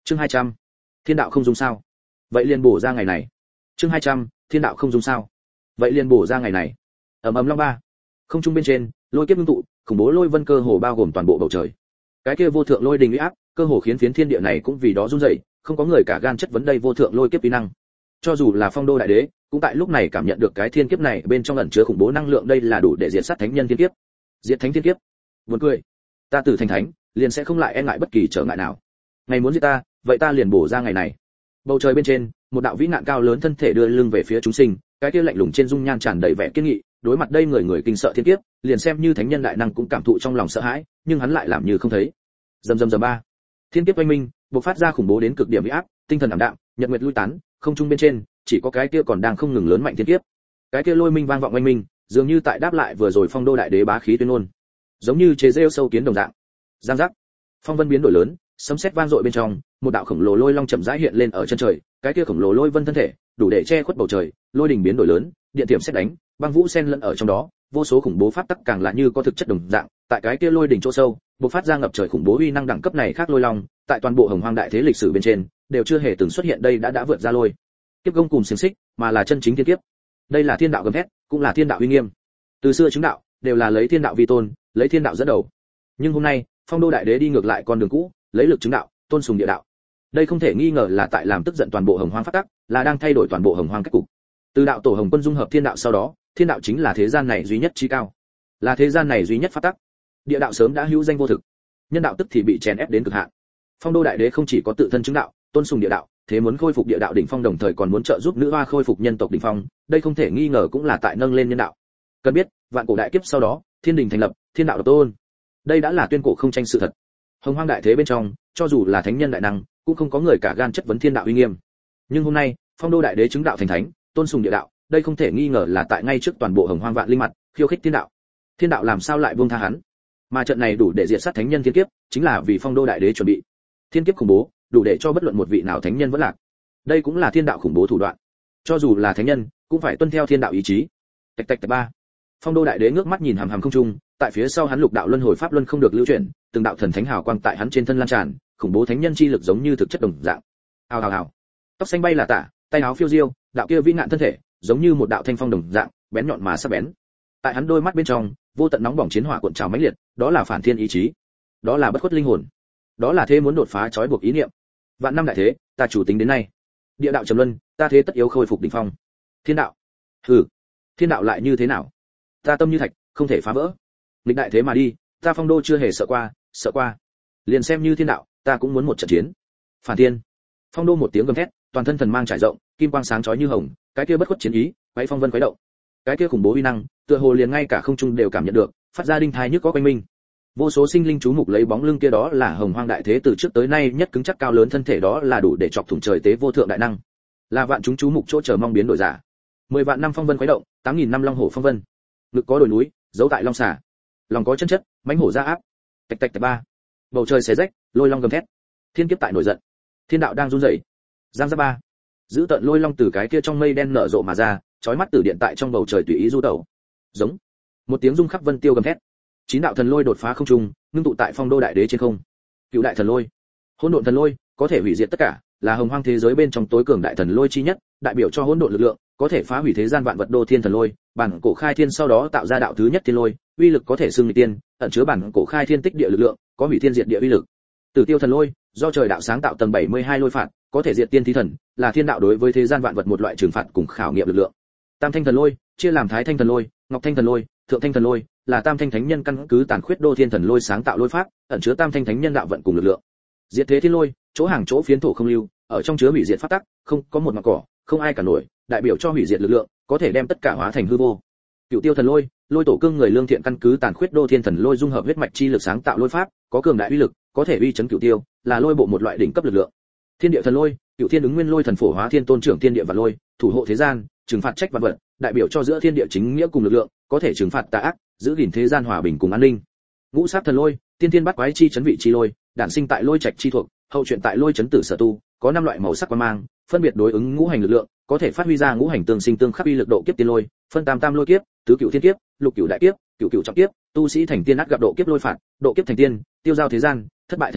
Chương 200. Thiên đạo không dung sao? Vậy liền bổ ra ngày này. Chương 200. Thiên đạo không dung sao? Vậy liền bổ ra ngày này. Ầm ầm long ba. Không trung bên trên, lôi kiếp ngưng tụ, khủng bố lôi vân cơ hồ bao gồm toàn bộ bầu trời. Cái kia vô thượng lôi đình uy áp, cơ hồ khiến phiến thiên địa này cũng vì đó run rẩy, không có người cả gan chất vấn đây vô thượng lôi kiếp uy năng. Cho dù là Phong Đô đại đế, cũng tại lúc này cảm nhận được cái thiên kiếp này bên trong ẩn chứa khủng bố năng lượng, đây là đủ để diệt sát thánh nhân thiên kiếp. Diệt thánh thiên kiếp. Buồn cười. Ta từ thành thánh, liền sẽ không lại e ngại bất kỳ trở ngại nào. Ngày muốn giết ta, vậy ta liền bổ ra ngày này. Bầu trời bên trên, một đạo vĩ nạn cao lớn thân thể đưa lưng về phía chúng sinh, cái kia lạnh lùng trên dung nhan tràn đầy vẻ kiên nghị, đối mặt đây người người kinh sợ thiên kiếp, liền xem như thánh nhân đại năng cũng cảm thụ trong lòng sợ hãi, nhưng hắn lại làm như không thấy. Rầm rầm rầm ba. Thiên kiếp oanh minh, bộc phát ra khủng bố đến cực điểm uy áp, tinh thần ảm đạm, nhật nguyệt lui tán, không trung bên trên, chỉ có cái kia còn đang không ngừng lớn mạnh thiên kiếp. Cái kia lôi minh vang vọng oanh minh, dường như tại đáp lại vừa rồi Phong Đô đại đế bá khí tuyên ngôn, giống như chế rêu sâu kiến đồng dạng. Giang giác. Phong vân biến đổi lớn, sấm sét vang dội bên trong, một đạo khổng lồ lôi long chậm rãi hiện lên ở chân trời, cái kia khổng lồ lôi vân thân thể, đủ để che khuất bầu trời, lôi đỉnh biến đổi lớn, điện tiệm sét đánh, băng vũ xen lẫn ở trong đó, vô số khủng bố pháp tắc càng là như có thực chất đồng dạng, tại cái kia lôi đỉnh chỗ sâu, bộc phát ra ngập trời khủng bố uy năng đẳng cấp này khác lôi long, tại toàn bộ Hồng Hoang đại thế lịch sử bên trên, đều chưa hề từng xuất hiện, đây đã vượt ra lôi kiếp gông cùng xiềng xích, mà là chân chính thiên kiếp. Đây là thiên đạo gầm thét, cũng là thiên đạo uy nghiêm. Từ xưa chứng đạo đều là lấy thiên đạo vi tôn, lấy thiên đạo dẫn đầu. Nhưng hôm nay, Phong Đô đại đế đi ngược lại con đường cũ, lấy lực chứng đạo, tôn sùng địa đạo. Đây không thể nghi ngờ là tại làm tức giận toàn bộ Hồng Hoang pháp tắc, là đang thay đổi toàn bộ Hồng Hoang cách cục. Từ đạo tổ Hồng Quân dung hợp thiên đạo sau đó, thiên đạo chính là thế gian này duy nhất chí cao, là thế gian này duy nhất pháp tắc. Địa đạo sớm đã hữu danh vô thực, nhân đạo tức thì bị chèn ép đến cực hạn. Phong Đô đại đế không chỉ có tự thân chứng đạo, tôn sùng địa đạo, thế muốn khôi phục địa đạo đỉnh phong đồng thời còn muốn trợ giúp nữ hoa khôi phục nhân tộc đỉnh phong, đây không thể nghi ngờ cũng là tại nâng lên nhân đạo. Cần biết, vạn cổ đại kiếp sau đó, thiên đình thành lập, thiên đạo độc tôn. Đây đã là tuyên cổ không tranh sự thật. Hồng Hoang đại thế bên trong, cho dù là thánh nhân đại năng, cũng không có người cả gan chất vấn thiên đạo uy nghiêm. Nhưng hôm nay, Phong Đô đại đế chứng đạo thành thánh, tôn sùng địa đạo, đây không thể nghi ngờ là tại ngay trước toàn bộ Hồng Hoang vạn linh mặt, khiêu khích thiên đạo. Thiên đạo làm sao lại buông tha hắn? Mà trận này đủ để diệt sát thánh nhân thiên kiếp, chính là vì Phong Đô đại đế chuẩn bị. Thiên kiếp khủng bố, đủ để cho bất luận một vị nào thánh nhân vẫn lạc. Đây cũng là thiên đạo khủng bố thủ đoạn. Cho dù là thánh nhân, cũng phải tuân theo thiên đạo ý chí. Tạch tạch tạch ba. Phong Đô đại đế ngước mắt nhìn hằm hằm không trung, tại phía sau hắn lục đạo luân hồi pháp luân không được lưu chuyển, từng đạo thần thánh hào quang tại hắn trên thân lan tràn, khủng bố thánh nhân chi lực giống như thực chất đồng dạng. Hào hào hào. Tóc xanh bay là tả, tay áo phiêu diêu, đạo kia vĩ ngạn thân thể, giống như một đạo thanh phong đồng dạng, bén nhọn mà sắc bén. Tại hắn đôi mắt bên trong, vô tận nóng bỏng chiến hỏa cuộn trào mãnh liệt, đó là phản thiên ý chí, đó là bất khuất linh hồn, đó là thế muốn đột phá trói buộc ý niệm. Vạn năm đại thế, ta chủ tính đến nay. Địa đạo trầm luân, ta thế tất yếu khôi phục đỉnh phong. Thiên đạo, hừ, thiên đạo lại như thế nào? Ta tâm như thạch, không thể phá vỡ. Lịch đại thế mà đi, ta Phong Đô chưa hề sợ qua. Liền xem như thiên đạo, ta cũng muốn một trận chiến. Phản thiên. Phong Đô một tiếng gầm thét, toàn thân thần mang trải rộng, kim quang sáng chói như hồng, cái kia bất khuất chiến ý, quấy phong vân quấy động. Cái kia khủng bố uy năng, tựa hồ liền ngay cả không trung đều cảm nhận được, phát ra đinh thai nhức có quanh minh. Vô số sinh linh chú mục lấy bóng lưng kia, đó là Hồng Hoang đại thế từ trước tới nay nhất cứng chắc cao lớn thân thể, đó là đủ để chọc thủng trời tế vô thượng đại năng, là vạn chúng chú mục chỗ chờ mong biến đổi giả. 10 vạn năm phong vân khuấy động, 8000 năm long hổ phong vân. Ngực có đồi núi, giấu tại long xà, lòng có chân chất, mãnh hổ ra áp. Tạch tạch tạch ba. Bầu trời xé rách, lôi long gầm thét. Thiên kiếp tại nổi giận, thiên đạo đang run rẩy. Giang giáp ba. Giữ tận lôi long từ cái kia trong mây đen nở rộ mà ra, chói mắt tử điện tại trong bầu trời tùy ý du tẩu. Giống. Một tiếng rung khắp vân tiêu gầm thét. 9 đạo thần lôi đột phá không trung, ngưng tụ tại Phong Đô đại đế trên không. Cựu đại thần lôi, hỗn độn thần lôi, có thể hủy diệt tất cả, là Hồng Hoang thế giới bên trong tối cường đại thần lôi chi nhất, đại biểu cho hỗn độn lực lượng, có thể phá hủy thế gian vạn vật. Đô thiên thần lôi, bản cổ khai thiên sau đó tạo ra đạo thứ nhất thiên lôi, uy lực có thể xưng tiên, ẩn chứa bản cổ khai thiên tích địa lực lượng, có hủy thiên diệt địa uy lực. Tử tiêu thần lôi, do trời đạo sáng tạo tầng 72 lôi phạt, có thể diệt tiên thí thần, là thiên đạo đối với thế gian vạn vật một loại trừng phạt cùng khảo nghiệm lực lượng. Tam thanh thần lôi, chia làm Thái thanh thần lôi, Ngọc thanh thần lôi, Thượng thanh thần lôi, là tam thanh thánh nhân căn cứ tàn khuyết Đô thiên thần lôi sáng tạo lôi pháp, ẩn chứa tam thanh thánh nhân đạo vận cùng lực lượng. Diệt thế thiên lôi, chỗ hàng chỗ phiến thổ không lưu, ở trong chứa hủy diệt pháp tắc, không có một mảng cỏ, không ai cả nổi, đại biểu cho hủy diệt lực lượng, có thể đem tất cả hóa thành hư vô. Cựu tiêu thần lôi, lôi tổ cương người lương thiện căn cứ tàn khuyết Đô thiên thần lôi dung hợp huyết mạch chi lực sáng tạo lôi pháp, có cường đại uy lực, có thể uy chấn cựu tiêu, là lôi bộ một loại đỉnh cấp lực lượng. Thiên địa thần lôi, cựu thiên ứng nguyên lôi thần phổ hóa thiên tôn trưởng thiên địa và lôi, thủ hộ thế gian, trừng phạt trách vạn vật, đại biểu cho giữa thiên địa chính nghĩa cùng lực lượng, có thể trừng phạt tà ác, giữ gìn thế gian hòa bình cùng an ninh. Ngũ sát thần lôi, tiên thiên bát quái chi chấn vị chi lôi, đản sinh tại lôi trạch chi thuộc, hậu truyện tại lôi chấn tử sở tu, có 5 loại màu sắc quang mang, phân biệt đối ứng ngũ hành lực lượng, có thể phát huy ra ngũ hành tương sinh tương khắc uy lực. Độ kiếp tiên lôi, phân tam tam lôi kiếp, tứ cửu thiên kiếp, lục cửu đại kiếp, cửu cửu trọng kiếp, tu sĩ thành tiên ắt gặp độ kiếp lôi phạt, độ kiếp thành tiên, tiêu giao thế gian, thất bại thành tro,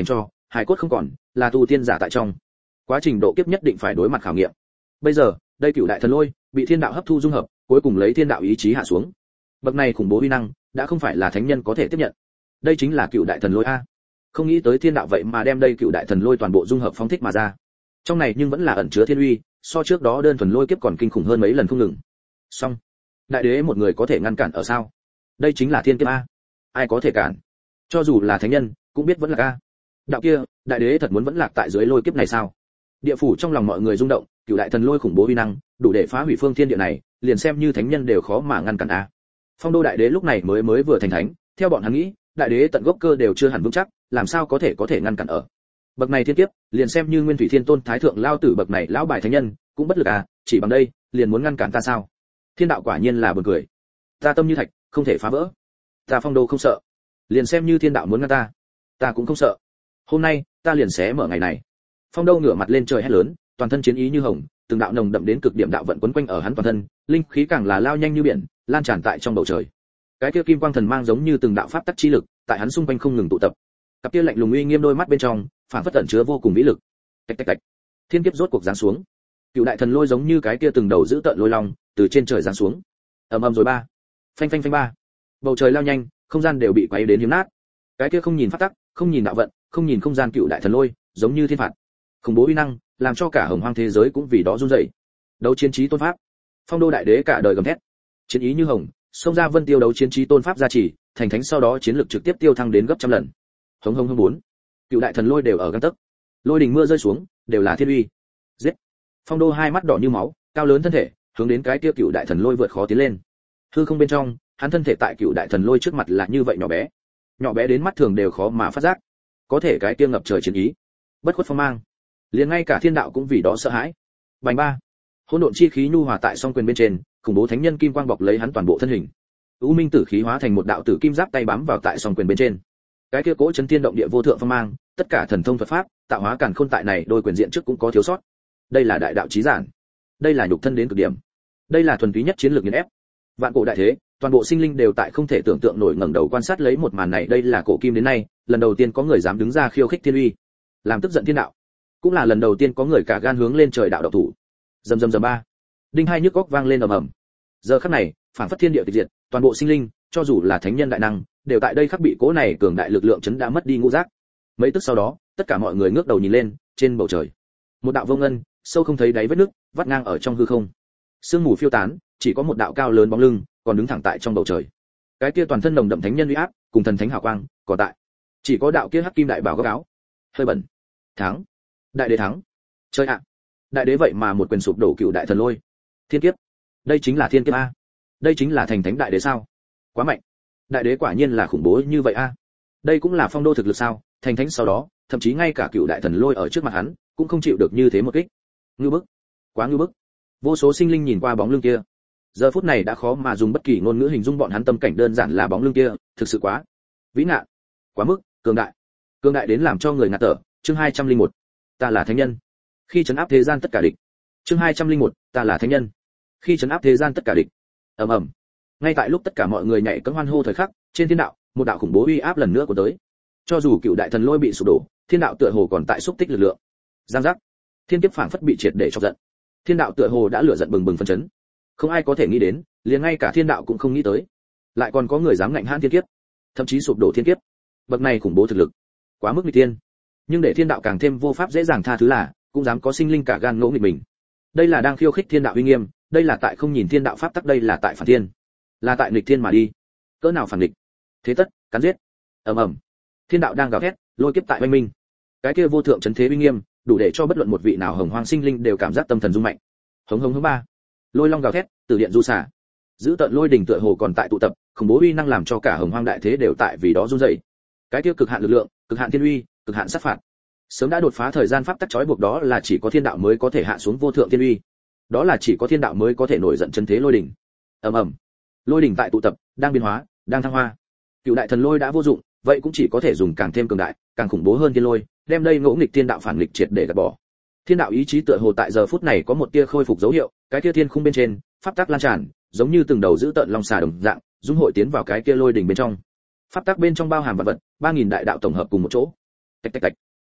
hài cốt không còn, là tu tiên giả tại trong quá trình độ kiếp nhất định phải đối mặt khảo nghiệm. Bây giờ, đây cựu đại thần lôi bị thiên đạo hấp thu dung hợp, cuối cùng lấy thiên đạo ý chí hạ xuống. Bậc này khủng bố uy năng, đã không phải là thánh nhân có thể tiếp nhận. Đây chính là cựu đại thần lôi a. Không nghĩ tới thiên đạo vậy mà đem đây cựu đại thần lôi toàn bộ dung hợp phóng thích mà ra. Trong này nhưng vẫn là ẩn chứa thiên uy, so trước đó đơn thuần lôi kiếp còn kinh khủng hơn mấy lần không ngừng. Song, đại đế một người có thể ngăn cản ở sao? Đây chính là thiên kiếp a. Ai có thể cản? Cho dù là thánh nhân, cũng biết vẫn là a. Đạo kia, đại đế thật muốn vẫn lạc tại dưới lôi kiếp này sao? Địa phủ trong lòng mọi người rung động, cựu đại thần lôi khủng bố uy năng, đủ để phá hủy phương thiên địa này, liền xem như thánh nhân đều khó mà ngăn cản a. Phong Đô đại đế lúc này mới vừa thành thánh, theo bọn hắn nghĩ, đại đế tận gốc cơ đều chưa hẳn vững chắc, làm sao có thể ngăn cản ở. Bậc này thiên kiếp, liền xem như Nguyên Thủy Thiên Tôn Thái thượng lao tử bậc này lão bài thánh nhân, cũng bất lực à, chỉ bằng đây, liền muốn ngăn cản ta sao? Thiên đạo quả nhiên là buồn cười. Ta tâm như thạch, không thể phá vỡ. Ta Phong Đô không sợ. Liền xem như thiên đạo muốn ngăn ta cũng không sợ. Hôm nay, ta liền xé mở ngày này. Phong Đô ngửa mặt lên trời hét lớn, toàn thân chiến ý như hồng, từng đạo nồng đậm đến cực điểm đạo vận quấn quanh ở hắn toàn thân, linh khí càng là lao nhanh như biển, lan tràn tại trong bầu trời. Cái kia kim quang thần mang giống như từng đạo pháp tắc chi lực, tại hắn xung quanh không ngừng tụ tập. Cặp kia lạnh lùng uy nghiêm đôi mắt bên trong, phản phất tẩn chứa vô cùng vĩ lực. Tạch tạch tạch. Thiên kiếp rốt cuộc giáng xuống. Cựu đại thần lôi giống như cái kia từng đầu giữ tợn lôi long, từ trên trời giáng xuống. Ầm ầm rồi ba. Phanh phanh phanh ba. Bầu trời lao nhanh, không gian đều bị quấy đến hiếm nát. Cái kia không nhìn pháp tắc, không nhìn đạo vận, không nhìn không gian cựu đại thần lôi, giống như thiên phạt. Khủng bố uy năng, làm cho cả hồng hoang thế giới cũng vì đó run rẩy. Đấu chiến trí tôn pháp. Phong Đô đại đế cả đời gầm thét. Chiến ý như hồng, xông ra vân tiêu đấu chiến trí tôn pháp gia trì, thành thánh sau đó chiến lực trực tiếp tiêu thăng đến gấp trăm lần. Hống hống hống bốn. Cựu đại thần lôi đều ở gang tấc. Lôi đình mưa rơi xuống, đều là thiên uy. Giết. Phong Đô hai mắt đỏ như máu, cao lớn thân thể, hướng đến cái kia cựu đại thần lôi vượt khó tiến lên. Hư không bên trong, hắn thân thể tại cựu đại thần lôi trước mặt là như vậy nhỏ bé đến mắt thường đều khó mà phát giác. Có thể cái kia ngập trời chiến ý, bất khuất phong mang, liền ngay cả thiên đạo cũng vì đó sợ hãi. Bành ba. Hỗn độn chi khí nhu hòa tại song quyền bên trên, khủng bố thánh nhân kim quang bọc lấy hắn toàn bộ thân hình. U minh tử khí hóa thành một đạo tử kim giáp tay bám vào tại song quyền bên trên. Cái kia cỗ chấn thiên động địa vô thượng phong mang, tất cả thần thông thuật pháp, tạo hóa càn khôn tại này đôi quyền diện trước cũng có thiếu sót. Đây là đại đạo chí giản, đây là nhục thân đến cực điểm, đây là thuần túy nhất chiến lược nghiền ép. Vạn cổ đại thế, toàn bộ sinh linh đều tại không thể tưởng tượng nổi ngẩng đầu quan sát lấy một màn này. Đây là cổ kim đến nay lần đầu tiên có người dám đứng ra khiêu khích thiên uy, làm tức giận thiên đạo, cũng là lần đầu tiên có người cả gan hướng lên trời đạo độc thủ. Rầm rầm rầm ba. Đinh hai nhức óc vang lên ầm ầm. Giờ khắc này, phảng phất thiên địa tịch diệt, toàn bộ sinh linh, cho dù là thánh nhân đại năng, đều tại đây khắc bị cố này cường đại lực lượng chấn đã mất đi ngũ giác. Mấy tức sau đó, tất cả mọi người ngước đầu nhìn lên, trên bầu trời, một đạo vô ngân, sâu không thấy đáy vết nước, vắt ngang ở trong hư không. Sương mù phiêu tán, chỉ có một đạo cao lớn bóng lưng, còn đứng thẳng tại trong bầu trời. Cái kia toàn thân nồng đậm thánh nhân uy áp, cùng thần thánh hào quang, còn tại. Chỉ có đạo kia hắc kim đại bảo góc áo, hơi bẩn. Thắng, đại đế thắng. Chơi ạ. Đại đế vậy mà một quyền sụp đổ cựu đại thần lôi. Thiên kiếp. Đây chính là thiên kiếp a. Đây chính là thành thánh đại đế sao? Quá mạnh. Đại đế quả nhiên là khủng bố như vậy a. Đây cũng là Phong Đô thực lực sao? Thành thánh sau đó, thậm chí ngay cả cựu đại thần lôi ở trước mặt hắn, cũng không chịu được như thế một kích. Ngưu bức. Quá ngưu bức. Vô số sinh linh nhìn qua bóng lưng kia. Giờ phút này đã khó mà dùng bất kỳ ngôn ngữ hình dung bọn hắn tâm cảnh, đơn giản là bóng lưng kia, thực sự quá vĩ ngạn, quá mức cường đại. Cường đại đến làm cho người ngạt thở. Chương 201. Ta là thánh nhân. Khi trấn áp thế gian tất cả địch. Chương 201. Ta là thánh nhân. Khi trấn áp thế gian tất cả địch. Ầm ầm. Ngay tại lúc tất cả mọi người nhảy cẫng hoan hô thời khắc, trên thiên đạo, một đạo khủng bố uy áp lần nữa của tới. Cho dù cựu đại thần lôi bị sụp đổ, thiên đạo tựa hồ còn tại xúc tích lực lượng. Giang giác. Thiên kiếp phảng phất bị triệt để chọc giận. Thiên đạo tựa hồ đã lửa giận bừng bừng phấn chấn. Không ai có thể nghĩ đến, liền ngay cả thiên đạo cũng không nghĩ tới, lại còn có người dám ngạnh hãn thiên kiếp, thậm chí sụp đổ thiên kiếp. Bậc này khủng bố thực lực, quá mức nghịch thiên. Nhưng để thiên đạo càng thêm vô pháp dễ dàng tha thứ là, cũng dám có sinh linh cả gan ngỗ nghịch mình. Đây là đang khiêu khích thiên đạo uy nghiêm, đây là tại không nhìn thiên đạo pháp tắc, đây là tại phản thiên, là tại nghịch thiên mà đi. Cỡ nào phản nghịch? Thế tất, cắn giết. Ầm ầm. Thiên đạo đang gào thét, lôi kiếp tại oanh minh. Cái kia vô thượng chấn thế uy nghiêm, đủ để cho bất luận một vị nào hồng hoang sinh linh đều cảm giác tâm thần rung mạnh. Hống hống hống ba. Lôi long gào thét, từ điện du xả. Giữ tận lôi đỉnh tựa hồ còn tại tụ tập, khủng bố uy năng làm cho cả hồng hoang đại thế đều tại vì đó run rẩy. Cái kia cực hạn lực lượng, cực hạn thiên uy, cực hạn sát phạt, sớm đã đột phá thời gian pháp tắc trói buộc, đó là chỉ có thiên đạo mới có thể hạ xuống vô thượng thiên uy, đó là chỉ có thiên đạo mới có thể nổi giận chân thế lôi đỉnh. Ầm ầm. Lôi đỉnh tại tụ tập, đang biến hóa, đang thăng hoa. Cựu đại thần lôi đã vô dụng, vậy cũng chỉ có thể dùng càng thêm cường đại, càng khủng bố hơn thiên lôi, đem đây ngỗ nghịch thiên đạo phản nghịch triệt để gạt bỏ. Thiên đạo ý chí tựa hồ tại giờ phút này có một tia khôi phục dấu hiệu, cái kia thiên khung bên trên, pháp tắc lan tràn, giống như từng đầu giữ tợn long xà đồng dạng, dung hội tiến vào cái kia lôi đỉnh bên trong. Pháp tắc bên trong bao hàm vạn vật, 3000 đại đạo tổng hợp cùng một chỗ. Tạch tạch tạch.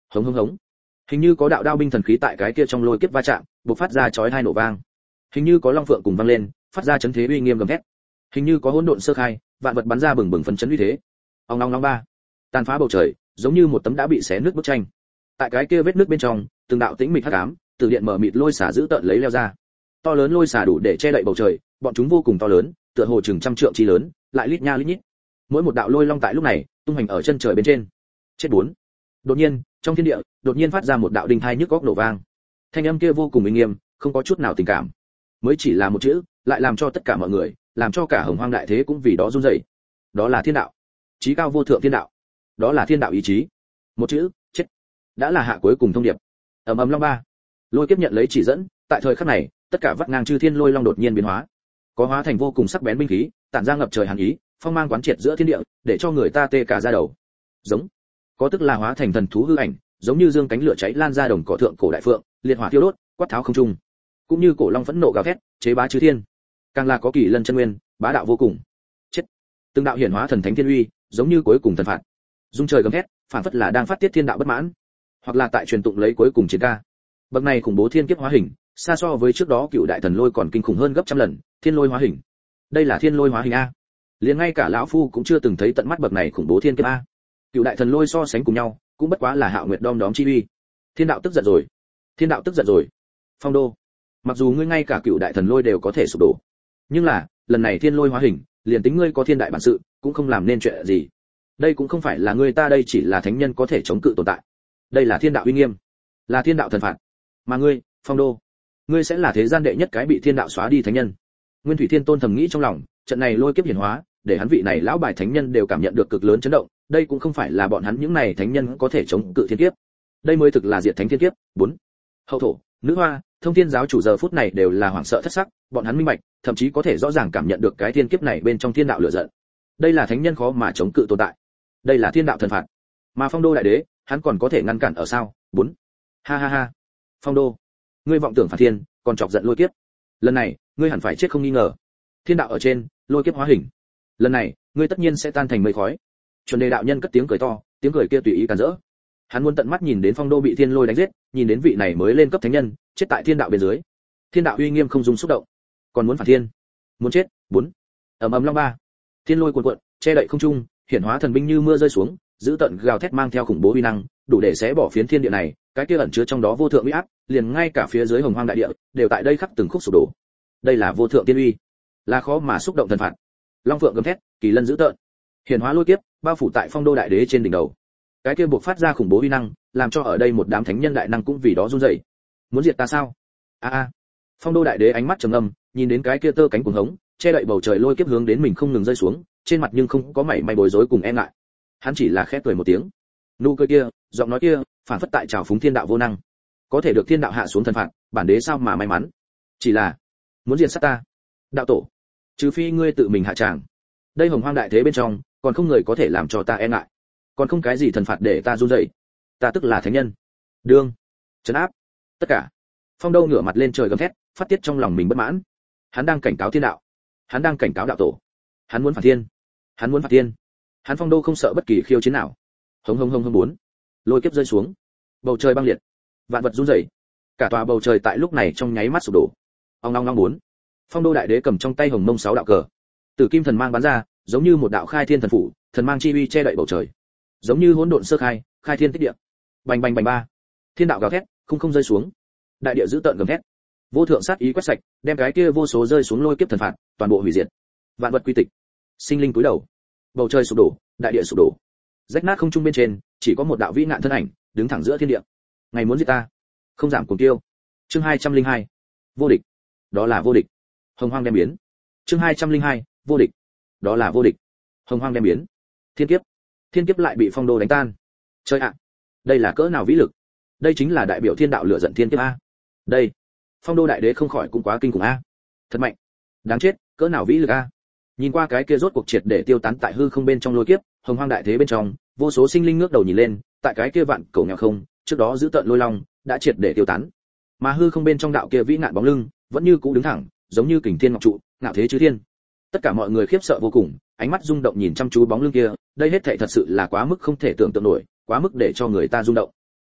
Hống hống hống. Hình như có đạo đao binh thần khí tại cái kia trong lôi kiếp va chạm, bộc phát ra chói tai nổ vang. Hình như có long phượng cùng vang lên, phát ra chấn thế uy nghiêm gầm thét. Hình như có hỗn độn sơ khai, vạn vật bắn ra bừng bừng phấn chấn uy thế. Ong ong ong ba. Tàn phá bầu trời, giống như một tấm đã bị xé nứt bức tranh. Tại cái kia vết nứt bên trong, từng đạo tĩnh mịch hắc ám, từ điện mở mịt lôi xả giữ tợn lấy leo ra. To lớn lôi xả đủ để che đậy bầu trời, bọn chúng vô cùng to lớn, tựa hồ chừng trăm trượng chi lớn, lại lít nha lít nhít. Mỗi một đạo lôi long tại lúc này, tung hành ở chân trời bên trên. Chết bốn. Đột nhiên, trong thiên địa, đột nhiên phát ra một đạo đinh thai nhức óc nổ vang. Thanh âm kia vô cùng uy nghiêm, không có chút nào tình cảm. Mới chỉ là một chữ, lại làm cho tất cả mọi người, làm cho cả hồng hoang đại thế cũng vì đó run rẩy. Đó là thiên đạo, chí cao vô thượng thiên đạo. Đó là thiên đạo ý chí. Một chữ, chết. Đã là hạ cuối cùng thông điệp. Ầm ầm long ba. Lôi kiếp nhận lấy chỉ dẫn, tại thời khắc này, tất cả vắt ngang chư thiên lôi long đột nhiên biến hóa. Có hóa thành vô cùng sắc bén binh khí, tản ra ngập trời hàn ý, phong mang quán triệt giữa thiên địa, để cho người ta tê cả da đầu. Giống. Có tức là hóa thành thần thú hư ảnh, giống như dương cánh lửa cháy lan ra đồng cỏ thượng cổ đại phượng, liệt hỏa thiêu đốt, quát tháo không trung. Cũng như cổ long phẫn nộ gào thét, chế bá chư thiên. Càng là có kỳ lân chân nguyên, bá đạo vô cùng. Chết. Từng đạo hiển hóa thần thánh thiên uy, giống như cuối cùng thần phạt. Dung trời gầm thét, phản phất là đang phát tiết thiên đạo bất mãn, hoặc là tại truyền tụng lấy cuối cùng chiến ca. Bậc này khủng bố thiên kiếp hóa hình, xa so với trước đó cựu đại thần lôi còn kinh khủng hơn gấp trăm lần. Thiên lôi hóa hình. Đây là thiên lôi hóa hình a. Liền ngay cả lão phu cũng chưa từng thấy tận mắt bậc này khủng bố thiên kiếp a. Cựu đại thần lôi so sánh cùng nhau, cũng bất quá là Hạo Nguyệt đom đóm chi uy. Thiên đạo tức giận rồi. Thiên đạo tức giận rồi. Phong đô, mặc dù ngươi ngay cả cựu đại thần lôi đều có thể sụp đổ, nhưng là lần này thiên lôi hóa hình, liền tính ngươi có thiên đại bản sự, cũng không làm nên chuyện gì. Đây cũng không phải là ngươi ta, đây chỉ là thánh nhân có thể chống cự tồn tại. Đây là thiên đạo uy nghiêm, là thiên đạo thần phạt. Mà ngươi, Phong đô, ngươi sẽ là thế gian đệ nhất cái bị thiên đạo xóa đi thánh nhân. Nguyên Thủy Thiên Tôn thầm nghĩ trong lòng, trận này lôi kiếp hiển hóa, để hắn vị này lão bài thánh nhân đều cảm nhận được cực lớn chấn động. Đây cũng không phải là bọn hắn những này thánh nhân có thể chống cự thiên kiếp. Đây mới thực là diệt thánh thiên kiếp. 4. Hậu thổ, nữ hoa, thông thiên giáo chủ giờ phút này đều là hoảng sợ thất sắc, bọn hắn minh bạch, thậm chí có thể rõ ràng cảm nhận được cái thiên kiếp này bên trong thiên đạo lửa giận. Đây là thánh nhân khó mà chống cự tồn tại. Đây là thiên đạo thần phạt. Mà Phong đô đại đế, hắn còn có thể ngăn cản ở sao? 4. Ha ha ha. Phong đô, ngươi vọng tưởng phản thiên, còn chọc giận lôi kiếp. Lần này, ngươi hẳn phải chết không nghi ngờ. Thiên đạo ở trên, lôi kiếp hóa hình. Lần này, ngươi tất nhiên sẽ tan thành mây khói. Chuẩn Đề đạo nhân cất tiếng cười to, tiếng cười kia tùy ý càn rỡ. Hắn muốn tận mắt nhìn đến Phong đô bị thiên lôi đánh giết, nhìn đến vị này mới lên cấp thánh nhân chết tại thiên đạo bên dưới. Thiên đạo uy nghiêm không dung xúc động, còn muốn phản thiên, muốn chết. 4. Ầm ầm long ba. Thiên lôi cuồn cuộn, che đậy không trung, hiển hóa thần binh như mưa rơi xuống, giữ tận gào thét mang theo khủng bố uy năng, đủ để xé bỏ phiến thiên địa này, cái kia ẩn chứa trong đó vô thượng uy áp, liền ngay cả phía dưới hồng hoang đại địa đều tại đây khắc từng khúc sụp đổ. Đây là vô thượng tiên uy, là khó mà xúc động thần phạt. Long phượng gầm thét, kỳ lân giữ tợn, hiển hóa lôi kiếp, bao phủ tại Phong đô đại đế trên đỉnh đầu. Cái kia buộc phát ra khủng bố uy năng, làm cho ở đây một đám thánh nhân đại năng cũng vì đó run rẩy. Muốn diệt ta sao? A. Phong đô đại đế ánh mắt trầm ngâm, nhìn đến cái kia tơ cánh cuồng hống, che đậy bầu trời lôi kiếp hướng đến mình không ngừng rơi xuống, trên mặt nhưng không có mảy may bối rối cùng e ngại. Hắn chỉ là khẽ cười một tiếng. Nụ cười kia, giọng nói kia, phản phất tại trào phúng thiên đạo vô năng. Có thể được thiên đạo hạ xuống thần phạt, bản đế sao mà may mắn. Chỉ là muốn diệt sát ta. Đạo tổ, trừ phi ngươi tự mình hạ tràng. Đây hồng hoang đại thế bên trong, còn không người có thể làm cho ta e ngại. Còn không cái gì thần phạt để ta run rẩy. Ta tức là thánh nhân. Đương, trấn áp tất cả. Phong đô ngửa mặt lên trời gầm thét, phát tiết trong lòng mình bất mãn. Hắn đang cảnh cáo thiên đạo, hắn đang cảnh cáo đạo tổ. Hắn muốn phạt thiên, hắn muốn phạt thiên. Hắn Phong đô không sợ bất kỳ khiêu chiến nào. Hống hống hống hống 4. Lôi kiếp rơi xuống, bầu trời băng liệt, vạn vật run rẩy. Cả tòa bầu trời tại lúc này trong nháy mắt sụp đổ. Ong ong ong 4. Phong đô đại đế cầm trong tay hồng mông 6 đạo cờ, tử kim thần mang bắn ra, giống như một đạo khai thiên thần phủ, thần mang chi uy che đậy bầu trời, giống như hỗn độn sơ khai, khai thiên tích địa. Bành bành bành ba. Thiên đạo gào thét, không rơi xuống. Đại địa giữ tợn gầm thét. Vô thượng sát ý quét sạch, đem cái kia vô số rơi xuống lôi kiếp thần phạt, toàn bộ hủy diệt. Vạn vật quy tịch, sinh linh cúi đầu. Bầu trời sụp đổ, đại địa sụp đổ. Rách nát không trung bên trên, chỉ có một đạo vĩ ngạn thân ảnh, đứng thẳng giữa thiên địa. Ngày muốn giết ta, không giảm cuồng tiêu. Chương 202. Vô địch. Đó là vô địch. Hồng hoang đem biến. Chương 202. Vô địch. Đó là vô địch. Hồng hoang đem biến. Thiên kiếp. Thiên kiếp lại bị Phong đô đánh tan. Trời ạ, đây là cỡ nào vĩ lực. Đây chính là đại biểu thiên đạo lửa giận thiên kiếp a. Đây, Phong đô đại đế không khỏi cũng quá kinh khủng a. Thật mạnh. Đáng chết, cỡ nào vĩ lực a. Nhìn qua cái kia rốt cuộc triệt để tiêu tán tại hư không bên trong lôi kiếp, hồng hoang đại thế bên trong, vô số sinh linh ngước đầu nhìn lên, tại cái kia vạn cổ nghèo không, trước đó giữ tận lôi long, đã triệt để tiêu tán. Mà hư không bên trong đạo kia vĩ ngạn bóng lưng, vẫn như cũ đứng thẳng, giống như kình thiên ngọc trụ, ngạo thế chư thiên. Tất cả mọi người khiếp sợ vô cùng, ánh mắt rung động nhìn chăm chú bóng lưng kia, đây hết thảy thật sự là quá mức không thể tưởng tượng nổi, quá mức để cho người ta rung động.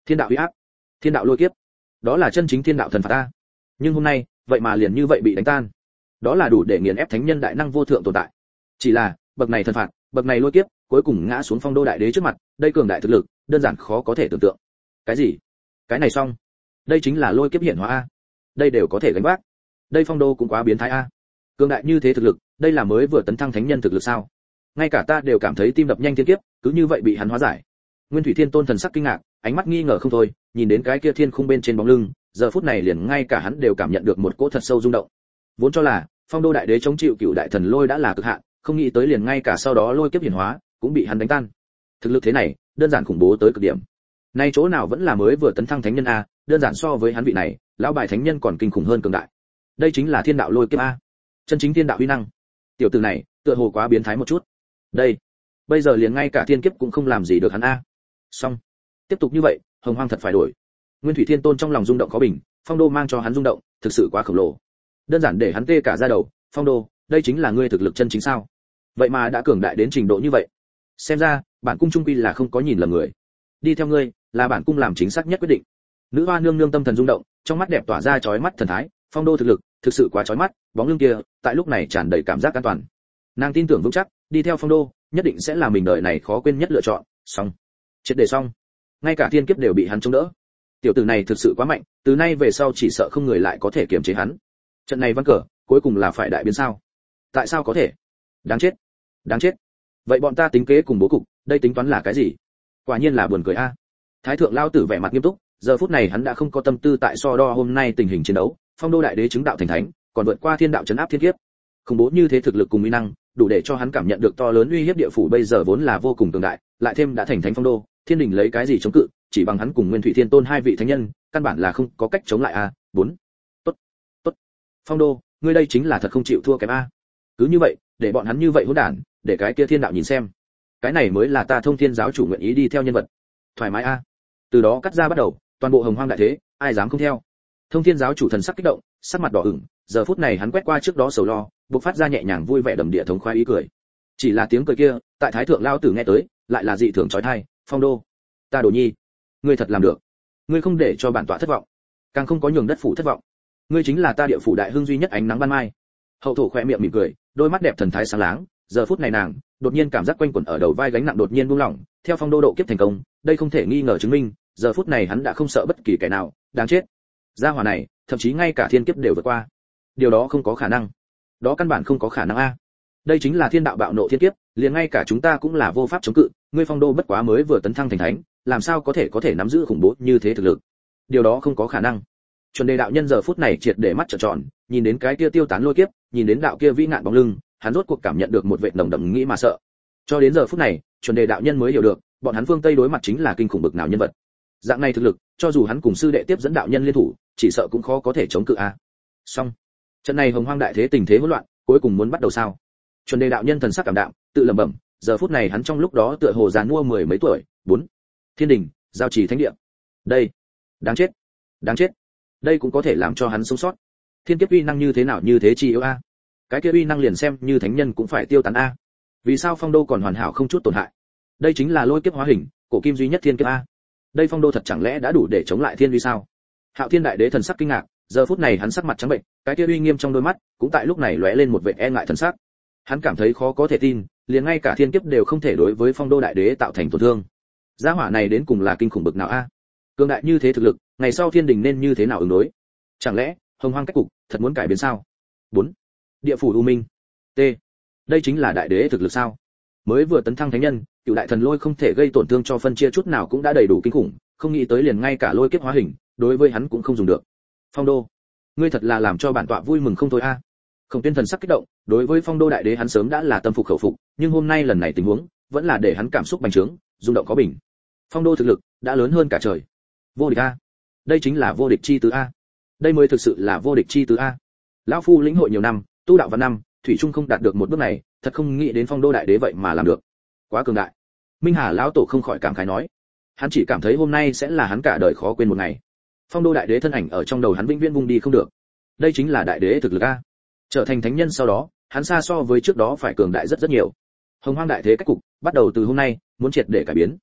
thiên đạo uy áp, thiên đạo lôi kiếp, đó là chân chính thiên đạo thần phạt ta. Nhưng hôm nay vậy mà liền như vậy bị đánh tan, đó là đủ để nghiền ép thánh nhân đại năng vô thượng tồn tại. Chỉ là bậc này thần phạt, bậc này lôi kiếp cuối cùng ngã xuống Phong Đô đại đế trước mặt, đây cường đại thực lực đơn giản khó có thể tưởng tượng. Cái gì? Cái này xong? Đây chính là lôi kiếp hiển hóa a. Đây đều có thể gánh vác. Đây Phong Đô cũng quá biến thái a. Cường đại như thế thực lực, đây là mới vừa tấn thăng thánh nhân thực lực sao? Ngay cả ta đều cảm thấy tim đập nhanh thiên kiếp, cứ như vậy bị hắn hóa giải. Nguyên Thủy Thiên Tôn thần sắc kinh ngạc, ánh mắt nghi ngờ không thôi, nhìn đến cái kia thiên khung bên trên bóng lưng, giờ phút này liền ngay cả hắn đều cảm nhận được một cỗ thật sâu rung động. Vốn cho là Phong Đô đại đế chống chịu cựu đại thần lôi đã là cực hạn, không nghĩ tới liền ngay cả sau đó lôi kiếp hiển hóa cũng bị hắn đánh tan. Thực lực thế này, đơn giản khủng bố tới cực điểm. Nay chỗ nào vẫn là mới vừa tấn thăng thánh nhân a, đơn giản so với hắn vị này, lão bài thánh nhân còn kinh khủng hơn cường đại. Đây chính là thiên đạo lôi kiếp a, chân chính thiên đạo uy năng. Tiểu tử này, tựa hồ quá biến thái một chút. Đây, bây giờ liền ngay cả thiên kiếp cũng không làm gì được hắn a. Xong, tiếp tục như vậy, hồng hoang thật phải đổi. Nguyên Thủy Thiên Tôn trong lòng rung động khó bình, Phong Đô mang cho hắn rung động, thực sự quá khổng lồ. Đơn giản để hắn tê cả da đầu, Phong Đô, đây chính là ngươi thực lực chân chính sao? Vậy mà đã cường đại đến trình độ như vậy. Xem ra, bản cung trung quy là không có nhìn lầm người. Đi theo ngươi, là bản cung làm chính xác nhất quyết định. Nữ hoa nương nương tâm thần rung động, trong mắt đẹp tỏa ra chói mắt thần thái, Phong Đô thực lực, thực sự quá chói mắt, bóng lưng kia, tại lúc này tràn đầy cảm giác an toàn. Nàng tin tưởng vững chắc, đi theo Phong Đô, nhất định sẽ là mình đời này khó quên nhất lựa chọn. Xong, triệt để xong. Ngay cả thiên kiếp đều bị hắn chống đỡ. Tiểu tử này thực sự quá mạnh, từ nay về sau chỉ sợ không người lại có thể kiềm chế hắn. Trận này văn cờ, cuối cùng là phải đại biến sao? Tại sao có thể? Đáng chết, đáng chết. Vậy bọn ta tính kế cùng bố cục, đây tính toán là cái gì? Quả nhiên là buồn cười a. Thái thượng lao tử vẻ mặt nghiêm túc, giờ phút này hắn đã không có tâm tư tại so đo hôm nay tình hình chiến đấu. Phong Đô đại đế chứng đạo thành thánh, còn vượt qua thiên đạo chấn áp thiên kiếp. Khủng bố như thế thực lực cùng uy năng, đủ để cho hắn cảm nhận được to lớn uy hiếp địa phủ bây giờ vốn là vô cùng cường đại, lại thêm đã thành thánh Phong Đô, thiên đình lấy cái gì chống cự, chỉ bằng hắn cùng Nguyên Thủy Thiên Tôn hai vị thánh nhân, căn bản là không có cách chống lại a. 4. Tốt, tốt. Phong Đô, ngươi đây chính là thật không chịu thua kém a. Cứ như vậy, để bọn hắn như vậy hỗn đản, để cái kia thiên đạo nhìn xem. Cái này mới là ta Thông Thiên giáo chủ nguyện ý đi theo nhân vật. Thoải mái a. Từ đó cắt ra bắt đầu, toàn bộ hồng hoang đại thế, ai dám không theo. Thông Thiên giáo chủ thần sắc kích động, sắc mặt đỏ ửng, giờ phút này hắn quét qua trước đó sầu lo, bộc phát ra nhẹ nhàng vui vẻ đầm địa thống khoái ý cười. Chỉ là tiếng cười kia, tại Thái thượng lao tử nghe tới, lại là dị thường chói tai. Phong Đô, ta Đồ Nhi, ngươi thật làm được. Ngươi không để cho bản tọa thất vọng, càng không có nhường đất phủ thất vọng. Ngươi chính là ta địa phủ đại hưng duy nhất ánh nắng ban mai. Hậu thổ khẽ miệng mỉm cười, đôi mắt đẹp thần thái sáng láng, giờ phút này nàng đột nhiên cảm giác quanh quẩn ở đầu vai gánh nặng đột nhiên buông lỏng, theo Phong Đô độ kiếp thành công, đây không thể nghi ngờ chứng minh, giờ phút này hắn đã không sợ bất kỳ kẻ nào, đáng chết. Gia hỏa này, thậm chí ngay cả thiên kiếp đều vượt qua. Điều đó không có khả năng. Đó căn bản không có khả năng a. Đây chính là thiên đạo bạo nộ thiên kiếp, liền ngay cả chúng ta cũng là vô pháp chống cự, ngươi Phong Đô bất quá mới vừa tấn thăng thành thánh, làm sao có thể nắm giữ khủng bố như thế thực lực. Điều đó không có khả năng. Chuẩn Đề đạo nhân giờ phút này triệt để mắt trợn tròn, nhìn đến cái kia tiêu tán lôi kiếp, nhìn đến đạo kia vĩ nạn bóng lưng, hắn rốt cuộc cảm nhận được một vệt nồng đậm nghĩ mà sợ. Cho đến giờ phút này, Chuẩn Đề đạo nhân mới hiểu được, bọn hắn phương Tây đối mặt chính là kinh khủng bực nào nhân vật. Dạng này thực lực, cho dù hắn cùng sư đệ tiếp dẫn đạo nhân liên thủ, chỉ sợ cũng khó có thể chống cự a. Xong, trận này hồng hoang đại thế tình thế hỗn loạn, cuối cùng muốn bắt đầu sao? Chuẩn Đề đạo nhân thần sắc cảm đạm, tự lẩm bẩm, giờ phút này hắn trong lúc đó tựa hồ già nua mười mấy tuổi. 4. Thiên đình, giao trì thánh địa. Đây, đáng chết, đáng chết. Đây cũng có thể làm cho hắn sống sót. Thiên kiếp uy năng như thế nào như thế chi yếu a? Cái kia uy năng liền xem như thánh nhân cũng phải tiêu tán a. Vì sao Phong Đô còn hoàn hảo không chút tổn hại? Đây chính là lôi kiếp hóa hình, cổ kim duy nhất thiên kiếp a. Đây Phong Đô thật chẳng lẽ đã đủ để chống lại thiên uy sao? Hạo Thiên đại đế thần sắc kinh ngạc, giờ phút này hắn sắc mặt trắng bệnh, cái kia uy nghiêm trong đôi mắt cũng tại lúc này lóe lên một vẻ e ngại thần sắc. Hắn cảm thấy khó có thể tin, liền ngay cả thiên kiếp đều không thể đối với Phong Đô đại đế tạo thành tổn thương. Gia hỏa này đến cùng là kinh khủng bực nào a? Cường đại như thế thực lực, ngày sau thiên đình nên như thế nào ứng đối? Chẳng lẽ hồng hoang cách cục thật muốn cải biến sao? 4. Địa phủ u minh. T. Đây chính là đại đế thực lực sao? Mới vừa tấn thăng thánh nhân, cựu đại thần lôi không thể gây tổn thương cho phân chia chút nào cũng đã đầy đủ kinh khủng, không nghĩ tới liền ngay cả lôi kiếp hóa hình, đối với hắn cũng không dùng được. Phong Đô, ngươi thật là làm cho bản tọa vui mừng không thôi a. Khổng Tuyên thần sắc kích động, đối với Phong Đô đại đế hắn sớm đã là tâm phục khẩu phục, nhưng hôm nay lần này tình huống, vẫn là để hắn cảm xúc bành trướng, rung động có bình. Phong Đô thực lực đã lớn hơn cả trời. Vô địch a. Đây chính là vô địch chi tứ a. Đây mới thực sự là vô địch chi tứ a. Lão phu lĩnh hội nhiều năm, tu đạo vạn năm, thủy chung không đạt được một bước này, thật không nghĩ đến Phong Đô đại đế vậy mà làm được. Quá cường đại. Minh Hà lão tổ không khỏi cảm khái nói, hắn chỉ cảm thấy hôm nay sẽ là hắn cả đời khó quên một ngày. Phong Đô đại đế thân ảnh ở trong đầu hắn vĩnh viễn vung đi không được. Đây chính là đại đế thực lực a. Trở thành thánh nhân sau đó, hắn xa so với trước đó phải cường đại rất rất nhiều. Hồng hoang đại thế cách cục, bắt đầu từ hôm nay, muốn triệt để cải biến.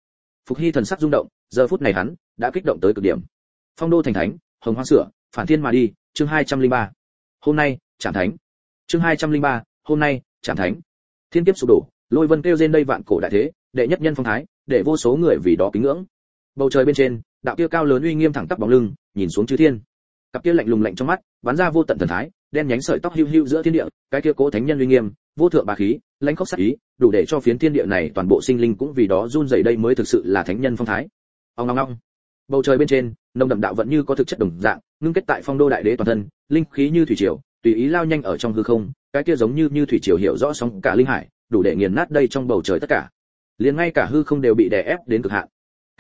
Phục Hy thần sắc rung động, giờ phút này hắn đã kích động tới cực điểm. Phong đô thành thánh, hồng hoang sửa, phản thiên mà đi, chương 203. Hôm nay, chạm thánh. Chương 203, hôm nay, chạm thánh. Thiên kiếp sụp đổ, lôi vân kêu rên đây vạn cổ đại thế, đệ nhất nhân phong thái, để vô số người vì đó kính ngưỡng. Bầu trời bên trên, đạo kia cao lớn uy nghiêm thẳng tắp bóng lưng, nhìn xuống chư thiên. Cặp kia lạnh lùng lạnh trong mắt, bắn ra vô tận thần thái, đen nhánh sợi tóc hưu hưu giữa thiên địa, cái kia cố thánh nhân uy nghiêm, vô thượng bá khí, lãnh khốc sát ý, đủ để cho phiến thiên địa này toàn bộ sinh linh cũng vì đó run rẩy, đây mới thực sự là thánh nhân phong thái. Ong ong ong. Bầu trời bên trên, nồng đậm đạo vận như có thực chất đồng dạng, ngưng kết tại phong đô đại đế toàn thân, linh khí như thủy triều, tùy ý lao nhanh ở trong hư không, cái kia giống như thủy triều hiểu rõ sóng cả linh hải, đủ để nghiền nát đây trong bầu trời tất cả. Liền ngay cả hư không đều bị đè ép đến cực hạn.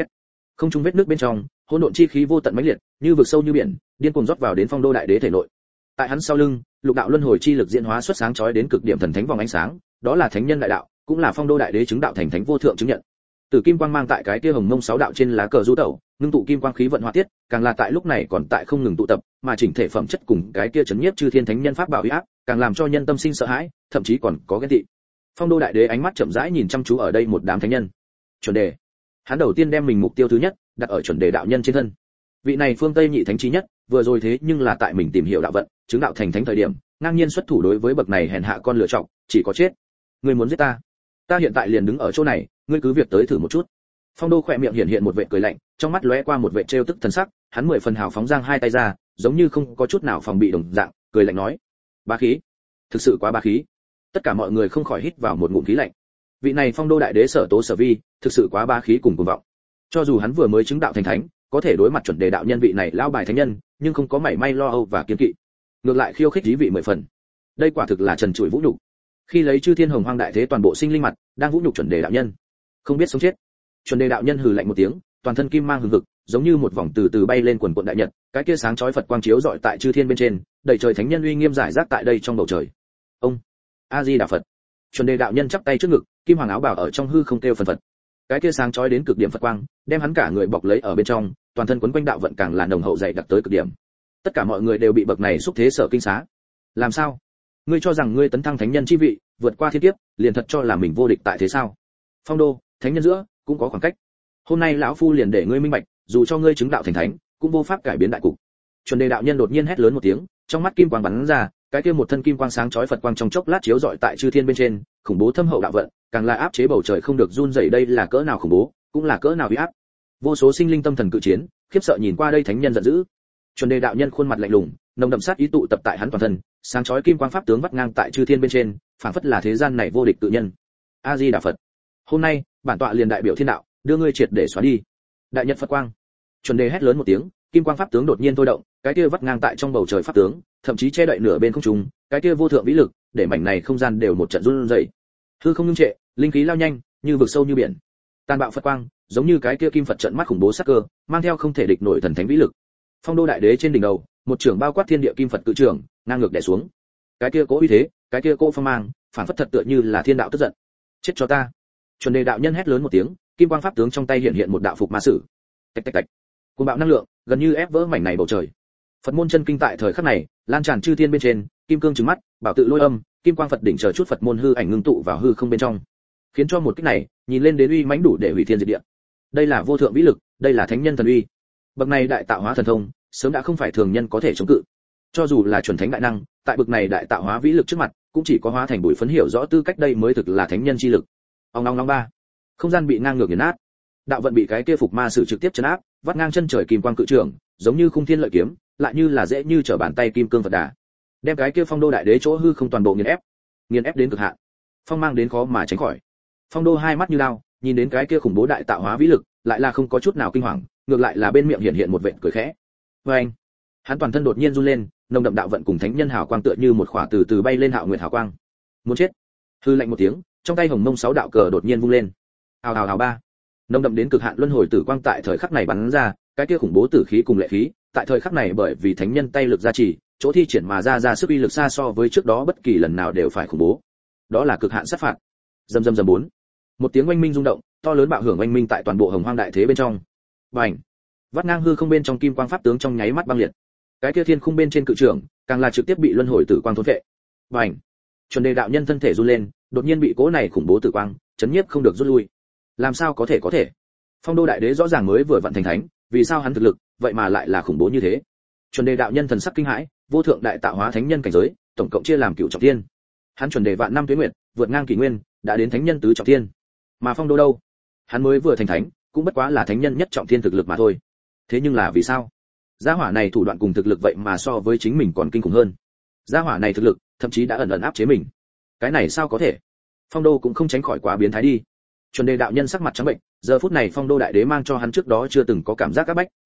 Không trung vết nước bên trong, hỗn độn chi khí vô tận mãnh liệt, như vực sâu như biển, điên cuồng rót vào đến phong đô đại đế thể nội. Tại hắn sau lưng, lục đạo luân hồi chi lực diễn hóa xuất sáng chói đến cực điểm thần thánh vòng ánh sáng, đó là thánh nhân đại đạo, cũng là phong đô đại đế chứng đạo thành thánh vô thượng chứng nhận. Tử kim quang mang tại cái kia hồng mông sáu đạo trên lá cờ du tẩu, ngưng tụ kim quang khí vận hóa tiết, càng là tại lúc này còn tại không ngừng tụ tập, mà chỉnh thể phẩm chất cùng cái kia chấn nhiếp chư thiên thánh nhân pháp bảo uy áp, càng làm cho nhân tâm sinh sợ hãi, thậm chí còn có ghen tị. Phong đô đại đế ánh mắt chậm rãi nhìn chăm chú ở đây một đám thánh nhân. Chuẩn đề. Hắn đầu tiên đem mình mục tiêu thứ nhất đặt ở chuẩn đề đạo nhân trên thân. Vị này phương Tây nhị thánh chí nhất, vừa rồi thế nhưng là tại mình tìm hiểu đạo vận, chứng đạo thành thánh thời điểm, ngang nhiên xuất thủ đối với bậc này hèn hạ con lựa chọn, chỉ có chết. Ngươi muốn giết ta? Ta hiện tại liền đứng ở chỗ này, ngươi cứ việc tới thử một chút. Phong đô khỏe miệng hiện hiện một vệt cười lạnh, trong mắt lóe qua một vệt trêu tức thần sắc, hắn mười phần hào phóng giang hai tay ra, giống như không có chút nào phòng bị đồng dạng, cười lạnh nói: bá khí, thực sự quá bá khí. Tất cả mọi người không khỏi hít vào một ngụm khí lạnh. Vị này phong đô đại đế Sở Tố Sở Vi, thực sự quá bá khí cùng cuồng vọng. Cho dù hắn vừa mới chứng đạo thành thánh, có thể đối mặt chuẩn đề đạo nhân vị này lão bài thánh nhân, nhưng không có mảy may lo âu và kiêng kỵ, ngược lại khiêu khích dí vị mười phần. Đây quả thực là trần trụi vũ nhục. Khi lấy chư thiên hồng hoang đại thế toàn bộ sinh linh mặt, đang vũ nhục chuẩn đề đạo nhân, không biết sống chết. Chuẩn đề đạo nhân hừ lạnh một tiếng, toàn thân kim mang hừng hực, giống như một vòng từ từ bay lên quần quần đại nhật, cái kia sáng chói Phật quang chiếu rọi tại chư thiên bên trên, đầy trời thánh nhân uy nghiêm rải rác tại đây trong bầu trời. Ông A Di Đà Phật. Chuẩn đề đạo nhân chắp tay trước ngực, kim hoàng áo bào ở trong hư không kêu phần phật. Cái kia sáng chói đến cực điểm Phật quang, đem hắn cả người bọc lấy ở bên trong, toàn thân quấn quanh đạo vận càng là nồng hậu dày đặc tới cực điểm. Tất cả mọi người đều bị bậc này xúc thế sở kinh xá. Làm sao? Ngươi cho rằng ngươi tấn thăng thánh nhân chi vị, vượt qua thiên kiếp, liền thật cho là mình vô địch tại thế sao? Phong đô, thánh nhân giữa cũng có khoảng cách. Hôm nay lão phu liền để ngươi minh bạch, dù cho ngươi chứng đạo thành thánh, cũng vô pháp cải biến đại cục. Chuẩn đề đạo nhân đột nhiên hét lớn một tiếng, trong mắt kim quang bắn ra, cái kia một thân kim quang sáng chói Phật quang trong chốc lát chiếu rọi tại chư thiên bên trên, khủng bố thâm hậu đạo vận, càng là áp chế bầu trời không được run rẩy, đây là cỡ nào khủng bố, cũng là cỡ nào uy áp. Vô số sinh linh tâm thần cự chiến, khiếp sợ nhìn qua đây thánh nhân giận dữ. Chuẩn đề đạo nhân khuôn mặt lạnh lùng, nồng đậm sát ý tụ tập tại hắn toàn thân, sáng chói kim quang pháp tướng vắt ngang tại chư thiên bên trên, phảng phất là thế gian này vô địch tự nhân. A Di Đà Phật. Hôm nay, bản tọa liền đại biểu thiên đạo, đưa ngươi triệt để xóa đi. Đại nhật Phật quang. Chuẩn đề hét lớn một tiếng, kim quang pháp tướng đột nhiên thôi động, cái kia vắt ngang tại trong bầu trời pháp tướng, thậm chí che đậy nửa bên không trung, cái kia vô thượng vĩ lực, để mảnh này không gian đều một trận run rẩy. Hư không ngưng trệ, linh khí lao nhanh, như vực sâu như biển. Tàn bạo Phật quang, giống như cái kia kim Phật trận mắt khủng bố sắc cơ, mang theo không thể địch nổi thần thánh vĩ lực. Phong đô đại đế trên đỉnh đầu, một trưởng bao quát thiên địa kim Phật cự trưởng, ngang ngược đè xuống. Cái kia cố uy thế, cái kia cố phong mang, phản phất thật tựa như là thiên đạo tức giận. Chết cho ta. Chuẩn đề đạo nhân hét lớn một tiếng, kim quang pháp tướng trong tay hiện hiện một đạo phục ma sử. Tạch tạch tạch. Cuồng bạo năng lượng, gần như ép vỡ mảnh này bầu trời. Phật môn chân kinh tại thời khắc này, lan tràn chư thiên bên trên, kim cương trừng mắt, bảo tự lôi âm, kim quang Phật đỉnh chờ chút Phật môn hư ảnh ngưng tụ vào hư không bên trong, khiến cho một kích này nhìn lên đến uy mãnh đủ để hủy thiên diệt địa. Đây là vô thượng vĩ lực, đây là thánh nhân thần uy. Bậc này đại tạo hóa thần thông, sớm đã không phải thường nhân có thể chống cự. Cho dù là chuẩn thánh đại năng, tại bậc này đại tạo hóa vĩ lực trước mặt, cũng chỉ có hóa thành bụi phấn hiểu rõ tư cách đây mới thực là thánh nhân chi lực. Ong ong ong ba. Không gian bị ngang ngược nghiền nát. Đạo vận bị cái kia phục ma sử trực tiếp chấn áp, vắt ngang chân trời kim quang cự trường, giống như khung thiên lợi kiếm, lại như là dễ như trở bàn tay kim cương Phật đà. Đem cái kia phong đô đại đế chỗ hư không toàn bộ nghiền ép đến cực hạn. Phong mang đến khó mà tránh khỏi. Phong đô hai mắt như lao, nhìn đến cái kia khủng bố đại tạo hóa vĩ lực, lại là không có chút nào kinh hoàng, ngược lại là bên miệng hiện hiện một vệt cười khẽ. Anh, hắn toàn thân đột nhiên run lên, nồng đậm đạo vận cùng thánh nhân hào quang tựa như một khỏa từ từ bay lên hạo nguyệt hào quang. Muốn chết. Hư lạnh một tiếng, trong tay hồng mông sáu đạo cờ đột nhiên vung lên. Hào hào hào ba. Nồng đậm đến cực hạn luân hồi tử quang tại thời khắc này bắn ra, cái kia khủng bố tử khí cùng lệ khí, tại thời khắc này bởi vì thánh nhân tay lực gia trì, chỗ thi triển mà ra sức uy lực xa so với trước đó bất kỳ lần nào đều phải khủng bố. Đó là cực hạn sát phạt. Rầm rầm rầm bốn. Một tiếng oanh minh rung động, to lớn bạo hưởng oanh minh tại toàn bộ hồng hoang đại thế bên trong. Bành. Vắt ngang hư không bên trong kim quang pháp tướng trong nháy mắt băng liệt. Cái kia thiên khung bên trên cự trưởng, càng là trực tiếp bị luân hồi tử quang thôn phệ. Bành. Chuẩn đề đạo nhân thân thể run lên, đột nhiên bị cỗ này khủng bố tử quang chấn nhiếp không được rút lui. Làm sao có thể? Phong Đô đại đế rõ ràng mới vừa vận thành thánh, vì sao hắn thực lực vậy mà lại là khủng bố như thế? Chuẩn đề đạo nhân thần sắc kinh hãi, vô thượng đại tạo hóa thánh nhân cảnh giới, tổng cộng chia làm cửu trọng thiên. Hắn chuẩn đề vạn năm tuế nguyệt, vượt ngang kỷ nguyên, đã đến thánh nhân tứ trọng thiên. Mà Phong Đô đâu? Hắn mới vừa thành thánh, cũng bất quá là thánh nhân nhất trọng thiên thực lực mà thôi. Thế nhưng là vì sao? Gia hỏa này thủ đoạn cùng thực lực vậy mà so với chính mình còn kinh khủng hơn. Gia hỏa này thực lực, thậm chí đã ẩn ẩn áp chế mình. Cái này sao có thể? Phong Đô cũng không tránh khỏi quá biến thái đi. Chuẩn đề đạo nhân sắc mặt trắng bệnh, giờ phút này Phong Đô đại đế mang cho hắn trước đó chưa từng có cảm giác áp bách.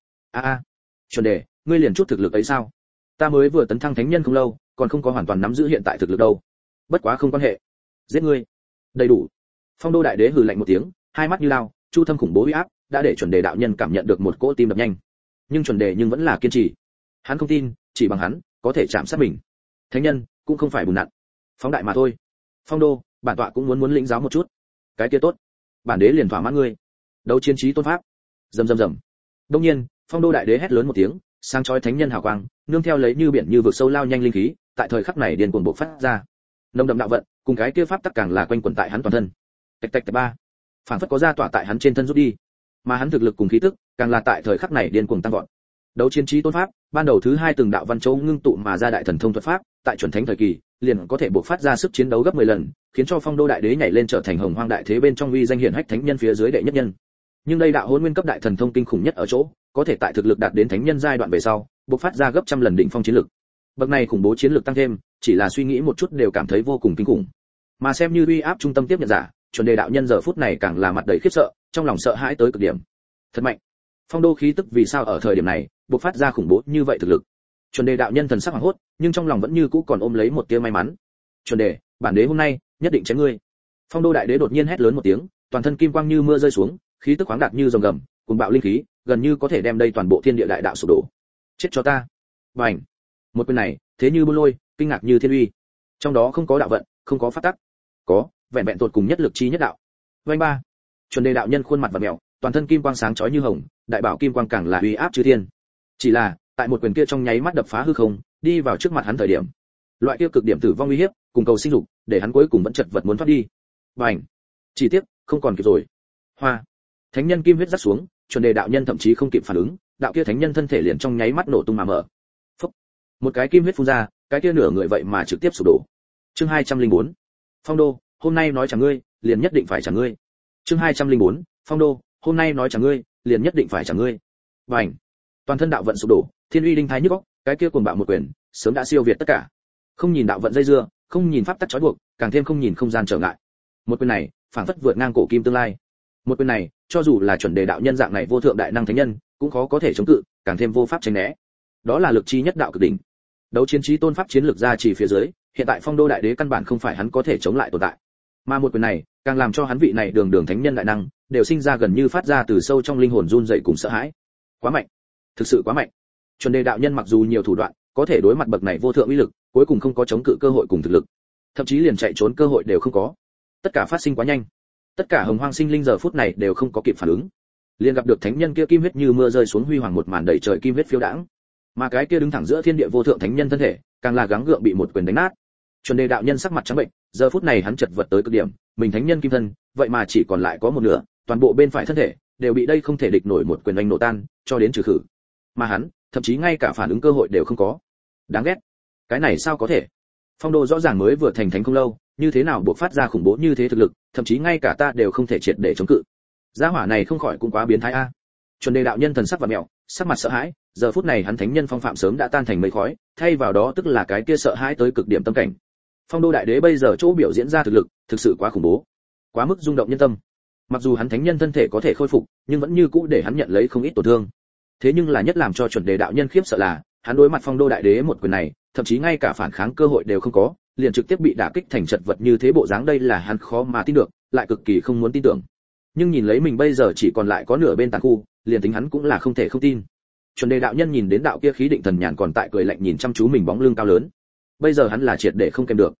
Chuẩn đề, ngươi liền chút thực lực ấy sao? Ta mới vừa tấn thăng thánh nhân không lâu, còn không có hoàn toàn nắm giữ hiện tại thực lực đâu. Bất quá không quan hệ, giết ngươi, đầy đủ. Phong Đô đại đế hừ lạnh một tiếng, hai mắt như lao, chu thâm khủng bố uy áp, đã để chuẩn đề đạo nhân cảm nhận được một cỗ tim đập nhanh. Nhưng chuẩn đề vẫn là kiên trì. Hắn không tin, chỉ bằng hắn có thể chạm sát mình. Thánh nhân cũng không phải bùn nặn, phóng đại mà thôi. Phong Đô, bản tọa cũng muốn lĩnh giáo một chút. Cái kia tốt, bản đế liền thỏa mãn ngươi. Đấu chiến trí tôn pháp. Rầm rầm rầm. Đương nhiên, Phong Đô đại đế hét lớn một tiếng, sáng chói thánh nhân hào quang, nương theo lấy như biển như vực sâu lao nhanh linh khí, tại thời khắc này điên cuồng bộc phát ra. Nồng đậm đạo vận, cùng cái kia pháp tắc càng là quanh quẩn tại hắn toàn thân. Tạch tạch tạch ba. Phản phất có ra tỏa tại hắn trên thân rút đi. Mà hắn thực lực cùng khí tức, càng là tại thời khắc này điên cuồng tăng vọt. Đấu chiến trí tôn pháp, ban đầu thứ hai từng đạo văn châu ngưng tụ mà ra đại thần thông thuật pháp, tại chuẩn thánh thời kỳ, liền có thể bộc phát ra sức chiến đấu gấp 10 lần, khiến cho Phong Đô đại đế nhảy lên trở thành hồng hoang đại thế bên trong uy danh hiển hách thánh nhân phía dưới đệ nhất nhân. Nhưng đây đạo hôn nguyên cấp đại thần thông kinh khủng nhất ở chỗ, có thể tại thực lực đạt đến thánh nhân giai đoạn về sau, bộc phát ra gấp trăm lần đỉnh phong chiến lực. Bậc này khủng bố chiến lực tăng thêm, chỉ là suy nghĩ một chút đều cảm thấy vô cùng kinh khủng. Mà xem như uy áp trung tâm tiếp nhận giả, chuẩn đề đạo nhân giờ phút này càng là mặt đầy khiếp sợ, trong lòng sợ hãi tới cực điểm. Thật mạnh. Phong Đô khí tức vì sao ở thời điểm này bộc phát ra khủng bố như vậy thực lực? Chuẩn đề đạo nhân thần sắc hoảng hốt, nhưng trong lòng vẫn như cũ còn ôm lấy một tia may mắn. Chuẩn đề, bản đế hôm nay nhất định chém ngươi. Phong Đô đại đế đột nhiên hét lớn một tiếng, toàn thân kim quang như mưa rơi xuống, khí tức khoáng đạt như rồng gầm, cuồng bạo linh khí, gần như có thể đem đây toàn bộ thiên địa đại đạo sụp đổ. Chết cho ta. Bành. Một quyền này, thế như buôn lôi, kinh ngạc như thiên uy. Trong đó không có đạo vận, không có pháp tắc, có vẹn vẹn tột cùng nhất lực chi nhất đạo. Vành ba. Chuẩn đề đạo nhân khuôn mặt vặn mèo, toàn thân kim quang sáng chói như hồng, đại bảo kim quang càng là uy áp chư thiên. Chỉ là, tại một quyền kia trong nháy mắt đập phá hư không, đi vào trước mặt hắn thời điểm, loại kia cực điểm tử vong uy hiếp, cùng cầu sinh dục, để hắn cuối cùng vẫn chật vật muốn thoát đi. Bành. Chỉ tiếc, không còn kịp rồi. Hoa. Thánh nhân kim huyết rắc xuống, chuẩn đề đạo nhân thậm chí không kịp phản ứng, đạo kia thánh nhân thân thể liền trong nháy mắt nổ tung mà mở. Phốc. Một cái kim huyết phun ra, cái kia nửa người vậy mà trực tiếp sụp đổ. Chương 204. Phong Đô, hôm nay nói chẳng ngươi, liền nhất định phải chẳng ngươi. Chương 204. Phong Đô, hôm nay nói chẳng ngươi, liền nhất định phải chẳng ngươi. Bành. Toàn thân đạo vận sụp đổ, thiên uy đinh thái nhức óc, cái kia cuồng bạo một quyền, sớm đã siêu việt tất cả. Không nhìn đạo vận dây dưa, không nhìn pháp tắc trói buộc, càng thêm không nhìn không gian trở ngại. Một quyền này, phảng phất vượt ngang cổ kim tương lai. Một quyền này, cho dù là chuẩn đề đạo nhân dạng này vô thượng đại năng thánh nhân, cũng khó có thể chống cự, càng thêm vô pháp tránh né. Đó là lực chi nhất đạo cực đỉnh. Đấu chiến trí tôn pháp chiến lực ra chỉ phía dưới, hiện tại Phong Đô đại đế căn bản không phải hắn có thể chống lại tồn tại. Mà một quyền này, càng làm cho hắn vị này đường đường thánh nhân đại năng, đều sinh ra gần như phát ra từ sâu trong linh hồn run rẩy cùng sợ hãi. Quá mạnh, thực sự quá mạnh. Chuẩn đề đạo nhân mặc dù nhiều thủ đoạn, có thể đối mặt bậc này vô thượng uy lực, cuối cùng không có chống cự cơ hội cùng thực lực, thậm chí liền chạy trốn cơ hội đều không có. Tất cả phát sinh quá nhanh, tất cả hồng hoang sinh linh giờ phút này đều không có kịp phản ứng, liền gặp được thánh nhân kia kim huyết như mưa rơi xuống huy hoàng một màn đầy trời kim huyết phiêu đãng, mà cái kia đứng thẳng giữa thiên địa vô thượng thánh nhân thân thể, càng là gắng gượng bị một quyền đánh nát. Chuẩn đề đạo nhân sắc mặt trắng bệnh, giờ phút này hắn chật vật tới cực điểm, mình thánh nhân kim thân, vậy mà chỉ còn lại có một nửa, toàn bộ bên phải thân thể đều bị đây không thể địch nổi một quyền đánh nổ tan, cho đến trừ khử. Mà hắn, thậm chí ngay cả phản ứng cơ hội đều không có. Đáng ghét. Cái này sao có thể? Phong Đô rõ ràng mới vừa thành thánh không lâu, như thế nào buộc phát ra khủng bố như thế thực lực, thậm chí ngay cả ta đều không thể triệt để chống cự. Gia hỏa này không khỏi cũng quá biến thái a. Chuẩn đề đạo nhân thần sắc và mèo, sắc mặt sợ hãi, giờ phút này hắn thánh nhân phong phạm sớm đã tan thành mây khói, thay vào đó tức là cái kia sợ hãi tới cực điểm tâm cảnh. Phong Đô đại đế bây giờ chỗ biểu diễn ra thực lực, thực sự quá khủng bố, quá mức rung động nhân tâm. Mặc dù hắn thánh nhân thân thể có thể khôi phục, nhưng vẫn như cũ để hắn nhận lấy không ít tổn thương. Thế nhưng là nhất làm cho chuẩn đề đạo nhân khiếp sợ là, hắn đối mặt Phong Đô đại đế một quyền này, thậm chí ngay cả phản kháng cơ hội đều không có, liền trực tiếp bị đả kích thành chật vật như thế bộ dáng, đây là hắn khó mà tin được, lại cực kỳ không muốn tin tưởng. Nhưng nhìn lấy mình bây giờ chỉ còn lại có nửa bên tàn khu, liền tính hắn cũng là không thể không tin. Chuẩn đề đạo nhân nhìn đến đạo kia khí định thần nhàn còn tại cười lạnh nhìn chăm chú mình bóng lưng cao lớn. Bây giờ hắn là triệt để không kèm được.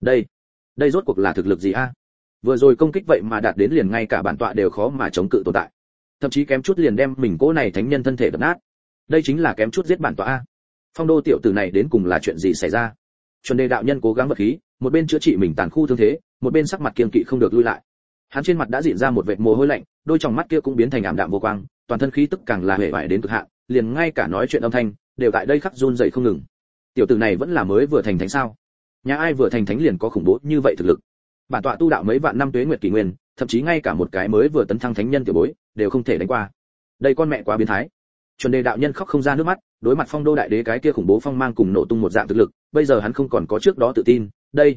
Đây rốt cuộc là thực lực gì a? Vừa rồi công kích vậy mà đạt đến liền ngay cả bản tọa đều khó mà chống cự tồn tại. Thậm chí kém chút liền đem mình cỗ này thánh nhân thân thể đập nát. Đây chính là kém chút giết bản tọa a. Phong Đô tiểu tử này đến cùng là chuyện gì xảy ra? Chuẩn đề đạo nhân cố gắng vật khí, một bên chữa trị mình tàn khu thương thế, một bên sắc mặt kiên kỵ không được lui lại. Hắn trên mặt đã dịn ra một vệt mồ hôi lạnh, đôi tròng mắt kia cũng biến thành ảm đạm vô quang, toàn thân khí tức càng là hề bại đến cực hạn, liền ngay cả nói chuyện âm thanh đều tại đây khắc run rẩy không ngừng. Tiểu tử này vẫn là mới vừa thành thánh sao? Nhà ai vừa thành thánh liền có khủng bố như vậy thực lực? Bản tọa tu đạo mấy vạn năm tuế nguyệt kỷ nguyên, thậm chí ngay cả một cái mới vừa tấn thăng thánh nhân tiểu bối đều không thể đánh qua. Đây con mẹ quá biến thái. Chuẩn Đề đạo nhân khóc không ra nước mắt, đối mặt Phong Đô đại đế cái kia khủng bố phong mang cùng nổ tung một dạng thực lực, bây giờ hắn không còn có trước đó tự tin,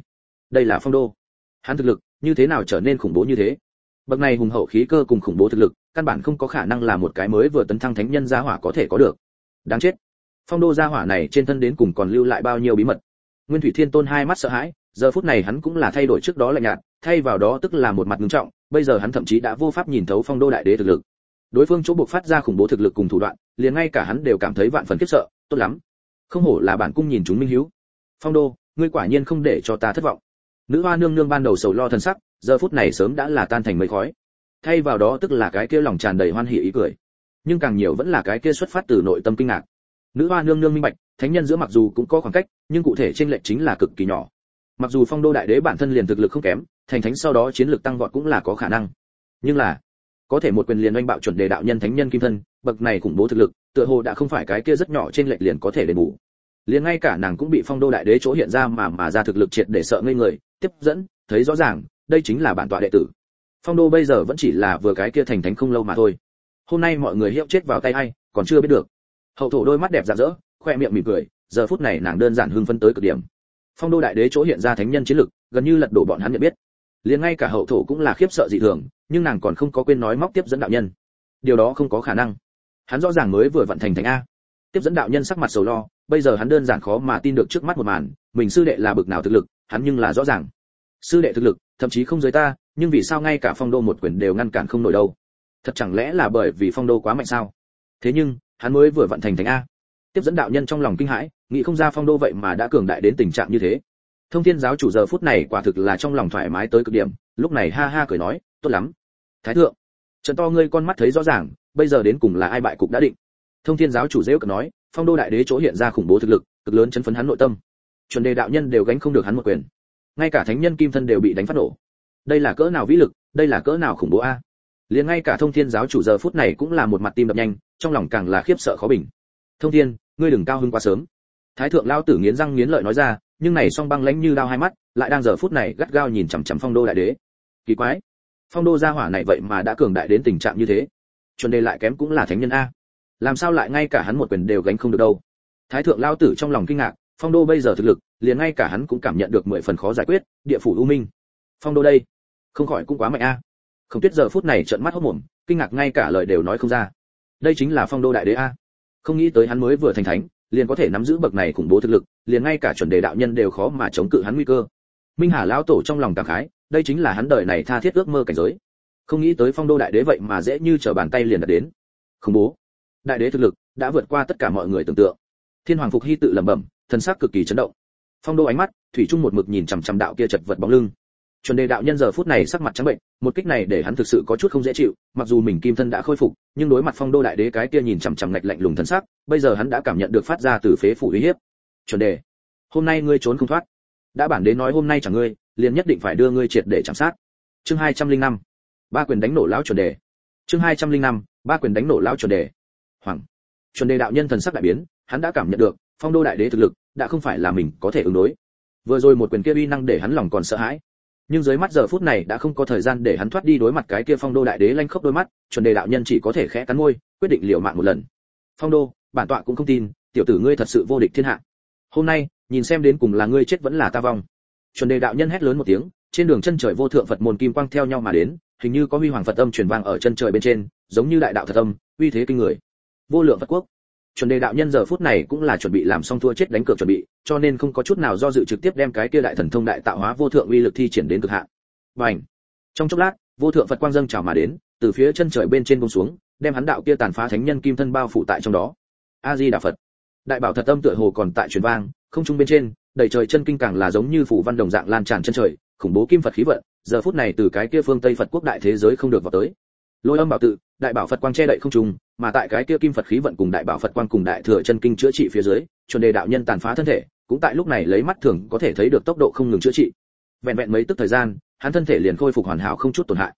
đây là Phong Đô. Hắn thực lực như thế nào trở nên khủng bố như thế? Bậc này hùng hậu khí cơ cùng khủng bố thực lực, căn bản không có khả năng là một cái mới vừa tấn thăng thánh nhân gia hỏa có thể có được. Đáng chết. Phong Đô gia hỏa này trên thân đến cùng còn lưu lại bao nhiêu bí mật. Nguyên Thủy Thiên Tôn hai mắt sợ hãi, giờ phút này hắn cũng là thay đổi trước đó lạnh nhạt, thay vào đó tức là một mặt nghiêm trọng, bây giờ hắn thậm chí đã vô pháp nhìn thấu Phong Đô đại đế thực lực. Đối phương chỗ buộc phát ra khủng bố thực lực cùng thủ đoạn, liền ngay cả hắn đều cảm thấy vạn phần khiếp sợ, tốt lắm. Không hổ là bản cung nhìn chúng minh hiếu. Phong Đô, ngươi quả nhiên không để cho ta thất vọng. Nữ hoa nương nương ban đầu sầu lo thân sắc, giờ phút này sớm đã là tan thành mây khói. Thay vào đó tức là cái kia lòng tràn đầy hoan hỉ ý cười, nhưng càng nhiều vẫn là cái kia xuất phát từ nội tâm kinh ngạc. Nữ hoa nương nương minh bạch, thánh nhân giữa mặc dù cũng có khoảng cách, nhưng cụ thể trên lệch chính là cực kỳ nhỏ. Mặc dù Phong Đô đại đế bản thân liền thực lực không kém, thành thánh sau đó chiến lực tăng vọt cũng là có khả năng. Nhưng là, có thể một quyền liền oanh bạo Chuẩn Đề đạo nhân thánh nhân kim thân, bậc này khủng bố thực lực, tựa hồ đã không phải cái kia rất nhỏ trên lệch liền có thể đền bù. Liền ngay cả nàng cũng bị Phong Đô đại đế chỗ hiện ra mà ra thực lực triệt để sợ ngây người, tiếp dẫn, thấy rõ ràng, đây chính là bản tọa đệ tử. Phong Đô bây giờ vẫn chỉ là vừa cái kia thành thánh không lâu mà thôi. Hôm nay mọi người hiệu chết vào tay ai, còn chưa biết được. Hậu thổ đôi mắt đẹp rạng rỡ, khoe miệng mỉm cười, giờ phút này nàng đơn giản hưng phấn tới cực điểm. Phong Đô đại đế chỗ hiện ra thánh nhân chiến lực, gần như lật đổ bọn hắn nhận biết. Liền ngay cả hậu thổ cũng là khiếp sợ dị thường, nhưng nàng còn không có quên nói móc tiếp dẫn đạo nhân. Điều đó không có khả năng. Hắn rõ ràng mới vừa vận thành thánh a. Tiếp dẫn đạo nhân sắc mặt sầu lo, bây giờ hắn đơn giản khó mà tin được trước mắt một màn, mình sư đệ là bực nào thực lực, hắn nhưng là rõ ràng. Sư đệ thực lực, thậm chí không dưới ta, nhưng vì sao ngay cả Phong Đô một quyền đều ngăn cản không nổi đâu? Thật chẳng lẽ là bởi vì Phong Đô quá mạnh sao? Thế nhưng, hắn mới vừa vận thành thánh a. Tiếp dẫn đạo nhân trong lòng kinh hãi, nghĩ không ra Phong Đô vậy mà đã cường đại đến tình trạng như thế. Thông Thiên giáo chủ giờ phút này quả thực là trong lòng thoải mái tới cực điểm, lúc này ha ha cười nói, tốt lắm. Thái thượng, trận to ngươi con mắt thấy rõ ràng, bây giờ đến cùng là ai bại cục đã định. Thông Thiên giáo chủ giễu cợt nói, Phong Đô đại đế chỗ hiện ra khủng bố thực lực, cực lớn chấn phấn hắn nội tâm. Chuẩn Đề đạo nhân đều gánh không được hắn một quyền, ngay cả thánh nhân kim thân đều bị đánh phát nổ. Đây là cỡ nào vĩ lực, đây là cỡ nào khủng bố a. Liền ngay cả Thông Thiên giáo chủ giờ phút này cũng là một mặt tim đập nhanh, trong lòng càng là khiếp sợ khó bình. Thông Thiên, ngươi đừng cao hứng quá sớm. Thái thượng lao tử nghiến răng nghiến lợi nói ra, nhưng này song băng lãnh như đao hai mắt, lại đang giờ phút này gắt gao nhìn chằm chằm Phong Đô đại đế. Kỳ quái, Phong Đô gia hỏa này vậy mà đã cường đại đến tình trạng như thế. Chuẩn Đề lại kém cũng là thánh nhân a, làm sao lại ngay cả hắn một quyền đều gánh không được đâu. Thái thượng lao tử trong lòng kinh ngạc, Phong Đô bây giờ thực lực, liền ngay cả hắn cũng cảm nhận được 10 phần khó giải quyết, địa phủ u minh. Phong Đô đây, không khỏi cũng quá mạnh a. Không Tuyết giờ phút này trợn mắt hốt mồm, kinh ngạc ngay cả lời đều nói không ra. Đây chính là Phong Đô đại đế a. Không nghĩ tới hắn mới vừa thành thánh, liền có thể nắm giữ bậc này khủng bố thực lực, liền ngay cả Chuẩn Đề đạo nhân đều khó mà chống cự hắn nguy cơ. Minh Hà lão tổ trong lòng cảm khái, đây chính là hắn đời này tha thiết ước mơ cảnh giới. Không nghĩ tới Phong Đô đại đế vậy mà dễ như trở bàn tay liền đạt đến. Khủng bố. Đại đế thực lực đã vượt qua tất cả mọi người tưởng tượng. Thiên Hoàng Phục Hy tự lẩm bẩm, thần sắc cực kỳ chấn động. Phong Đô ánh mắt thủy chung một mực nhìn chằm chằm đạo kia chật vật bóng lưng. Chuẩn Đề đạo nhân giờ phút này sắc mặt trắng bệnh, một kích này để hắn thực sự có chút không dễ chịu, mặc dù mình kim thân đã khôi phục, nhưng đối mặt Phong Đô đại đế cái kia nhìn chằm chằm lạnh lạnh lùng thần sắc, bây giờ hắn đã cảm nhận được phát ra từ phế phủ uy hiếp. Chuẩn Đề, hôm nay ngươi trốn không thoát. Đã bản đế nói hôm nay chẳng ngươi, liền nhất định phải đưa ngươi triệt để chạm sát. Chương 205. Ba quyền đánh nổ lão Chuẩn Đề. Chương 205. Ba quyền đánh nổ lão Chuẩn Đề. Hoàng. Chuẩn Đề đạo nhân thần sắc đại biến, hắn đã cảm nhận được, Phong Đô đại đế thực lực đã không phải là mình có thể ứng đối. Vừa rồi một quyền kia uy năng để hắn lòng còn sợ hãi, nhưng dưới mắt giờ phút này đã không có thời gian để hắn thoát đi đối mặt cái kia Phong Đô đại đế lanh khốc đôi mắt. Chuẩn Đề đạo nhân chỉ có thể khẽ cắn môi, quyết định liều mạng một lần. Phong Đô, bản tọa cũng không tin, tiểu tử ngươi thật sự vô địch thiên hạ. Hôm nay, nhìn xem đến cùng là ngươi chết vẫn là ta vong. Chuẩn Đề đạo nhân hét lớn một tiếng, trên đường chân trời vô thượng Phật môn kim quang theo nhau mà đến, hình như có huy hoàng Phật âm truyền vang ở chân trời bên trên, giống như đại đạo thật âm, uy thế kinh người. Vô lượng Phật quốc. Chuẩn Đề đạo nhân giờ phút này cũng là chuẩn bị làm xong thua chết đánh cược chuẩn bị, cho nên không có chút nào do dự trực tiếp đem cái kia đại thần thông đại tạo hóa vô thượng uy lực thi triển đến cực hạn. Bành! Trong chốc lát, vô thượng Phật quang dâng trào mà đến, từ phía chân trời bên trên buông xuống, đem hắn đạo kia tàn phá thánh nhân kim thân bao phủ tại trong đó. A Di Đà Phật. Đại bảo thật âm tựa hồ còn tại truyền vang, không trung bên trên, đầy trời chân kinh càng là giống như phủ văn đồng dạng lan tràn chân trời, khủng bố kim Phật khí vận, giờ phút này từ cái kia phương Tây Phật quốc đại thế giới không được vào tới. Lôi âm bảo tự, đại bảo Phật quang che đậy không trung, mà tại cái kia kim Phật khí vận cùng đại bảo Phật quang cùng đại thừa chân kinh chữa trị phía dưới, Chuẩn Đề đạo nhân tàn phá thân thể, cũng tại lúc này lấy mắt thường có thể thấy được tốc độ không ngừng chữa trị. Vẹn vẹn mấy tức thời gian, hắn thân thể liền khôi phục hoàn hảo không chút tổn hại.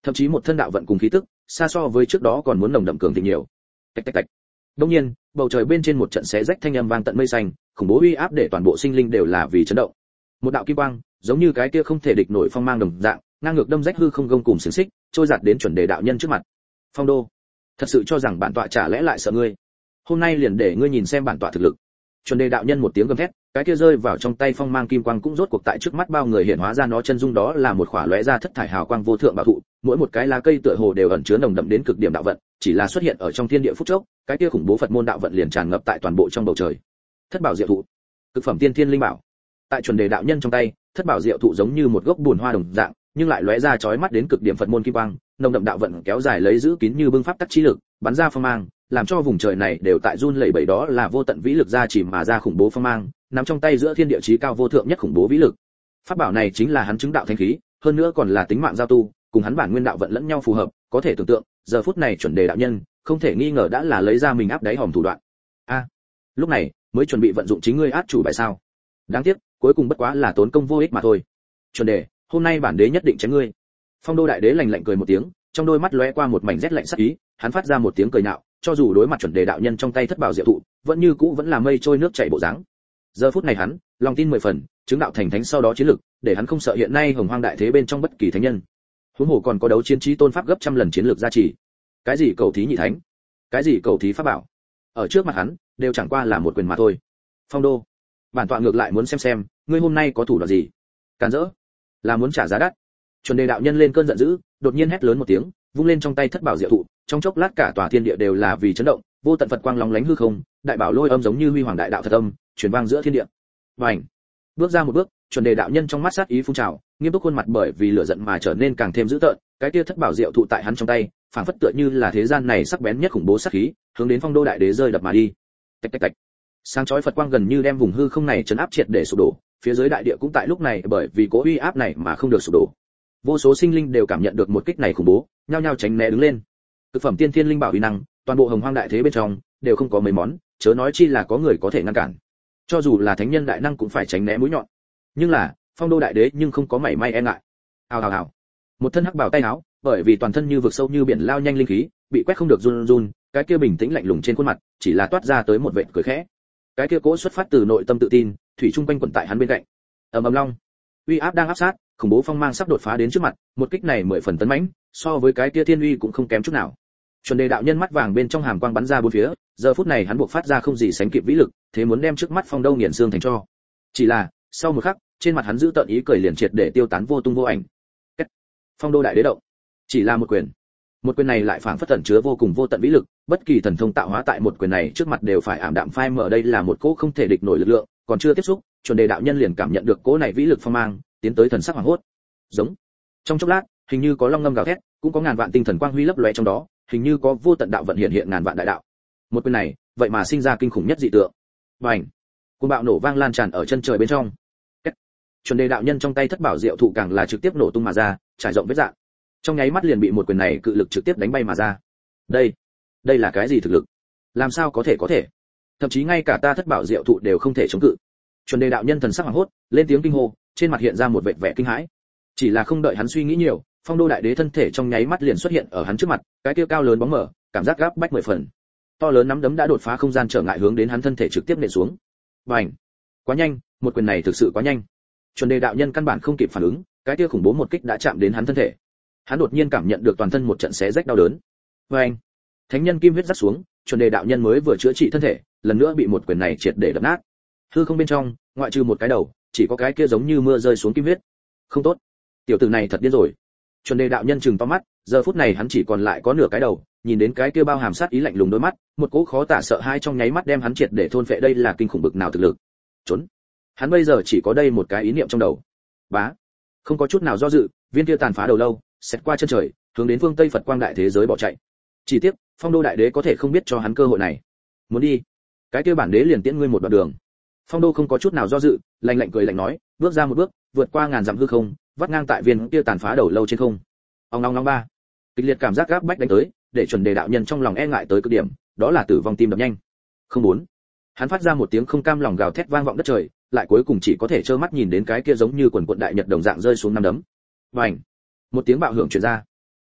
thậm chí một thân đạo vận cùng khí tức xa so với trước đó còn muốn nồng đậm cường thịnh nhiều. Tạch tạch tạch. Đương nhiên, bầu trời bên trên một trận xé rách thanh âm vang tận mây xanh, khủng bố uy áp để toàn bộ sinh linh đều là vì chấn động. Một đạo kim quang, giống như cái kia không thể địch nổi phong mang đồng dạng, ngang ngược đâm rách hư không gông cùng xiềng xích, trôi giạt đến chuẩn đề đạo nhân trước mặt. Phong Đô, thật sự cho rằng bản tọa chả lẽ lại sợ ngươi? Hôm nay liền để ngươi nhìn xem bản tọa thực lực. Chuẩn đề đạo nhân một tiếng gầm thét, cái kia rơi vào trong tay phong mang kim quang cũng rốt cuộc tại trước mắt bao người hiện hóa ra nó chân dung, đó là một khỏa lóe ra thất thải hào quang vô thượng bảo thụ, mỗi một cái lá cây tựa hồ đều ẩn chứa nồng đậm đến cực điểm đạo vận, chỉ là xuất hiện ở trong thiên địa phút chốc, cái kia khủng bố Phật môn đạo vận liền tràn ngập tại toàn bộ trong bầu trời. Thất bảo diệu thụ, cực phẩm tiên thiên linh bảo. Tại chuẩn đề đạo nhân trong tay, thất bảo diệu thụ giống như một gốc buồn hoa đồng dạng, nhưng lại lóe ra chói mắt đến cực điểm Phật môn kim quang, nồng đậm đạo vận kéo dài lấy giữ kín như bưng pháp tắc chi lực, bắn ra phong mang, làm cho vùng trời này đều tại run lẩy bẩy, đó là vô tận vĩ lực ra chỉ mà ra khủng bố phong mang, nằm trong tay giữa thiên địa chí cao vô thượng nhất khủng bố vĩ lực. Pháp bảo này chính là hắn chứng đạo thánh khí, hơn nữa còn là tính mạng giao tu, cùng hắn bản nguyên đạo vận lẫn nhau phù hợp, có thể tưởng tượng, giờ phút này chuẩn đề đạo nhân, không thể nghi ngờ đã là lấy ra mình áp đáy hòm thủ đoạn. Lúc này mới chuẩn bị vận dụng chính ngươi át chủ bài sao? Đáng tiếc, cuối cùng bất quá là tốn công vô ích mà thôi. Chuẩn đề, hôm nay bản đế nhất định chém ngươi. Phong Đô đại đế lạnh lạnh cười một tiếng, trong đôi mắt lóe qua một mảnh rét lạnh sắc ý, hắn phát ra một tiếng cười nhạo, cho dù đối mặt chuẩn đề đạo nhân trong tay thất bảo diệu thụ, vẫn như cũ vẫn là mây trôi nước chảy bộ dáng. Giờ phút này hắn, lòng tin 10 phần, chứng đạo thành thánh sau đó chiến lực, để hắn không sợ hiện nay hồng hoang đại thế bên trong bất kỳ thánh nhân. Huống hồ còn có đấu chiến trí tôn pháp gấp trăm lần chiến lược gia trì. Cái gì cầu thí nhị thánh, cái gì cầu thí pháp bảo, ở trước mặt hắn, đều chẳng qua là một quyền mà thôi. Phong Đô, bản tọa ngược lại muốn xem, ngươi hôm nay có thủ đoạn gì? Càn rỡ, là muốn trả giá đắt. Chuẩn đề đạo nhân lên cơn giận dữ, đột nhiên hét lớn một tiếng, vung lên trong tay thất bảo diệu thụ, trong chốc lát cả tòa thiên địa đều là vì chấn động, vô tận Phật quang lóng lánh hư không, đại bảo lôi âm giống như huy hoàng đại đạo thật âm, truyền vang giữa thiên địa. Bành! Bước ra một bước, chuẩn đề đạo nhân trong mắt sát ý phun trào, nghiêm túc khuôn mặt bởi vì lửa giận mà trở nên càng thêm dữ tợn, cái kia thất bảo diệu thụ tại hắn trong tay, phảng phất tựa như là thế gian này sắc bén nhất khủng bố sát khí, hướng đến Phong Đô đại đế rơi đập mà đi. Tạch tạch tạch. Sáng chói Phật quang gần như đem vùng hư không này chấn áp triệt để sụp đổ, phía dưới đại địa cũng tại lúc này bởi vì cố uy áp này mà không được sụp đổ. Vô số sinh linh đều cảm nhận được một kích này khủng bố, nhao nhao tránh né đứng lên. Cực phẩm tiên thiên linh bảo uy năng, toàn bộ hồng hoang đại thế bên trong đều không có mấy món, chớ nói chi là có người có thể ngăn cản. Cho dù là thánh nhân đại năng cũng phải tránh né mũi nhọn. Nhưng là, Phong Đô đại đế nhưng không có mảy may e ngại. Hào hào hào. Một thân hắc bào tay áo, bởi vì toàn thân như vực sâu như biển lao nhanh linh khí, bị quét không được run run, cái kia bình tĩnh lạnh lùng trên khuôn mặt, chỉ là toát ra tới một vệt cười khẽ. Cái kia cố xuất phát từ nội tâm tự tin, thủy chung quanh quẩn tại hắn bên cạnh. Ầm ầm long, uy áp đang áp sát, khủng bố phong mang sắp đột phá đến trước mặt, một kích này 10 phần tấn mãnh, so với cái kia thiên uy cũng không kém chút nào. Chuẩn đề đạo nhân mắt vàng bên trong hàm quang bắn ra bốn phía, giờ phút này hắn buộc phát ra không gì sánh kịp vĩ lực, thế muốn đem trước mắt Phong Đô nghiền xương thành tro. Chỉ là, sau một khắc, trên mặt hắn giữ tợn ý cười liền triệt để tiêu tán vô tung vô ảnh. Phong Đô đại đế động, chỉ là một quyền này lại phảng phất tẩn chứa vô cùng vô tận vĩ lực, bất kỳ thần thông tạo hóa tại một quyền này trước mặt đều phải ảm đạm phai mờ, đây là một cỗ không thể địch nổi lực lượng, còn chưa tiếp xúc, chuẩn đề đạo nhân liền cảm nhận được cỗ này vĩ lực phong mang, tiến tới thần sắc hoảng hốt. Giống. Trong chốc lát, hình như có long ngâm gào thét, cũng có ngàn vạn tinh thần quang huy lấp lóe trong đó, hình như có vô tận đạo vận hiện ngàn vạn đại đạo. Một quyền này, vậy mà sinh ra kinh khủng nhất dị tượng. Bành! Cuồng bạo nổ vang lan tràn ở chân trời bên trong. Chuẩn đề đạo nhân trong tay thất bảo diệu thụ càng là trực tiếp nổ tung mà ra, trải rộng vết rạn. Trong nháy mắt liền bị một quyền này cự lực trực tiếp đánh bay mà ra. Đây là cái gì thực lực? Làm sao có thể? Thậm chí ngay cả ta thất bảo diệu thụ đều không thể chống cự. Chuẩn đề đạo nhân thần sắc hoảng hốt, lên tiếng kinh hô, trên mặt hiện ra một vệt vẻ kinh hãi. Chỉ là không đợi hắn suy nghĩ nhiều, Phong Đô đại đế thân thể trong nháy mắt liền xuất hiện ở hắn trước mặt, cái kia cao lớn bóng mở, cảm giác gáp bách 10 phần. To lớn nắm đấm đã đột phá không gian trở ngại hướng đến hắn thân thể trực tiếp nện xuống. Bành! Quá nhanh, một quyền này thực sự quá nhanh. Chuẩn đề đạo nhân căn bản không kịp phản ứng, cái kia khủng bố một kích đã chạm đến hắn thân thể. Hắn đột nhiên cảm nhận được toàn thân một trận xé rách đau đớn. Bành! Thánh nhân kim huyết rắc xuống, chuẩn đề đạo nhân mới vừa chữa trị thân thể, lần nữa bị một quyền này triệt để đập nát. Hư không bên trong, ngoại trừ một cái đầu, chỉ có cái kia giống như mưa rơi xuống kim huyết. Không tốt, tiểu tử này thật điên rồi. Chuẩn đề đạo nhân trừng to mắt, giờ phút này hắn chỉ còn lại có nửa cái đầu, nhìn đến cái kia bao hàm sát ý lạnh lùng đôi mắt, một cỗ khó tả sợ hãi trong nháy mắt đem hắn triệt để thôn phệ, đây là kinh khủng bực nào thực lực. Trốn. Hắn bây giờ chỉ có đây một cái ý niệm trong đầu. Bá. Không có chút nào do dự, viên kia tàn phá đầu lâu, xét qua chân trời, hướng đến phương Tây Phật quang đại thế giới bỏ chạy. Chỉ tiếc, Phong Đô đại đế có thể không biết cho hắn cơ hội này. Muốn đi, cái kia bản đế liền tiễn ngươi một đoạn đường. Phong Đô không có chút nào do dự, lạnh lạnh cười lạnh nói, bước ra một bước, vượt qua ngàn dặm hư không, vắt ngang tại viên kia tàn phá đầu lâu trên không. Ong ong ong ba. Kịch liệt cảm giác gáp bách đánh tới, để chuẩn đề đạo nhân trong lòng e ngại tới cực điểm, đó là tử vong tim đập nhanh. Không muốn. Hắn phát ra một tiếng không cam lòng gào thét vang vọng đất trời, lại cuối cùng chỉ có thể trơ mắt nhìn đến cái kia giống như quần quần đại nhật đồng dạng rơi xuống năm đấm. Bành! Một tiếng bạo hưởng truyền ra.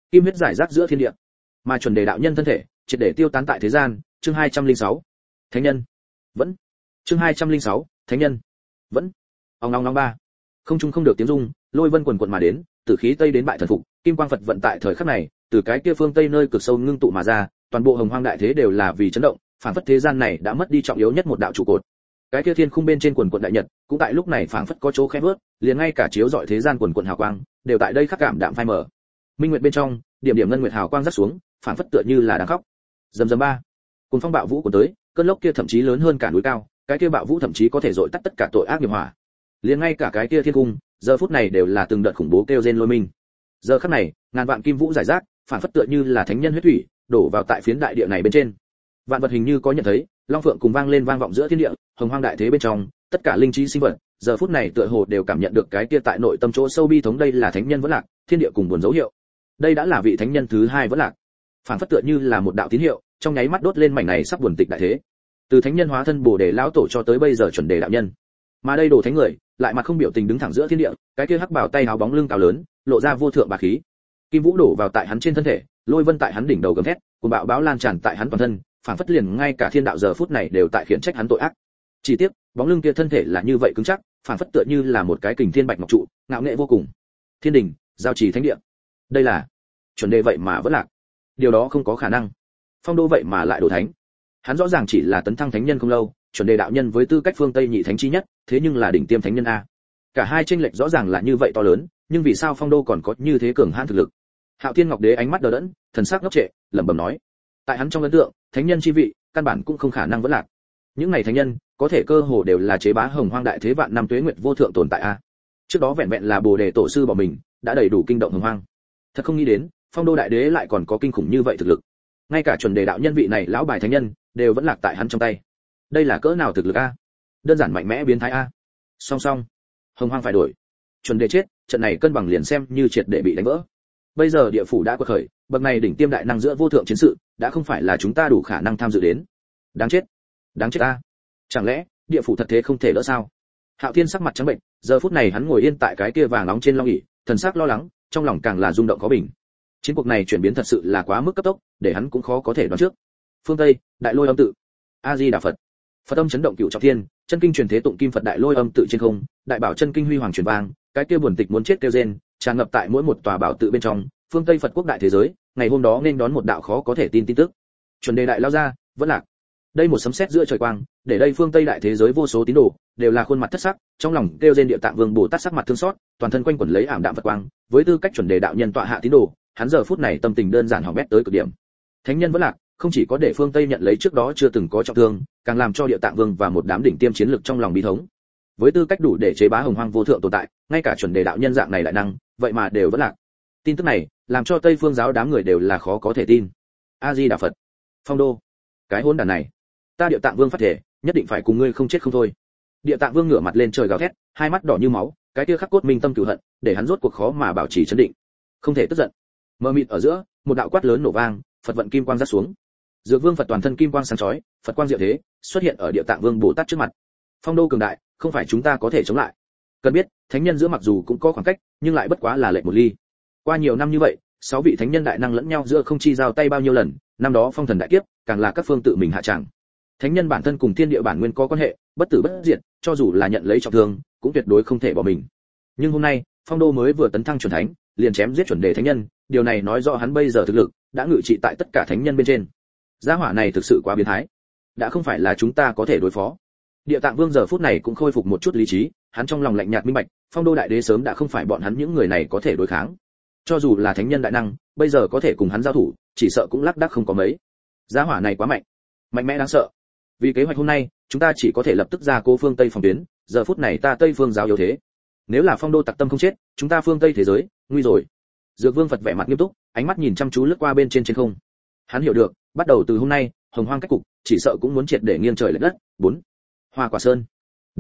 kim huyết giải rác giữa thiên địa, mà chuẩn đề đạo nhân thân thể triệt để tiêu tán tại thế gian. Chương 206, thánh nhân vẫn. Chương 206, thánh nhân vẫn. Ong ong ong ba. Không trung không được tiếng rung, lôi vân quần quần mà đến, tử khí tây đến bại thần phục, kim quang Phật vận tại thời khắc này, từ cái kia phương tây nơi cực sâu ngưng tụ mà ra, toàn bộ hồng hoang đại thế đều là vì chấn động, phảng phất thế gian này đã mất đi trọng yếu nhất một đạo trụ cột. Cái kia thiên khung bên trên quần quần đại nhật, cũng tại lúc này phảng phất có chỗ khẽ bước, liền ngay cả chiếu rọi thế gian quần quần hào quang, đều tại đây khắc cảm đạm phai mờ. Minh nguyệt bên trong, điểm điểm ngân nguyệt hào quang rắc xuống, phảng phất tựa như là đang khóc. Rầm rầm ba. Cuồng phong bạo vũ cuốn tới, cơn lốc kia thậm chí lớn hơn cả núi cao, cái kia bạo vũ thậm chí có thể dội tắt tất cả tội ác nghiệp hỏa. Liền ngay cả cái kia thiên cung, giờ phút này đều là từng đợt khủng bố kêu rên lôi minh. Giờ khắc này, ngàn vạn kim vũ giải rác, phản phất tựa như là thánh nhân huyết thủy, đổ vào tại phiến đại địa này bên trên. Vạn vật hình như có nhận thấy, long phượng cùng vang lên vang vọng giữa thiên địa, hồng hoang đại thế bên trong, tất cả linh trí sinh vật, giờ phút này tựa hồ đều cảm nhận được cái kia tại nội tâm chỗ sâu bi thống, đây là thánh nhân vẫn lạc, thiên địa cùng buồn dấu hiệu. Đây đã là vị thánh nhân thứ hai vẫn lạc. Phản phất tựa như là một đạo tín hiệu, trong nháy mắt đốt lên mảnh này sắp buồn tịch đại thế. Từ thánh nhân hóa thân Bồ Đề lão tổ cho tới bây giờ chuẩn đề đạo nhân. Mà đây đồ thánh người, lại mặt không biểu tình đứng thẳng giữa thiên địa, cái kia hắc bảo tay áo bóng lưng cao lớn, lộ ra vô thượng bá khí. Kim vũ đổ vào tại hắn trên thân thể, lôi vân tại hắn đỉnh đầu gầm thét, cuồng bạo bão lan tràn tại hắn toàn thân, phảng phất liền ngay cả thiên đạo giờ phút này đều tại khiển trách hắn tội ác. Chỉ tiếc, bóng lưng kia thân thể là như vậy cứng chắc, phảng phất tựa như là một cái kình thiên bạch ngọc trụ, ngạo nghệ vô cùng. Thiên đình, giao trì thánh địa. Đây là chuẩn đề vậy mà vẫn lạc. Điều đó không có khả năng. Phong đô vậy mà lại đổ thánh. Hắn rõ ràng chỉ là tấn thăng thánh nhân không lâu, chuẩn đề đạo nhân với tư cách phương Tây nhị thánh chi nhất, thế nhưng là đỉnh tiêm thánh nhân a. Cả hai chênh lệch rõ ràng là như vậy to lớn, nhưng vì sao Phong đô còn có như thế cường hãn thực lực? Hạo Thiên Ngọc Đế ánh mắt đờ đẫn, thần sắc ngốc trệ, lẩm bẩm nói: tại hắn trong ấn tượng, thánh nhân chi vị, căn bản cũng không khả năng vẫn lạc. Những này thánh nhân, có thể cơ hồ đều là chế bá hồng hoang đại thế vạn năm tuế nguyệt vô thượng tồn tại a. Trước đó vẹn vẹn là Bồ Đề tổ sư bỏ mình, đã đầy đủ kinh động hồng hoang. Thật không nghĩ đến, Phong đô đại đế lại còn có kinh khủng như vậy thực lực. Ngay cả chuẩn đề đạo nhân vị này lão bài thánh nhân, đều vẫn lạc tại hắn trong tay. Đây là cỡ nào thực lực a? Đơn giản mạnh mẽ biến thái a. Song song, hồng hoang phải đổi. Chuẩn đề chết, trận này cân bằng liền xem như triệt để bị đánh vỡ. Bây giờ địa phủ đã quật khởi, bậc này đỉnh tiêm đại năng giữa vô thượng chiến sự, đã không phải là chúng ta đủ khả năng tham dự đến. Đáng chết a. Chẳng lẽ địa phủ thật thế không thể đỡ sao? Hạo Thiên sắc mặt trắng bệnh, giờ phút này hắn ngồi yên tại cái kia vàng nóng trên long ỷ, thần sắc lo lắng, trong lòng càng là rung động khó bình. Chiến cuộc này chuyển biến thật sự là quá mức cấp tốc, để hắn cũng khó có thể đoán trước. Phương Tây, Đại Lôi Âm tự. A Di Đà Phật. Phật âm chấn động cửu trọng thiên, chân kinh truyền thế tụng kim Phật Đại Lôi Âm tự trên không, đại bảo chân kinh huy hoàng truyền vang, cái kia buồn tịch muốn chết kêu rên, tràn ngập tại mỗi một tòa bảo tự bên trong, phương Tây Phật quốc đại thế giới, ngày hôm đó nên đón một đạo khó có thể tin tin tức. Chuẩn đề đại lao ra, vẫn lạc. Đây một sấm sét giữa trời quang, để đây phương Tây đại thế giới vô số tín đồ, đều là khuôn mặt thất sắc, trong lòng kêu rên Địa Tạng Vương Bồ Tát sắc mặt thương xót, toàn thân quanh quẩn lấy ảm đạm Phật quang, với tư cách chuẩn đề đạo nhân tọa hạ tín đồ, hắn giờ phút này tâm tình đơn giản hỏng bét tới cực điểm. Thánh nhân vẫn lạc, không chỉ có để phương Tây nhận lấy trước đó chưa từng có trọng thương, càng làm cho Địa Tạng Vương và một đám đỉnh tiêm chiến lực trong lòng bí thống. Với tư cách đủ để chế bá hồng hoang vô thượng tồn tại, ngay cả chuẩn đề đạo nhân dạng này lại năng, vậy mà đều vẫn lạc. Tin tức này, làm cho Tây phương giáo đám người đều là khó có thể tin. A Di Đà Phật. Phong đô, cái hỗn đản này, ta Địa Tạng Vương phát thể, nhất định phải cùng ngươi không chết không thôi. Địa Tạng Vương ngửa mặt lên trời gào thét, hai mắt đỏ như máu, cái kia khắc cốt minh tâm cửu hận, để hắn rốt cuộc khó mà bảo trì trấn định. Không thể tức giận. Mờ mịt ở giữa, một đạo quát lớn nổ vang, Phật vận kim quang rát xuống. Dược Vương Phật toàn thân kim quang sáng chói, Phật quang diệu thế, xuất hiện ở Địa Tạng Vương Bồ Tát trước mặt. Phong đô cường đại, không phải chúng ta có thể chống lại. Cần biết, thánh nhân giữa mặc dù cũng có khoảng cách, nhưng lại bất quá là lệch một ly. Qua nhiều năm như vậy, 6 vị thánh nhân đại năng lẫn nhau giữa không chi giao tay bao nhiêu lần, năm đó phong thần đại kiếp, càng là các phương tự mình hạ tràng. Thánh nhân bản thân cùng thiên địa bản nguyên có quan hệ, bất tử bất diệt, cho dù là nhận lấy trọng thương, cũng tuyệt đối không thể bỏ mình. Nhưng hôm nay, Phong đô mới vừa tấn thăng chuẩn thánh, liền chém giết chuẩn đề thánh nhân, điều này nói rõ hắn bây giờ thực lực đã ngự trị tại tất cả thánh nhân bên trên. Gia hỏa này thực sự quá biến thái, đã không phải là chúng ta có thể đối phó. Địa Tạng Vương giờ phút này cũng khôi phục một chút lý trí, hắn trong lòng lạnh nhạt minh bạch, Phong đô đại đế sớm đã không phải bọn hắn những người này có thể đối kháng. Cho dù là thánh nhân đại năng, bây giờ có thể cùng hắn giao thủ, chỉ sợ cũng lác đác không có mấy. Gia hỏa này quá mạnh, mạnh mẽ đáng sợ. Vì kế hoạch hôm nay, chúng ta chỉ có thể lập tức ra cố phương Tây phòng tuyến, giờ phút này ta Tây phương giáo yếu thế. Nếu là Phong đô tặc tâm không chết, chúng ta phương Tây thế giới, nguy rồi. Dược Vương Phật vẻ mặt nghiêm túc, ánh mắt nhìn chăm chú lướt qua bên trên trên không. Hắn hiểu được, bắt đầu từ hôm nay, hồng hoang cách cục, chỉ sợ cũng muốn triệt để nghiêng trời lệch đất. 4. Hoa Quả Sơn.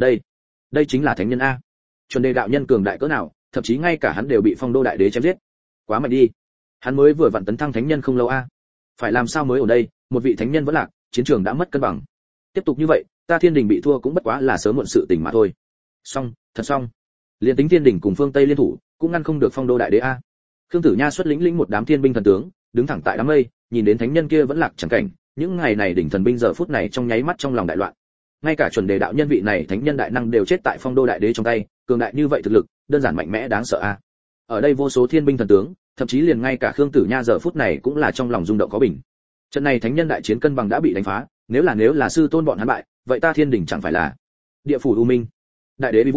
Đây chính là thánh nhân a. Chuẩn đề đạo nhân cường đại cỡ nào, thậm chí ngay cả hắn đều bị Phong đô đại đế chém giết. Quá mạnh đi. Hắn mới vừa vặn tấn thăng thánh nhân không lâu a. Phải làm sao mới ở đây, một vị thánh nhân vẫn lạc, chiến trường đã mất cân bằng. Tiếp tục như vậy, ta Thiên Đình bị thua cũng bất quá là sớm muộn sự tình mà thôi. Xong, thật xong. Liên tính Thiên Đình cùng phương Tây liên thủ, cũng ngăn không được Phong đô đại đế a. Khương Tử Nha xuất lĩnh một đám thiên binh thần tướng, đứng thẳng tại đám mây, nhìn đến thánh nhân kia vẫn lạc chẳng cảnh, những ngày này đỉnh thần binh giờ phút này trong nháy mắt trong lòng đại loạn. Ngay cả chuẩn đề đạo nhân vị này thánh nhân đại năng đều chết tại Phong Đô đại đế trong tay, cường đại như vậy thực lực, đơn giản mạnh mẽ đáng sợ a. Ở đây vô số thiên binh thần tướng, thậm chí liền ngay cả Khương Tử Nha giờ phút này cũng là trong lòng rung động có bình. Trận này thánh nhân đại chiến cân bằng đã bị đánh phá, nếu là sư tôn bọn hắn bại, vậy ta thiên đỉnh chẳng phải là địa phủ u minh. Đại đế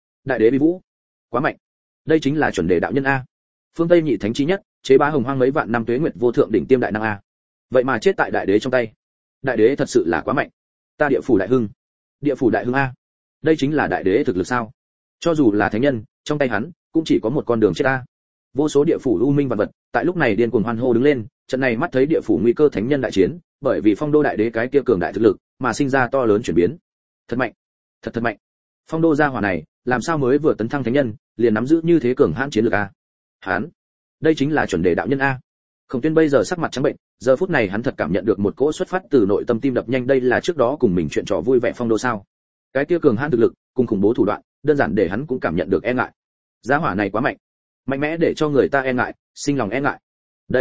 vi vũ, quá mạnh. Đây chính là chuẩn đề đạo nhân a. Phương Tây nhị thánh chí nhất, chế bá hồng hoang mấy vạn năm tuế nguyệt vô thượng đỉnh tiêm đại năng a. Vậy mà chết tại đại đế trong tay. Đại đế thật sự là quá mạnh. Ta địa phủ đại hưng a. Đây chính là đại đế thực lực sao? Cho dù là thánh nhân, trong tay hắn cũng chỉ có một con đường chết a. Vô số địa phủ u minh vạn vật, tại lúc này điên cuồng hoan hô đứng lên, trận này mắt thấy địa phủ nguy cơ thánh nhân đại chiến, bởi vì Phong Đô đại đế cái kia cường đại thực lực, mà sinh ra to lớn chuyển biến. Thật mạnh, thật mạnh. Phong Đô gia hỏa này, làm sao mới vừa tấn thăng thánh nhân, liền nắm giữ như thế cường hãn chiến lược a? Hắn, đây chính là chuẩn đề đạo nhân a. Khổng Tuyên bây giờ sắc mặt trắng bệnh, giờ phút này hắn thật cảm nhận được một cỗ xuất phát từ nội tâm tim đập nhanh, đây là trước đó cùng mình chuyện trò vui vẻ Phong Đô sao? Cái kia cường hãn thực lực, cùng khủng bố thủ đoạn, đơn giản để hắn cũng cảm nhận được e ngại. Gia hỏa này quá mạnh, mạnh mẽ để cho người ta e ngại, sinh lòng e ngại.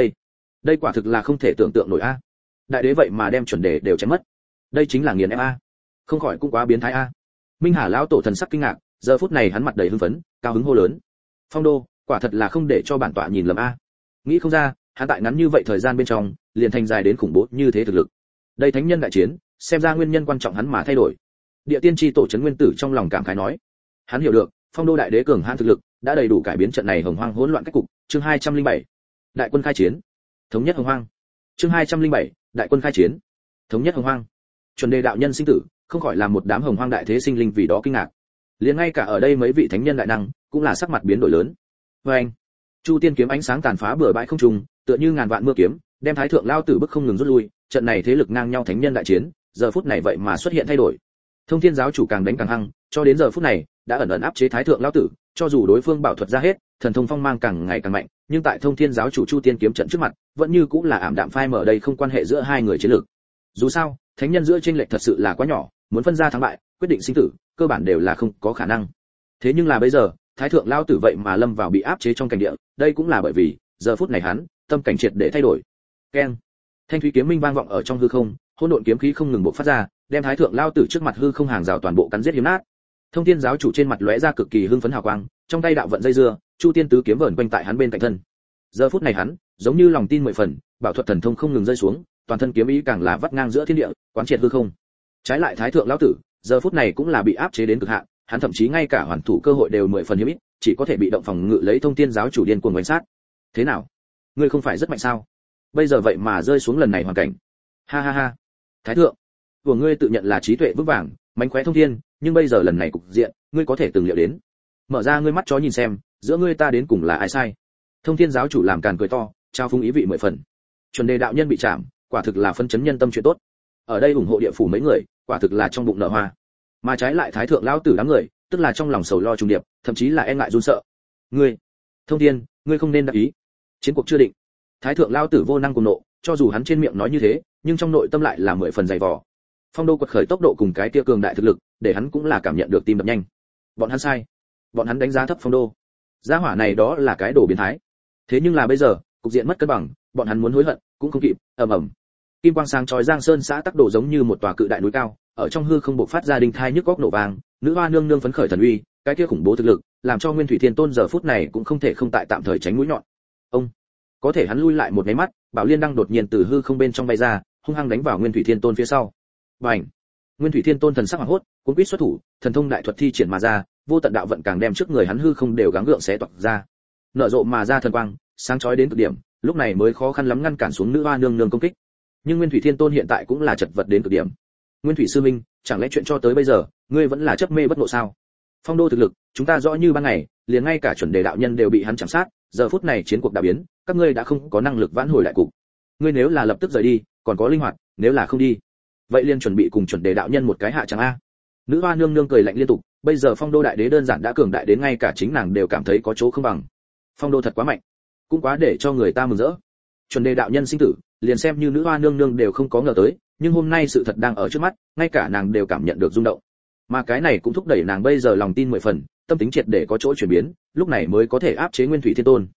Đây quả thực là không thể tưởng tượng nổi a. Đại đế vậy mà đem chuẩn đề đều chém mất. Đây chính là nghiền ép a. Không khỏi cũng quá biến thái a. Minh Hà lão tổ thần sắc kinh ngạc, giờ phút này hắn mặt đầy hưng phấn, cao hứng hô lớn. Phong Đô, quả thật là không để cho bản tọa nhìn lầm a. Nghĩ không ra, hắn tại ngắn như vậy thời gian bên trong, liền thành dài đến khủng bố như thế thực lực. Đây thánh nhân đại chiến, xem ra nguyên nhân quan trọng hắn mà thay đổi. Địa tiên tri tổ trấn nguyên tử trong lòng cảm khái nói. Hắn hiểu được, Phong Đô đại đế cường hãn thực lực, đã đầy đủ cải biến trận này hồng hoang hỗn loạn cách cục. Chương 207. Đại quân khai chiến. Thống nhất hồng hoang. Chương 207. Đại quân khai chiến. Thống nhất hồng hoang. Chuẩn đề đạo nhân sinh tử, không khỏi làm một đám hồng hoang đại thế sinh linh vì đó kinh ngạc. Liền ngay cả ở đây mấy vị thánh nhân đại năng, cũng là sắc mặt biến đổi lớn. Oeng! Chu tiên kiếm ánh sáng tàn phá bừa bãi không trung, tựa như ngàn vạn mưa kiếm, đem thái thượng lao tử bức không ngừng rút lui, trận này thế lực ngang nhau thánh nhân đại chiến, giờ phút này vậy mà xuất hiện thay đổi. Thông Thiên giáo chủ càng đánh càng hăng, cho đến giờ phút này, đã ẩn ẩn áp chế thái thượng lao tử, cho dù đối phương bảo thuật ra hết, thần thông phong mang càng ngày càng mạnh, nhưng tại Thông Thiên giáo chủ Chu tiên kiếm trận trước mặt, vẫn như cũng là ảm đạm phai mở, đây không quan hệ giữa hai người chiến lược. Dù sao, thánh nhân giữa chênh lệch thật sự là quá nhỏ, muốn phân ra thắng bại, quyết định sinh tử, cơ bản đều là không có khả năng. Thế nhưng là bây giờ, thái thượng lao tử vậy mà lâm vào bị áp chế trong cảnh địa, đây cũng là bởi vì giờ phút này hắn tâm cảnh triệt để thay đổi. Keng! Thanh thúy kiếm minh vang vọng ở trong hư không, hỗn độn kiếm khí không ngừng bộc phát ra, đem thái thượng lao tử trước mặt hư không hàng rào toàn bộ cắn giết hiếm nát. Thông Thiên giáo chủ trên mặt lóe ra cực kỳ hưng phấn hào quang, trong tay đạo vận dây dưa, Chu tiên tứ kiếm vờn quanh tại hắn bên cạnh thân. Giờ phút này hắn, giống như lòng tin 10 phần, bảo thuật thần thông không ngừng rơi xuống, toàn thân kiếm ý càng là vắt ngang giữa thiên địa, quán triệt hư không. Trái lại thái thượng lão tử, giờ phút này cũng là bị áp chế đến cực hạn, hắn thậm chí ngay cả hoàn thủ cơ hội đều 10 phần hiếm ít, chỉ có thể bị động phòng ngự lấy Thông Thiên giáo chủ điên cuồng quan sát. Thế nào? Ngươi không phải rất mạnh sao? Bây giờ vậy mà rơi xuống lần này hoàn cảnh. Ha ha ha. Thái thượng, của ngươi tự nhận là trí tuệ vững vàng, mánh khóe thông thiên, nhưng bây giờ lần này cục diện, ngươi có thể từng liệu đến. Mở ra ngươi mắt chó nhìn xem, giữa ngươi ta đến cùng là ai sai? Thông Thiên giáo chủ làm càn cười to, trao phúng ý vị 10 phần. Chuẩn đề đạo nhân bị chạm, quả thực là phân chấn nhân tâm chuyện tốt. Ở đây ủng hộ địa phủ mấy người, quả thực là trong bụng nở hoa. Mà trái lại thái thượng lão tử đám người, tức là trong lòng sầu lo trùng điệp, thậm chí là e ngại run sợ. Ngươi, Thông Thiên, ngươi không nên đắc ý. Chiến cuộc chưa định. Thái thượng lão tử vô năng cùng nộ, cho dù hắn trên miệng nói như thế, nhưng trong nội tâm lại là 10 phần dày vò. Phong Đô quật khởi tốc độ cùng cái kia cường đại thực lực, để hắn cũng là cảm nhận được tim đập nhanh. Bọn hắn sai, bọn hắn đánh giá thấp Phong Đô. Gia hỏa này đó là cái đồ biến thái. Thế nhưng là bây giờ, cục diện mất cân bằng, bọn hắn muốn hối hận cũng không kịp. Ầm ầm. Kim quang sáng chói Giang Sơn xã tắc đổ giống như một tòa cự đại núi cao, ở trong hư không bộc phát ra đinh thai nhức góc nổ vang, nữ hoa nương nương phấn khởi thần uy, cái kia khủng bố thực lực, làm cho Nguyên Thủy Thiên Tôn giờ phút này cũng không thể không tại tạm thời tránh mũi nhọn. Ông, có thể hắn lui lại một cái mắt, Bảo Liên đang đột nhiên từ hư không bên trong bay ra, hung hăng đánh vào Nguyên Thủy Thiên Tôn phía sau. Bành! Nguyên Thủy Thiên Tôn thần sắc hoảng hốt, cuống quýt xuất thủ, thần thông đại thuật thi triển mà ra, vô tận đạo vận càng đem trước người hắn hư không đều gắng gượng xé toạc ra. Nở rộ mà ra thần quang, sáng chói đến cực điểm, lúc này mới khó khăn lắm ngăn cản xuống nữ hoa nương nương công kích. Nhưng Nguyên Thủy Thiên Tôn hiện tại cũng là chật vật đến cực điểm. Nguyên Thủy sư minh, chẳng lẽ chuyện cho tới bây giờ, ngươi vẫn là chấp mê bất ngộ sao? Phong Đô thực lực, chúng ta rõ như ban ngày, liền ngay cả chuẩn đề đạo nhân đều bị hắn chạm sát, giờ phút này chiến cuộc đã biến, các ngươi đã không có năng lực vãn hồi đại cục. Ngươi nếu là lập tức rời đi, còn có linh hoạt, nếu là không đi, vậy liền chuẩn bị cùng chuẩn đề đạo nhân một cái hạ chẳng a. Nữ hoa nương nương cười lạnh liên tục, bây giờ Phong Đô đại đế đơn giản đã cường đại đến ngay cả chính nàng đều cảm thấy có chỗ không bằng. Phong Đô thật quá mạnh, cũng quá để cho người ta mừng rỡ. Chuẩn đề đạo nhân sinh tử, liền xem như nữ hoa nương nương đều không có ngờ tới, nhưng hôm nay sự thật đang ở trước mắt, ngay cả nàng đều cảm nhận được rung động. Mà cái này cũng thúc đẩy nàng bây giờ lòng tin 10 phần, tâm tính triệt để có chỗ chuyển biến, lúc này mới có thể áp chế Nguyên Thủy Thiên Tôn.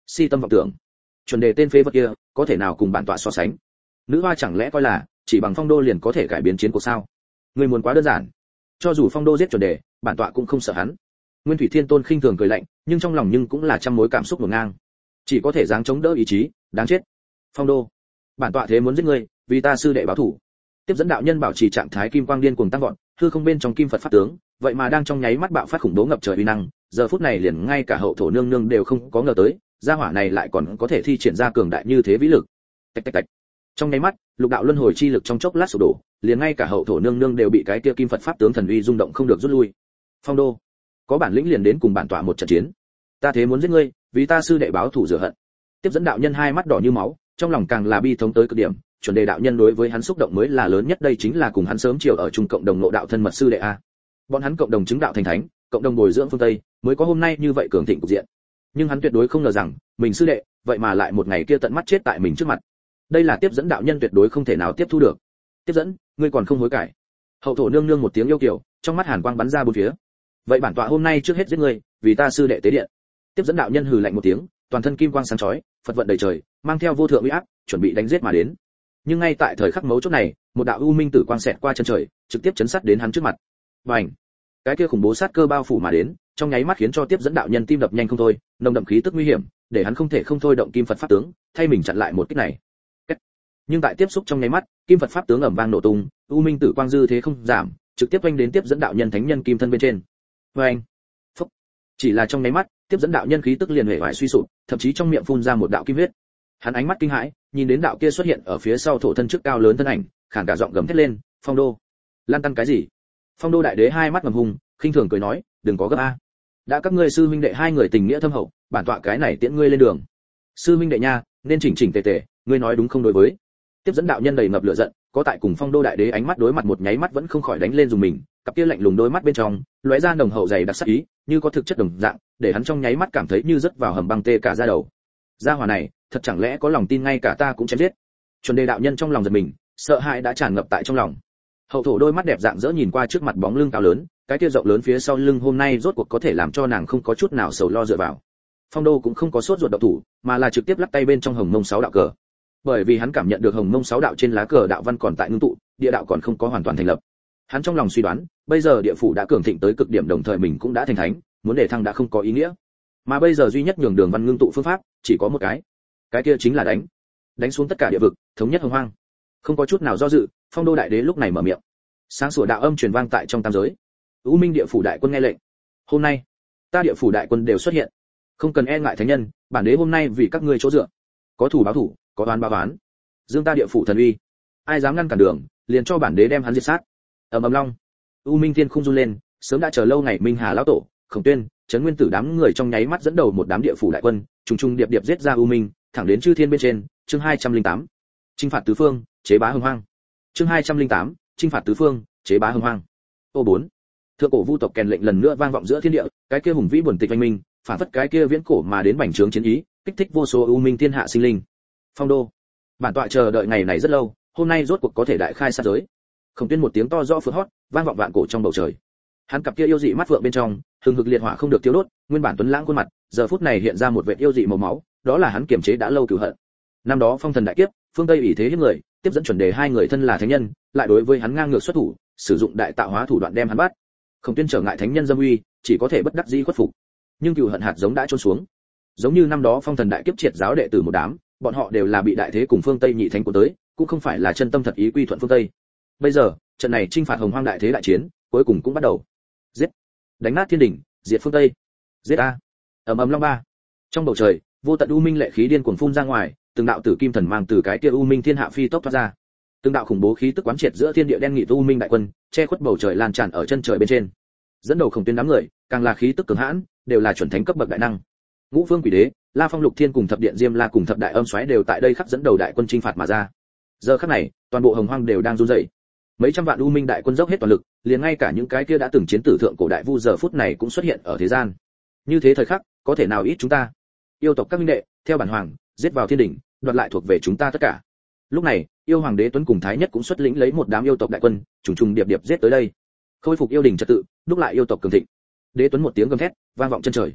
Si tâm vọng tưởng. Chuẩn đề tên phế vật kia, có thể nào cùng bản tọa so sánh? Nữ hoa chẳng lẽ coi là chỉ bằng phong đô liền có thể cải biến chiến cuộc sao? Ngươi muốn quá đơn giản. Cho dù phong đô giết chuẩn đề, bản tọa cũng không sợ hắn. Nguyên Thủy Thiên Tôn khinh thường cười lạnh, nhưng trong lòng nhưng cũng là trăm mối cảm xúc ngổn ngang. Chỉ có thể giáng chống đỡ ý chí, đáng chết. Phong đô, bản tọa thế muốn giết ngươi, vì ta sư đệ báo thủ. Tiếp dẫn đạo nhân bảo trì trạng thái kim quang điên cuồng tăng vọt, hư không bên trong kim Phật pháp tướng, vậy mà đang trong nháy mắt bạo phát khủng bố ngập trời uy năng, giờ phút này liền ngay cả hậu thổ nương nương đều không có ngờ tới, gia hỏa này lại còn có thể thi triển ra cường đại như thế vĩ lực. Tạch tạch tạch. Trong nháy mắt, lục đạo luân hồi chi lực trong chốc lát sụp đổ, liền ngay cả hậu thổ nương nương đều bị cái kia kim Phật pháp tướng thần uy rung động không được rút lui. Phong đô, có bản lĩnh liền đến cùng bản tọa một trận chiến. Ta thế muốn giết ngươi, vì ta sư đệ báo thù rửa hận. Tiếp dẫn đạo nhân hai mắt đỏ như máu, trong lòng càng là bi thống tới cực điểm, chuẩn đề đạo nhân đối với hắn xúc động mới là lớn nhất, đây chính là cùng hắn sớm chiều ở chung cộng đồng ngộ đạo thân mật sư đệ a. Bọn hắn cộng đồng chứng đạo thành thánh, cộng đồng bồi dưỡng phương Tây, mới có hôm nay như vậy cường thịnh cục diện. Nhưng hắn tuyệt đối không ngờ rằng, mình sư đệ, vậy mà lại một ngày kia tận mắt chết tại mình trước mặt. Đây là tiếp dẫn đạo nhân tuyệt đối không thể nào tiếp thu được. Tiếp dẫn, ngươi còn không hối cải? Hậu thổ nương nương một tiếng yêu kiều, trong mắt hàn quang bắn ra bốn phía. Vậy bản tọa hôm nay trước hết giết ngươi, vì ta sư đệ tế điện. Tiếp dẫn đạo nhân hừ lạnh một tiếng, toàn thân kim quang sáng chói, Phật vận đầy trời, mang theo vô thượng uy áp, chuẩn bị đánh giết mà đến. Nhưng ngay tại thời khắc mấu chốt này, một đạo u minh tử quang xẹt qua chân trời, trực tiếp chấn sát đến hắn trước mặt. Bành! Cái kia khủng bố sát cơ bao phủ mà đến, trong nháy mắt khiến cho tiếp dẫn đạo nhân tim đập nhanh không thôi, nồng đậm khí tức nguy hiểm, để hắn không thể không thôi động kim Phật pháp tướng, thay mình chặn lại một kích này. Nhưng tại tiếp xúc trong nháy mắt, kim Phật pháp tướng ầm vang nổ tung, u minh tử quang dư thế không giảm, trực tiếp oanh đến tiếp dẫn đạo nhân thánh nhân kim thân bên trên. Oanh! Phúc! Chỉ là trong nháy mắt, tiếp dẫn đạo nhân khí tức liền hề vải suy sụp, thậm chí trong miệng phun ra một đạo kim huyết. Hắn ánh mắt kinh hãi, nhìn đến đạo kia xuất hiện ở phía sau thổ thân trước cao lớn thân ảnh, khàn cả giọng gầm thét lên, "Phong đô, lan tăn cái gì?" Phong đô đại đế hai mắt ngầm hùng, khinh thường cười nói, "Đừng có gấp a. Đã các ngươi sư huynh đệ hai người tình nghĩa thâm hậu, bản tọa cái này tiễn ngươi lên đường. Sư huynh đệ nha, nên chỉnh chỉnh tề tề, ngươi nói đúng không đối với?" Tiếp dẫn đạo nhân đầy ngập lửa giận, có tại cùng Phong đô đại đế ánh mắt đối mặt một nháy mắt vẫn không khỏi đánh lên dùng mình, cặp kia lạnh lùng đôi mắt bên trong, lóe ra nồng hậu dày đặc sắc ý, như có thực chất đồng dạng, để hắn trong nháy mắt cảm thấy như rớt vào hầm băng tê cả da đầu. Gia hỏa này, thật chẳng lẽ có lòng tin ngay cả ta cũng chém giết? Chuẩn đề đạo nhân trong lòng giật mình, sợ hãi đã tràn ngập tại trong lòng. Hậu thổ đôi mắt đẹp dạng dỡ nhìn qua trước mặt bóng lưng cao lớn, cái kia rộng lớn phía sau lưng hôm nay rốt cuộc có thể làm cho nàng không có chút nào sầu lo dựa vào. Phong đô cũng không có sốt ruột động thủ, mà là trực tiếp lắc tay bên trong hồng mông sáu đạo cờ. Bởi vì hắn cảm nhận được hồng mông sáu đạo trên lá cờ đạo văn còn tại ngưng tụ, địa đạo còn không có hoàn toàn thành lập. Hắn trong lòng suy đoán, bây giờ địa phủ đã cường thịnh tới cực điểm, đồng thời mình cũng đã thành thánh, muốn để thăng đã không có ý nghĩa. Mà bây giờ duy nhất nhường đường văn ngưng tụ phương pháp, chỉ có một cái kia chính là đánh xuống tất cả địa vực, thống nhất hồng hoang. Không có chút nào do dự, Phong đô đại đế lúc này mở miệng. Sáng sủa đạo âm truyền vang tại trong tam giới. U Minh địa phủ đại quân nghe lệnh. Hôm nay, ta địa phủ đại quân đều xuất hiện. Không cần e ngại thánh nhân, bản đế hôm nay vì các ngươi chỗ dựa. Có thủ báo thủ, có oán báo oán. Dương ta địa phủ thần uy, ai dám ngăn cản đường, liền cho bản đế đem hắn diệt sát. Ầm ầm long. U Minh thiên khung run lên, sớm đã chờ lâu ngày Minh Hà lão tổ, Khổng Tuyên, Trấn Nguyên Tử đám người trong nháy mắt dẫn đầu một đám địa phủ đại quân, trùng trùng điệp điệp giết ra U Minh, thẳng đến chư thiên bên trên. Chương 208. Chinh phạt tứ phương, chế bá hồng hoang. Chương 208. Chinh phạt tứ phương, chế bá hồng hoang. Ô 4. Thượng cổ vu tộc kèn lệnh lần nữa vang vọng giữa thiên địa, cái kia hùng vĩ buồn tịch anh minh, phản phất cái kia viễn cổ mà đến bành trướng chiến ý, kích thích vô số U Minh thiên hạ sinh linh. Phong đô, bản tọa chờ đợi ngày này rất lâu, hôm nay rốt cuộc có thể đại khai sát giới. Khổng Tuyên một tiếng to rõ phượng hót, vang vọng vạn cổ trong bầu trời. Hắn cặp kia yêu dị mắt vượng bên trong, hừng hực liệt hỏa không được tiêu đốt, nguyên bản tuấn lãng khuôn mặt, giờ phút này hiện ra một vệt yêu dị màu máu, đó là hắn kiềm chế đã lâu cừu hận. Năm đó phong thần đại kiếp, phương Tây ủy thế hiếp người, tiếp dẫn chuẩn đề hai người thân là thánh nhân, lại đối với hắn ngang ngược xuất thủ, sử dụng đại tạo hóa thủ đoạn đem hắn bắt. Khổng Tuyên trở ngại thánh nhân dâm uy, chỉ có thể bất đắc dĩ khuất phục. Nhưng cừu hận hạt giống đã trôn xuống. Giống như năm đó phong thần đại kiếp triệt giáo đệ tử một đám, bọn họ đều là bị đại thế cùng phương Tây nhị thánh của tới, cũng không phải là chân tâm thật ý quy thuận phương Tây. Bây giờ, trận này chinh phạt hồng hoang đại thế đại chiến, cuối cùng cũng bắt đầu. Giết, đánh nát thiên đỉnh, diệt phương Tây. Giết a. Ầm ầm long ba. Trong bầu trời, vô tận u minh lệ khí điên cuồng phun ra ngoài, từng đạo tử kim thần mang từ cái kia u minh thiên hạ phi tốc thoát ra. Từng đạo khủng bố khí tức quán triệt giữa thiên địa đen nghị u minh đại quân, che khuất bầu trời lan tràn ở chân trời bên trên. Dẫn đầu Khổng Tuyên đám người, càng là khí tức cường hãn, đều là chuẩn thánh cấp bậc đại năng. Ngũ Vương Quỷ Đế, La Phong Lục Thiên cùng thập điện Diêm La cùng thập đại âm soái đều tại đây khắc dẫn đầu đại quân chinh phạt mà ra. Giờ khắc này, toàn bộ hồng hoang đều đang run rẩy. Mấy trăm vạn u minh đại quân dốc hết toàn lực, liền ngay cả những cái kia đã từng chiến tử thượng cổ đại vu giờ phút này cũng xuất hiện ở thế gian. Như thế thời khắc, có thể nào ít chúng ta? Yêu tộc các minh đệ, theo bản hoàng, giết vào thiên đỉnh, đoạt lại thuộc về chúng ta tất cả. Lúc này, yêu hoàng đế tuấn cùng thái nhất cũng xuất lĩnh lấy một đám yêu tộc đại quân, trùng trùng điệp điệp giết tới đây. Khôi phục yêu đình trật tự, đúc lại yêu tộc cường thịnh. Đế tuấn một tiếng gầm thét, vang vọng chân trời.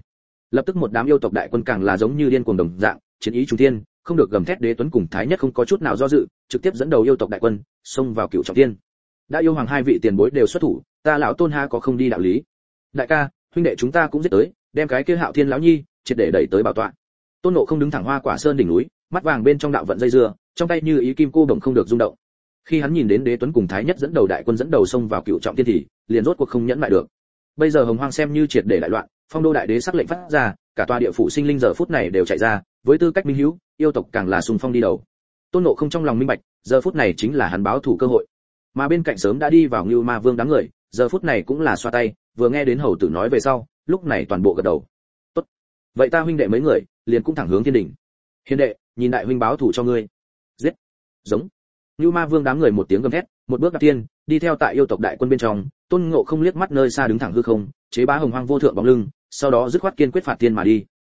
Lập tức một đám yêu tộc đại quân càng là giống như điên cuồng đồng dạng, chiến ý trung thiên, không được gầm thét. Đế Tuấn cùng Thái Nhất không có chút nào do dự, trực tiếp dẫn đầu yêu tộc đại quân xông vào Cửu Trọng Thiên. Đã yêu hoàng hai vị tiền bối đều xuất thủ, ta lão Tôn ha có không đi đạo lý. Đại ca, huynh đệ chúng ta cũng giết tới, đem cái kia Hạo Thiên lão nhi triệt để đẩy tới bảo tọa. Tôn Ngộ không đứng thẳng Hoa Quả Sơn đỉnh núi, mắt vàng bên trong đạo vận dây dưa, trong tay như ý kim cô đồng không được rung động. Khi hắn nhìn đến Đế Tuấn cùng Thái Nhất dẫn đầu đại quân dẫn đầu xông vào Cửu Trọng Thiên thì liền rốt cuộc không nhẫn lại được. Bây giờ Hồng Hoang xem như triệt để đại loạn, Phong Đô đại đế sắc lệnh phát ra, cả tòa địa phủ sinh linh giờ phút này đều chạy ra, với tư cách minh hữu, yêu tộc càng là xung phong đi đầu. Tôn Ngộ không trong lòng minh bạch, giờ phút này chính là hắn báo thù cơ hội. Mà bên cạnh sớm đã đi vào Ngưu Ma Vương đám người, giờ phút này cũng là xoa tay, vừa nghe đến hầu tử nói về sau, lúc này toàn bộ gật đầu. Tốt, vậy ta huynh đệ mấy người, liền cũng thẳng hướng thiên đỉnh. Hiền đệ, nhìn đại huynh báo thù cho ngươi. Giết. Giống. Ngưu Ma Vương đám người một tiếng gầm thét, một bước đạp tiên, đi theo tại yêu tộc đại quân bên trong. Tôn Ngộ không liếc mắt nơi xa đứng thẳng hư không, chế bá Hồng Hoang vô thượng bóng lưng, sau đó dứt khoát kiên quyết phạt tiên mà đi.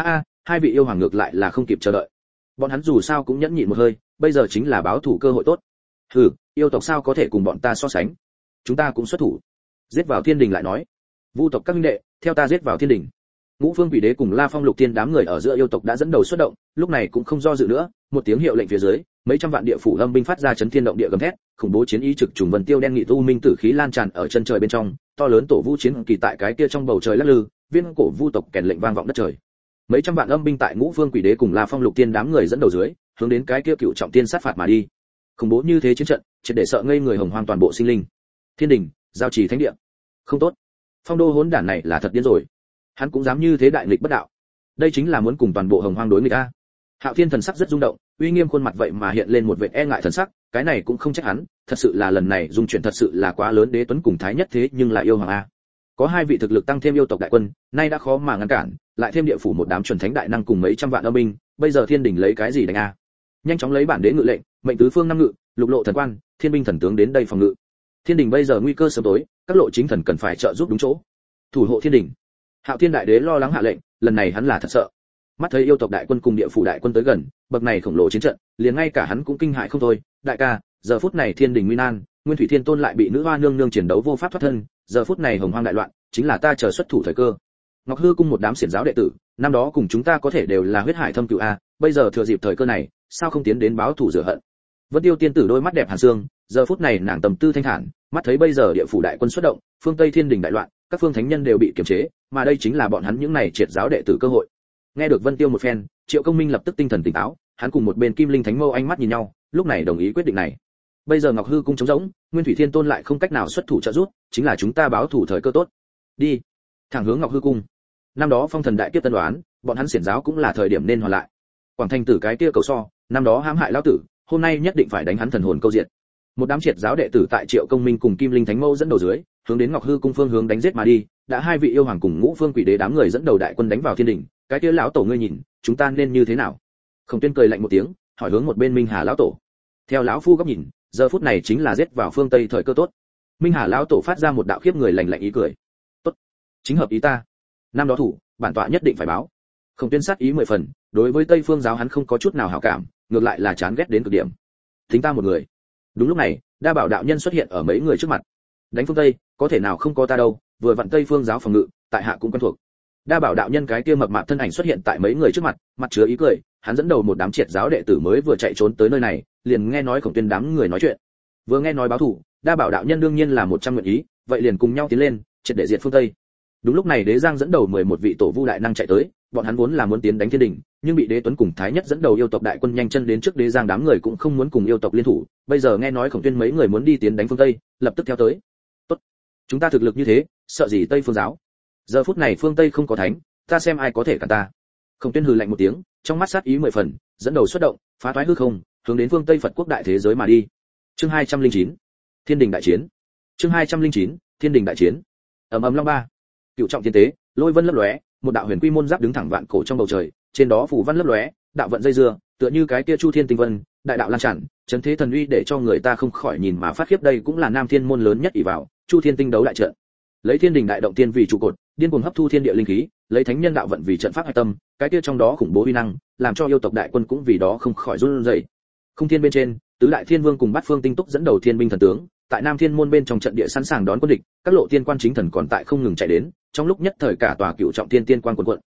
Hai vị yêu hoàng ngược lại là không kịp chờ đợi. Bọn hắn dù sao cũng nhẫn nhịn một hơi, bây giờ chính là báo thủ cơ hội tốt. Hừ, yêu tộc sao có thể cùng bọn ta so sánh? Chúng ta cũng xuất thủ. Giết vào thiên đình lại nói. Vu tộc các huynh đệ, theo ta giết vào thiên đình. Ngũ Phương Quỷ Đế cùng La Phong Lục Tiên đám người ở giữa yêu tộc đã dẫn đầu xuất động, lúc này cũng không do dự nữa, một tiếng hiệu lệnh phía dưới, mấy trăm vạn địa phủ âm binh phát ra chấn thiên động địa gầm thét, khủng bố chiến ý trực trùng vân tiêu đen nghị tu minh tử khí lan tràn ở chân trời bên trong, to lớn tổ vu chiến kỳ tại cái kia trong bầu trời lắc lư, viên cổ vu tộc kèn lệnh vang vọng đất trời. Mấy trăm vạn âm binh tại Ngũ Phương Quỷ Đế cùng La Phong Lục Tiên đám người dẫn đầu dưới, hướng đến cái kia Cửu Trọng Thiên sát phạt mà đi. Khủng bố như thế chiến trận, triệt để sợ ngây người Hồng Hoang toàn bộ sinh linh. Thiên đình, giao trì thánh địa. Không tốt. Phong Đô hỗn đản này là thật điên rồi. Hắn cũng dám như thế đại nghịch bất đạo. Đây chính là muốn cùng toàn bộ Hồng Hoang đối nghịch a. Hạo Thiên thần sắc rất rung động, uy nghiêm khuôn mặt vậy mà hiện lên một vẻ e ngại thần sắc, cái này cũng không trách hắn, thật sự là lần này dung chuyển thật sự là quá lớn. Đế Tuấn cùng Thái Nhất thế nhưng lại yêu hoàng a. Có hai vị thực lực tăng thêm yêu tộc đại quân, nay đã khó mà ngăn cản, lại thêm địa phủ một đám chuẩn thánh đại năng cùng mấy trăm vạn âm binh, bây giờ thiên đình lấy cái gì đánh a? Nhanh chóng lấy bản đế ngự lệnh, mệnh tứ phương năm ngự, lục lộ thần quan, thiên binh thần tướng đến đây phòng ngự. Thiên đình bây giờ nguy cơ sớm tối, các lộ chính thần cần phải trợ giúp đúng chỗ. Thủ hộ thiên đình. Hạo Thiên đại đế lo lắng hạ lệnh, lần này hắn là thật sợ. Mắt thấy yêu tộc đại quân cùng địa phủ đại quân tới gần, bậc này khổng lồ chiến trận, liền ngay cả hắn cũng kinh hãi không thôi. Đại ca, giờ phút này thiên đình nguy nan, Nguyên Thủy Thiên Tôn lại bị nữ hoa nương nương chiến đấu vô pháp thoát thân, giờ phút này Hồng Hoang đại loạn, chính là ta chờ xuất thủ thời cơ. Ngọc Hư cung một đám xiển giáo đệ tử, năm đó cùng chúng ta có thể đều là huyết hải thâm cửu a, bây giờ thừa dịp thời cơ này, sao không tiến đến báo thù rửa hận? Vân Tiêu tiên tử đôi mắt đẹp hàn sương, giờ phút này nàng tầm tư thanh thản, mắt thấy bây giờ địa phủ đại quân xuất động, phương Tây thiên đình đại loạn, các phương thánh nhân đều bị kiềm chế, mà đây chính là bọn hắn những này triệt giáo đệ tử cơ hội. Nghe được Vân Tiêu một phen, Triệu Công Minh lập tức tinh thần tỉnh táo, hắn cùng một bên Kim Linh Thánh Mâu ánh mắt nhìn nhau, lúc này đồng ý quyết định này. Bây giờ Ngọc Hư cung trống rỗng, Nguyên Thủy Thiên Tôn lại không cách nào xuất thủ trợ giúp, chính là chúng ta báo thủ thời cơ tốt. Đi, thẳng hướng Ngọc Hư cung. Năm đó phong thần đại kiếp tân đoán, bọn hắn xiển giáo cũng là thời điểm nên hoàn lại. Quảng Thành tử cái kia cầu so, năm đó hãm hại lão tử, hôm nay nhất định phải đánh hắn thần hồn câu diệt. Một đám triệt giáo đệ tử tại Triệu Công Minh cùng Kim Linh Thánh Mâu dẫn đầu dưới, hướng đến Ngọc Hư cung phương hướng đánh giết mà đi, đã hai vị yêu hoàng cùng Ngũ Phương Quỷ Đế đám người dẫn đầu đại quân đánh vào thiên đình, cái kia lão tổ ngươi nhìn, chúng ta nên như thế nào? Khổng Tuyên cười lạnh một tiếng, hỏi hướng một bên Minh Hà lão tổ. Theo lão phu góc nhìn, giờ phút này chính là giết vào phương Tây thời cơ tốt. Minh Hà lão tổ phát ra một đạo khiếp người lạnh lạnh ý cười. Tốt, chính hợp ý ta. Năm đó thủ, bản tọa nhất định phải báo. Khổng Tuyên sát ý 10 phần, đối với Tây Phương giáo hắn không có chút nào hảo cảm, ngược lại là chán ghét đến cực điểm. Tính ta một người. Đúng lúc này, Đa Bảo đạo nhân xuất hiện ở mấy người trước mặt. Đánh phương Tây, có thể nào không có ta đâu, vừa vặn Tây Phương giáo phòng ngự, tại hạ cũng quen thuộc. Đa Bảo đạo nhân cái kia mập mạp thân ảnh xuất hiện tại mấy người trước mặt, mặt chứa ý cười, hắn dẫn đầu một đám triệt giáo đệ tử mới vừa chạy trốn tới nơi này, liền nghe nói Khổng Tuyên đám người nói chuyện. Vừa nghe nói báo thù, Đa Bảo đạo nhân đương nhiên là 100 nguyện ý, vậy liền cùng nhau tiến lên, triệt để diệt phương Tây. Đúng lúc này Đế Giang dẫn đầu 11 vị tổ vu đại năng chạy tới, bọn hắn vốn là muốn tiến đánh thiên đình, nhưng bị Đế Tuấn cùng Thái Nhất dẫn đầu yêu tộc đại quân nhanh chân đến trước Đế Giang, đám người cũng không muốn cùng yêu tộc liên thủ, bây giờ nghe nói Khổng Tuyên mấy người muốn đi tiến đánh phương Tây, lập tức theo tới. Tốt, chúng ta thực lực như thế, sợ gì Tây Phương giáo? Giờ phút này phương Tây không có thánh, ta xem ai có thể cản ta. Khổng Tuyên hừ lạnh một tiếng, trong mắt sát ý 10 phần, dẫn đầu xuất động, phá toái hư không, hướng đến phương Tây Phật quốc đại thế giới mà đi. Chương 209, Thiên đình đại chiến. Chương 209, Thiên đình đại chiến. Ầm ầm long ba. Cựu trọng thiên tế, lôi vân lấp lóe, một đạo huyền quy môn giáp đứng thẳng vạn cổ trong bầu trời, trên đó phù văn lấp lóe, đạo vận dây dưa, tựa như cái kia Chu Thiên tinh vân, đại đạo lan tràn, chấn thế thần uy để cho người ta không khỏi nhìn mà phát khiếp. Đây cũng là Nam Thiên môn lớn nhất ỷ vào, Chu Thiên tinh đấu đại trận. Lấy Thiên đình đại động tiên vì trụ cột, điên cuồng hấp thu thiên địa linh khí, lấy thánh nhân đạo vận vì trận pháp hải tâm, cái kia trong đó khủng bố uy năng, làm cho yêu tộc đại quân cũng vì đó không khỏi run rẩy. Không thiên bên trên, tứ đại thiên vương cùng bát phương tinh túc dẫn đầu thiên binh thần tướng, tại Nam Thiên môn bên trong trận địa sẵn sàng đón quân địch, các lộ tiên quan chính thần còn tại không ngừng chạy đến, trong lúc nhất thời cả tòa Cựu Trọng Thiên tiên quan quần quận,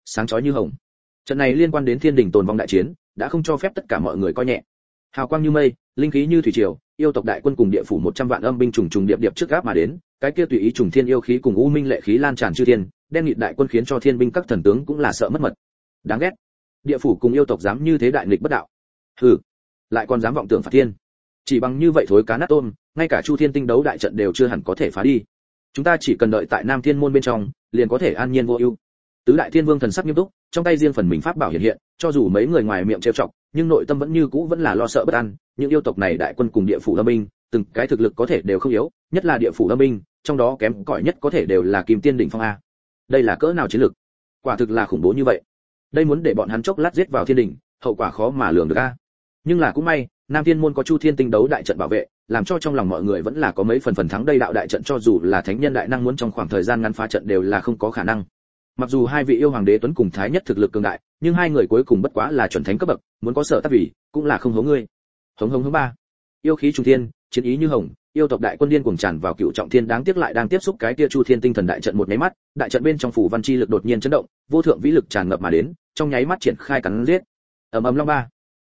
sáng chói như hồng. Trận này liên quan đến thiên đình tồn vong đại chiến, đã không cho phép tất cả mọi người coi nhẹ. Hào quang như mây, linh khí như thủy triều, yêu tộc đại quân cùng địa phủ 100 vạn âm binh trùng trùng điệp điệp trước gáp mà đến, cái kia tùy ý trùng thiên yêu khí cùng u minh lệ khí lan tràn chư thiên, đen nghịt đại quân khiến cho thiên binh các thần tướng cũng là sợ mất mật. Đáng ghét. Địa phủ cùng yêu tộc dám như thế đại nghịch bất đạo. Hừ, lại còn dám vọng tưởng phạt thiên. Chỉ bằng như vậy thối cá nát tôm, ngay cả Chu Thiên tinh đấu đại trận đều chưa hẳn có thể phá đi. Chúng ta chỉ cần đợi tại Nam Thiên môn bên trong, liền có thể an nhiên vô ưu. Tứ đại thiên vương thần sắc nghiêm túc, trong tay riêng phần mình pháp bảo hiện hiện, cho dù mấy người ngoài miệng trêu chọc, nhưng nội tâm vẫn như cũ vẫn là lo sợ bất an. Những yêu tộc này đại quân cùng địa phủ âm binh, từng cái thực lực có thể đều không yếu, nhất là địa phủ âm binh, trong đó kém cỏi nhất có thể đều là kim tiên đỉnh phong a. Đây là cỡ nào chiến lực? Quả thực là khủng bố như vậy. Đây muốn để bọn hắn chốc lát giết vào thiên đỉnh, hậu quả khó mà lường được a. Nhưng là cũng may, Nam Thiên môn có Chu Thiên tinh đấu đại trận bảo vệ, làm cho trong lòng mọi người vẫn là có mấy phần thắng đây đạo đại trận cho dù là thánh nhân đại năng muốn trong khoảng thời gian ngắn phá trận đều là không có khả năng. Mặc dù hai vị yêu hoàng đế tuấn cùng thái nhất thực lực cường đại, nhưng hai người cuối cùng bất quá là chuẩn thánh cấp bậc, muốn có sợ tác vì, cũng là không hố ngươi. Hống hống hống ba. Yêu khí trùng thiên, chiến ý như hồng, yêu tộc đại quân điên cuồng tràn vào cựu trọng thiên, đáng tiếc lại đang tiếp xúc cái kia Chu Thiên tinh thần đại trận một nháy mắt, đại trận bên trong phủ văn chi lực đột nhiên chấn động, vô thượng vĩ lực tràn ngập mà đến, trong nháy mắt triển khai cắn giết. Ầm ầm long ba.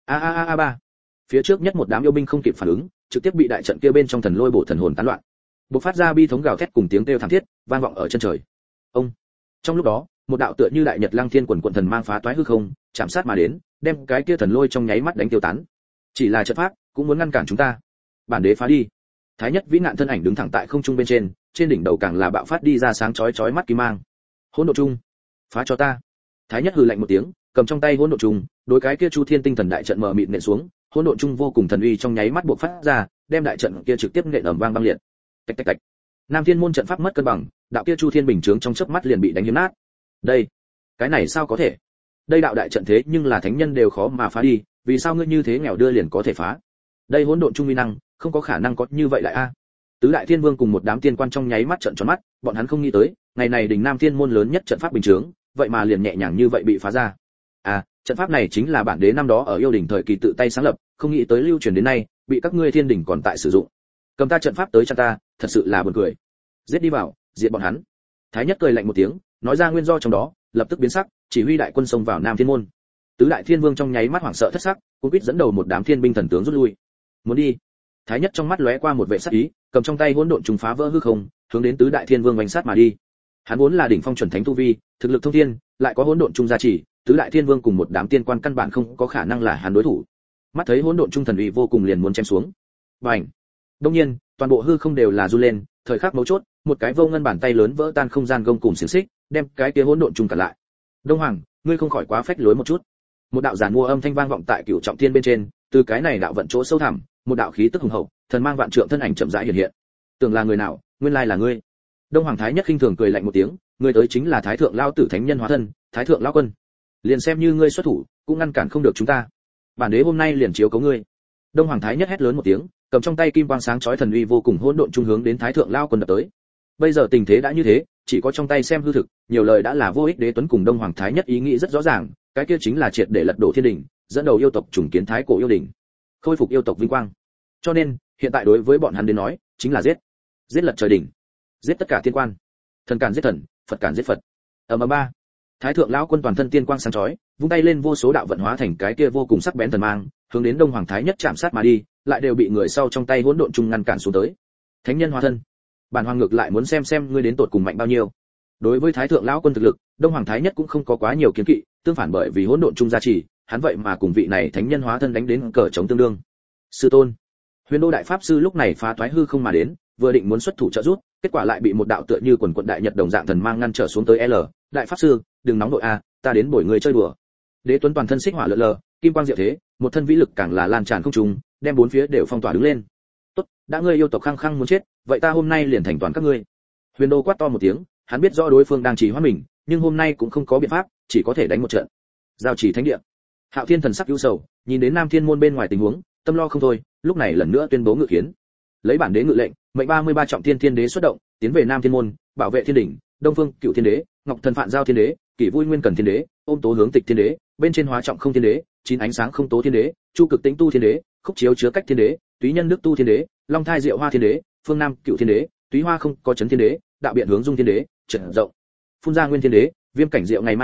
A ba. Phía trước nhất một đám yêu binh không kịp phản ứng, trực tiếp bị đại trận kia bên trong thần lôi bổ thần hồn tán loạn. Bộc phát ra bi thống gào thét cùng tiếng kêu thảm thiết, vang vọng ở chân trời. Ông. Trong lúc đó, một đạo tựa như đại nhật lăng thiên quần quần thần mang phá toái hư không, chạm sát mà đến, đem cái kia thần lôi trong nháy mắt đánh tiêu tán. Chỉ là trận pháp, cũng muốn ngăn cản chúng ta. Bản đế phá đi. Thái nhất vĩ nạn thân ảnh đứng thẳng tại không trung bên trên đỉnh đầu càng là bạo phát đi ra sáng chói chói mắt kim mang. Hỗn độn trung, phá cho ta. Thái nhất hừ lạnh một tiếng, cầm trong tay hỗn độn trung, đối cái kia Chu Thiên tinh thần đại trận mờ mịt nện xuống, hỗn độn trung vô cùng thần uy trong nháy mắt bộc phát ra, đem đại trận kia trực tiếp nện ầm vang băng liệt. Tạch tạch tạch. Nam Thiên môn trận pháp mất cân bằng, đạo kia Chu Thiên bình chướng trong chớp mắt liền bị đánh hiếm nát. Đây, cái này sao có thể? Đây đạo đại trận thế nhưng là thánh nhân đều khó mà phá đi, vì sao ngươi như thế nghèo đưa liền có thể phá? Đây hỗn độn trung uy năng, không có khả năng có như vậy lại a. Tứ đại thiên vương cùng một đám tiên quan trong nháy mắt trợn tròn mắt, bọn hắn không nghĩ tới, ngày này đỉnh Nam Thiên môn lớn nhất trận pháp bình chướng, vậy mà liền nhẹ nhàng như vậy bị phá ra. À, trận pháp này chính là bản đế năm đó ở yêu đỉnh thời kỳ tự tay sáng lập, không nghĩ tới lưu truyền đến nay, bị các ngươi thiên đỉnh còn tại sử dụng. Cầm ta trận pháp tới chặn ta, thật sự là buồn cười. Giết đi vào, diệt bọn hắn. Thái nhất cười lạnh một tiếng, nói ra nguyên do trong đó, lập tức biến sắc, chỉ huy đại quân xông vào Nam Thiên môn. Tứ đại thiên vương trong nháy mắt hoảng sợ thất sắc, cuống quýt dẫn đầu một đám thiên binh thần tướng rút lui. Muốn đi. Thái nhất trong mắt lóe qua một vẻ sắc ý, cầm trong tay hỗn độn trùng phá vỡ hư không, hướng đến tứ đại thiên vương vành sát mà đi. Hắn vốn là đỉnh phong chuẩn thánh tu vi, thực lực thông thiên, lại có hỗn độn trung gia trì, tứ đại thiên vương cùng một đám tiên quan căn bản không có khả năng là hắn đối thủ. Mắt thấy hỗn độn trung thần uy vô cùng liền muốn chém xuống. Bành! Đương nhiên, toàn bộ hư không đều là run lên, thời khắc mấu chốt, một cái vô ngân bàn tay lớn vỡ tan không gian gông cùng xiển xích, đem cái kia hỗn độn trung cản lại. Đông Hoàng, ngươi không khỏi quá phách lối một chút. Một đạo giản mua âm thanh vang vọng tại cửu trọng thiên bên trên, từ cái này đạo vận chỗ sâu thẳm, một đạo khí tức hùng hậu, thần mang vạn trượng thân ảnh chậm rãi hiện hiện. Tưởng là người nào, nguyên lai là ngươi. Đông Hoàng Thái nhất khinh thường cười lạnh một tiếng, ngươi tới chính là Thái thượng lão tử thánh nhân hóa thân, Thái thượng lão quân. Liền xem như ngươi xuất thủ, cũng ngăn cản không được chúng ta. Bản đế hôm nay liền chiếu cố ngươi. Đông Hoàng Thái nhất hét lớn một tiếng, cầm trong tay kim quang sáng chói thần uy vô cùng hỗn độn trung hướng đến Thái thượng lão quân đập tới. Bây giờ tình thế đã như thế, chỉ có trong tay xem hư thực, nhiều lời đã là vô ích. Đế Tuấn cùng Đông Hoàng Thái nhất ý nghĩ rất rõ ràng, cái kia chính là triệt để lật đổ thiên đình, dẫn đầu yêu tộc trùng kiến thái cổ yêu đình, khôi phục yêu tộc vinh quang. Cho nên, hiện tại đối với bọn hắn đến nói, chính là giết lật trời đỉnh, giết tất cả tiên quan, thần càn giết thần, Phật càn giết Phật. Ầm ầm ba. Thái thượng lão quân toàn thân tiên quang sáng chói, vung tay lên vô số đạo vận hóa thành cái kia vô cùng sắc bén thần mang, hướng đến Đông Hoàng Thái nhất chạm sát mà đi, lại đều bị người sau trong tay hỗn độn trung ngăn cản xuống tới. Thánh nhân hóa thân, bản hoàng ngược lại muốn xem ngươi đến tột cùng mạnh bao nhiêu. Đối với Thái thượng lão quân thực lực, Đông Hoàng Thái nhất cũng không có quá nhiều kiến kỵ, tương phản bởi vì hỗn độn trung gia trì, hắn vậy mà cùng vị này thánh nhân hóa thân đánh đến cờ chống tương đương. Sư tôn, Huyền Đô đại pháp sư lúc này phá toái hư không mà đến, vừa định muốn xuất thủ trợ giúp, kết quả lại bị một đạo tựa như quần quần đại nhật đồng dạng thần mang ngăn trở xuống tới. Đại pháp sư, đừng nóng nội a, ta đến bồi người chơi đùa. Đế Tuấn toàn thân xích hỏa lượn lờ, kim quang diệu thế, một thân vĩ lực càng là lan tràn không trung, đem bốn phía đều phong tỏa đứng lên. Tốt, đã ngươi yêu tộc khăng khăng muốn chết, vậy ta hôm nay liền thành toàn các ngươi. Huyền Đô quát to một tiếng, hắn biết rõ đối phương đang trì hoãn mình, nhưng hôm nay cũng không có biện pháp, chỉ có thể đánh một trận. Giao chỉ thánh địa. Hạo Thiên thần sắc ưu sầu, nhìn đến Nam Thiên môn bên ngoài tình huống, tâm lo không thôi, lúc này lần nữa tuyên bố ngự kiến. Lấy bản đế ngự lệnh, mệnh 33 trọng thiên thiên đế xuất động, tiến về Nam Thiên môn, bảo vệ thiên đỉnh, Đông Phương Cựu Thiên đế, Ngọc Thần Phạn Giao Thiên đế, Kỷ Vui Nguyên Cần Thiên đế, Ôm Tố Hướng Tịch Thiên đế, bên trên Hóa Trọng Không Thiên đế, Chín Ánh Sáng Không Tố Thiên đế, Chu Cực Tĩnh Tu Thiên đế, Khúc Chiếu Chứa Cách Thiên đế, Túy Nhân Đức Tu Thiên đế, Long Thai Diệu Hoa Thiên đế, Phương Nam Cựu Thiên đế, Túy Hoa Không Có Chấn Thiên đế, Đạo Biện Hướng Dung Thiên đế, Trần Rộng, Phun Ra Nguyên Thiên đế, Viêm Cảnh Diệu Ngày Mai đế,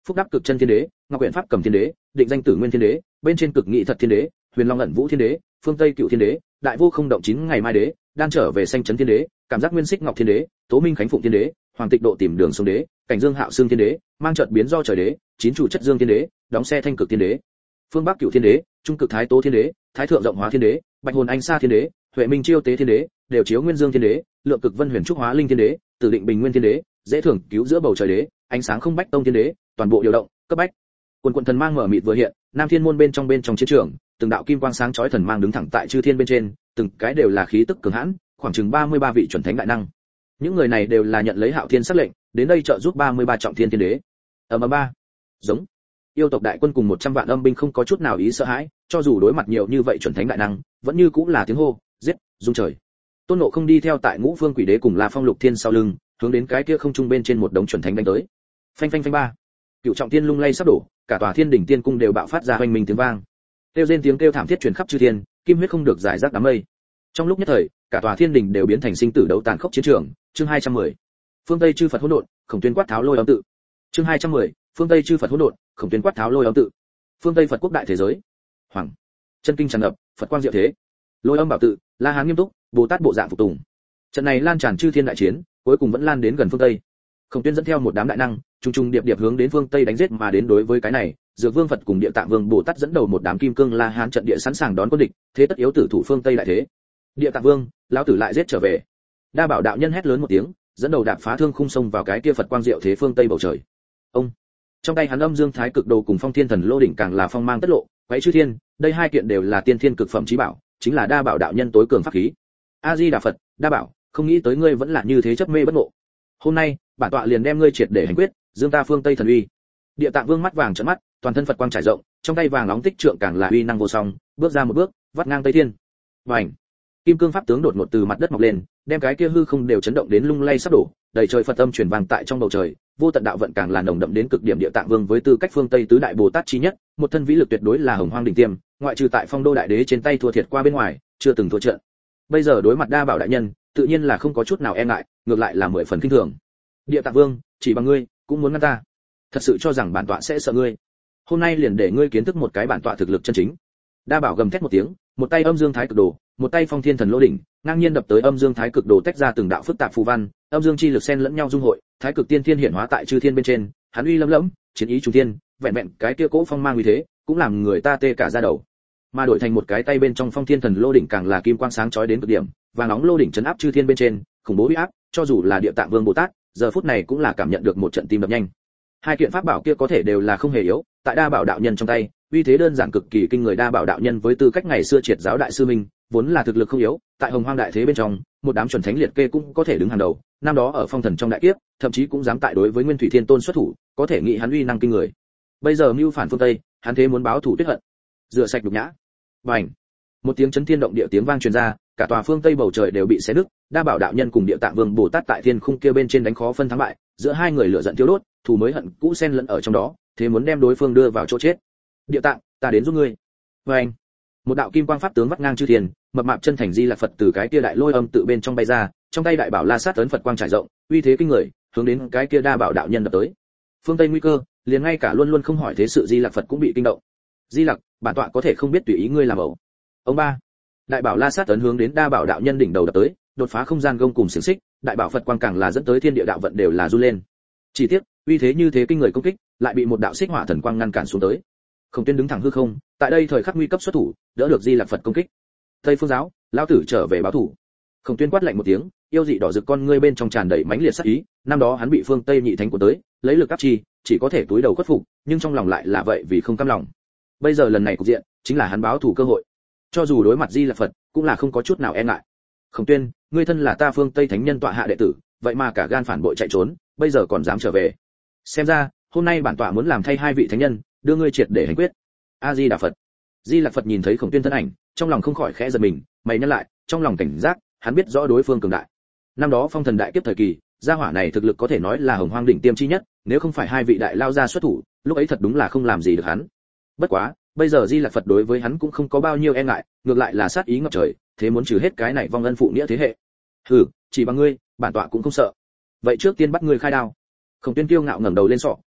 phúc đáp cực chân thiên đế, ngọc quyển pháp cầm thiên đế, định danh tử nguyên thiên đế, bên trên cực nghị thật thiên đế, huyền long ẩn vũ thiên đế, phương tây cựu thiên đế, đại vô không động chín ngày mai đế, đang trở về xanh chấn thiên đế, cảm giác nguyên xích ngọc thiên đế, tố minh khánh phụng thiên đế, hoàng tịch độ tìm đường sông đế, cảnh dương hạo xương thiên đế, mang chợt biến do trời đế, chín chủ chất dương thiên đế, đóng xe thanh cực thiên đế, phương bắc cựu thiên đế, trung cực thái tố thiên đế, thái thượng rộng hóa thiên đế, bạch hồn anh sa thiên đế, huệ minh chiêu tế thiên đế, đều chiếu nguyên dương thiên đế, lượng cực vân huyền trúc hóa linh thiên đế, tử định bình nguyên thiên đế, dễ thưởng cứu giữa bầu trời đế, ánh sáng không bách tông thiên đế, toàn bộ điều động cấp bách. Quần thần mang mở mịt vừa hiện, nam thiên môn bên trong chiến trường, từng đạo kim quang sáng chói thần mang đứng thẳng tại chư thiên bên trên, từng cái đều là khí tức cường hãn, khoảng chừng 33 vị chuẩn thánh đại năng. Những người này đều là nhận lấy Hạo Thiên sắc lệnh, đến đây trợ giúp 33 trọng thiên thiên đế. Ba. Giống. Yêu tộc đại quân cùng 100 vạn âm binh không có chút nào ý sợ hãi, cho dù đối mặt nhiều như vậy chuẩn thánh đại năng, vẫn như cũng là tiếng hô, giết, rung trời. Tôn Ngộ không đi theo tại Ngũ Phương Quỷ Đế cùng La Phong Lục Thiên sau lưng, hướng đến cái kia không trung bên trên một đống chuẩn thánh đánh tới. Phanh phanh phanh ba. Cựu trọng thiên lung lay sắp đổ, cả tòa Thiên Đỉnh Tiên Cung đều bạo phát ra hoành minh tiếng vang. Kêu rên tiếng kêu thảm thiết truyền khắp chư thiên, kim huyết không được giải rác đám mây. Trong lúc nhất thời, cả tòa Thiên Đỉnh đều biến thành sinh tử đấu tàn khốc chiến trường. Chương 210. Phương Tây chư Phật hỗn độn, Khổng Tuyên quát tháo lôi âm tự. Chương 210. Phương Tây chư Phật hỗn độn, Khổng Tuyên quát tháo lôi âm tự. Phương Tây Phật quốc đại thế giới. Hoàng. Chân kinh tràn ngập, Phật quang diệu thế. Lôi âm bảo tự, La Hán nghiêm túc, Bồ Tát bộ dạng phục tùng. Trận này lan tràn chư thiên đại chiến, cuối cùng vẫn lan đến gần phương Tây. Khổng Tuyên dẫn theo một đám đại năng, trung trung điệp điệp hướng đến phương Tây đánh giết mà đến. Đối với cái này, Dược Vương Phật cùng Địa Tạng Vương Bồ Tát dẫn đầu một đám kim cương La Hán trận địa sẵn sàng đón quân địch, thế tất yếu tử thủ phương Tây đại thế. Địa Tạng Vương, lão tử lại giết trở về. Đa Bảo đạo nhân hét lớn một tiếng, dẫn đầu đạp phá thương khung sông vào cái kia Phật quang diệu thế phương Tây bầu trời. Ông, trong tay hắn âm dương thái cực đồ cùng phong thiên thần lô đỉnh càng là phong mang tất lộ, quấy chư thiên, đây hai kiện đều là tiên thiên cực phẩm chí bảo, chính là Đa Bảo đạo nhân tối cường pháp khí. A Di Đà Phật, Đa Bảo, không nghĩ tới ngươi vẫn là như thế chấp mê bất ngộ. Hôm nay, bản tọa liền đem ngươi triệt để hành quyết, dương ta phương Tây thần uy. Địa Tạng Vương mắt vàng trợn mắt, toàn thân Phật quang trải rộng, trong tay vàng nóng tích trượng càng là uy năng vô song, bước ra một bước, vắt ngang Tây Thiên. Bành! Kim cương pháp tướng đột ngột từ mặt đất mọc lên, đem cái kia hư không đều chấn động đến lung lay sắp đổ, đầy trời Phật âm truyền vang tại trong bầu trời, vô tận đạo vận càng là nồng đậm đến cực điểm. Địa Tạng Vương với tư cách phương Tây tứ đại Bồ Tát chí nhất, một thân vĩ lực tuyệt đối là hồng hoang đỉnh tiêm, ngoại trừ tại Phong Đô đại đế trên tay thua thiệt qua bên ngoài, chưa từng thua trận. Bây giờ đối mặt Đa Bảo đại nhân, tự nhiên là không có chút nào e ngại, ngược lại là 10 phần kinh thường. Địa Tạng Vương, chỉ bằng ngươi cũng muốn ngăn ta? Thật sự cho rằng bản tọa sẽ sợ ngươi? Hôm nay liền để ngươi kiến thức một cái bản tọa thực lực chân chính. Đa Bảo gầm thét một tiếng, một tay âm dương thái cực đồ, một tay phong thiên thần lô đỉnh, ngang nhiên đập tới âm dương thái cực đồ, tách ra từng đạo phức tạp phù văn, âm dương chi lực xen lẫn nhau dung hội, thái cực tiên thiên hiển hóa tại chư thiên bên trên, hắn uy lẫm lẫm, chiến ý trùng thiên, vẹn vẹn cái kia cỗ phong mang uy thế, cũng làm người ta tê cả da đầu. Mà đổi thành một cái tay bên trong phong thiên thần lô đỉnh càng là kim quang sáng chói đến cực điểm, và nóng lô đỉnh chấn áp chư thiên bên trên, khủng bố uy áp, cho dù là Địa Tạng Vương Bồ Tát, giờ phút này cũng là cảm nhận được một trận tim đập nhanh. Hai kiện pháp bảo kia có thể đều là không hề yếu, tại Đa Bảo đạo nhân trong tay, uy thế đơn giản cực kỳ kinh người. Đa Bảo đạo nhân với tư cách ngày xưa triệt giáo đại sư minh, vốn là thực lực không yếu, tại Hồng Hoang đại thế bên trong, một đám chuẩn thánh liệt kê cũng có thể đứng hàng đầu, năm đó ở phong thần trong đại kiếp, thậm chí cũng dám tại đối với Nguyên Thủy Thiên Tôn xuất thủ, có thể nghĩ hắn uy năng kinh người. Bây giờ mưu phản phương Tây, hắn thế muốn báo thù tuyết hận, rửa sạch nhục nhã. Bành! Một tiếng chấn thiên động địa tiếng vang truyền ra, cả tòa phương Tây bầu trời đều bị xé nứt. Đa Bảo đạo nhân cùng Địa Tạng Vương Bồ Tát tại thiên khung kia bên trên đánh khó phân thắng bại, giữa hai người lửa giận thiêu đốt, thù mới hận cũ xen lẫn ở trong đó, thế muốn đem đối phương đưa vào chỗ chết. Địa Tạng, ta đến giúp ngươi. Bành! Một đạo kim quang pháp tướng vắt ngang chư thiên, mập mạp chân thành Di Lạc Phật từ cái kia đại lôi âm tự bên trong bay ra, trong tay đại bảo La Sát ấn Phật quang trải rộng, uy thế kinh người, hướng đến cái kia Đa Bảo đạo nhân đập tới. Phương Tây nguy cơ, liền ngay cả luôn luôn không hỏi thế sự Di Lạc Phật cũng bị kinh động. Di Lặc, bản tọa có thể không biết tùy ý ngươi làm ẩu. Ông ba. Đại bảo La Sát ấn hướng đến Đa Bảo đạo nhân đỉnh đầu đập tới, đột phá không gian gông cùng xiềng xích, đại bảo Phật quang càng là dẫn tới thiên địa đạo vận đều là run lên. Chỉ tiếc, uy thế như thế kinh người công kích, lại bị một đạo xích hỏa thần quang ngăn cản xuống tới. Khổng Tuyên đứng thẳng hư không, tại đây thời khắc nguy cấp xuất thủ, đỡ được Di Lạc Phật công kích. Tây Phương giáo, lão tử trở về báo thủ. Khổng Tuyên quát lạnh một tiếng, yêu dị đỏ rực con ngươi bên trong tràn đầy mãnh liệt sát ý, năm đó hắn bị phương Tây nhị thánh của tới, lấy lực áp chi, chỉ có thể túi đầu khuất phục, nhưng trong lòng lại là vậy vì không cam lòng. Bây giờ lần này cục diện, chính là hắn báo thủ cơ hội. Cho dù đối mặt Di Lạc Phật, cũng là không có chút nào e ngại. Khổng Tuyên, ngươi thân là ta phương Tây thánh nhân tọa hạ đệ tử, vậy mà cả gan phản bội chạy trốn, bây giờ còn dám trở về. Xem ra, hôm nay bản tọa muốn làm thay hai vị thánh nhân, đưa ngươi triệt để hành quyết. A Di Đà Phật. Di Lạc Phật nhìn thấy Khổng Tuyên thân ảnh, trong lòng không khỏi khẽ giật mình, mày nhăn lại, trong lòng cảnh giác, hắn biết rõ đối phương cường đại. Năm đó phong thần đại kiếp thời kỳ, gia hỏa này thực lực có thể nói là hồng hoang đỉnh tiêm chi nhất, nếu không phải hai vị đại lao ra xuất thủ, lúc ấy thật đúng là không làm gì được hắn. Bất quá, bây giờ Di Lạc Phật đối với hắn cũng không có bao nhiêu e ngại, ngược lại là sát ý ngập trời, thế muốn trừ hết cái này vong ân phụ nghĩa thế hệ. Hừ, chỉ bằng ngươi, bản tọa cũng không sợ. Vậy trước tiên bắt ngươi khai đao. Khổng Tuyên kiêu ngạo ngẩng đầu lên sọ,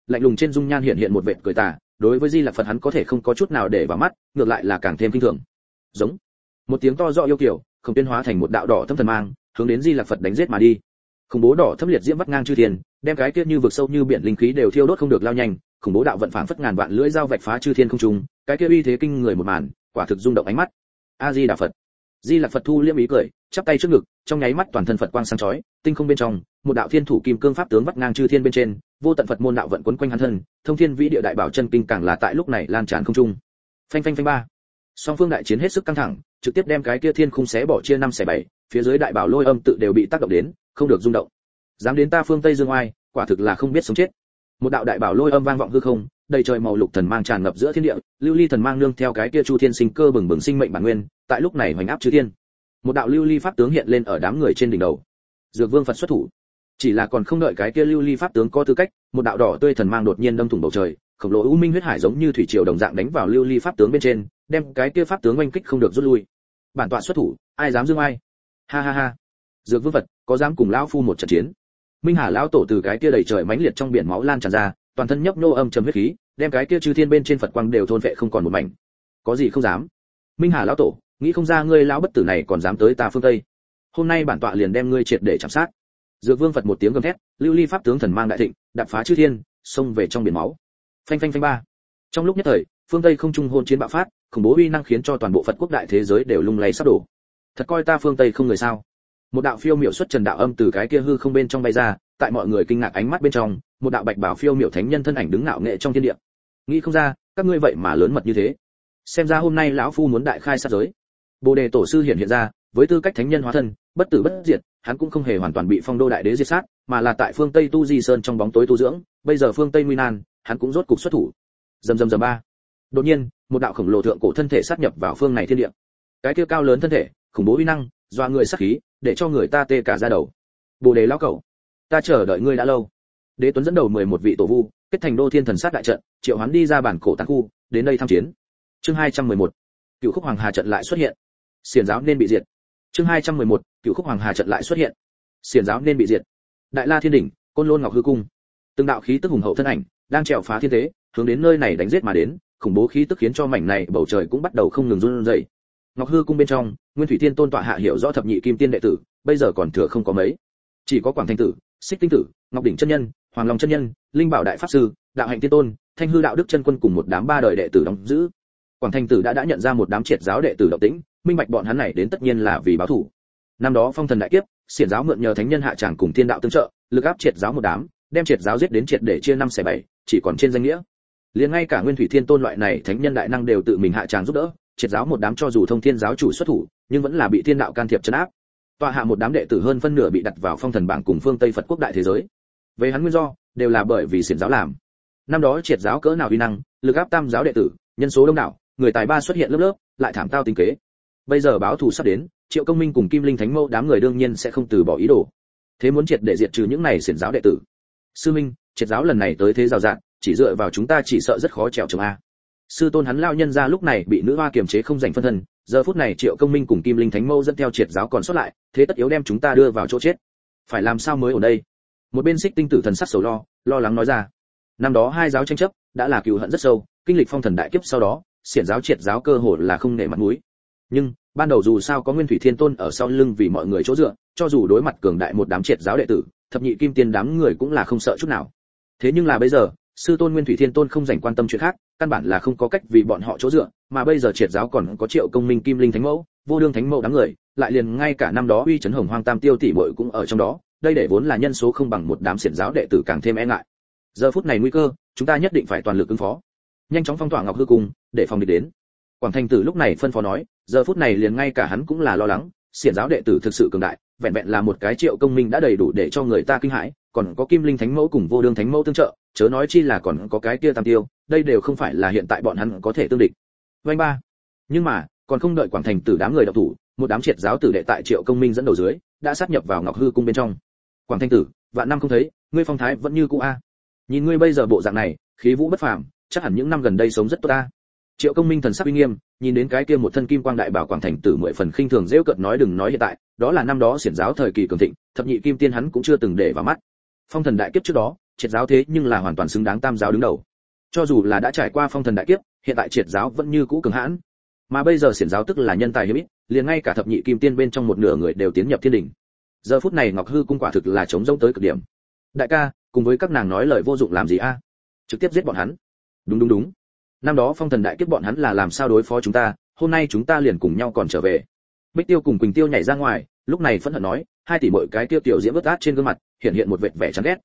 lạnh lùng trên dung nhan hiện hiện một vệt cười tà, đối với Di Lặc Phật hắn có thể không có chút nào để vào mắt, ngược lại là càng thêm kinh thường. Giống. Một tiếng to rõ yêu kiều, Khổng Tuyên hóa thành một đạo đỏ thâm thần mang, hướng đến Di Lặc Phật đánh giết mà đi. Khủng bố đỏ thâm liệt diễm vắt ngang chư thiên, đem cái kia như vực sâu như biển linh khí đều thiêu đốt không được lao nhanh, khủng bố đạo vận phảng phất ngàn vạn lưỡi dao vạch phá chư thiên không trung, cái kia uy thế kinh người một màn, quả thực rung động ánh mắt. A Di Đà Phật. Di Lặc Phật thu liễm ý cười, chắp tay trước ngực, trong nháy mắt toàn thân Phật quang sáng chói, tinh không bên trong, một đạo thiên thủ kim cương pháp tướng vắt ngang chư thiên bên trên, vô tận Phật môn đạo vận quấn quanh hắn thân, thông thiên vĩ địa đại bảo chân kinh càng là tại lúc này lan tràn không trung. Phanh phanh phanh ba. Song phương đại chiến hết sức căng thẳng, trực tiếp đem cái kia thiên khung xé bỏ chia năm xẻ bảy, phía dưới đại bảo lôi âm tự đều bị tác động đến, không được rung động. Dám đến ta phương Tây Dương Oai, quả thực là không biết sống chết. Một đạo đại bảo lôi âm vang vọng hư không, đầy trời màu lục thần mang tràn ngập giữa thiên địa, lưu ly thần mang nương theo cái kia chu thiên sinh cơ bừng bừng sinh mệnh bản nguyên, tại lúc này hoành áp chư thiên. Một đạo lưu ly pháp tướng hiện lên ở đám người trên đỉnh đầu. Dược Vương Phật xuất thủ, chỉ là còn không đợi cái kia lưu ly pháp tướng có tư cách, một đạo đỏ tươi thần mang đột nhiên đâm thủng bầu trời, khổng lồ u minh huyết hải giống như thủy triều đồng dạng đánh vào lưu ly pháp tướng bên trên, đem cái kia pháp tướng oanh kích không được rút lui. Bản tọa xuất thủ, ai dám dương ai? Ha ha ha. Dược Vương Phật, có dám cùng lão phu một trận chiến? Minh Hà lão tổ từ cái kia đầy trời mãnh liệt trong biển máu lan tràn ra, toàn thân nhấp nhô âm trầm huyết khí, đem cái kia chư thiên bên trên Phật quang đều thôn vệ không còn một mảnh. Có gì không dám? Minh Hà lão tổ, nghĩ không ra ngươi lão bất tử này còn dám tới ta phương Tây. Hôm nay bản tọa liền đem ngươi triệt để chạm sát. Dược Vương Phật một tiếng gầm thét, lưu ly pháp tướng thần mang đại thịnh, đạp phá chư thiên, xông về trong biển máu. Phanh phanh phanh ba. Trong lúc nhất thời, phương Tây không trung hôn chiến bạo phát, khủng bố uy năng khiến cho toàn bộ Phật quốc đại thế giới đều lung lay sắp đổ. Thật coi ta phương Tây không người sao? Một đạo phiêu miểu xuất trần đạo âm từ cái kia hư không bên trong bay ra, tại mọi người kinh ngạc ánh mắt bên trong, một đạo bạch bảo phiêu miểu thánh nhân thân ảnh đứng ngạo nghệ trong thiên địa. Nghĩ không ra, các ngươi vậy mà lớn mật như thế. Xem ra hôm nay lão phu muốn đại khai sát giới. Bồ Đề tổ sư hiện ra, với tư cách thánh nhân hóa thân, bất tử bất diệt, hắn cũng không hề hoàn toàn bị Phong Đô đại đế diệt sát, mà là tại phương Tây tu di sơn trong bóng tối tu dưỡng, bây giờ phương Tây nguy nan, hắn cũng rốt cục xuất thủ. Rầm rầm rầm ba. Đột nhiên, một đạo khổng lồ thượng cổ thân thể sát nhập vào phương này thiên địa. Cái kia cao lớn thân thể, khủng bố uy năng, doa người sát khí, để cho người ta tê cả da đầu. Bồ Đề lão cẩu, ta chờ đợi ngươi đã lâu. Đế Tuấn dẫn đầu 11 vị tổ vu, kết thành Đô Thiên Thần Sát đại trận, triệu hoán đi ra bản cổ tán khu, đến đây tham chiến. Chương 211. Cửu Khúc Hoàng Hà trận lại xuất hiện. Xiển giáo nên bị diệt. Chương 211. Cửu Khúc Hoàng Hà trận lại xuất hiện. Xiển giáo nên bị diệt. Đại La Thiên đỉnh, Côn Lôn Ngọc Hư cung. Từng đạo khí tức hùng hậu thân ảnh, đang trèo phá thiên thế, hướng đến nơi này đánh giết mà đến, khủng bố khí tức khiến cho mảnh này bầu trời cũng bắt đầu không ngừng run rẩy. Ngọc Hư cung bên trong, Nguyên Thủy Thiên Tôn tọa hạ hiểu rõ thập nhị kim tiên đệ tử, bây giờ còn thừa không có mấy. Chỉ có Quảng Thanh tử, Xích Tinh tử, Ngọc Đỉnh chân nhân, Hoàng Long chân nhân, Linh Bảo đại pháp sư, Đạo Hạnh Tiên Tôn, Thanh Hư đạo đức chân quân cùng một đám ba đời đệ tử đóng giữ. Quảng Thanh tử đã nhận ra một đám triệt giáo đệ tử động tĩnh, minh bạch bọn hắn này đến tất nhiên là vì báo thù. Năm đó phong thần đại kiếp, xiển giáo mượn nhờ thánh nhân hạ tràng cùng thiên đạo tương trợ, lực áp triệt giáo một đám, đem triệt giáo giết đến triệt để chia năm xẻ bảy, chỉ còn trên danh nghĩa. Liền ngay cả Nguyên Thủy Thiên Tôn loại này thánh nhân đại năng đều tự mình hạ tràng giúp đỡ, triệt giáo một đám cho dù thông thiên giáo chủ xuất thủ, nhưng vẫn là bị thiên đạo can thiệp trấn áp. Tọa hạ một đám đệ tử hơn phân nửa bị đặt vào phong thần bảng cùng phương Tây Phật quốc đại thế giới. Về hắn nguyên do, đều là bởi vì xiển giáo làm. Năm đó triệt giáo cỡ nào uy năng, lực áp tam giáo đệ tử, nhân số đông đảo, người tài ba xuất hiện lớp lớp, lại thảm tao tính kế. Bây giờ báo thù sắp đến, Triệu Công Minh cùng Kim Linh Thánh Mẫu đám người đương nhiên sẽ không từ bỏ ý đồ. Thế muốn triệt để diệt trừ những này xiển giáo đệ tử. Sư Minh, triệt giáo lần này tới thế rào rạt, chỉ dựa vào chúng ta chỉ sợ rất khó trèo trống a. Sư tôn hắn lao nhân ra lúc này bị nữ hoa kiềm chế không giành phân thân, giờ phút này Triệu Công Minh cùng Kim Linh Thánh Mẫu dẫn theo triệt giáo còn sót lại, thế tất yếu đem chúng ta đưa vào chỗ chết. Phải làm sao mới ở đây? Một bên Xích Tinh tử thần sắc sầu lo lắng nói ra. Năm đó hai giáo tranh chấp, đã là cừu hận rất sâu, kinh lịch phong thần đại kiếp sau đó, xiển giáo triệt giáo cơ hồ là không nể mặt mũi. Nhưng ban đầu dù sao có Nguyên Thủy Thiên Tôn ở sau lưng vì mọi người chỗ dựa, cho dù đối mặt cường đại một đám triệt giáo đệ tử, thập nhị kim tiên đám người cũng là không sợ chút nào. Thế nhưng là bây giờ, sư tôn Nguyên Thủy Thiên Tôn không dành quan tâm chuyện khác, căn bản là không có cách vì bọn họ chỗ dựa, mà bây giờ triệt giáo còn có Triệu Công Minh, Kim Linh Thánh Mẫu, Vô Đương Thánh Mẫu đám người, lại liền ngay cả năm đó uy chấn Hồng Hoang Tam Tiêu tỷ muội cũng ở trong đó, đây để vốn là nhân số không bằng một đám xiển giáo đệ tử càng thêm e ngại. Giờ phút này nguy cơ, chúng ta nhất định phải toàn lực ứng phó. Nhanh chóng phong tỏa Ngọc Hư cung, để phòng địch đến. Quảng Thanh tử lúc này phân phó nói, giờ phút này liền ngay cả hắn cũng là lo lắng, xiển giáo đệ tử thực sự cường đại, vẹn vẹn là một cái Triệu Công Minh đã đầy đủ để cho người ta kinh hãi, còn có Kim Linh Thánh Mẫu cùng Vô Đương Thánh Mẫu tương trợ, chớ nói chi là còn có cái kia Tam Tiêu, đây đều không phải là hiện tại bọn hắn có thể tương địch. Vành ba. Nhưng mà, còn không đợi Quảng Thành tử đám người động thủ, một đám triệt giáo tử đệ tại Triệu Công Minh dẫn đầu dưới, đã sát nhập vào Ngọc Hư cung bên trong. Quảng Thanh tử, vạn năm không thấy, ngươi phong thái vẫn như cũ a. Nhìn ngươi bây giờ bộ dạng này, khí vũ bất phàm, chắc hẳn những năm gần đây sống rất tốt ta. Triệu Công Minh thần sắc uy nghiêm, nhìn đến cái kia một thân kim quang đại bảo Quảng Thành tử mười phần khinh thường giễu cợt nói đừng nói hiện tại, đó là năm đó xiển giáo thời kỳ cường thịnh, thập nhị kim tiên hắn cũng chưa từng để vào mắt. Phong thần đại kiếp trước đó, triệt giáo thế nhưng là hoàn toàn xứng đáng tam giáo đứng đầu. Cho dù là đã trải qua phong thần đại kiếp, hiện tại triệt giáo vẫn như cũ cường hãn. Mà bây giờ xiển giáo tức là nhân tài hiếm ít, liền ngay cả thập nhị kim tiên bên trong một nửa người đều tiến nhập thiên đỉnh. Giờ phút này Ngọc Hư cung quả thực là chống rỗng tới cực điểm. Đại ca, cùng với các nàng nói lời vô dụng làm gì a? Trực tiếp giết bọn hắn. Đúng. Năm đó phong thần đại kiếp bọn hắn là làm sao đối phó chúng ta, hôm nay chúng ta liền cùng nhau còn trở về. Bích Tiêu cùng Quỳnh Tiêu nhảy ra ngoài, lúc này phẫn hận nói, hai tỷ muội cái tiêu tiểu diễm vớt át trên gương mặt, hiện một vệt vẻ chán ghét.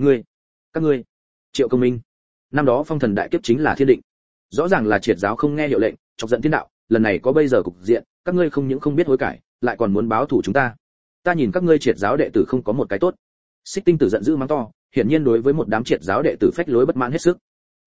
Các ngươi, Triệu Công Minh, năm đó phong thần đại kiếp chính là thiên định, rõ ràng là triệt giáo không nghe hiệu lệnh, chọc giận thiên đạo, lần này có bây giờ cục diện, các ngươi không những không biết hối cải, lại còn muốn báo thù chúng ta. Ta nhìn các ngươi triệt giáo đệ tử không có một cái tốt. Xích Tinh Tử giận dữ mắng to, hiển nhiên đối với một đám triệt giáo đệ tử phách lối bất mãn hết sức.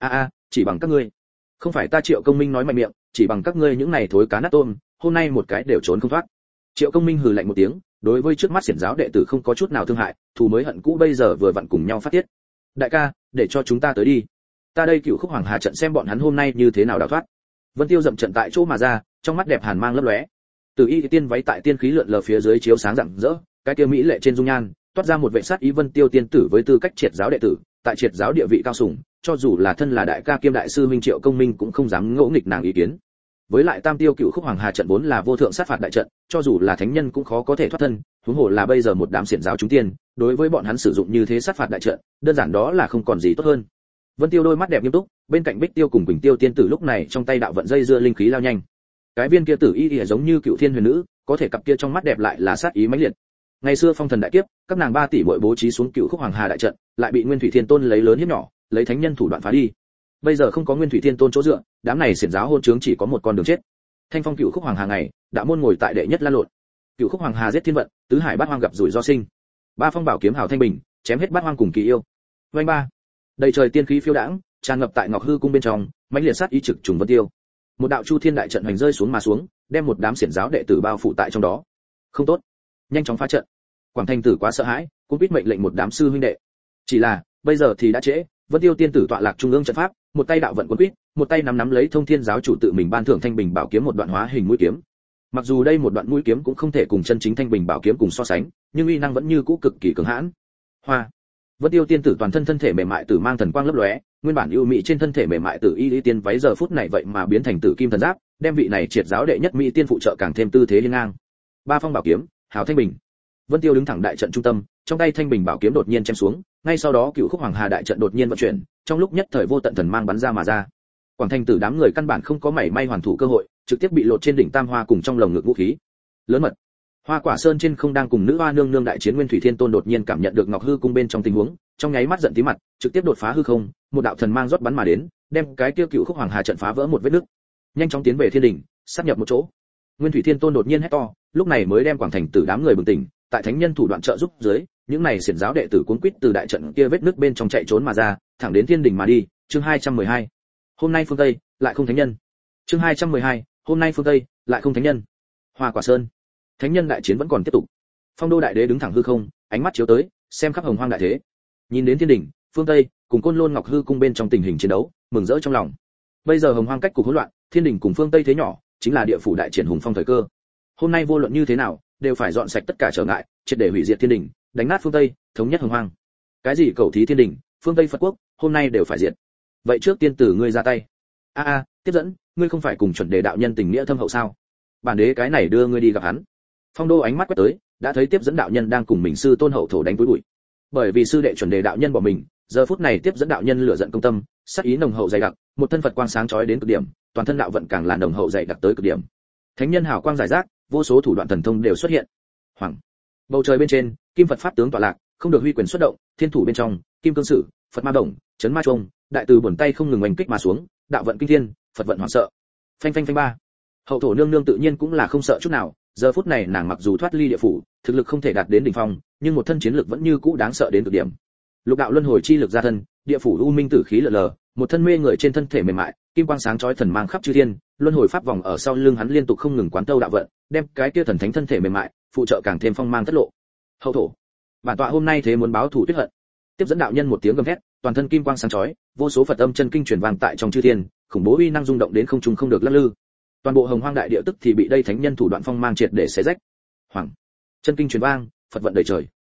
Chỉ bằng các ngươi. Không phải ta Triệu Công Minh nói mạnh miệng, chỉ bằng các ngươi những này thối cá nát tôm, hôm nay một cái đều trốn không thoát. Triệu Công Minh hừ lạnh một tiếng, đối với trước mắt xiển giáo đệ tử không có chút nào thương hại, thù mới hận cũ bây giờ vừa vặn cùng nhau phát tiết. Đại ca, để cho chúng ta tới đi. Ta đây Cửu Khúc Hoàng Hà trận xem bọn hắn hôm nay như thế nào đào thoát. Vân Tiêu dậm trận tại chỗ mà ra, trong mắt đẹp hàn mang lấp lóe. Từ y tiên váy tại tiên khí lượn lờ phía dưới chiếu sáng rạng rỡ, cái kia mỹ lệ trên dung nhan, toát ra một vẻ sát ý. Vân Tiêu tiên tử với tư cách triệt giáo đệ tử, tại triệt giáo địa vị cao sủng, cho dù là thân là đại ca kiêm đại sư huynh Triệu Công Minh cũng không dám ngỗ nghịch nàng ý kiến. Với lại Tam Tiêu Cửu Khúc Hoàng Hà trận vốn là vô thượng sát phạt đại trận, cho dù là thánh nhân cũng khó có thể thoát thân, huống hồ là bây giờ một đám xiển giáo chúng tiên, đối với bọn hắn sử dụng như thế sát phạt đại trận, đơn giản đó là không còn gì tốt hơn. Vân Tiêu đôi mắt đẹp nghiêm túc, bên cạnh Bích Tiêu cùng Quỳnh Tiêu tiên tử lúc này trong tay đạo vận dây dưa linh khí lao nhanh. Cái viên kia tử y giống như cựu thiên huyền nữ, có thể cặp kia trong mắt đẹp lại là sát ý mãnh liệt. Ngày xưa phong thần đại kiếp, các nàng 3 tỷ muội bố trí xuống Cửu Khúc Hoàng Hà đại trận, lại bị Nguyên Thủy Thiên Tôn lấy lớn hiếp nhỏ, lấy thánh nhân thủ đoạn phá đi. Bây giờ không có Nguyên Thủy Thiên Tôn chỗ dựa, đám này xiển giáo hôn trướng chỉ có một con đường chết. Thanh phong Cửu Khúc Hoàng Hà ngày, đạo môn ngồi tại đệ nhất lan lộn. Cửu Khúc Hoàng Hà giết thiên vận, tứ hải bát hoang gặp rủi ro sinh. Ba phong bảo kiếm hào thanh bình, chém hết bát hoang cùng kỳ yêu. Vành ba, đầy trời tiên khí phiêu đãng, tràn ngập tại Ngọc Hư cung bên trong, mãnh liệt sát ý trực trùng Vân Tiêu. Một đạo chu thiên đại trận hoành rơi xuống mà xuống, đem một đám xiển giáo đệ tử bao phủ tại trong đó. Không tốt, nhanh chóng phá trận. Quảng Thanh tử quá sợ hãi, cũng biết mệnh lệnh một đám sư huynh đệ. Chỉ là, bây giờ thì đã trễ, Vân Tiêu tiên tử tọa lạc trung ương trận pháp, một tay đạo vận cuốn quýt, một tay nắm lấy Thông Thiên giáo chủ tự mình ban thưởng Thanh Bình bảo kiếm một đoạn hóa hình mũi kiếm. Mặc dù đây một đoạn mũi kiếm cũng không thể cùng chân chính Thanh Bình bảo kiếm cùng so sánh, nhưng uy năng vẫn như cũ cực kỳ cường hãn. Hoa. Vân Tiêu tiên tử toàn thân thể mềm mại tử mang thần quang lấp lóe, nguyên bản ưu mỹ trên thân thể mềm mại tử y lý tiên váy giờ phút này vậy mà biến thành tử kim thần giáp, đem vị này triệt giáo đệ nhất mỹ tiên phụ trợ càng thêm tư thế hiên ngang. Ba phong bảo kiếm, hào thanh bình. Vân Tiêu đứng thẳng đại trận trung tâm, trong tay thanh bình bảo kiếm đột nhiên chém xuống, ngay sau đó Cửu Khúc Hoàng Hà đại trận đột nhiên vận chuyển, trong lúc nhất thời vô tận thần mang bắn ra mà ra. Quảng Thanh tử đám người căn bản không có mảy may hoàn thủ cơ hội, trực tiếp bị lột trên đỉnh tam hoa cùng trong lồng ngực vũ khí. Lớn mật. Hoa Quả Sơn trên không đang cùng nữ hoa nương nương đại chiến, Nguyên Thủy Thiên Tôn đột nhiên cảm nhận được Ngọc Hư cung bên trong tình huống, trong nháy mắt giận tí mặt, trực tiếp đột phá hư không, một đạo thần mang rót bắn mà đến, đem cái kia Cửu Khúc Hoàng Hà trận phá vỡ một vết nứt. Nhanh chóng tiến về thiên đỉnh, sát nhập một chỗ. Nguyên Thủy Thiên Tôn đột nhiên hét to, lúc này mới đem Quảng Thành tử đám người bừng tỉnh, tại thánh nhân thủ đoạn trợ giúp dưới, những này xiển giáo đệ tử cuốn quýt từ đại trận kia vết nứt bên trong chạy trốn mà ra, thẳng đến thiên đỉnh mà đi. Chương 212. Hôm nay phương Tây lại không thánh nhân. Chương 212. Hôm nay phương Tây lại không thánh nhân. Hoa Quả Sơn, thánh nhân đại chiến vẫn còn tiếp tục. Phong Đô đại đế đứng thẳng hư không, ánh mắt chiếu tới, xem khắp hồng hoang đại thế. Nhìn đến thiên đỉnh, phương Tây cùng Côn Lôn Ngọc Hư cung bên trong tình hình chiến đấu, mừng rỡ trong lòng. Bây giờ hồng hoang cách cục hỗn loạn, thiên đỉnh cùng phương Tây thế nhỏ, chính là địa phủ đại triển hùng phong thời cơ. Hôm nay vô luận như thế nào, đều phải dọn sạch tất cả trở ngại, triệt để hủy diệt thiên đỉnh, đánh nát phương Tây, thống nhất hồng hoang. Cái gì cầu thí thiên đỉnh, phương Tây Phật quốc, hôm nay đều phải diệt. Vậy trước tiên tử ngươi ra tay. Tiếp dẫn, ngươi không phải cùng chuẩn đề đạo nhân tình nghĩa thâm hậu sao? Bản đế cái này đưa ngươi đi gặp hắn. Phong Đô ánh mắt quét tới, đã thấy tiếp dẫn đạo nhân đang cùng mình sư tôn hậu thổ đánh túi bụi. Bởi vì sư đệ chuẩn đề đạo nhân bỏ mình, giờ phút này tiếp dẫn đạo nhân lửa giận công tâm, sát ý nồng hậu dày đặc, một thân Phật quang sáng chói đến cực điểm, toàn thân đạo vận càng là nồng hậu dày đặc tới cực điểm. Thánh nhân hào quang giải rác, vô số thủ đoạn thần thông đều xuất hiện. Hoàng. Bầu trời bên trên, kim Phật pháp tướng tọa lạc, không được huy quyền xuất động, thiên thủ bên trong, kim cương sử, Phật ma đồng, chấn ma trung, đại từ buồn tay không ngừng oanh kích mà xuống, đạo vận kinh thiên, Phật vận hoảng sợ. Phanh phanh phanh ba. Hậu thổ nương nương tự nhiên cũng là không sợ chút nào, giờ phút này nàng mặc dù thoát ly địa phủ, thực lực không thể đạt đến đỉnh phong, nhưng một thân chiến lực vẫn như cũ đáng sợ đến cực điểm. Lục đạo luân hồi chi lực ra thân, địa phủ u minh tử khí lờ lờ, một thân mê người trên thân thể mềm mại, kim quang sáng chói thần mang khắp chư thiên, luân hồi pháp vòng ở sau lưng hắn liên tục không ngừng quán tâu đạo vận, đem cái kia thần thánh thân thể mềm mại, phụ trợ càng thêm phong mang tất lộ. Hậu thổ, bản tọa hôm nay thế muốn báo thù tuyết hận. Tiếp dẫn đạo nhân một tiếng gầm thét, toàn thân kim quang sáng chói, vô số Phật âm chân kinh truyền vang tại trong chư thiên, khủng bố uy năng rung động đến không trung không được lắc lư. Toàn bộ hồng hoang đại địa tức thì bị đây thánh nhân thủ đoạn phong mang triệt để xé rách. Hoàng, chân kinh truyền vang, Phật vận đầy trời.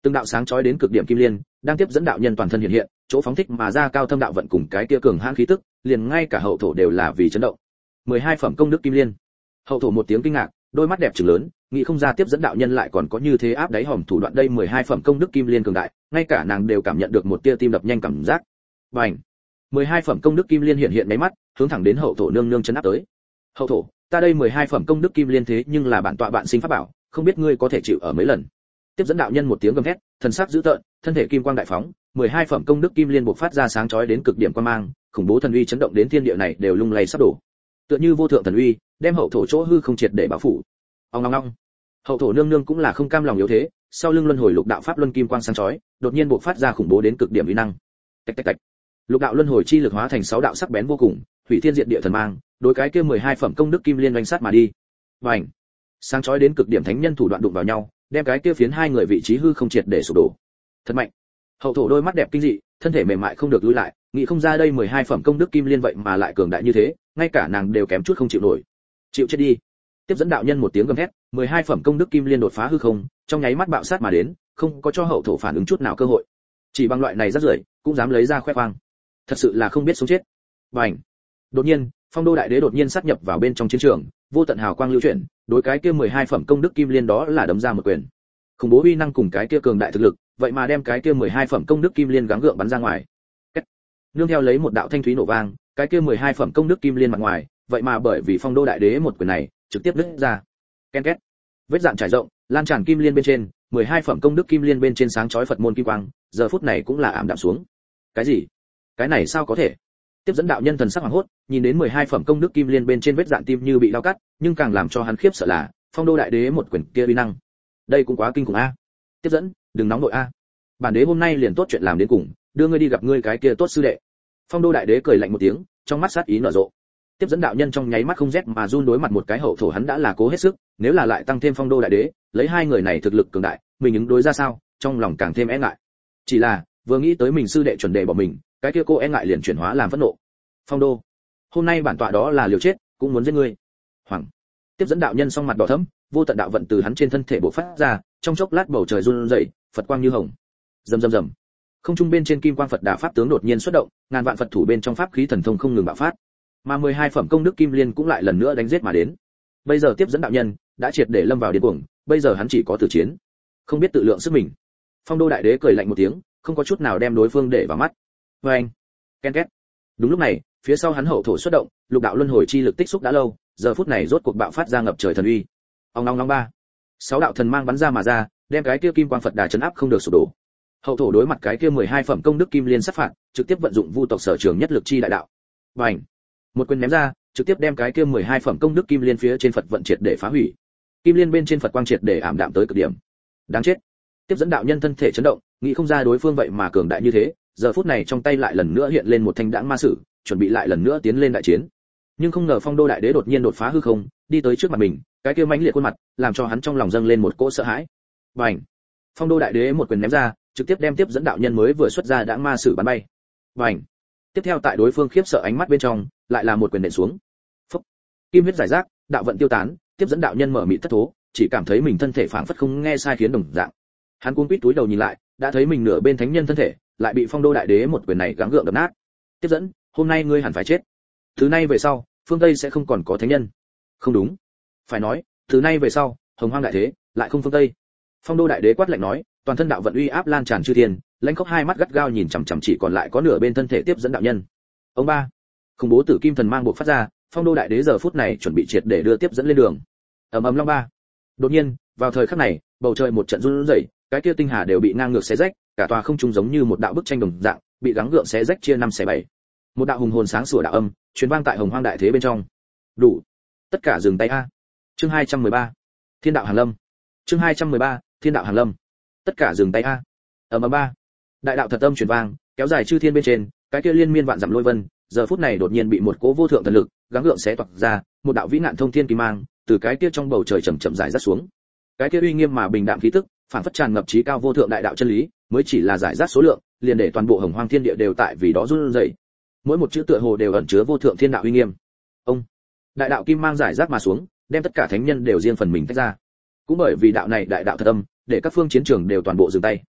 Từng đạo sáng chói đến cực điểm kim liên, đang tiếp dẫn đạo nhân toàn thân hiện hiện, chỗ phóng thích mà ra cao thâm đạo vận cùng cái kia cường hãn khí tức, liền ngay cả hậu thổ đều là vì chấn động. 12 phẩm công đức kim liên. Hậu thổ một tiếng kinh ngạc, đôi mắt đẹp trừng lớn, nghĩ không ra tiếp dẫn đạo nhân lại còn có như thế áp đáy hòm thủ đoạn đây 12 phẩm công đức kim liên cường đại, ngay cả nàng đều cảm nhận được một tia tim đập nhanh cảm giác. Bành. 12 phẩm công đức kim liên hiện hiện mấy mắt, hướng thẳng đến hậu thổ nương nương chấn áp tới. Hậu thổ, ta đây 12 phẩm công đức kim liên thế nhưng là bản tọa bạn sinh pháp bảo, không biết ngươi có thể chịu ở mấy lần. Tiếp dẫn đạo nhân một tiếng gầm thét, thần sắc dữ tợn, thân thể kim quang đại phóng, 12 phẩm công đức kim liên bộc phát ra sáng chói đến cực điểm quang mang, khủng bố thần uy chấn động đến thiên địa này đều lung lay sắp đổ. Tựa như vô thượng thần uy, đem hậu thổ chỗ hư không triệt để bảo phủ. Ong ong ong. Hậu thổ nương nương cũng là không cam lòng yếu thế, sau lưng luân hồi lục đạo pháp luân kim quang sáng chói, đột nhiên bộc phát ra khủng bố đến cực điểm uy năng. Tạch tạch tạch. Lục đạo luân hồi chi lực hóa thành 6 đạo sắc bén vô cùng, hủy thiên diệt địa thần mang, đối cái kia 12 phẩm công đức kim liên oanh sát mà đi. Bành. Sáng chói đến cực điểm thánh nhân thủ đoạn đụng vào nhau, đem cái kia phiến hai người vị trí hư không triệt để sụp đổ. Thật mạnh. Hậu thổ đôi mắt đẹp kinh dị, thân thể mềm mại không được lùi lại, nghĩ không ra đây 12 phẩm công đức kim liên vậy mà lại cường đại như thế, ngay cả nàng đều kém chút không chịu nổi. Chịu chết đi. Tiếp dẫn đạo nhân một tiếng gầm thét, 12 phẩm công đức kim liên đột phá hư không, trong nháy mắt bạo sát mà đến, không có cho hậu thổ phản ứng chút nào cơ hội. Chỉ bằng loại này rất rưởi, cũng dám lấy ra khoe khoang. Thật sự là không biết sống chết. Bành. Đột nhiên, Phong Đô đại đế đột nhiên sát nhập vào bên trong chiến trường, vô tận hào quang lưu chuyển, đối cái kia 12 phẩm công đức kim liên đó là đấm ra một quyền. Khủng bố uy năng cùng cái kia cường đại thực lực, vậy mà đem cái kia 12 phẩm công đức kim liên gắng gượng bắn ra ngoài. Kết. Nương theo lấy một đạo thanh thúy nổ vang, cái kia 12 phẩm công đức kim liên mặt ngoài, vậy mà bởi vì Phong Đô đại đế một quyền này, trực tiếp nứt ra. Ken két. Vết dạn trải rộng, lan tràn kim liên bên trên, 12 phẩm công đức kim liên bên trên sáng chói Phật môn kim quang, giờ phút này cũng là ảm đạm xuống. Cái gì? Cái này sao có thể? Tiếp dẫn đạo nhân thần sắc hoảng hốt, nhìn đến 12 phẩm công đức kim liên bên trên vết dạn tim như bị dao cắt, nhưng càng làm cho hắn khiếp sợ là, Phong Đô đại đế một quyền kia uy năng. Đây cũng quá kinh khủng a. Tiếp dẫn, đừng nóng nội a. Bản đế hôm nay liền tốt chuyện làm đến cùng, đưa ngươi đi gặp ngươi cái kia tốt sư đệ. Phong Đô đại đế cười lạnh một tiếng, trong mắt sát ý nở rộ. Tiếp dẫn đạo nhân trong nháy mắt không rét mà run, đối mặt một cái hậu thổ hắn đã là cố hết sức, nếu là lại tăng thêm Phong Đô đại đế, lấy hai người này thực lực cường đại, mình ứng đối ra sao, trong lòng càng thêm e ngại. Chỉ là, vừa nghĩ tới mình sư đệ chuẩn đề bỏ mình, cái kia cô e ngại liền chuyển hóa làm phẫn nộ. Phong Đô, hôm nay bản tọa đó là liều chết, cũng muốn giết ngươi. Hoàng. Tiếp dẫn đạo nhân song mặt đỏ thẫm, vô tận đạo vận từ hắn trên thân thể bộc phát ra, trong chốc lát bầu trời run rẩy, Phật quang như hồng. Rầm rầm rầm. Không trung bên trên kim quang Phật Đà pháp tướng đột nhiên xuất động, ngàn vạn Phật thủ bên trong pháp khí thần thông không ngừng bạo phát. Mà 12 phẩm công đức kim liên cũng lại lần nữa đánh giết mà đến. Bây giờ tiếp dẫn đạo nhân đã triệt để lâm vào điên cuồng, bây giờ hắn chỉ có tử chiến, không biết tự lượng sức mình. Phong Đô đại đế cười lạnh một tiếng, không có chút nào đem đối phương để vào mắt. Và anh. Ken két. Đúng lúc này, phía sau hắn hậu thổ xuất động, lục đạo luân hồi chi lực tích xúc đã lâu, giờ phút này rốt cuộc bạo phát ra ngập trời thần uy. Ong long long ba. 6 đạo thần mang bắn ra mà ra, đem cái kia kim quang Phật Đà chấn áp không được sụp đổ. Hậu thổ đối mặt cái kia 12 phẩm công đức kim liên sát phạt, trực tiếp vận dụng vu tộc sở trường nhất lực chi đại đạo. Bành. Một quyền ném ra, trực tiếp đem cái kia 12 phẩm công đức kim liên phía trên Phật vận triệt để phá hủy. Kim liên bên trên Phật quang triệt để ảm đạm tới cực điểm. Đáng chết. Tiếp dẫn đạo nhân thân thể chấn động, nghĩ không ra đối phương vậy mà cường đại như thế, giờ phút này trong tay lại lần nữa hiện lên một thanh đãng ma sử, chuẩn bị lại lần nữa tiến lên đại chiến. Nhưng không ngờ Phong Đô đại đế đột nhiên đột phá hư không, đi tới trước mặt mình, cái kia mãnh liệt khuôn mặt, làm cho hắn trong lòng dâng lên một cỗ sợ hãi. Bành! Phong Đô đại đế một quyền ném ra, trực tiếp đem tiếp dẫn đạo nhân mới vừa xuất ra đãng ma sử bắn bay. Bành! Tiếp theo tại đối phương khiếp sợ ánh mắt bên trong, lại là một quyền nện xuống. Phốc! Kim huyết giải rác, đạo vận tiêu tán, tiếp dẫn đạo nhân mở mịt thất thố, chỉ cảm thấy mình thân thể phảng phất không nghe sai khiến đồng dạng. Hắn cuống quýt túi đầu nhìn lại, đã thấy mình nửa bên thánh nhân thân thể, lại bị Phong Đô đại đế một quyền này gắng gượng đập nát. Tiếp dẫn, hôm nay ngươi hẳn phải chết. Từ nay về sau, phương Tây sẽ không còn có thánh nhân. Không đúng, phải nói, từ nay về sau, hồng hoang đại thế, lại không phương Tây. Phong Đô đại đế quát lạnh nói, toàn thân đạo vận uy áp lan tràn chư thiên, lãnh khốc hai mắt gắt gao nhìn chằm chằm chỉ còn lại có nửa bên thân thể tiếp dẫn đạo nhân. Ông ba, khủng bố tử kim thần mang buộc phát ra, Phong Đô đại đế giờ phút này chuẩn bị triệt để đưa tiếp dẫn lên đường. Ầm ầm long ba. Đột nhiên, vào thời khắc này, bầu trời một trận run rẩy, cái kia tinh hà đều bị ngang ngược xé rách, cả tòa không trung giống như một đạo bức tranh đồng dạng, bị gắng gượng xé rách chia năm xẻ bảy. Một đạo hùng hồn sáng sủa đạo âm, truyền vang tại hồng hoang đại thế bên trong. Đủ. Tất cả dừng tay a. Chương 213. Thiên đạo Hàn Lâm. Chương 213. Thiên đạo Hàn Lâm. Tất cả dừng tay a. Ầm ầm ba. Đại đạo thật âm truyền vang, kéo dài chư thiên bên trên, cái kia liên miên vạn dặm lôi vân, giờ phút này đột nhiên bị một cỗ vô thượng thần lực gắng gượng xé toạc ra, một đạo vĩ nạn thông thiên kim mang, từ cái kia trong bầu trời chậm chậm rải rác xuống. Cái kia uy nghiêm mà bình đạm khí tức, phản phất tràn ngập trí cao vô thượng đại đạo chân lý, mới chỉ là giải rác số lượng, liền để toàn bộ hồng hoang thiên địa đều tại vì đó run rẩy. Mỗi một chữ tựa hồ đều ẩn chứa vô thượng thiên đạo uy nghiêm. Ông, đại đạo kim mang giải rác mà xuống, đem tất cả thánh nhân đều riêng phần mình tách ra. Cũng bởi vì đạo này đại đạo thật âm, để các phương chiến trường đều toàn bộ dừng tay.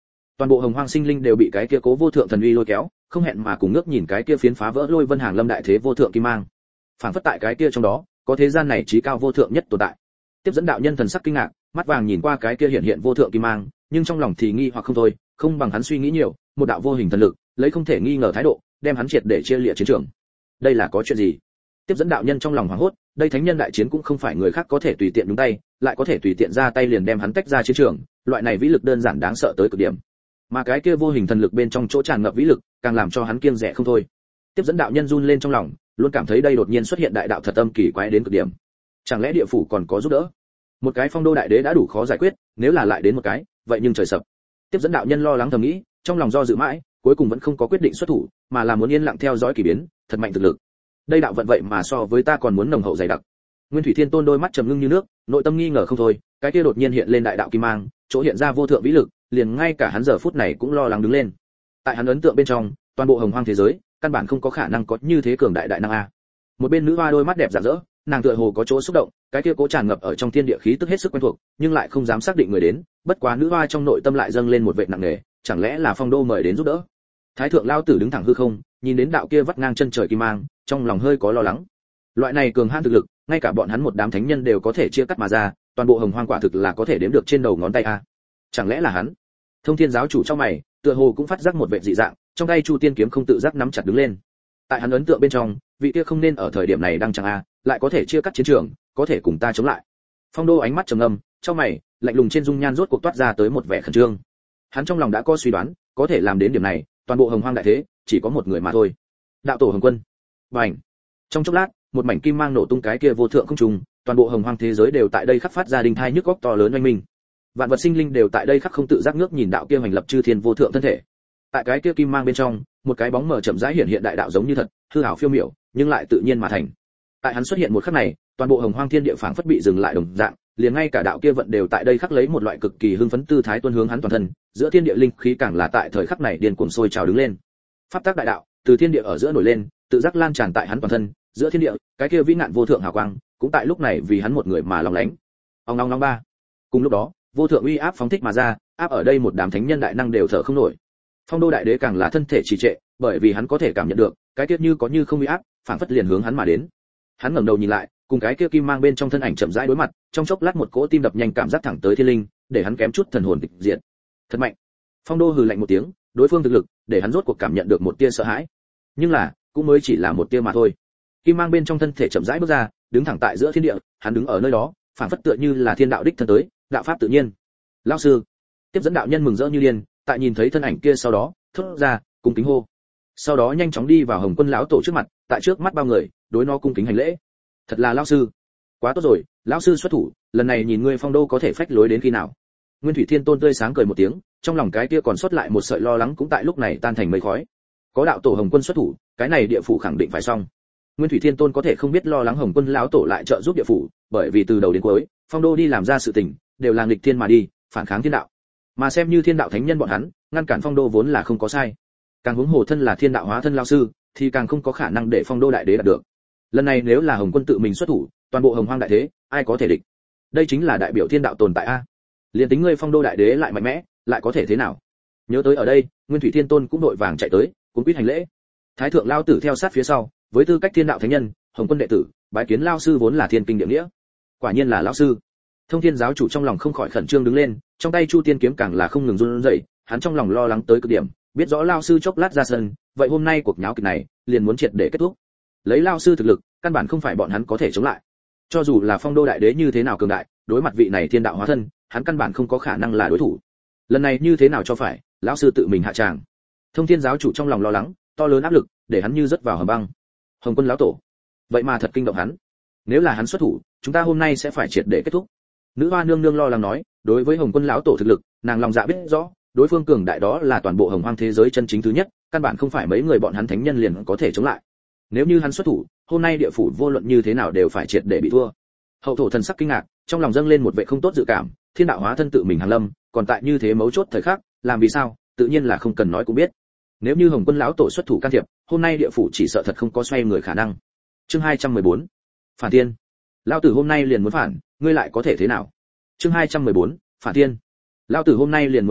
Toàn bộ hồng hoang sinh linh đều bị cái kia cố vô thượng thần uy lôi kéo, không hẹn mà cùng ngước nhìn cái kia phiến phá vỡ lôi vân hàng lâm đại thế vô thượng kim mang. Phảng phất tại cái kia trong đó, có thế gian này chí cao vô thượng nhất tồn tại. Tiếp dẫn đạo nhân thần sắc kinh ngạc, mắt vàng nhìn qua cái kia hiện hiện vô thượng kim mang, nhưng trong lòng thì nghi hoặc không thôi, không bằng hắn suy nghĩ nhiều, một đạo vô hình thần lực, lấy không thể nghi ngờ thái độ, đem hắn triệt để chia liệt chiến trường. Đây là có chuyện gì? Tiếp dẫn đạo nhân trong lòng hoảng hốt, đây thánh nhân đại chiến cũng không phải người khác có thể tùy tiện đúng tay, lại có thể tùy tiện ra tay liền đem hắn tách ra chiến trường, loại này vĩ lực đơn giản đáng sợ tới cực điểm. Mà cái kia vô hình thần lực bên trong chỗ tràn ngập vĩ lực, càng làm cho hắn kiêng dè không thôi. Tiếp dẫn đạo nhân run lên trong lòng, luôn cảm thấy đây đột nhiên xuất hiện đại đạo thật âm kỳ quái đến cực điểm. Chẳng lẽ địa phủ còn có giúp đỡ? Một cái phong đô đại đế đã đủ khó giải quyết, nếu là lại đến một cái, vậy nhưng trời sập. Tiếp dẫn đạo nhân lo lắng thầm nghĩ, trong lòng do dự mãi, cuối cùng vẫn không có quyết định xuất thủ, mà là muốn yên lặng theo dõi kỳ biến, thật mạnh thực lực. Đây đạo vận vậy mà so với ta còn muốn nồng hậu dày đặc. Nguyên Thủy Thiên Tôn đôi mắt trầm ngưng như nước, nội tâm nghi ngờ không thôi, cái kia đột nhiên hiện lên đại đạo kim mang, chỗ hiện ra vô thượng vĩ lực, liền ngay cả hắn giờ phút này cũng lo lắng đứng lên. Tại hắn ấn tượng bên trong, toàn bộ hồng hoang thế giới, căn bản không có khả năng có như thế cường đại đại năng a. Một bên nữ hoa đôi mắt đẹp rạng rỡ, nàng tựa hồ có chỗ xúc động, cái kia cố tràn ngập ở trong thiên địa khí tức hết sức quen thuộc, nhưng lại không dám xác định người đến, bất quá nữ hoa trong nội tâm lại dâng lên một vệt nặng nề, chẳng lẽ là phong đô mời đến giúp đỡ. Thái thượng lao tử đứng thẳng hư không, nhìn đến đạo kia vắt ngang chân trời kim mang, trong lòng hơi có lo lắng. Loại này cường hãn thực lực, ngay cả bọn hắn một đám thánh nhân đều có thể chia cắt mà ra, toàn bộ hồng hoang quả thực là có thể đếm được trên đầu ngón tay a. Chẳng lẽ là hắn? Thông Thiên giáo chủ trong mày, tựa hồ cũng phát giác một vẻ dị dạng, trong tay Chu Tiên kiếm không tự giác nắm chặt đứng lên. Tại hắn ấn tượng bên trong, vị kia không nên ở thời điểm này đang chẳng a, lại có thể chia cắt chiến trường, có thể cùng ta chống lại. Phong Đô ánh mắt trầm ngâm, trong mày, lạnh lùng trên dung nhan rốt cuộc toát ra tới một vẻ khẩn trương. Hắn trong lòng đã có suy đoán, có thể làm đến điểm này, toàn bộ hồng hoang đại thế, chỉ có một người mà thôi. Đạo tổ Hồng Quân. Bành. Trong chốc lát, một mảnh kim mang nổ tung cái kia vô thượng không trùng, toàn bộ hồng hoang thế giới đều tại đây khắc phát ra đình thai nhức óc to lớn oanh minh. Vạn vật sinh linh đều tại đây khắc không tự giác ngước nhìn đạo kia hành lập chư thiên vô thượng thân thể. Tại cái kia kim mang bên trong, một cái bóng mờ chậm rãi hiện hiện đại đạo giống như thật, hư ảo phiêu miểu, nhưng lại tự nhiên mà thành. Tại hắn xuất hiện một khắc này, toàn bộ hồng hoang thiên địa phảng phất bị dừng lại đồng dạng, liền ngay cả đạo kia vận đều tại đây khắc lấy một loại cực kỳ hưng phấn tư thái tuôn hướng hắn toàn thân, giữa thiên địa linh khí càng là tại thời khắc này điên cuồng sôi trào đứng lên. Pháp tắc đại đạo từ thiên địa ở giữa nổi lên, tự giác lan tràn tại hắn toàn thân, giữa thiên địa, cái kia vĩ nạn vô thượng hào quang, cũng tại lúc này vì hắn một người mà lóng lánh. Ong ong ong ba. Cùng lúc đó, vô thượng uy áp phóng thích mà ra, áp ở đây một đám thánh nhân đại năng đều thở không nổi. Phong Đô đại đế càng là thân thể trì trệ, bởi vì hắn có thể cảm nhận được, cái kia như có như không uy áp, phảng phất liền hướng hắn mà đến. Hắn ngẩng đầu nhìn lại, cùng cái kia kim mang bên trong thân ảnh chậm rãi đối mặt, trong chốc lát một cỗ tim đập nhanh cảm giác thẳng tới thiên linh, để hắn kém chút thần hồn tịch diệt. Thật mạnh. Phong Đô hừ lạnh một tiếng, đối phương thực lực, để hắn rốt cuộc cảm nhận được một tia sợ hãi. Nhưng là, cũng mới chỉ là một tia mà thôi. Kim mang bên trong thân thể chậm rãi bước ra, đứng thẳng tại giữa thiên địa, hắn đứng ở nơi đó, phảng phất tựa như là thiên đạo đích thân tới, đạo pháp tự nhiên. Lão sư. Tiếp dẫn đạo nhân mừng rỡ như điên, tại nhìn thấy thân ảnh kia sau đó, thốt ra, cung kính hô. Sau đó nhanh chóng đi vào Hồng Quân lão tổ trước mặt, tại trước mắt bao người, đối nó cung kính hành lễ. Thật là lão sư. Quá tốt rồi, lão sư xuất thủ, lần này nhìn ngươi Phong Đô có thể phách lối đến khi nào. Nguyên Thủy Thiên Tôn tươi sáng cười một tiếng, trong lòng cái kia còn sót lại một sợi lo lắng cũng tại lúc này tan thành mây khói. Có đạo tổ Hồng Quân xuất thủ, cái này địa phủ khẳng định phải xong. Nguyên Thủy Thiên Tôn có thể không biết lo lắng Hồng Quân lão tổ lại trợ giúp địa phủ, bởi vì từ đầu đến cuối, Phong Đô đi làm ra sự tình, đều là nghịch thiên mà đi, phản kháng thiên đạo. Mà xem như thiên đạo thánh nhân bọn hắn, ngăn cản Phong Đô vốn là không có sai. Càng huống hồ thân là thiên đạo hóa thân lão sư, thì càng không có khả năng để Phong Đô đại đế đạt được. Lần này nếu là Hồng Quân tự mình xuất thủ, toàn bộ Hồng Hoang đại thế, ai có thể địch? Đây chính là đại biểu thiên đạo tồn tại a. Liên tính ngươi Phong Đô đại đế lại mạnh mẽ, lại có thể thế nào? Nhớ tới ở đây, Nguyên Thủy Thiên Tôn cũng đội vàng chạy tới, cuống quýt hành lễ. Thái thượng lao tử theo sát phía sau, với tư cách thiên đạo thánh nhân, Hồng Quân đệ tử, bái kiến lao sư vốn là thiên kinh địa nghĩa. Quả nhiên là lão sư. Thông Thiên giáo chủ trong lòng không khỏi khẩn trương đứng lên, trong tay Chu Tiên kiếm càng là không ngừng run rẩy, hắn trong lòng lo lắng tới cực điểm, biết rõ lao sư chốc lát ra sân, vậy hôm nay cuộc nháo kịch này liền muốn triệt để kết thúc. Lấy lao sư thực lực, căn bản không phải bọn hắn có thể chống lại. Cho dù là Phong Đô đại đế như thế nào cường đại, đối mặt vị này thiên đạo hóa thân, hắn căn bản không có khả năng là đối thủ. Lần này như thế nào cho phải, lão sư tự mình hạ tràng. Thông Thiên giáo chủ trong lòng lo lắng, to lớn áp lực, để hắn như rớt vào hầm băng. Hồng Quân lão tổ, vậy mà thật kinh động hắn. Nếu là hắn xuất thủ, chúng ta hôm nay sẽ phải triệt để kết thúc. Nữ hoa nương nương lo lắng nói, đối với Hồng Quân lão tổ thực lực, nàng lòng dạ biết rõ, đối phương cường đại đó là toàn bộ hồng hoang thế giới chân chính thứ nhất, căn bản không phải mấy người bọn hắn thánh nhân liền có thể chống lại. Nếu như hắn xuất thủ, hôm nay địa phủ vô luận như thế nào đều phải triệt để bị thua. Hậu thổ thần sắc kinh ngạc, trong lòng dâng lên một vẻ không tốt dự cảm, thiên đạo hóa thân tự mình hàng lâm, còn tại như thế mấu chốt thời khắc, làm vì sao, tự nhiên là không cần nói cũng biết. Nếu như Hồng Quân lão tổ xuất thủ can thiệp, hôm nay địa phủ chỉ sợ thật không có xoay người khả năng. Chương 214. Phản tiên. Lão tử hôm nay liền muốn phản, ngươi lại có thể thế nào? Chương 214. Phản tiên. Lão tử hôm nay liền muốn phản,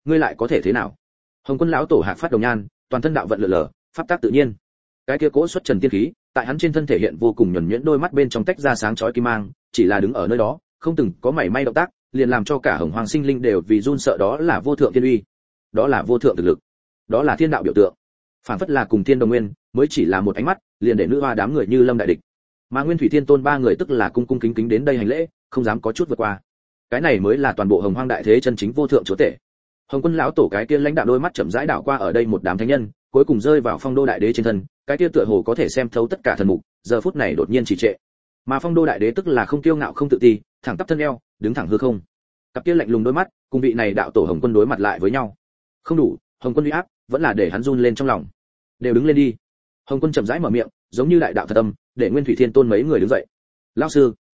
ngươi lại có thể thế nào? Hồng Quân lão tổ hạc phát đồng nhan, toàn thân đạo vận lượn lờ, pháp tác tự nhiên. Cái kia cỗ xuất trần tiên khí, tại hắn trên thân thể hiện vô cùng nhuần nhuyễn, đôi mắt bên trong tách ra sáng chói kim mang, chỉ là đứng ở nơi đó, không từng có mảy may động tác, liền làm cho cả Hồng Hoàng sinh linh đều vì run sợ. Đó là vô thượng thiên uy, đó là vô thượng thực lực, đó là thiên đạo biểu tượng. Phản phất là cùng thiên đồng nguyên, mới chỉ là một ánh mắt, liền để nữ hoa đám người như lâm đại địch. Mà Nguyên Thủy Thiên Tôn ba người tức là cung cung kính kính đến đây hành lễ, không dám có chút vượt qua. Cái này mới là toàn bộ Hồng Hoang đại thế chân chính vô thượng chúa tể. Hồng Quân lão tổ cái kia lãnh đạo đôi mắt chậm rãi đảo qua ở đây một đám thánh nhân, cuối cùng rơi vào Phong Đô đại đế trên thân, cái kia tựa hồ có thể xem thấu tất cả thần mục, giờ phút này đột nhiên trì trệ. Mà Phong Đô đại đế tức là không kiêu ngạo không tự ti, thẳng tắp thân eo, đứng thẳng hư không. Cặp kia lạnh lùng đôi mắt, cùng vị này đạo tổ Hồng Quân đối mặt lại với nhau. Không đủ, Hồng Quân uy áp, vẫn là để hắn run lên trong lòng. Đều đứng lên đi. Hồng Quân chậm rãi mở miệng, giống như đại đạo thật âm, để Nguyên Thủy Thiên Tôn mấy người đứng dậy. Lão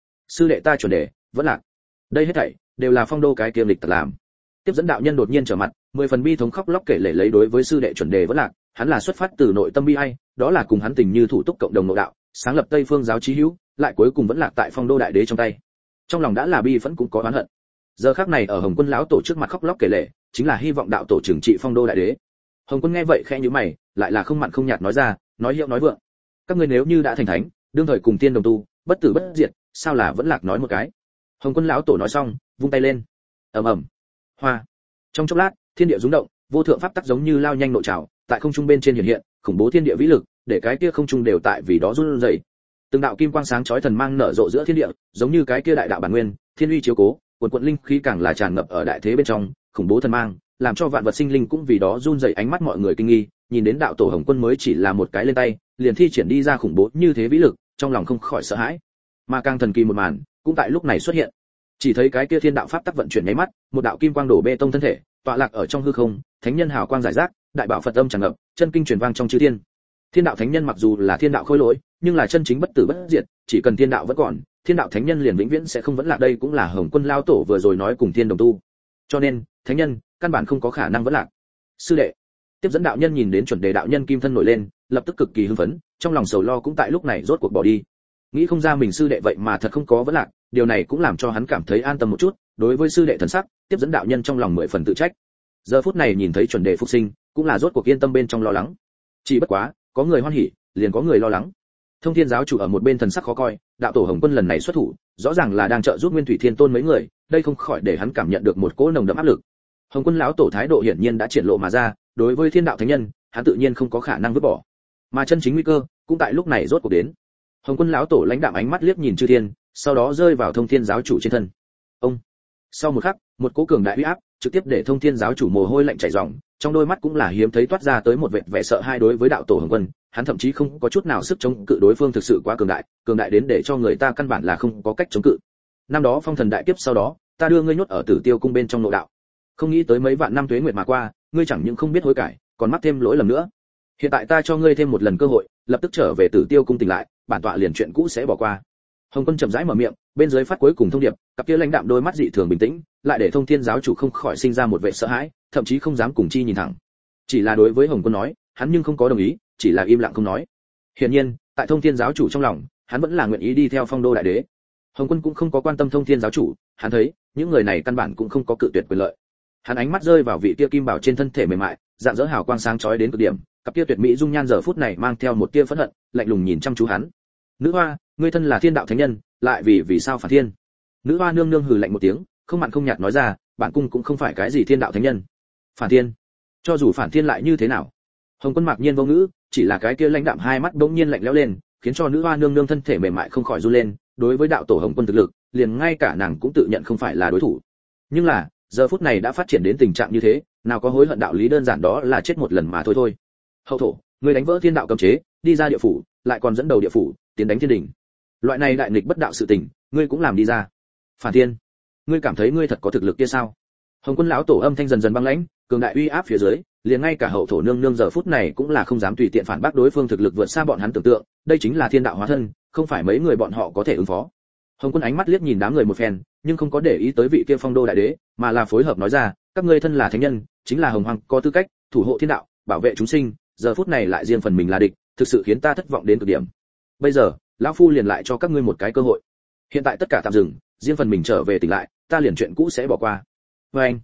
sư đệ ta chuẩn đề, vẫn lạc. Đây hết thảy đều là Phong Đô cái kia lịch tặc làm. Tiếp dẫn đạo nhân đột nhiên trở mặt, 10 phần bi thống khóc lóc kể lể lấy đối với sư đệ chuẩn đề vẫn lạc, hắn là xuất phát từ nội tâm bi ai, đó là cùng hắn tình như thủ túc cộng đồng nội đạo, sáng lập Tây Phương giáo chí hữu, lại cuối cùng vẫn lạc tại Phong Đô đại đế trong tay. Trong lòng đã là bi phẫn cũng có oán hận. Giờ khắc này ở Hồng Quân lão tổ trước mặt khóc lóc kể lể, chính là hy vọng đạo tổ trừng trị Phong Đô đại đế. Hồng Quân nghe vậy khẽ nhíu mày, lại là không mặn không nhạt nói ra, nói hiệu nói vượng. Các ngươi nếu như đã thành thánh, đương thời cùng tiên đồng tu, bất tử bất diệt, sao là vẫn lạc nói một cái. Hồng Quân lão tổ nói xong, vung tay lên. Ầm ầm. Hoa. Trong chốc lát, thiên địa rung động, vô thượng pháp tắc giống như lao nhanh nội trào, tại không trung bên trên hiện hiện, khủng bố thiên địa vĩ lực, để cái kia không trung đều tại vì đó run rẩy. Từng đạo kim quang sáng chói thần mang nở rộ giữa thiên địa, giống như cái kia đại đạo bản nguyên, thiên uy chiếu cố, quần quần linh khí càng là tràn ngập ở đại thế bên trong, khủng bố thần mang, làm cho vạn vật sinh linh cũng vì đó run rẩy. Ánh mắt mọi người kinh nghi, nhìn đến đạo tổ Hồng Quân mới chỉ là một cái lên tay, liền thi triển đi ra khủng bố như thế vĩ lực, trong lòng không khỏi sợ hãi. Mà càng thần kỳ một màn, cũng tại lúc này xuất hiện. Chỉ thấy cái kia thiên đạo pháp tắc vận chuyển nháy mắt, một đạo kim quang đổ bê tông thân thể, tọa lạc ở trong hư không, thánh nhân hào quang giải rác, đại bảo Phật âm tràn ngập, chân kinh truyền vang trong chư thiên. Thiên đạo thánh nhân mặc dù là thiên đạo khôi lỗi, nhưng là chân chính bất tử bất diệt, chỉ cần thiên đạo vẫn còn, thiên đạo thánh nhân liền vĩnh viễn sẽ không vẫn lạc. Đây cũng là Hồng Quân lao tổ vừa rồi nói cùng thiên đồng tu. Cho nên, thánh nhân căn bản không có khả năng vẫn lạc. Sư đệ, tiếp dẫn đạo nhân nhìn đến chuẩn đề đạo nhân kim thân nổi lên, lập tức cực kỳ hưng phấn, trong lòng sầu lo cũng tại lúc này rốt cuộc bỏ đi. Nghĩ không ra mình sư đệ vậy mà thật không có vẫn lạc, điều này cũng làm cho hắn cảm thấy an tâm một chút. Đối với sư đệ thần sắc, tiếp dẫn đạo nhân trong lòng 10 phần tự trách. Giờ phút này nhìn thấy chuẩn đề phục sinh, cũng là rốt cuộc yên tâm bên trong lo lắng. Chỉ bất quá, có người hoan hỉ, liền có người lo lắng. Thông Thiên giáo chủ ở một bên thần sắc khó coi, đạo tổ Hồng Quân lần này xuất thủ, rõ ràng là đang trợ giúp Nguyên Thủy Thiên Tôn mấy người, đây không khỏi để hắn cảm nhận được một cỗ nồng đậm áp lực. Hồng Quân lão tổ thái độ hiển nhiên đã triển lộ mà ra, đối với thiên đạo thánh nhân, hắn tự nhiên không có khả năng vứt bỏ. Mà chân chính nguy cơ, cũng tại lúc này rốt cuộc đến. Hồng Quân lão tổ lãnh đạm ánh mắt liếc nhìn chư thiên, sau đó rơi vào Thông Thiên giáo chủ trên thân. Ông. Sau một khắc, một cỗ cường đại uy áp trực tiếp để Thông Thiên giáo chủ mồ hôi lạnh chảy ròng, trong đôi mắt cũng là hiếm thấy toát ra tới một vẻ sợ hãi. Đối với đạo tổ Hồng Quân, hắn thậm chí không có chút nào sức chống cự, đối phương thực sự quá cường đại đến để cho người ta căn bản là không có cách chống cự. Năm đó phong thần đại kiếp sau đó, ta đưa ngươi nhốt ở Tử Tiêu cung bên trong nội đạo. Không nghĩ tới mấy vạn năm tuế nguyệt mà qua, ngươi chẳng những không biết hối cải, còn mắc thêm lỗi lầm nữa. Hiện tại ta cho ngươi thêm một lần cơ hội, lập tức trở về Tử Tiêu cung tỉnh lại, bản tọa liền chuyện cũ sẽ bỏ qua. Hồng Quân chậm rãi mở miệng, bên dưới phát cuối cùng thông điệp, cặp kia lãnh đạm đôi mắt dị thường bình tĩnh, lại để Thông Thiên giáo chủ không khỏi sinh ra một vẻ sợ hãi, thậm chí không dám cùng chi nhìn thẳng. Chỉ là đối với Hồng Quân nói, hắn nhưng không có đồng ý, chỉ là im lặng không nói. Hiển nhiên, tại Thông Thiên giáo chủ trong lòng, hắn vẫn là nguyện ý đi theo Phong Đô đại đế. Hồng Quân cũng không có quan tâm Thông Thiên giáo chủ, hắn thấy, những người này căn bản cũng không có cự tuyệt quyền lợi. Hắn ánh mắt rơi vào vị kia kim bảo trên thân thể mềm mại, dạng dỡ hào quang sáng chói đến cực điểm, cặp kia tuyệt mỹ dung nhan giờ phút này mang theo một tia phẫn hận, lạnh lùng nhìn chăm chú hắn. Nữ hoa, ngươi thân là thiên đạo thánh nhân, lại vì sao phản thiên? Nữ hoa nương nương hừ lạnh một tiếng, không mặn không nhạt nói ra, bản cung cũng không phải cái gì thiên đạo thánh nhân. Phản thiên? Cho dù phản thiên lại như thế nào? Hồng Quân mặc nhiên vô ngữ, chỉ là cái kia lãnh đạm hai mắt bỗng nhiên lạnh lẽo lên, khiến cho nữ hoa nương nương thân thể mềm mại không khỏi run lên. Đối với đạo tổ Hồng Quân thực lực, liền ngay cả nàng cũng tự nhận không phải là đối thủ. Nhưng là, giờ phút này đã phát triển đến tình trạng như thế, nào có hối hận đạo lý, đơn giản đó là chết một lần mà thôi thôi. Hậu thổ, ngươi đánh vỡ thiên đạo cấm chế, đi ra địa phủ, lại còn dẫn đầu địa phủ, tiến đánh thiên đình. Loại này đại nghịch bất đạo sự tình, ngươi cũng làm đi ra. Phản thiên, ngươi cảm thấy ngươi thật có thực lực kia sao? Hồng Quân lão tổ âm thanh dần dần băng lãnh, cường đại uy áp phía dưới, liền ngay cả hậu thổ nương nương giờ phút này cũng là không dám tùy tiện phản bác đối phương thực lực vượt xa bọn hắn tưởng tượng, đây chính là thiên đạo hóa thân, không phải mấy người bọn họ có thể ứng phó. Hồng Quân ánh mắt liếc nhìn đám người một phen, nhưng không có để ý tới vị kia Phong Đô đại đế, mà là phối hợp nói ra, các ngươi thân là thánh nhân, chính là hồng hoàng, có tư cách thủ hộ thiên đạo, bảo vệ chúng sinh, giờ phút này lại riêng phần mình là địch, thực sự khiến ta thất vọng đến cực điểm. Bây giờ, lão phu liền lại cho các ngươi một cái cơ hội. Hiện tại tất cả tạm dừng, riêng phần mình trở về tỉnh lại, ta liền chuyện cũ sẽ bỏ qua. Và anh,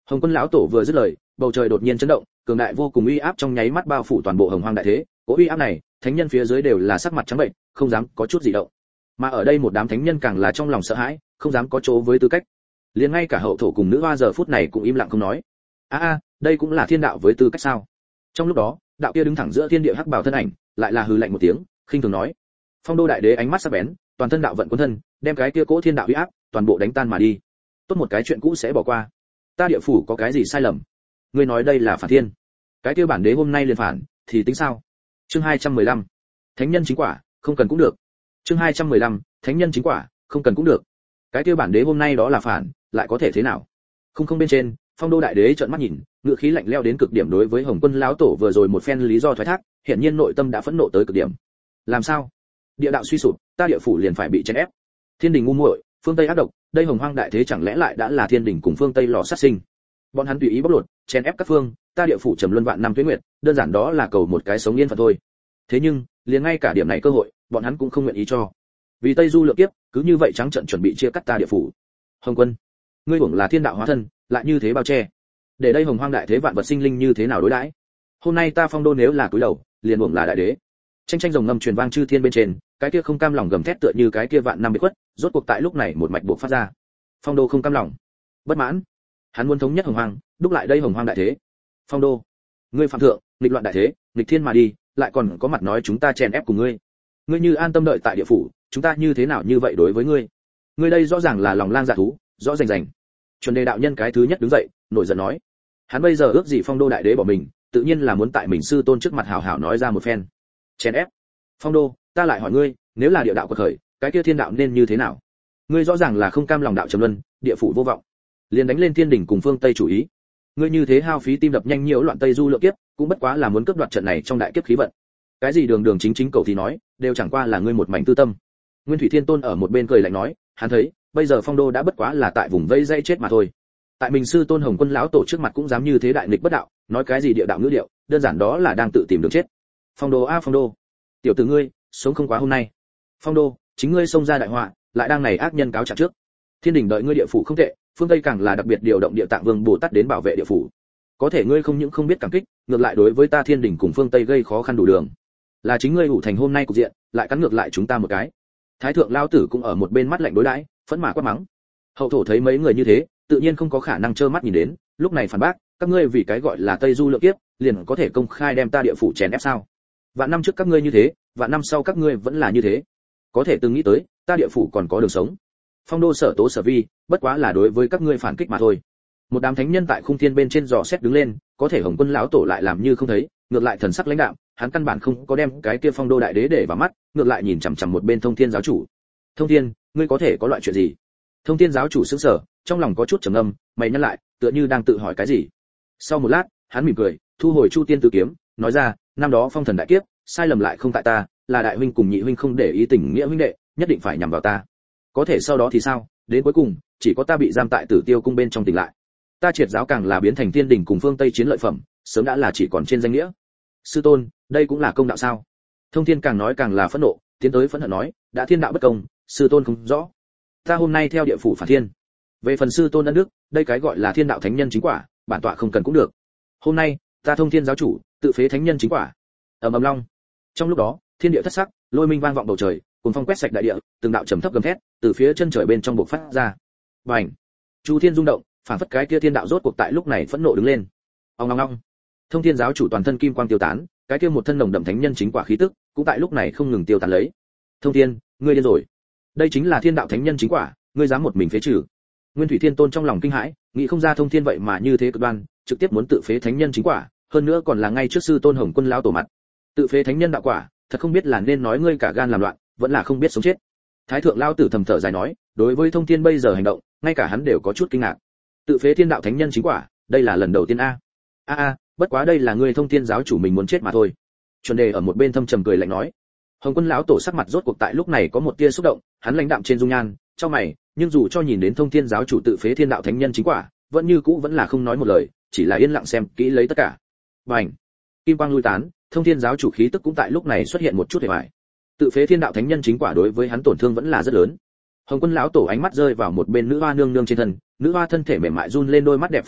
Hồng Quân lão tổ vừa dứt lời, bầu trời đột nhiên chấn động, cường đại vô cùng uy áp trong nháy mắt bao phủ toàn bộ Hồng Hoang đại thế, cỗ uy áp này, thánh nhân phía dưới đều là sắc mặt trắng bệch, không dám có chút gì động. Mà ở đây một đám thánh nhân càng là trong lòng sợ hãi, không dám có chỗ với tư cách. Liền ngay cả hậu thổ cùng nữ hoa giờ phút này cũng im lặng không nói. Đây cũng là thiên đạo với tư cách sao? Trong lúc đó, đạo kia đứng thẳng giữa thiên địa hắc bào thân ảnh, lại là hừ lạnh một tiếng, khinh thường nói: Phong Đô đại đế ánh mắt sắc bén, toàn thân đạo vận cuốn thân, đem cái kia cỗ thiên đạo uy áp toàn bộ đánh tan mà đi. Tốt một cái chuyện cũ sẽ bỏ qua. Ta địa phủ có cái gì sai lầm? Ngươi nói đây là phản thiên. Cái kia bản đế hôm nay liền phản, thì tính sao? Chương 215. Thánh nhân chính quả, không cần cũng được. Chương 215. Thánh nhân chính quả, không cần cũng được. Cái kia bản đế hôm nay đó là phản, lại có thể thế nào? Không bên trên, Phong Đô đại đế trợn mắt nhìn, ngựa khí lạnh lẽo đến cực điểm đối với Hồng Quân lão tổ vừa rồi một phen lý do thoái thác, hiển nhiên nội tâm đã phẫn nộ tới cực điểm. Làm sao? Địa đạo suy sụp, ta địa phủ liền phải bị chèn ép. Thiên đình ngu muội, phương Tây ác độc, đây Hồng Hoang đại thế chẳng lẽ lại đã là thiên đình cùng phương Tây lò sát sinh? Bọn hắn tùy ý bóc lột, chèn ép các phương, ta địa phủ trầm luân vạn năm tuế nguyệt, đơn giản đó là cầu một cái sống yên phận thôi. Thế nhưng, liền ngay cả điểm này cơ hội, bọn hắn cũng không nguyện ý cho. Vì Tây Du lượng kiếp, cứ như vậy trắng trợn chuẩn bị chia cắt ta địa phủ. Hồng Quân, ngươi hưởng là thiên đạo hóa thân, lại như thế bao che. Để đây Hồng Hoang đại thế vạn vật sinh linh như thế nào đối đãi? Hôm nay ta Phong Đô nếu là cúi đầu, liền hưởng là đại đế. Tranh rồng ngầm truyền vang chư thiên bên trên, cái kia không cam lòng gầm thét tựa như cái kia vạn năm bị khuất, rốt cuộc tại lúc này một mạch buộc phát ra. Phong Đô không cam lòng, bất mãn, hắn muốn thống nhất Hồng Hoang, đúc lại đây Hồng Hoang đại thế. Phong Đô, ngươi phạm thượng, nghịch loạn đại thế, nghịch thiên mà đi, lại còn có mặt nói chúng ta chèn ép cùng ngươi. Ngươi như an tâm đợi tại địa phủ, chúng ta như thế nào như vậy đối với ngươi? Ngươi đây rõ ràng là lòng lang dạ thú, rõ rành rành. Chuẩn đề đạo nhân cái thứ nhất đứng dậy, nổi giận nói, hắn bây giờ ước gì Phong Đô đại đế bỏ mình, tự nhiên là muốn tại mình sư tôn trước mặt hào hào nói ra một phen. Chèn ép. Phong Đô, ta lại hỏi ngươi, nếu là địa đạo quật khởi, cái kia thiên đạo nên như thế nào? Ngươi rõ ràng là không cam lòng đạo trầm luân, địa phủ vô vọng, liền đánh lên thiên đỉnh cùng phương Tây chủ ý. Ngươi như thế hao phí tim đập nhanh nhiễu loạn Tây Du lượng kiếp, cũng bất quá là muốn cướp đoạt trận này trong đại kiếp khí vận. Cái gì đường đường chính chính cầu thì nói, đều chẳng qua là ngươi một mảnh tư tâm. Nguyên Thủy Thiên Tôn ở một bên cười lạnh nói, hắn thấy, bây giờ Phong Đô đã bất quá là tại vùng vây dây chết mà thôi. Tại mình sư tôn Hồng Quân lão tổ trước mặt cũng dám như thế đại nghịch bất đạo, nói cái gì địa đạo ngữ điệu, đơn giản đó là đang tự tìm đường chết. Phong Đô Phong Đô, tiểu tử ngươi, sống không quá hôm nay. Phong Đô, chính ngươi xông ra đại họa, lại đang này ác nhân cáo trạng trước. Thiên đình đợi ngươi địa phủ không tệ, phương Tây càng là đặc biệt điều động địa tạng vương Bồ Tát đến bảo vệ địa phủ. Có thể ngươi không những không biết cảm kích, ngược lại đối với ta thiên đình cùng phương Tây gây khó khăn đủ đường. Là chính ngươi ủ thành hôm nay cục diện, lại cắn ngược lại chúng ta một cái. Thái thượng lao tử cũng ở một bên mắt lạnh đối đãi, phẫn mà quát mắng. Hậu thổ thấy mấy người như thế, tự nhiên không có khả năng trơ mắt nhìn đến, lúc này phản bác, các ngươi vì cái gọi là Tây Du lượng kiếp, liền có thể công khai đem ta địa phủ chèn ép sao? Vạn năm trước các ngươi như thế, vạn năm sau các ngươi vẫn là như thế. Có thể từng nghĩ tới, ta địa phủ còn có đường sống. Phong Đô sở tố sở vi, bất quá là đối với các ngươi phản kích mà thôi. Một đám thánh nhân tại khung thiên bên trên dò xét đứng lên, có thể Hồng Quân lão tổ lại làm như không thấy, ngược lại thần sắc lãnh đạm, hắn căn bản không có đem cái kia Phong Đô đại đế để vào mắt, ngược lại nhìn chằm chằm một bên Thông Thiên giáo chủ. Thông Thiên, ngươi có thể có loại chuyện gì? Thông Thiên giáo chủ sững sờ, trong lòng có chút trầm ngâm, mày nhăn lại, tựa như đang tự hỏi cái gì. Sau một lát, hắn mỉm cười, thu hồi Chu Tiên Tứ kiếm, nói ra, năm đó phong thần đại kiếp, sai lầm lại không tại ta, là đại huynh cùng nhị huynh không để ý tình nghĩa huynh đệ, nhất định phải nhằm vào ta. Có thể sau đó thì sao? Đến cuối cùng, chỉ có ta bị giam tại Tử Tiêu cung bên trong tỉnh lại. Ta triệt giáo càng là biến thành thiên đình cùng phương Tây chiến lợi phẩm, sớm đã là chỉ còn trên danh nghĩa. Sư tôn, đây cũng là công đạo sao? Thông Thiên càng nói càng là phẫn nộ, tiến tới phẫn hận nói, đã thiên đạo bất công, sư tôn không rõ. Ta hôm nay theo địa phủ phản thiên. Về phần sư tôn ân đức, đây cái gọi là thiên đạo thánh nhân chính quả, bản tọa không cần cũng được. Hôm nay, ta Thông Thiên giáo chủ, tự phế thánh nhân chính quả. Ầm ầm long. Trong lúc đó, thiên địa thất sắc, lôi minh vang vọng bầu trời, cuồng phong quét sạch đại địa, từng đạo trầm thấp gầm thét từ phía chân trời bên trong bộc phát ra. Bành! Chu Thiên rung động, phản phất cái kia thiên đạo rốt cuộc tại lúc này phẫn nộ đứng lên. Ong ong ong. Thông Thiên giáo chủ toàn thân kim quang tiêu tán, cái kia một thân nồng đậm thánh nhân chính quả khí tức, cũng tại lúc này không ngừng tiêu tán lấy. Thông Thiên, ngươi điên rồi. Đây chính là thiên đạo thánh nhân chính quả, ngươi dám một mình phế trừ. Nguyên Thủy Thiên Tôn trong lòng kinh hãi, nghĩ không ra Thông Thiên vậy mà như thế cực đoan, trực tiếp muốn tự phế thánh nhân chính quả, hơn nữa còn là ngay trước sư tôn Hồng Quân lão tổ mặt. Tự phế thánh nhân đạo quả, thật không biết là nên nói ngươi cả gan làm loạn, vẫn là không biết sống chết. Thái thượng lão tử thầm thở dài nói, đối với Thông Thiên bây giờ hành động, ngay cả hắn đều có chút kinh ngạc. Tự phế thiên đạo thánh nhân chính quả, đây là lần đầu tiên a. Bất quá đây là ngươi Thông Thiên giáo chủ mình muốn chết mà thôi. Chuẩn Đề ở một bên thâm trầm cười lạnh nói. Hồng Quân lão tổ sắc mặt rốt cuộc tại lúc này có một tia xúc động, hắn lãnh đạm trên dung nhan, trong mày, nhưng dù cho nhìn đến Thông Thiên giáo chủ tự phế thiên đạo thánh nhân chính quả, vẫn như cũ vẫn là không nói một lời, chỉ là yên lặng xem kỹ lấy tất cả. Bành! Kim quang lui tán, Thông Thiên giáo chủ khí tức cũng tại lúc này xuất hiện một chút hề bại. Tự phế thiên đạo thánh nhân chính quả đối với hắn tổn thương vẫn là rất lớn. Hồng Quân lão tổ ánh mắt rơi vào một bên nữ hoa nương nương trên thân, nữ hoa thân thể mềm mại run lên, đôi mắt đẹp phức tạp,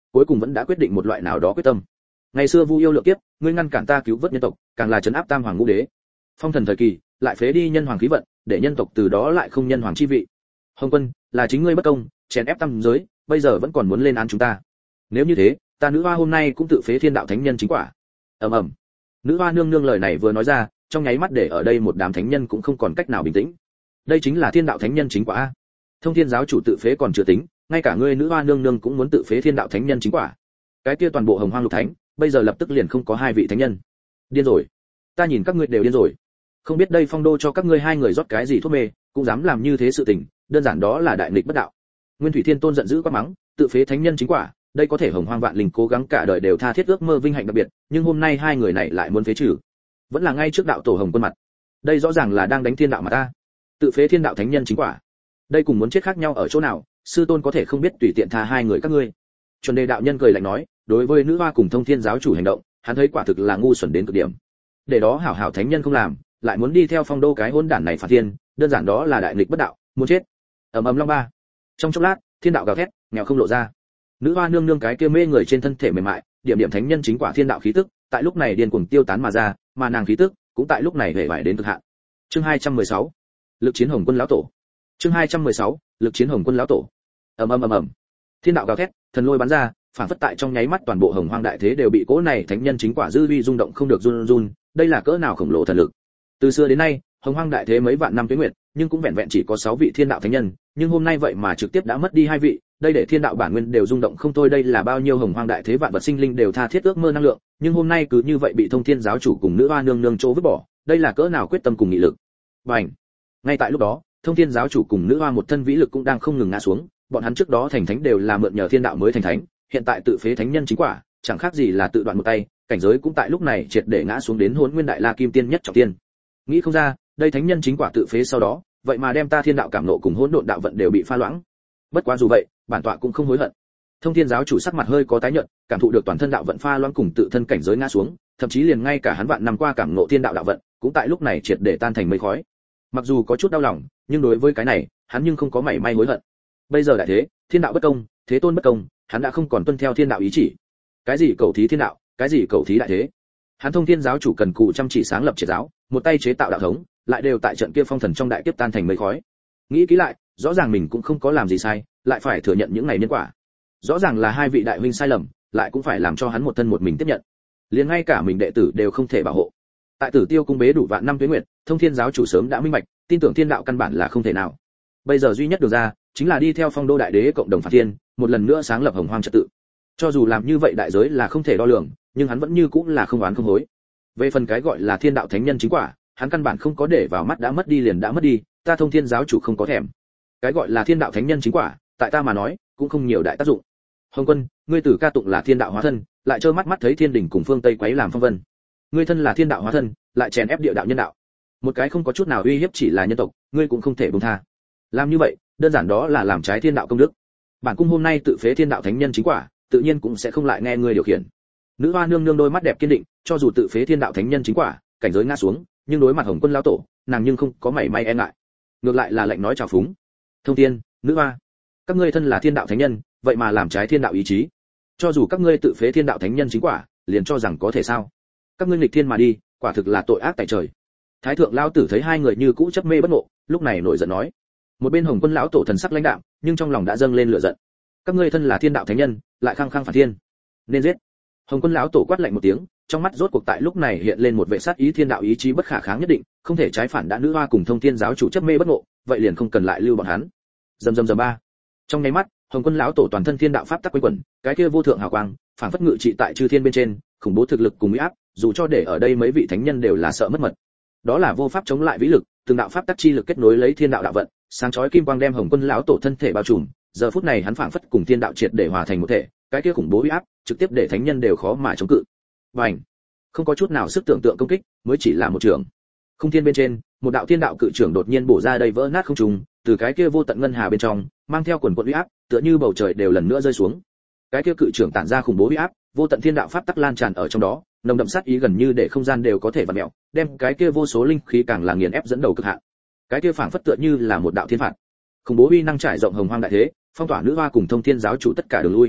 cuối cùng vẫn đã quyết định một loại nào đó quyết tâm. Ngày xưa Vu Yêu lượng kiếp, ngươi ngăn cản ta cứu vớt nhân tộc, càng là trấn áp Tam Hoàng Ngũ Đế. Phong thần thời kỳ, lại phế đi nhân hoàng khí vận, để nhân tộc từ đó lại không nhân hoàng chi vị. Hồng Quân, là chính ngươi bất công, chèn ép tam giới, bây giờ vẫn còn muốn lên án chúng ta. Nếu như thế, ta nữ hoa hôm nay cũng tự phế thiên đạo thánh nhân chính quả. Ầm ầm. Nữ hoa nương nương lời này vừa nói ra, trong nháy mắt để ở đây một đám thánh nhân cũng không còn cách nào bình tĩnh. Đây chính là thiên đạo thánh nhân chính quả a. Thông Thiên giáo chủ tự phế còn chưa tính, ngay cả ngươi nữ hoa nương nương cũng muốn tự phế thiên đạo thánh nhân chính quả. Cái kia toàn bộ Hồng Hoang lục thánh, bây giờ lập tức liền không có hai vị thánh nhân. Điên rồi. Ta nhìn các ngươi đều điên rồi. Không biết đây Phong Đô cho các ngươi hai người rót cái gì thuốc mê, cũng dám làm như thế sự tình, đơn giản đó là đại nghịch bất đạo. Nguyên Thủy Thiên Tôn giận dữ quát mắng, tự phế thánh nhân chính quả, đây có thể Hồng Hoang vạn linh cố gắng cả đời đều tha thiết ước mơ vinh hạnh đặc biệt, nhưng hôm nay hai người này lại muốn phế trừ. Vẫn là ngay trước đạo tổ Hồng Quân mặt. Đây rõ ràng là đang đánh thiên đạo mà ta. Tự phế thiên đạo thánh nhân chính quả. Đây cùng muốn chết khác nhau ở chỗ nào, sư tôn có thể không biết tùy tiện tha hai người các ngươi. Chuẩn Đề đạo nhân cười lạnh nói, đối với nữ hoa cùng Thông Thiên giáo chủ hành động, hắn thấy quả thực là ngu xuẩn đến cực điểm. Để đó hảo hảo thánh nhân không làm, lại muốn đi theo Phong Đô cái hỗn đản này phạt thiên, đơn giản đó là đại nghịch bất đạo, muốn chết. Ầm ầm long ba. Trong chốc lát, thiên đạo gào thét, nghèo không lộ ra. Nữ hoa nương nương cái kia mê người trên thân thể mềm mại, điểm điểm thánh nhân chính quả thiên đạo khí tức, tại lúc này điên cuồng tiêu tán mà ra, mà nàng khí tức cũng tại lúc này hề bại đến cực hạn. Chương 216. Lực chiến Hồng Quân lão tổ. Chương 216. Lực chiến Hồng Quân lão tổ. Ầm ầm ầm ầm. Thiên đạo gào thét, thần lôi bắn ra, phản phất tại trong nháy mắt toàn bộ Hồng Hoang đại thế đều bị cỗ này thánh nhân chính quả dư uy rung động không được run run, đây là cỡ nào khổng lồ thần lực. Từ xưa đến nay, Hồng Hoang đại thế mấy vạn năm tuế nguyệt, nhưng cũng vẹn vẹn chỉ có 6 vị thiên đạo thánh nhân, nhưng hôm nay vậy mà trực tiếp đã mất đi 2 vị, đây để thiên đạo bản nguyên đều rung động không thôi, đây là bao nhiêu Hồng Hoang đại thế vạn vật sinh linh đều tha thiết ước mơ năng lượng, nhưng hôm nay cứ như vậy bị Thông Thiên giáo chủ cùng nữ hoa nương nương chỗ vứt bỏ, đây là cỡ nào quyết tâm cùng nghị lực. Bành! Ngay tại lúc đó, Thông Thiên giáo chủ cùng nữ hoa một thân vĩ lực cũng đang không ngừng ngã xuống, bọn hắn trước đó thành thánh đều là mượn nhờ thiên đạo mới thành thánh, hiện tại tự phế thánh nhân chính quả, chẳng khác gì là tự đoạn một tay, cảnh giới cũng tại lúc này triệt để ngã xuống đến Hỗn Nguyên Đại La Kim Tiên nhất trọng tiên. Nghĩ không ra, đây thánh nhân chính quả tự phế sau đó, vậy mà đem ta thiên đạo cảm nộ cùng hỗn độn đạo vận đều bị pha loãng. Bất quá dù vậy, bản tọa cũng không hối hận. Thông Thiên giáo chủ sắc mặt hơi có tái nhợt, cảm thụ được toàn thân đạo vận pha loãng cùng tự thân cảnh giới ngã xuống, thậm chí liền ngay cả hắn vạn năm qua cảm ngộ thiên đạo đạo vận, cũng tại lúc này triệt để tan thành mây khói. Mặc dù có chút đau lòng, nhưng đối với cái này, hắn nhưng không có mảy may hối hận. Bây giờ đại thế, thiên đạo bất công, thế tôn bất công, hắn đã không còn tuân theo thiên đạo ý chỉ. Cái gì cầu thí thiên đạo, cái gì cầu thí đại thế. Hắn Thông Thiên giáo chủ cần cù chăm chỉ sáng lập triệt giáo, một tay chế tạo đạo thống, lại đều tại trận kia phong thần trong đại kiếp tan thành mây khói. Nghĩ kỹ lại, rõ ràng mình cũng không có làm gì sai, lại phải thừa nhận những này nhân quả. Rõ ràng là hai vị đại huynh sai lầm, lại cũng phải làm cho hắn một thân một mình tiếp nhận. Liền ngay cả mình đệ tử đều không thể bảo hộ. Tại Tử Tiêu cung bế đủ vạn năm tuế nguyệt, Thông Thiên giáo chủ sớm đã minh bạch, tin tưởng thiên đạo căn bản là không thể nào. Bây giờ duy nhất được ra, chính là đi theo Phong Đô đại đế cộng đồng phạt thiên, một lần nữa sáng lập Hồng Hoang trật tự. Cho dù làm như vậy đại giới là không thể đo lường, nhưng hắn vẫn như cũng là không oán không hối. Về phần cái gọi là thiên đạo thánh nhân chính quả, hắn căn bản không có để vào mắt, đã mất đi liền đã mất đi, ta Thông Thiên giáo chủ không có thèm. Cái gọi là thiên đạo thánh nhân chính quả, tại ta mà nói, cũng không nhiều đại tác dụng. Hồng Quân, ngươi tử ca tụng là thiên đạo hóa thân, lại trơ mắt mắt thấy thiên đình cùng phương Tây quấy làm phong vân. Ngươi thân là thiên đạo hóa thân, lại chèn ép địa đạo nhân đạo. Một cái không có chút nào uy hiếp chỉ là nhân tộc, ngươi cũng không thể buông tha. Làm như vậy, đơn giản đó là làm trái thiên đạo công đức. Bản cung hôm nay tự phế thiên đạo thánh nhân chính quả, tự nhiên cũng sẽ không lại nghe ngươi điều khiển. Nữ hoa nương nương đôi mắt đẹp kiên định, cho dù tự phế thiên đạo thánh nhân chính quả, cảnh giới ngã xuống, nhưng đối mặt Hồng Quân lão tổ, nàng nhưng không có mảy may e ngại. Ngược lại là lệnh nói chào phúng. Thông Thiên, nữ hoa, các ngươi thân là thiên đạo thánh nhân, vậy mà làm trái thiên đạo ý chí. Cho dù các ngươi tự phế thiên đạo thánh nhân chính quả, liền cho rằng có thể sao? Các ngươi nghịch thiên mà đi, quả thực là tội ác tại trời. Thái thượng lão tử thấy hai người như cũ chấp mê bất ngộ, lúc này nổi giận nói. Một bên Hồng Quân lão tổ thần sắc lãnh đạm, nhưng trong lòng đã dâng lên lửa giận. Các ngươi thân là thiên đạo thánh nhân, lại khăng khăng phản thiên, nên giết. Hồng Quân lão tổ quát lạnh một tiếng, trong mắt rốt cuộc tại lúc này hiện lên một vẻ sát ý, thiên đạo ý chí bất khả kháng nhất định, không thể trái phản, đã nữ hoa cùng Thông Thiên giáo chủ chấp mê bất ngộ, vậy liền không cần lại lưu bọn hắn. Rầm rầm rầm ba. Trong nháy mắt, Hồng Quân lão tổ toàn thân thiên đạo pháp tắc quanh quẩn, cái kia vô thượng hào quang, phảng phất ngự trị tại chư thiên bên trên, khủng bố thực lực cùng uy áp, dù cho để ở đây mấy vị thánh nhân đều là sợ mất mật. Đó là vô pháp chống lại vĩ lực, từng đạo pháp tắc chi lực kết nối lấy thiên đạo đạo vận, sáng chói kim quang đem Hồng Quân lão tổ thân thể bao trùm, giờ phút này hắn phảng phất cùng thiên đạo triệt để hòa thành một thể, cái kia khủng bố uy áp, trực tiếp để thánh nhân đều khó mà chống cự. Bành! Không có chút nào sức tưởng tượng công kích, mới chỉ là một trường. Không thiên bên trên, một đạo thiên đạo cự trưởng đột nhiên bổ ra đầy vỡ nát không trung, từ cái kia vô tận ngân hà bên trong, mang theo quần quần uy áp, tựa như bầu trời đều lần nữa rơi xuống. Cái kia cự trưởng tản ra khủng bố uy áp, vô tận thiên đạo pháp tắc lan tràn ở trong đó, nồng đậm sát ý gần như để không gian đều có thể vặn mèo, đem cái kia vô số linh khí càng là nghiền ép dẫn đầu cực hạn. Cái kia phảng phất tựa như là một đạo thiên phạt. Khủng bố uy năng trải rộng Hồng Hoang đại thế, phong tỏa nữ hoa cùng Thông Thiên giáo chủ tất cả đường lui.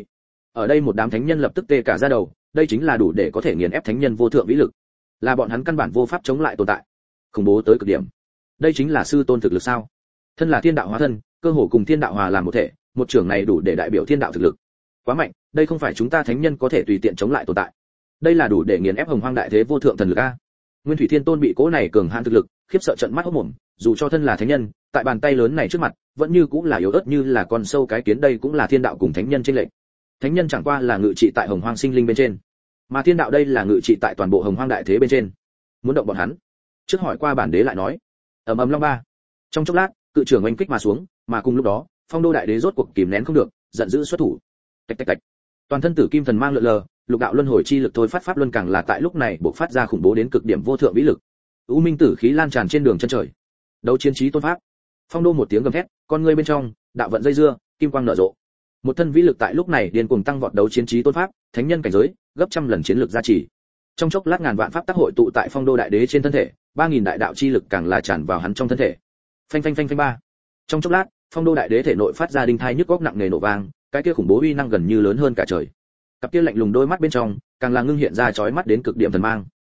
Ở đây một đám thánh nhân lập tức tê cả da đầu, đây chính là đủ để có thể nghiền ép thánh nhân vô thượng vĩ lực, là bọn hắn căn bản vô pháp chống lại tồn tại, khủng bố tới cực điểm. Đây chính là sư tôn thực lực sao? Thân là thiên đạo hóa thân, cơ hồ cùng thiên đạo hòa làm một thể, một trưởng này đủ để đại biểu thiên đạo thực lực. Quá mạnh, đây không phải chúng ta thánh nhân có thể tùy tiện chống lại tồn tại. Đây là đủ để nghiền ép hồng hoang đại thế vô thượng thần lực a. Nguyên Thủy Thiên Tôn bị cỗ này cường hãn thực lực khiếp sợ trợn mắt hốt mồm, dù cho thân là thánh nhân, tại bàn tay lớn này trước mặt, vẫn như cũng là yếu ớt như là con sâu cái kiến. Đây cũng là thiên đạo cùng thánh nhân chênh lệch. Thánh nhân chẳng qua là ngự trị tại hồng hoang sinh linh bên trên, mà thiên đạo đây là ngự trị tại toàn bộ hồng hoang đại thế bên trên. Muốn động bọn hắn, trước hỏi qua bản đế lại nói. Ầm ầm long ba. Trong chốc lát, cự trưởng oanh kích mà xuống, mà cùng lúc đó, Phong Đô đại đế rốt cuộc kìm nén không được, giận dữ xuất thủ. Tạch tạch tạch. Toàn thân tử kim thần mang lượn lờ, lục đạo luân hồi chi lực thôi phát pháp luân càng là tại lúc này bộc phát ra khủng bố đến cực điểm vô thượng vĩ lực. U minh tử khí lan tràn trên đường chân trời. Đấu chiến trí tôn pháp. Phong Đô một tiếng gầm thét, con ngươi bên trong, đạo vận dây dưa, kim quang nở rộ. Một thân vĩ lực tại lúc này điên cuồng tăng vọt. Đấu chiến trí tôn pháp, thánh nhân cảnh giới, gấp trăm lần chiến lực gia trì. Trong chốc lát ngàn vạn pháp tác hội tụ tại Phong Đô đại đế trên thân thể, 3000 đại đạo chi lực càng là tràn vào hắn trong thân thể. Phanh phanh phanh phanh ba. Trong chốc lát, Phong Đô đại đế thể nội phát ra đinh thai nhức óc nặng nề nổ vang, cái kia khủng bố uy năng gần như lớn hơn cả trời. Cặp kia lạnh lùng đôi mắt bên trong, càng là ngưng hiện ra chói mắt đến cực điểm thần mang.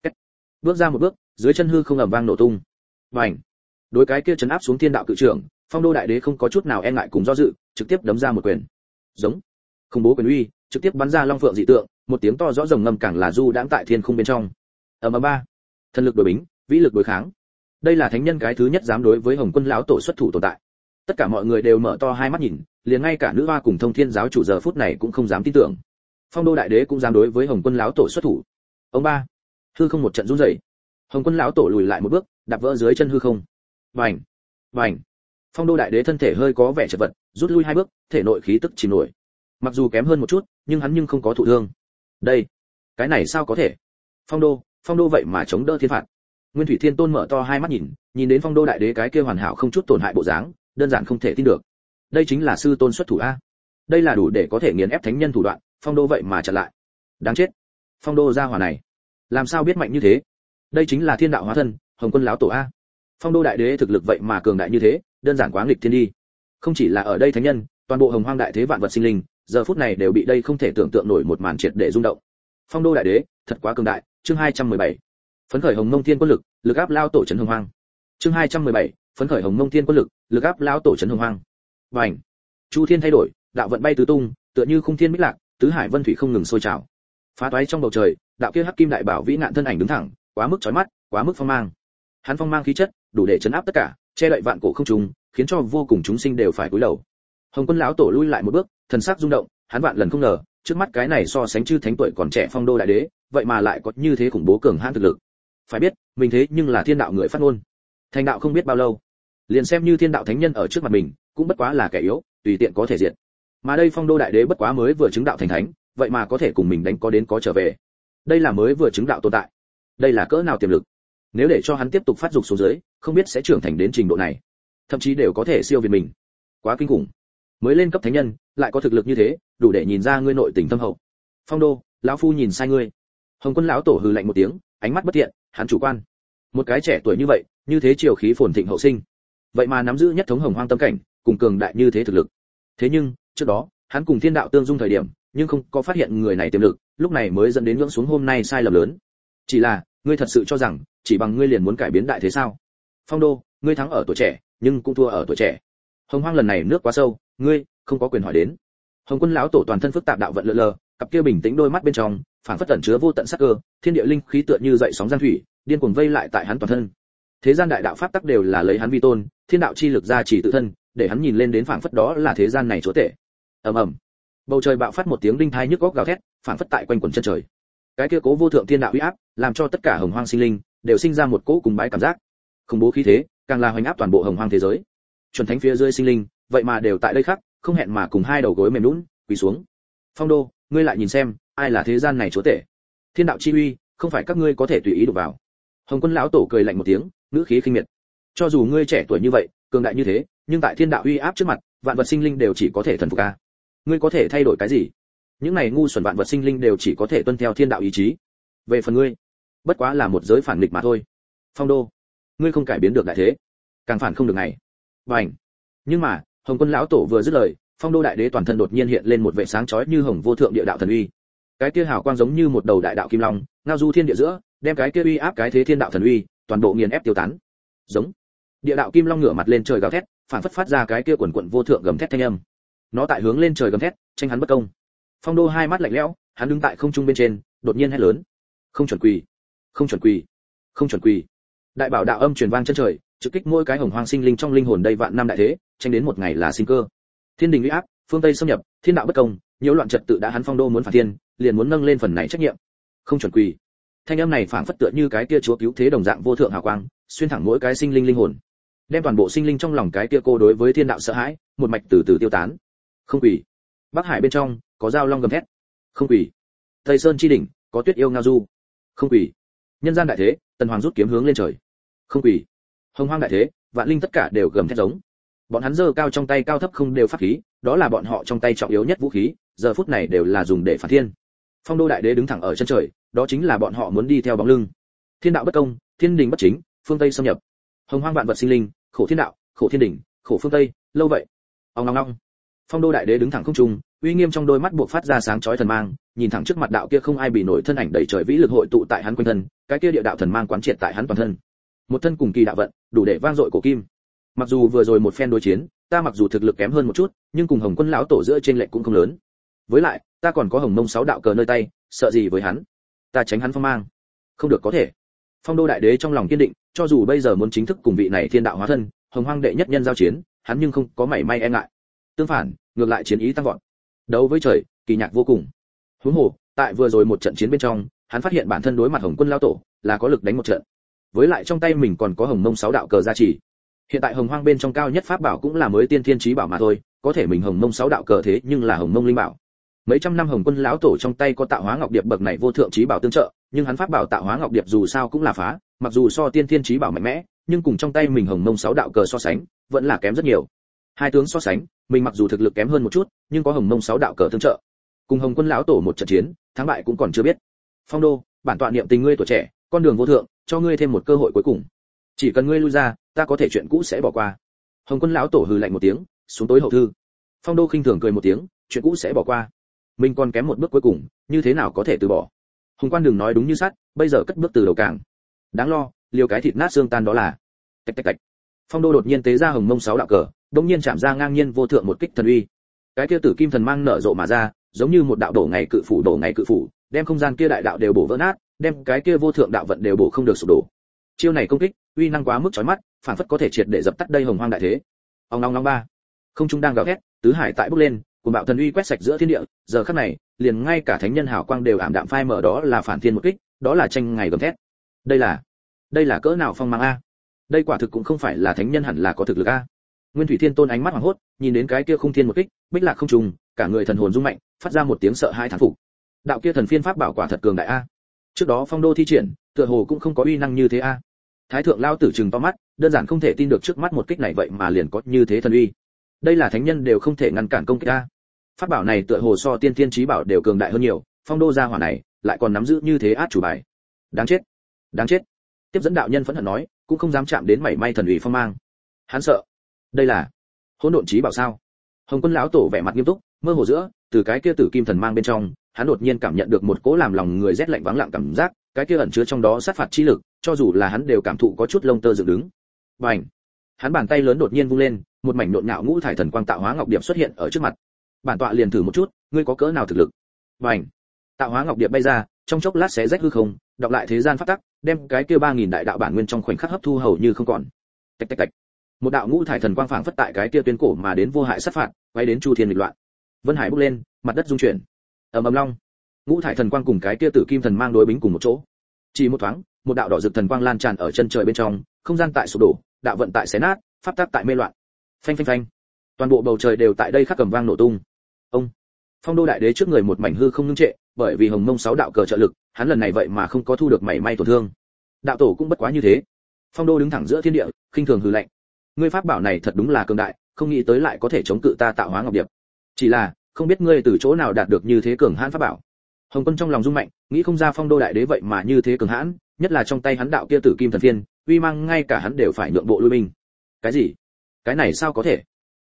Bước ra một bước, dưới chân hư không ầm vang nổ tung. Bành! Đối cái kia chấn áp xuống thiên đạo cự trưởng, Phong Đô đại đế không có chút nào e ngại cùng do dự, trực tiếp đấm ra một quyền. Giống! Khủng bố quyền uy, trực tiếp bắn ra long phượng dị tượng, một tiếng to rõ rồng ngâm càng là du đãng tại thiên khung bên trong. Ầm ầm ba! Thần lực đối bính, vĩ lực đối kháng. Đây là thánh nhân cái thứ nhất dám đối với Hồng Quân lão tổ xuất thủ tồn tại. Tất cả mọi người đều mở to hai mắt nhìn, liền ngay cả nữ hoa cùng Thông Thiên giáo chủ giờ phút này cũng không dám tin tưởng. Phong Đô đại đế cũng dám đối với Hồng Quân lão tổ xuất thủ. Ông ba, hư không một trận run rẩy. Hồng Quân lão tổ lùi lại một bước, đạp vỡ dưới chân hư không. Bành, bành. Phong Đô đại đế thân thể hơi có vẻ chật vật, rút lui hai bước, thể nội khí tức chìm nổi. Mặc dù kém hơn một chút, nhưng hắn nhưng không có thụ thương. Đây, cái này sao có thể? Phong Đô vậy mà chống đỡ thiên phạt. Nguyên Thủy Thiên Tôn mở to hai mắt nhìn đến Phong Đô đại đế cái kia hoàn hảo không chút tổn hại bộ dáng, đơn giản không thể tin được. Đây chính là sư tôn xuất thủ a. Đây là đủ để có thể nghiền ép thánh nhân thủ đoạn, Phong Đô vậy mà chặn lại. Đáng chết. Phong Đô gia hỏa này, làm sao biết mạnh như thế? Đây chính là thiên đạo hóa thân, Hồng Quân lão tổ a. Phong Đô đại đế thực lực vậy mà cường đại như thế, đơn giản quá nghịch thiên đi. Không chỉ là ở đây thánh nhân, toàn bộ hồng hoang đại thế vạn vật sinh linh, giờ phút này đều bị đây không thể tưởng tượng nổi một màn triệt để rung động. Phong Đô đại đế, thật quá cường đại. Chương 217. Phấn khởi Hồng Mông Thiên Quân lực, lực áp lao tổ trấn hồng hoang. Chương 217. Phấn khởi Hồng Mông Thiên Quân lực, lực áp lao tổ trấn hồng hoang. Bành! Chu thiên thay đổi, đạo vận bay tứ tung, tựa như khung thiên bích lạc, tứ hải vân thủy không ngừng sôi trào. Phá toái trong bầu trời, đạo kia hắc kim đại bảo vĩ ngạn thân ảnh đứng thẳng, quá mức chói mắt, quá mức phong mang. Hắn phong mang khí chất, đủ để chấn áp tất cả, che đậy vạn cổ không trùng, khiến cho vô cùng chúng sinh đều phải cúi đầu. Hồng Quân lão tổ lui lại một bước, thần sắc rung động, hắn vạn lần không ngờ, trước mắt cái này so sánh chư thánh tuổi còn trẻ Phong Đô đại đế, vậy mà lại có như thế khủng bố cường hãn thực lực. Phải biết, mình thế nhưng là thiên đạo người phát ngôn. Thành đạo không biết bao lâu, liền xem như thiên đạo thánh nhân ở trước mặt mình, cũng bất quá là kẻ yếu, tùy tiện có thể diệt. Mà đây Phong Đô đại đế bất quá mới vừa chứng đạo thành thánh, vậy mà có thể cùng mình đánh có đến có trở về. Đây là mới vừa chứng đạo tồn tại. Đây là cỡ nào tiềm lực. Nếu để cho hắn tiếp tục phát dục xuống dưới, không biết sẽ trưởng thành đến trình độ này. Thậm chí đều có thể siêu việt mình. Quá kinh khủng. Mới lên cấp thánh nhân, lại có thực lực như thế, đủ để nhìn ra ngươi nội tình thâm hậu. Phong Đô, lão phu nhìn sai ngươi. Hồng Quân lão tổ hừ lạnh một tiếng, ánh mắt bất thiện, hắn chủ quan. Một cái trẻ tuổi như vậy, như thế triều khí phồn thịnh hậu sinh, vậy mà nắm giữ nhất thống hồng hoang tâm cảnh, cùng cường đại như thế thực lực. Thế nhưng, trước đó, hắn cùng thiên đạo tương dung thời điểm, nhưng không có phát hiện người này tiềm lực, lúc này mới dẫn đến ngưỡng xuống hôm nay sai lầm lớn. Chỉ là, ngươi thật sự cho rằng, chỉ bằng ngươi liền muốn cải biến đại thế sao? Phong Đô, ngươi thắng ở tuổi trẻ, nhưng cũng thua ở tuổi trẻ. Hồng hoang lần này nước quá sâu, ngươi không có quyền hỏi đến. Hồng Quân lão tổ toàn thân phức tạp đạo vận lượn lờ, cặp kia bình tĩnh đôi mắt bên trong, phảng phất ẩn chứa vô tận sắc cơ, thiên địa linh khí tựa như dậy sóng giang thủy, điên cuồng vây lại tại hắn toàn thân. Thế gian đại đạo pháp tắc đều là lấy hắn vi tôn, thiên đạo chi lực gia trì tự thân, để hắn nhìn lên đến phảng phất đó là thế gian này chúa tể. Ầm ầm. Bầu trời bạo phát một tiếng đinh thai nhức óc gào thét, phảng phất tại quanh quần chân trời. Cái kia cố vô thượng thiên đạo uy áp, làm cho tất cả hồng hoang sinh linh đều sinh ra một cỗ cùng bái cảm giác. Khủng bố khí thế, càng là hoành áp toàn bộ hồng hoang thế giới. Chuẩn thánh phía dưới sinh linh, vậy mà đều tại đây khắc, không hẹn mà cùng hai đầu gối mềm nhũn, quỳ xuống. Phong Đô, ngươi lại nhìn xem, ai là thế gian này chúa tể? Thiên đạo chi uy, không phải các ngươi có thể tùy ý đụng vào. Hồng Quân lão tổ cười lạnh một tiếng, ngữ khí khinh miệt. Cho dù ngươi trẻ tuổi như vậy, cường đại như thế, nhưng tại thiên đạo uy áp trước mặt, vạn vật sinh linh đều chỉ có thể thần phục a. Ngươi có thể thay đổi cái gì? Những này ngu xuẩn vạn vật sinh linh đều chỉ có thể tuân theo thiên đạo ý chí. Về phần ngươi, bất quá là một giới phản nghịch mà thôi. Phong Đô, ngươi không cải biến được đại thế, càng phản không được ngày. Bành. Nhưng mà, Hồng Quân lão tổ vừa dứt lời, Phong Đô đại đế toàn thân đột nhiên hiện lên một vẻ sáng chói như hồng vô thượng địa đạo thần uy. Cái kia hào quang giống như một đầu đại đạo kim long, ngao du thiên địa giữa, đem cái kia uy áp cái thế thiên đạo thần uy, toàn bộ nghiền ép tiêu tán. Giống. Địa đạo kim long ngửa mặt lên trời gào thét, phản phất phát ra cái kia quần quần vô thượng gầm thét thanh âm. Nó tại hướng lên trời gầm thét, tranh hắn bất công. Phong Đô hai mắt lạnh lẽo, hắn đứng tại không trung bên trên, đột nhiên hét lớn: "Không chuẩn quỳ, không chuẩn quỳ, không chuẩn quỳ!" Đại bảo đạo âm truyền vang chân trời, trực kích mỗi cái hồng hoang sinh linh trong linh hồn đây vạn năm đại thế, tranh đến một ngày là sinh cơ. Thiên đình uy áp, phương Tây xâm nhập, thiên đạo bất công, nhiễu loạn trật tự đã hắn Phong Đô muốn phản thiên, liền muốn nâng lên phần này trách nhiệm. Không chuẩn quỳ. Thanh âm này phảng phất tựa như cái kia chúa cứu thế đồng dạng vô thượng hào quang, xuyên thẳng mỗi cái sinh linh linh hồn, đem toàn bộ sinh linh trong lòng cái kia cô đối với thiên đạo sợ hãi, một mạch từ từ tiêu tán. Không quỳ. Bắc Hải bên trong có giao long gầm thét. Không quỳ. Tây Sơn chi đỉnh có tuyết yêu ngao du. Không quỳ. Nhân gian đại thế, tần hoàng rút kiếm hướng lên trời. Không quỳ. Hồng hoang đại thế, vạn linh tất cả đều gầm thét giống. Bọn hắn giơ cao trong tay cao thấp không đều pháp khí, đó là bọn họ trong tay trọng yếu nhất vũ khí, giờ phút này đều là dùng để phản thiên. Phong Đô đại đế đứng thẳng ở chân trời, đó chính là bọn họ muốn đi theo bóng lưng. Thiên đạo bất công, thiên đình bất chính, phương Tây xâm nhập. Hồng hoang vạn vật sinh linh, khổ thiên đạo, khổ thiên đình, khổ phương Tây, lâu vậy. Ong ong ong. Phong Đô đại đế đứng thẳng không trung, uy nghiêm trong đôi mắt buộc phát ra sáng chói thần mang, nhìn thẳng trước mặt đạo kia không ai bị nổi thân ảnh đầy trời vĩ lực hội tụ tại hắn quanh thân, cái kia địa đạo thần mang quán triệt tại hắn toàn thân. Một thân cùng kỳ đạo vận, đủ để vang dội cổ kim. Mặc dù vừa rồi một phen đối chiến, ta mặc dù thực lực kém hơn một chút, nhưng cùng Hồng Quân lão tổ giữa trên lệch cũng không lớn. Với lại, ta còn có Hồng Mông 6 đạo cờ nơi tay, sợ gì với hắn? Ta tránh hắn phong mang. Không được có thể. Phong Đô đại đế trong lòng kiên định, cho dù bây giờ muốn chính thức cùng vị này thiên đạo hóa thân, Hồng Hoang đệ nhất nhân giao chiến, hắn nhưng không có mảy may e ngại. Tương phản, ngược lại chiến ý tăng vọt. Đấu với trời, kỳ nhạc vô cùng. Huống hồ, tại vừa rồi một trận chiến bên trong, hắn phát hiện bản thân đối mặt Hồng Quân lão tổ là có lực đánh một trận. Với lại trong tay mình còn có Hồng Mông 6 đạo cờ gia trì. Hiện tại Hồng Hoang bên trong cao nhất pháp bảo cũng là mới tiên thiên chí bảo mà thôi, có thể mình Hồng Mông 6 đạo cờ thế nhưng là Hồng Mông linh bảo. Mấy trăm năm Hồng Quân lão tổ trong tay có Tạo Hóa Ngọc Điệp bậc này vô thượng chí bảo tương trợ, nhưng hắn pháp bảo Tạo Hóa Ngọc Điệp dù sao cũng là phá, mặc dù so tiên thiên chí bảo mạnh mẽ, nhưng cùng trong tay mình Hồng Mông 6 đạo cờ so sánh, vẫn là kém rất nhiều. Hai tướng so sánh, mình mặc dù thực lực kém hơn một chút, nhưng có Hồng Mông 6 đạo cờ tương trợ. Cùng Hồng Quân lão tổ một trận chiến, thắng bại cũng còn chưa biết. Phong Đô, bản tọa niệm tình ngươi tuổi trẻ, con đường vô thượng, cho ngươi thêm một cơ hội cuối cùng. Chỉ cần ngươi lui ra, ta có thể chuyện cũ sẽ bỏ qua. Hồng Quân lão tổ hừ lạnh một tiếng, xuống tối hậu thư. Phong Đô khinh thường cười một tiếng, chuyện cũ sẽ bỏ qua. Mình còn kém một bước cuối cùng, như thế nào có thể từ bỏ? Hùng Quan đừng nói đúng như sắt, bây giờ cất bước từ đầu càng. Đáng lo, liều cái thịt nát xương tan đó là. Tạch tạch tạch. Phong Đô đột nhiên tế ra Hồng Mông 6 đạo cờ, đống nhiên chạm ra ngang nhiên vô thượng một kích thần uy. Cái kia tử kim thần mang nở rộ mà ra, giống như một đạo đổ ngày cự phủ, đem không gian kia đại đạo đều bổ vỡ nát, đem cái kia vô thượng đạo vận đều bổ không được sụp đổ. Chiêu này công kích, uy năng quá mức chói mắt, phản phất có thể triệt để dập tắt đây Hồng Hoang đại thế. Ong ong ong ba. Không trung đang gào thét, tứ hải tại bốc lên, cuồng bạo thần uy quét sạch giữa thiên địa, giờ khắc này, liền ngay cả thánh nhân hào quang đều ảm đạm phai mờ, đó là phản thiên một kích, đó là tranh ngày gầm thét. Đây là cỡ nào phong mang a? Đây quả thực cũng không phải là thánh nhân hẳn là có thực lực a. Nguyên Thủy Thiên Tôn ánh mắt hoảng hốt, nhìn đến cái kia khung thiên một kích, bích lạc không trùng, cả người thần hồn rung mạnh, phát ra một tiếng sợ hãi thán phục. Đạo kia thần phiên pháp bảo quả thật cường đại a. Trước đó Phong Đô thi triển, tựa hồ cũng không có uy năng như thế a. Thái thượng lao tử trừng to mắt, đơn giản không thể tin được trước mắt một kích này vậy mà liền có như thế thần uy. Đây là thánh nhân đều không thể ngăn cản công kích a. Pháp bảo này tựa hồ so tiên thiên chí bảo đều cường đại hơn nhiều, Phong Đô gia hỏa này lại còn nắm giữ như thế át chủ bài. Đáng chết, đáng chết. Tiếp dẫn đạo nhân phẫn hận nói, cũng không dám chạm đến mảy may thần uy phong mang. Hắn sợ. Đây là hỗn độn chí bảo sao? Hồng Quân lão tổ vẻ mặt nghiêm túc, mơ hồ giữa, từ cái kia tử kim thần mang bên trong, hắn đột nhiên cảm nhận được một cỗ làm lòng người rét lạnh vắng lặng cảm giác, cái kia ẩn chứa trong đó sát phạt chi lực, cho dù là hắn đều cảm thụ có chút lông tơ dựng đứng. Bành! Hắn bàn tay lớn đột nhiên vung lên, một mảnh nhộn nhạo ngũ thải thần quang Tạo Hóa Ngọc Điệp xuất hiện ở trước mặt. Bản tọa liền thử một chút, ngươi có cỡ nào thực lực? Bành! Tạo Hóa Ngọc Điệp bay ra, trong chốc lát xé rách hư không, đọc lại thế gian pháp tắc, đem cái kia 3000 đại đạo bản nguyên trong khoảnh khắc hấp thu hầu như không còn. Tạch tạch tạch. Một đạo ngũ thải thần quang phảng phất tại cái kia tuyến cổ mà đến vô hại sát phạt, quay đến chu thiên nghịch loạn. Vân hải bốc lên, mặt đất rung chuyển. Ầm ầm long. Ngũ thải thần quang cùng cái kia tử kim thần mang đối bính cùng một chỗ. Chỉ một thoáng, một đạo đỏ rực thần quang lan tràn ở chân trời bên trong, không gian tại sụp đổ, đạo vận tại xé nát, pháp tắc tại mê loạn. Phanh phanh phanh. Toàn bộ bầu trời đều tại đây khắc cầm vang nổ tung. Ông. Phong Đô đại đế trước người một mảnh hư không ngưng trệ, bởi vì Hồng Mông 6 đạo cờ trợ lực, hắn lần này vậy mà không có thu được mảy may tổn thương. Đạo tổ cũng bất quá như thế. Phong Đô đứng thẳng giữa thiên địa, khinh thường hừ lạnh. Ngươi pháp bảo này thật đúng là cường đại, không nghĩ tới lại có thể chống cự ta Tạo Hóa Ngọc Điệp. Chỉ là, không biết ngươi từ chỗ nào đạt được như thế cường hãn pháp bảo. Hồng Quân trong lòng rung mạnh, nghĩ không ra Phong Đô đại đế vậy mà như thế cường hãn, nhất là trong tay hắn đạo kia tử kim thần phiên, uy mang ngay cả hắn đều phải nhượng bộ lui binh. Cái gì? Cái này sao có thể?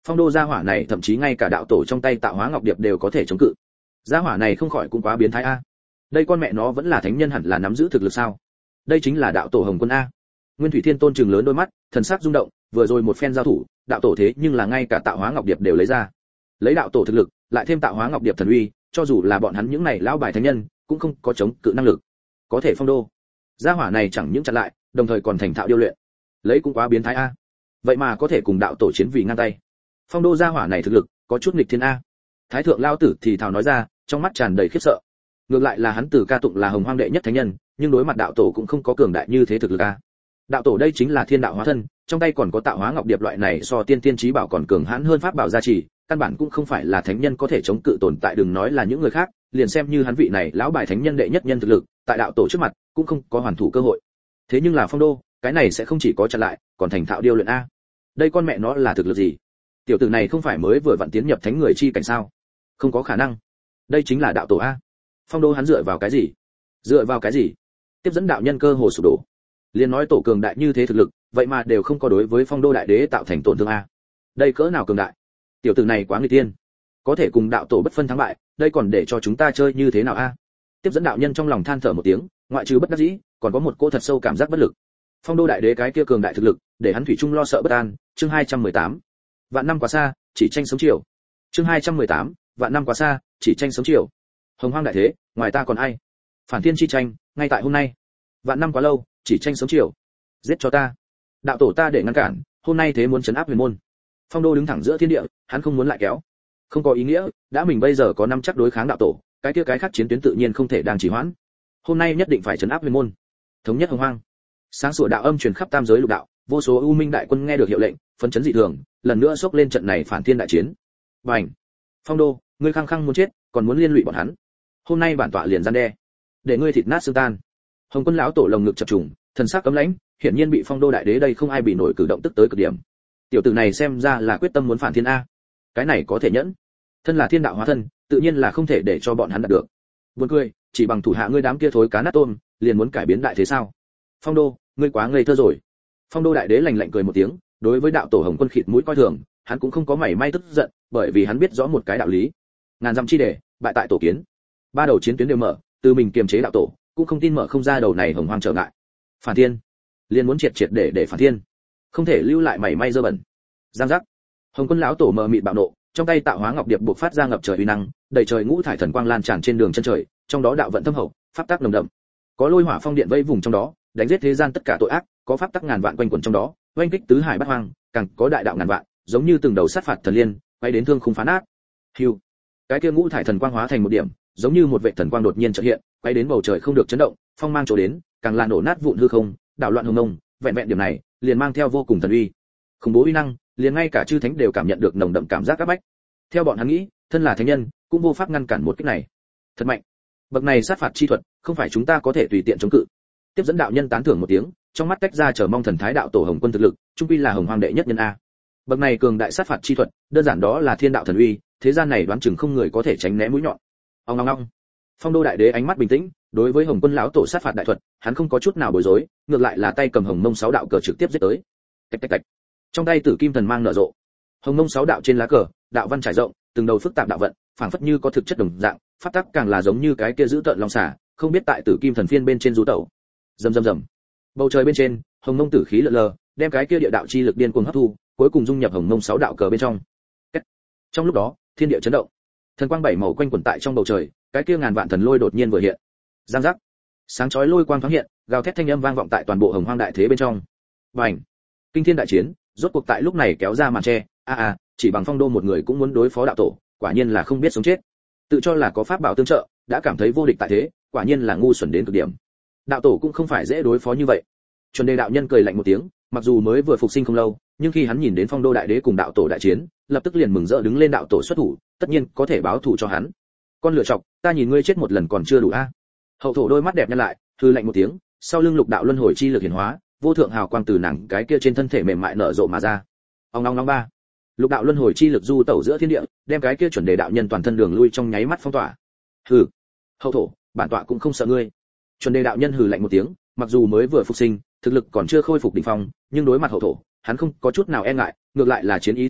Phong đô gia hỏa này thậm chí ngay cả đạo tổ trong tay tạo hóa ngọc điệp đều có thể chống cự. Gia hỏa này không khỏi cũng quá biến thái a. Đây con mẹ nó vẫn là thánh nhân hẳn là nắm giữ thực lực sao? Đây chính là đạo tổ Hồng Quân a. Nguyên Thủy Thiên Tôn trừng lớn đôi mắt, thần sắc rung động, vừa rồi một phen giao thủ, đạo tổ thế nhưng là ngay cả tạo hóa ngọc điệp đều lấy ra. Lấy đạo tổ thực lực, lại thêm tạo hóa ngọc điệp thần uy, cho dù là bọn hắn những này lão bài thánh nhân, cũng không có chống cự năng lực. Có thể Phong đô, gia hỏa này chẳng những chặn lại, đồng thời còn thành thạo điêu luyện. Lấy cũng quá biến thái a. Vậy mà có thể cùng đạo tổ chiến vì ngang tay. Phong đô gia hỏa này thực lực, có chút nghịch thiên a. Thái thượng lão tử thì thào nói ra, trong mắt tràn đầy khiếp sợ. Ngược lại là hắn từ ca tụng là hồng hoang đệ nhất thánh nhân, nhưng đối mặt đạo tổ cũng không có cường đại như thế thực lực a. Đạo tổ đây chính là thiên đạo hóa thân, trong tay còn có tạo hóa ngọc điệp loại này so tiên tiên chí bảo còn cường hãn hơn pháp bảo gia trì, căn bản cũng không phải là thánh nhân có thể chống cự tồn tại, đừng nói là những người khác, liền xem như hắn vị này lão bài thánh nhân đệ nhất nhân thực lực, tại đạo tổ trước mặt cũng không có hoàn thủ cơ hội. Thế nhưng là Phong đô, cái này sẽ không chỉ có chặn lại, còn thành thạo điêu luyện a. Đây con mẹ nó là thực lực gì? Tiểu tử này không phải mới vừa vặn tiến nhập thánh người chi cảnh sao? Không có khả năng. Đây chính là đạo tổ a. Phong đô hắn dựa vào cái gì? Dựa vào cái gì? Tiếp dẫn đạo nhân cơ hồ sụp đổ. Liên nói tổ cường đại như thế thực lực, vậy mà đều không có đối với Phong đô đại đế tạo thành tổn thương a. Đây cỡ nào cường đại? Tiểu tử này quá nguy tiên, có thể cùng đạo tổ bất phân thắng bại, đây còn để cho chúng ta chơi như thế nào a? Tiếp dẫn đạo nhân trong lòng than thở một tiếng, ngoại trừ bất đắc dĩ, còn có một cô thật sâu cảm giác bất lực. Phong đô đại đế cái kia cường đại thực lực, để hắn thủy chung lo sợ bất an. Chương 218. Vạn năm quá xa, chỉ tranh sống chiều. Chương 218. Vạn năm quá xa, chỉ tranh sống chiều. Hồng hoang đại thế, ngoài ta còn ai? Phản thiên chi tranh, ngay tại hôm nay. Vạn năm quá lâu, chỉ tranh sống chiều. Giết cho ta. Đạo tổ ta để ngăn cản, hôm nay thế muốn trấn áp huyền môn. Phong đô đứng thẳng giữa thiên địa, hắn không muốn lại kéo. Không có ý nghĩa, đã mình bây giờ có năm chắc đối kháng đạo tổ, cái kia cái khác chiến tuyến tự nhiên không thể đang trì hoãn. Hôm nay nhất định phải trấn áp huyền môn, thống nhất hồng hoang. Sáng sủa đạo âm truyền khắp tam giới lục đạo, vô số u minh đại quân nghe được hiệu lệnh, phấn chấn dị thường, lần nữa xốc lên trận này phản thiên đại chiến. Bành! Phong đô, ngươi khăng khăng muốn chết, còn muốn liên lụy bọn hắn. Hôm nay bản tọa liền gian đe, để ngươi thịt nát xương tan. Hồng Quân lão tổ lồng ngực chập trùng, thần sắc cấm lãnh, hiển nhiên bị Phong đô đại đế đây không ai bị nổi cử động tức tới cực điểm. Tiểu tử này xem ra là quyết tâm muốn phản thiên a. Cái này có thể nhẫn. Thân là thiên đạo hóa thân, tự nhiên là không thể để cho bọn hắn đạt được. Buồn cười, chỉ bằng thủ hạ ngươi đám kia thối cá nát tôm, liền muốn cải biến đại thế sao? Phong đô, ngươi quá ngây thơ rồi. Phong đô đại đế lạnh lạnh cười một tiếng, đối với đạo tổ Hồng Quân khịt mũi coi thường, hắn cũng không có mảy may tức giận, bởi vì hắn biết rõ một cái đạo lý. Ngàn dặm chi đề, bại tại tổ kiến. Ba đầu chiến tuyến đều mở, từ mình kiềm chế đạo tổ, cũng không tin mở không ra đầu này hồng hoang trở ngại. Phản thiên, liền muốn triệt triệt để phản thiên, không thể lưu lại mảy may dơ bẩn. Giang giác. Hồng Quân lão tổ mờ mịt bạo nộ, trong tay tạo hóa ngọc điệp buộc phát ra ngập trời uy năng, đầy trời ngũ thải thần quang lan tràn trên đường chân trời, trong đó đạo vận thâm hậu, pháp tắc nồng đậm. Có lôi hỏa phong điện vây vùng trong đó, đánh giết thế gian tất cả tội ác, có pháp tắc ngàn vạn quanh quẩn trong đó, oanh kích tứ hải bát hoang, càng có đại đạo ngàn vạn, giống như từng đầu sát phạt thần liên, quay đến thương khung phá nát. Hưu. Cái kia ngũ thải thần quang hóa thành một điểm, giống như một vệ thần quang đột nhiên chợt hiện, quay đến bầu trời không được chấn động, phong mang chỗ đến, càng là nổ nát vụn hư không, đảo loạn hồng mông, vẹn vẹn điểm này, liền mang theo vô cùng thần uy. Khủng bố uy năng, liền ngay cả chư thánh đều cảm nhận được nồng đậm cảm giác áp bách. Theo bọn hắn nghĩ, thân là thánh nhân, cũng vô pháp ngăn cản một kích này. Thật mạnh. Bậc này sát phạt chi thuật, không phải chúng ta có thể tùy tiện chống cự. Tiếp dẫn đạo nhân tán thưởng một tiếng, trong mắt tách ra chờ mong thần thái đạo tổ Hồng Quân thực lực, trung quy là hồng hoàng đệ nhất nhân a. Bậc này cường đại sát phạt chi thuật, đơn giản đó là thiên đạo thần uy, thế gian này đoán chừng không người có thể tránh né mũi nhọn. Ong ong ong. Phong đô đại đế ánh mắt bình tĩnh, đối với Hồng Quân lão tổ sát phạt đại thuật, hắn không có chút nào bối rối, ngược lại là tay cầm Hồng Mông sáu đạo cờ trực tiếp giết tới. Tạch tạch tạch. Trong tay Tử Kim thần mang nở rộ. Hồng Mông sáu đạo trên lá cờ, đạo văn trải rộng, từng đầu phức tạp đạo vận, phảng phất như có thực chất đồng dạng, pháp tắc càng là giống như cái kia giữ tợn long xà, không biết tại Tử Kim thần phiên bên trên rú tẩu. Rầm rầm rầm. Bầu trời bên trên, Hồng Mông tử khí lờ lờ, đem cái kia địa đạo chi lực điên cuồng hấp thu, cuối cùng dung nhập Hồng Mông sáu đạo cờ bên trong. Trong lúc đó, thiên địa chấn động. Thần quang bảy màu quanh quẩn tại trong bầu trời, cái kia ngàn vạn thần lôi đột nhiên vừa hiện. Giang giác. Sáng chói lôi quang thoáng hiện, gào thét thanh âm vang vọng tại toàn bộ hồng hoang đại thế bên trong. Bành. Kinh thiên đại chiến, rốt cuộc tại lúc này kéo ra màn che, chỉ bằng Phong đô một người cũng muốn đối phó đạo tổ, quả nhiên là không biết sống chết. Tự cho là có pháp bảo tương trợ, đã cảm thấy vô địch tại thế, quả nhiên là ngu xuẩn đến cực điểm. Đạo tổ cũng không phải dễ đối phó như vậy. Chuẩn Đề đạo nhân cười lạnh một tiếng, mặc dù mới vừa phục sinh không lâu, nhưng khi hắn nhìn đến Phong đô đại đế cùng đạo tổ đại chiến, lập tức liền mừng rỡ đứng lên, đạo tổ xuất thủ, tất nhiên có thể báo thù cho hắn. Con lựa chọc, ta nhìn ngươi chết một lần còn chưa đủ a. Hậu thổ đôi mắt đẹp nhăn lại, hừ lạnh một tiếng, sau lưng lục đạo luân hồi chi lực hiển hóa, vô thượng hào quang từ nàng cái kia trên thân thể mềm mại nở rộ mà ra. Ong ong ong ba. Lục đạo luân hồi chi lực du tẩu giữa thiên địa, đem cái kia Chuẩn Đề đạo nhân toàn thân đường lui trong nháy mắt phong tỏa. Hừ. Hậu thổ, bản tọa cũng không sợ ngươi. Chuẩn Đề đạo nhân hừ lạnh một tiếng, mặc dù mới vừa phục sinh, thực lực còn chưa khôi phục đỉnh phong, nhưng đối mặt hậu thổ, hắn không có chút nào e ngại, ngược lại là chiến ý tăng vọt,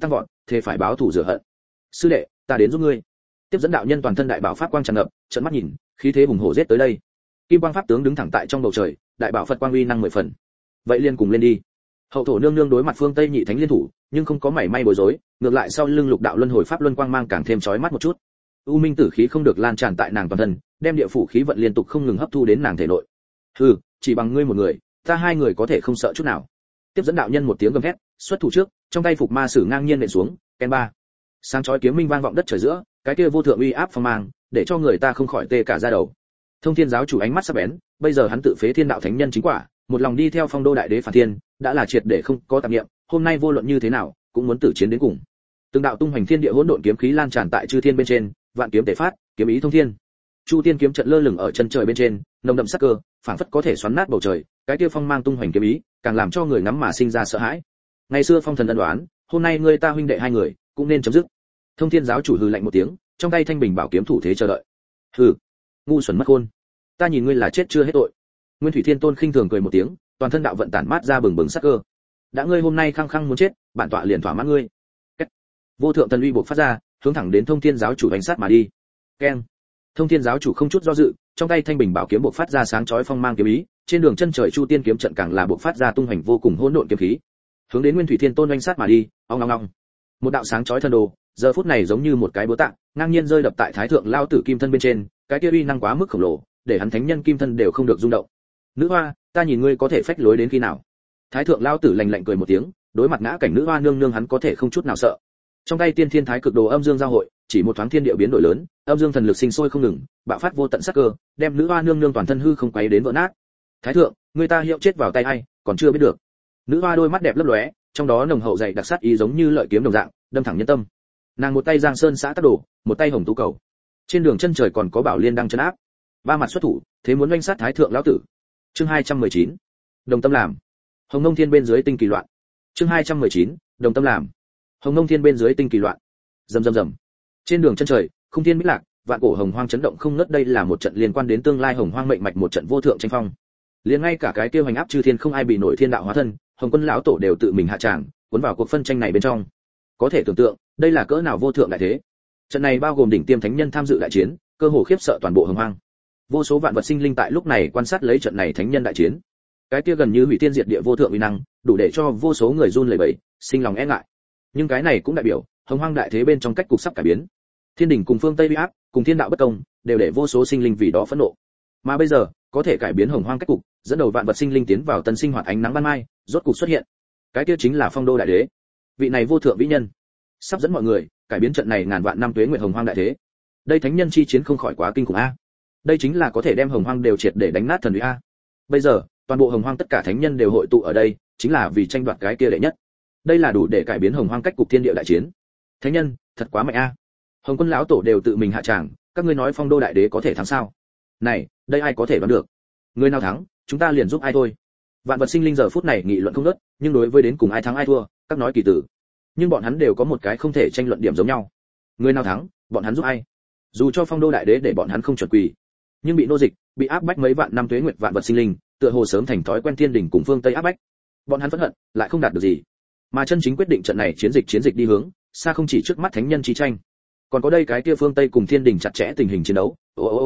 thề phải báo thù rửa hận. Sư đệ, ta đến giúp ngươi. Tiếp dẫn đạo nhân toàn thân đại bảo pháp quang tràn ngập, trợn mắt nhìn, khí thế hùng hổ giết tới đây. Kim quang pháp tướng đứng thẳng tại trong bầu trời, đại bảo Phật quang uy năng 10 phần. Vậy liền cùng lên đi. Hậu thổ nương nương đối mặt phương Tây nhị thánh liên thủ, nhưng không có mảy may bối rối, ngược lại sau lưng lục đạo luân hồi pháp luân quang mang càng thêm chói mắt một chút. U minh tử khí không được lan tràn tại nàng toàn thân, đem địa phủ khí vận liên tục không ngừng hấp thu đến nàng thể nội. Hừ, chỉ bằng ngươi một người, ta hai người có thể không sợ chút nào. Tiếp dẫn đạo nhân một tiếng gầm thét, xuất thủ trước, trong tay phục ma sử ngang nhiên nện xuống, ken ba. Sáng chói kiếm minh vang vọng đất trời giữa, cái kia vô thượng uy áp phong mang, để cho người ta không khỏi tê cả da đầu. Thông Thiên giáo chủ ánh mắt sắc bén, bây giờ hắn tự phế thiên đạo thánh nhân chính quả, một lòng đi theo phong đô đại đế phản thiên, đã là triệt để không có tạp niệm, hôm nay vô luận như thế nào, cũng muốn tử chiến đến cùng. Từng đạo tung hoành thiên địa hỗn độn kiếm khí lan tràn tại chư thiên bên trên, vạn kiếm tề phát, kiếm ý thông thiên. Chu tiên kiếm trận lơ lửng ở chân trời bên trên, nồng đậm sắc cơ, phảng phất có thể xoắn nát bầu trời, cái kia phong mang tung hoành kiếm ý, càng làm cho người ngắm mà sinh ra sợ hãi. Ngày xưa phong thần ân đoán, hôm nay ngươi ta huynh đệ hai người, cũng nên chấm dứt. Thông Thiên giáo chủ hừ lạnh một tiếng, trong tay thanh bình bảo kiếm thủ thế chờ đợi. Hừ, ngu xuẩn mất khôn, ta nhìn ngươi là chết chưa hết tội. Nguyên Thủy Thiên Tôn khinh thường cười một tiếng, toàn thân đạo vận tản mát ra bừng bừng sắc cơ. Đã ngươi hôm nay khăng khăng muốn chết, bản tọa liền thỏa mãn ngươi. Cách. Vô thượng thần uy bộc phát ra, hướng thẳng đến Thông Thiên giáo chủ đánh sát mà đi. Keng. Thông Thiên giáo chủ không chút do dự, trong tay thanh bình bảo kiếm bộc phát ra sáng chói phong mang kiếm ý, trên đường chân trời Chu Tiên kiếm trận càng là bộc phát ra tung hoành vô cùng hỗn độn kiếm khí, hướng đến Nguyên Thủy Thiên Tôn đánh sát mà đi. Ong ong ong. Một đạo sáng chói thần đồ, giờ phút này giống như một cái búa tạ, ngang nhiên rơi đập tại Thái thượng lao tử kim thân bên trên, cái kia uy năng quá mức khổng lồ, để hắn thánh nhân kim thân đều không được rung động. Nữ hoa, ta nhìn ngươi có thể phách lối đến khi nào? Thái thượng lao tử lạnh lạnh cười một tiếng, đối mặt ngã cảnh nữ hoa nương nương hắn có thể không chút nào sợ. Trong tay tiên thiên thái cực đồ âm dương giao hội, chỉ một thoáng thiên địa biến đổi lớn, âm dương thần lực sinh sôi không ngừng, bạo phát vô tận sắc cơ, đem nữ hoa nương nương toàn thân hư không quấy đến vỡ nát. Thái thượng, người ta hiệu chết vào tay ai, còn chưa biết được. Nữ hoa đôi mắt đẹp lấp lóe, trong đó nồng hậu dày đặc sát ý giống như lợi kiếm đồng dạng, đâm thẳng nhân tâm. Nàng một tay giang sơn xã tắc đồ, một tay hồng tú cầu. Trên đường chân trời còn có bảo liên đang trấn áp. Ba mặt xuất thủ, thế muốn oanh sát thái thượng lão tử. Chương 219. Đồng tâm làm. Hồng Nông Thiên bên dưới tinh kỳ loạn. Chương 219. Đồng tâm làm. Hồng Nông Thiên bên dưới tinh kỳ loạn. Rầm rầm rầm. Trên đường chân trời, không thiên bích lạc, vạn cổ hồng hoang chấn động không ngớt, đây là một trận liên quan đến tương lai hồng hoang mệnh mạch, một trận vô thượng tranh phong. Liền ngay cả cái kia hoành áp chư thiên không ai bị nổi thiên đạo hóa thân, Hồng Quân lão tổ đều tự mình hạ tràng, cuốn vào cuộc phân tranh này bên trong. Có thể tưởng tượng, đây là cỡ nào vô thượng đại thế. Trận này bao gồm đỉnh tiêm thánh nhân tham dự đại chiến, cơ hồ khiếp sợ toàn bộ hồng hoang. Vô số vạn vật sinh linh tại lúc này quan sát lấy trận này thánh nhân đại chiến. Cái kia gần như hủy thiên diệt địa vô thượng uy năng, đủ để cho vô số người run lẩy bẩy, sinh lòng e ngại. Nhưng cái này cũng đại biểu, hồng hoang đại thế bên trong cách cục sắp cải biến. Thiên đỉnh cùng phương Tây uy áp, cùng thiên đạo bất công, đều để vô số sinh linh vì đó phẫn nộ. Mà bây giờ, có thể cải biến hồng hoang cách cục, dẫn đầu vạn vật sinh linh tiến vào tân sinh hoạt ánh nắng ban mai, rốt cục xuất hiện. Cái kia chính là Phong Đô đại đế. Vị này vô thượng vĩ nhân, sắp dẫn mọi người cải biến trận này ngàn vạn năm tuế nguyệt hồng hoang đại thế. Đây thánh nhân chi chiến không khỏi quá kinh khủng a. Đây chính là có thể đem hồng hoang đều triệt để đánh nát thần uy a. Bây giờ, toàn bộ hồng hoang tất cả thánh nhân đều hội tụ ở đây, chính là vì tranh đoạt cái kia đệ nhất. Đây là đủ để cải biến hồng hoang cách cục thiên địa đại chiến. Thánh nhân, thật quá mạnh a. Hồng Quân lão tổ đều tự mình hạ tràng, các ngươi nói Phong Đô đại đế có thể thắng sao? Này, đây ai có thể đoán được? Người nào thắng, chúng ta liền giúp ai thôi. Vạn vật sinh linh giờ phút này nghị luận không ngớt, nhưng đối với đến cùng ai thắng ai thua, các nói kỳ tử. Nhưng bọn hắn đều có một cái không thể tranh luận điểm giống nhau. Người nào thắng, bọn hắn giúp ai? Dù cho Phong Đô đại đế để bọn hắn không chuẩn quỳ, nhưng bị nô dịch, bị áp bách mấy vạn năm tuế nguyệt vạn vật sinh linh, tựa hồ sớm thành thói quen thiên đỉnh cùng phương Tây áp bách. Bọn hắn phẫn hận, lại không đạt được gì. Mà chân chính quyết định trận này chiến dịch đi hướng, xa không chỉ trước mắt thánh nhân chi tranh, còn có đây cái kia phương Tây cùng thiên đỉnh chặt chẽ tình hình chiến đấu.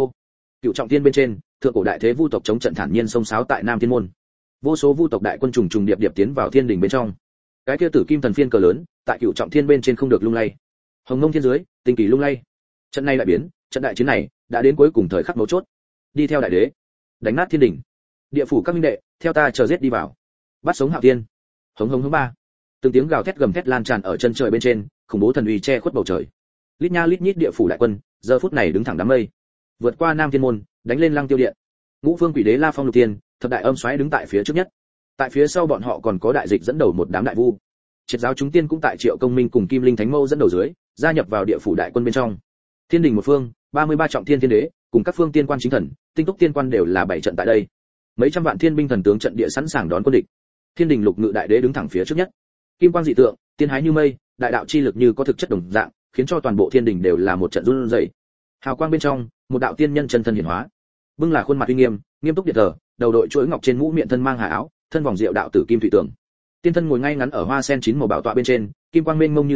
Cựu trọng thiên bên trên, thượng cổ đại thế vu tộc chống trận thản nhiên sông sáo tại Nam Thiên môn. Vô số vu tộc đại quân trùng trùng điệp điệp tiến vào thiên đỉnh bên trong. Cái kia tử kim thần phiên cờ lớn, tại cựu trọng thiên bên trên không được lung lay. Hồng Nông thiên dưới, tinh kỳ lung lay. Trận này đại biến, trận đại chiến này đã đến cuối cùng thời khắc mấu chốt. Đi theo đại đế, đánh nát thiên đỉnh. Địa phủ các minh đệ, theo ta chờ giết đi vào. Bắt sống Hạo Thiên. Hống hống hống ba. Từng tiếng gào thét gầm thét lan tràn ở chân trời bên trên, khủng bố thần uy che khuất bầu trời. Lít nha lít nhít địa phủ đại quân, giờ phút này đứng thẳng đám mây, vượt qua Nam Thiên môn, đánh lên Lăng Tiêu điện. Ngũ Phương Quỷ Đế La Phong Lục Tiên, thập đại âm xoáy đứng tại phía trước nhất. Tại phía sau bọn họ còn có đại dịch dẫn đầu một đám đại vu. Triệt giáo chúng tiên cũng tại Triệu Công Minh cùng Kim Linh Thánh Mâu dẫn đầu dưới, gia nhập vào địa phủ đại quân bên trong. Thiên đình một phương, 33 trọng thiên thiên đế, cùng các phương tiên quan chính thần, tinh túc tiên quan đều là bảy trận tại đây. Mấy trăm vạn thiên binh thần tướng trận địa sẵn sàng đón quân địch. Thiên đình lục ngự đại đế đứng thẳng phía trước nhất. Kim quang dị tượng, tiên hái như mây, đại đạo chi lực như có thực chất đồng dạng, khiến cho toàn bộ thiên đình đều là một trận run rẩy. Hào quang bên trong, một đạo tiên nhân chân thân hiển hóa. Bưng là khuôn mặt uy nghiêm, nghiêm túc điện thờ, đầu đội chuỗi ngọc trên mũ miệng thân mang hà áo, thân vòng diệu đạo tử kim thủy tượng. Tiên thân ngồi ngay ngắn ở hoa sen chín màu bảo tọa bên trên, kim quang mênh mông như yên,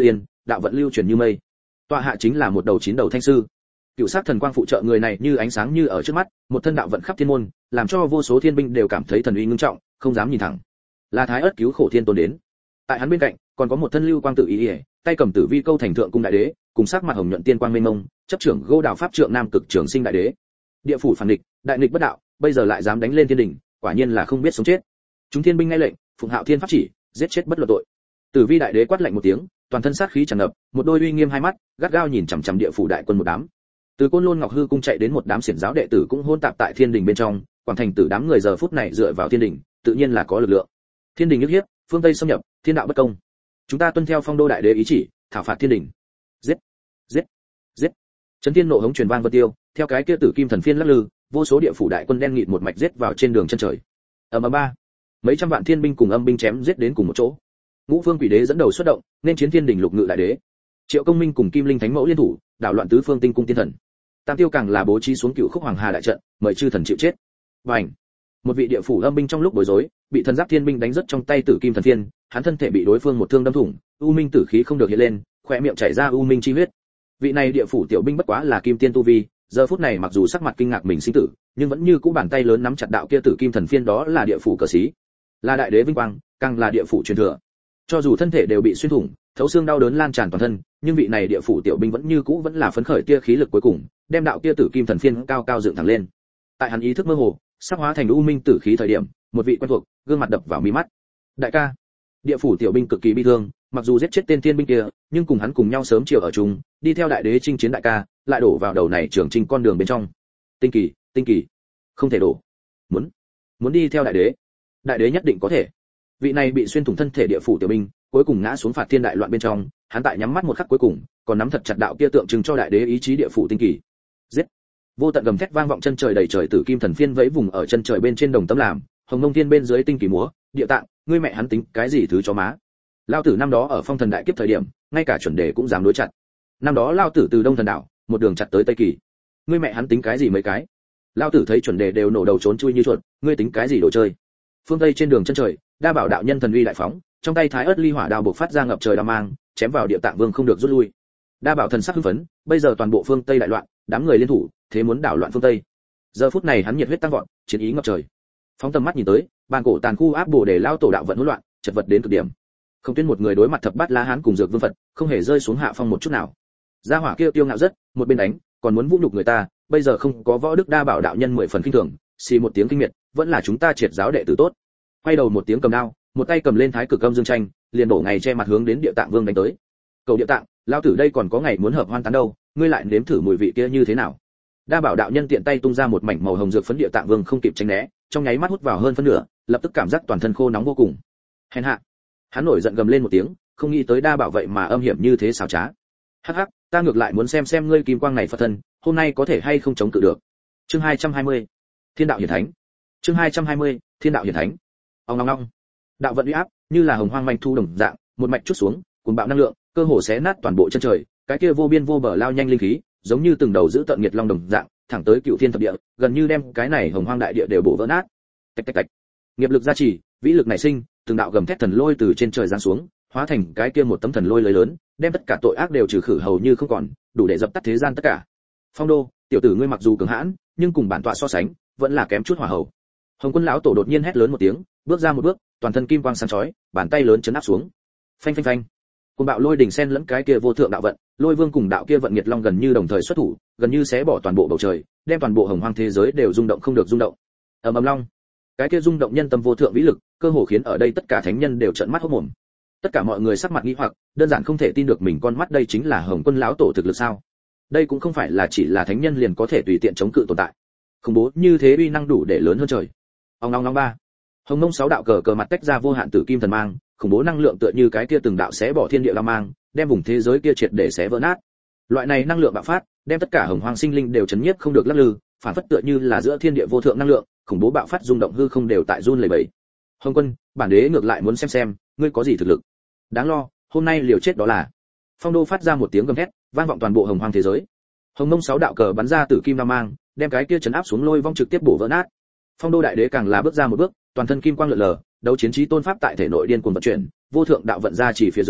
đạo vận lưu truyền như mây. Tọa hạ chính là một đầu 9 đầu thanh sư. Cựu sát thần quang phụ trợ người này như ánh sáng như ở trước mắt, một thân đạo vận khắp thiên môn, làm cho vô số thiên binh đều cảm thấy thần uy ngưng trọng, không dám nhìn thẳng. Là Thái Ức cứu khổ thiên tôn đến. Tại hắn bên cạnh, còn có một thân lưu quang tự ý, tay cầm tử vi câu thành thượng cung đại đế, cùng sắc mặt hồng nhuận tiên quang mênh mông, chấp trưởng Gô Đào pháp trượng nam cực trường sinh đại đế. Địa phủ phản nghịch, đại nghịch bất đạo, bây giờ lại dám đánh lên thiên đỉnh, quả nhiên là không biết sống chết. Chúng thiên binh nghe lệnh, phụng Hạo Thiên pháp chỉ, giết chết bất luận tội. Tử vi đại đế quát lạnh một tiếng, toàn thân sát khí tràn ngập, một đôi uy nghiêm hai mắt, gắt gao nhìn chằm chằm địa phủ đại quân một đám. Từ Côn Lôn Ngọc Hư cung chạy đến một đám xiển giáo đệ tử cũng hôn tạp tại thiên đình bên trong, quảng thành tử đám người giờ phút này dựa vào thiên đình, tự nhiên là có lực lượng. Thiên đình nhức hiếp, phương Tây xâm nhập, thiên đạo bất công. Chúng ta tuân theo Phong Đô đại đế ý chỉ, thảo phạt thiên đình. Giết, giết, giết. Chấn thiên nộ hống truyền vang vân tiêu, theo cái kia tử kim thần phiên lắc lư, vô số địa phủ đại quân đen nghịt một mạch giết vào trên đường chân trời. Ầm ầm ba, mấy trăm vạn thiên binh cùng âm binh chém giết đến cùng một chỗ. Ngũ Phương Quỷ Đế dẫn đầu xuất động, nên chiến thiên đình lục ngự đại đế. Triệu Công Minh cùng Kim Linh Thánh Mẫu liên thủ, đảo loạn tứ phương tinh cung tiên thần. Tam Tiêu càng là bố trí xuống Cựu Khúc Hoàng Hà đại trận, mời chư thần chịu chết. Bành! Một vị địa phủ âm binh trong lúc bối rối, bị thần giáp thiên binh đánh rất trong tay tử kim thần phiên, hắn thân thể bị đối phương một thương đâm thủng, u minh tử khí không được hiện lên, khóe miệng chảy ra u minh chi huyết. Vị này địa phủ tiểu binh bất quá là kim tiên tu vi, giờ phút này mặc dù sắc mặt kinh ngạc mình sinh tử, nhưng vẫn như cũ bàn tay lớn nắm chặt đạo kia tử kim thần phiên, đó là địa phủ cờ sĩ, là đại đế vinh quang, càng là địa phủ truyền thừa. Cho dù thân thể đều bị xuyên thủng, thấu xương đau đớn lan tràn toàn thân, nhưng vị này địa phủ tiểu binh vẫn như cũ vẫn là phấn khởi tia khí lực cuối cùng, đem đạo kia tử kim thần phiên cao cao dựng thẳng lên. Tại hắn ý thức mơ hồ, sắp hóa thành u minh tử khí thời điểm, một vị quen thuộc, gương mặt đập vào mi mắt. Đại ca. Địa phủ tiểu binh cực kỳ bi thương, mặc dù giết chết tên thiên binh kia, nhưng cùng hắn cùng nhau sớm chiều ở chung, đi theo đại đế chinh chiến đại ca, lại đổ vào đầu này trường trinh con đường bên trong. Tinh kỳ, không thể đổ. Muốn đi theo đại đế. Đại đế nhất định có thể. Vị này bị xuyên thủng thân thể địa phủ tiểu binh, cuối cùng ngã xuống phạt thiên đại loạn bên trong, hắn tại nhắm mắt một khắc cuối cùng, còn nắm thật chặt đạo kia tượng trưng cho đại đế ý chí địa phủ tinh kỳ. Giết! Vô tận gầm thét vang vọng chân trời đầy trời, tử kim thần phiên vẫy vùng ở chân trời bên trên đồng tấm làm, hồng mông thiên bên dưới tinh kỳ múa, địa tạng, ngươi mẹ hắn tính cái gì thứ cho má. Lao tử năm đó ở phong thần đại kiếp thời điểm, ngay cả chuẩn đề cũng dám đối chặt. Năm đó lao tử từ đông thần đảo, một đường chặt tới tây kỳ. Ngươi mẹ hắn tính cái gì mấy cái. Lao tử thấy chuẩn đề đều nổ đầu trốn chui như chuột, ngươi tính cái gì đồ chơi. Phương Tây trên đường chân trời, Đa Bảo đạo nhân thần uy đại phóng, trong tay Thái Ức ly hỏa đao bộc phát ra ngập trời đao mang, chém vào Địa Tạng Vương không được rút lui. Đa Bảo thần sắc hưng phấn, bây giờ toàn bộ phương Tây đại loạn, đám người liên thủ, thế muốn đảo loạn phương Tây. Giờ phút này hắn nhiệt huyết tăng vọt, chiến ý ngập trời. Phóng tầm mắt nhìn tới, bàn cổ tàn khu áp bổ để lao tổ đạo vận hỗn loạn, chật vật đến cực điểm. Không tuyên một người đối mặt thập bát la hán cùng dược vương Phật, không hề rơi xuống hạ phong một chút nào. Gia hỏa kia tiêu ngạo rất, một bên đánh, còn muốn vũ nhục người ta, bây giờ không có võ đức. Đa Bảo đạo nhân 10 phần kinh thường, xì một tiếng kinh miệt, vẫn là chúng ta triệt giáo đệ tử tốt. Quay đầu một tiếng cầm đao, một tay cầm lên Thái Cực Âm Dương Tranh, liền đổ ngày che mặt hướng đến Địa Tạng Vương đánh tới. Cầu Địa Tạng, lao tử đây còn có ngày muốn hợp hoan tán đâu, ngươi lại nếm thử mùi vị kia như thế nào. Đa Bảo đạo nhân tiện tay tung ra một mảnh màu hồng dược phấn. Địa Tạng Vương không kịp tránh né, trong nháy mắt hút vào hơn phân nửa, lập tức cảm giác toàn thân khô nóng vô cùng. Hèn hạ. Hắn nổi giận gầm lên một tiếng, không nghĩ tới Đa Bảo vậy mà âm hiểm như thế xảo trá. Hắc hắc, ta ngược lại muốn xem ngươi kim quang này Phật thân, hôm nay có thể hay không chống cự được. Chương 220. Thiên đạo hiển thánh. Chương 220. Thiên đạo hiển thánh. Ong ong ong. Đạo vận uy áp, như là hồng hoang manh thu đồng dạng, một mạch chút xuống, cuồng bạo năng lượng, cơ hồ xé nát toàn bộ chân trời, cái kia vô biên vô bờ lao nhanh linh khí, giống như từng đầu giữ tận nghiệt long đồng dạng, thẳng tới cựu thiên thập địa, gần như đem cái này hồng hoang đại địa đều bổ vỡ nát. Tạch tạch tạch. Nghiệp lực gia trì, vĩ lực nảy sinh, từng đạo gầm thét thần lôi từ trên trời giáng xuống, hóa thành cái kia một tấm thần lôi lưới lớn, đem tất cả tội ác đều trừ khử hầu như không còn, đủ để dập tắt thế gian tất cả. Phong Đô, tiểu tử ngươi mặc dù cường hãn, nhưng cùng bản tọa so sánh, vẫn là kém chút hỏa hầu. Hồng Quân lão tổ đột nhiên hét lớn một tiếng, bước ra một bước, toàn thân kim quang sáng chói, bàn tay lớn chấn áp xuống. Phanh phanh phanh. Cuồng bạo lôi đỉnh xen lẫn cái kia vô thượng đạo vận, Lôi Vương cùng đạo kia vận nghiệt long gần như đồng thời xuất thủ, gần như xé bỏ toàn bộ bầu trời, đem toàn bộ hồng hoang thế giới đều rung động không được rung động. Ầm ầm long. Cái kia rung động nhân tâm vô thượng vĩ lực, cơ hồ khiến ở đây tất cả thánh nhân đều trợn mắt hốt mồm. Tất cả mọi người sắc mặt nghi hoặc, đơn giản không thể tin được mình con mắt, đây chính là Hồng Quân lão tổ thực lực sao? Đây cũng không phải là chỉ là thánh nhân liền có thể tùy tiện chống cự tồn tại. Khủng bố như thế uy năng đủ để lớn hơn trời. Ong ong ong ba. Hồng Mông 6 đạo cờ mặt tách ra vô hạn tử kim thần mang, khủng bố năng lượng tựa như cái kia từng đạo xé bỏ thiên địa la mang, đem vùng thế giới kia triệt để xé vỡ nát. Loại này năng lượng bạo phát, đem tất cả hồng hoang sinh linh đều chấn nhiếp không được lắc lư, phản phất tựa như là giữa thiên địa vô thượng năng lượng, khủng bố bạo phát rung động hư không đều tại run lẩy bẩy. Hồng Quân, bản đế ngược lại muốn xem ngươi có gì thực lực. Đáng lo, hôm nay liều chết đó là. Phong Đô phát ra một tiếng gầm thét, vang vọng toàn bộ hồng hoang thế giới. Hồng Mông 6 đạo cờ bắn ra tử kim la mang, đem cái kia chấn áp xuống lôi vong trực tiếp bổ vỡ nát. Phong Đô đại đế càng là bước ra một bước, toàn thân kim quang lượn lờ, đấu chiến chí tôn pháp tại thể nội điên cuồng vận chuyển, vô thượng đạo vận ra chỉ phía dưới,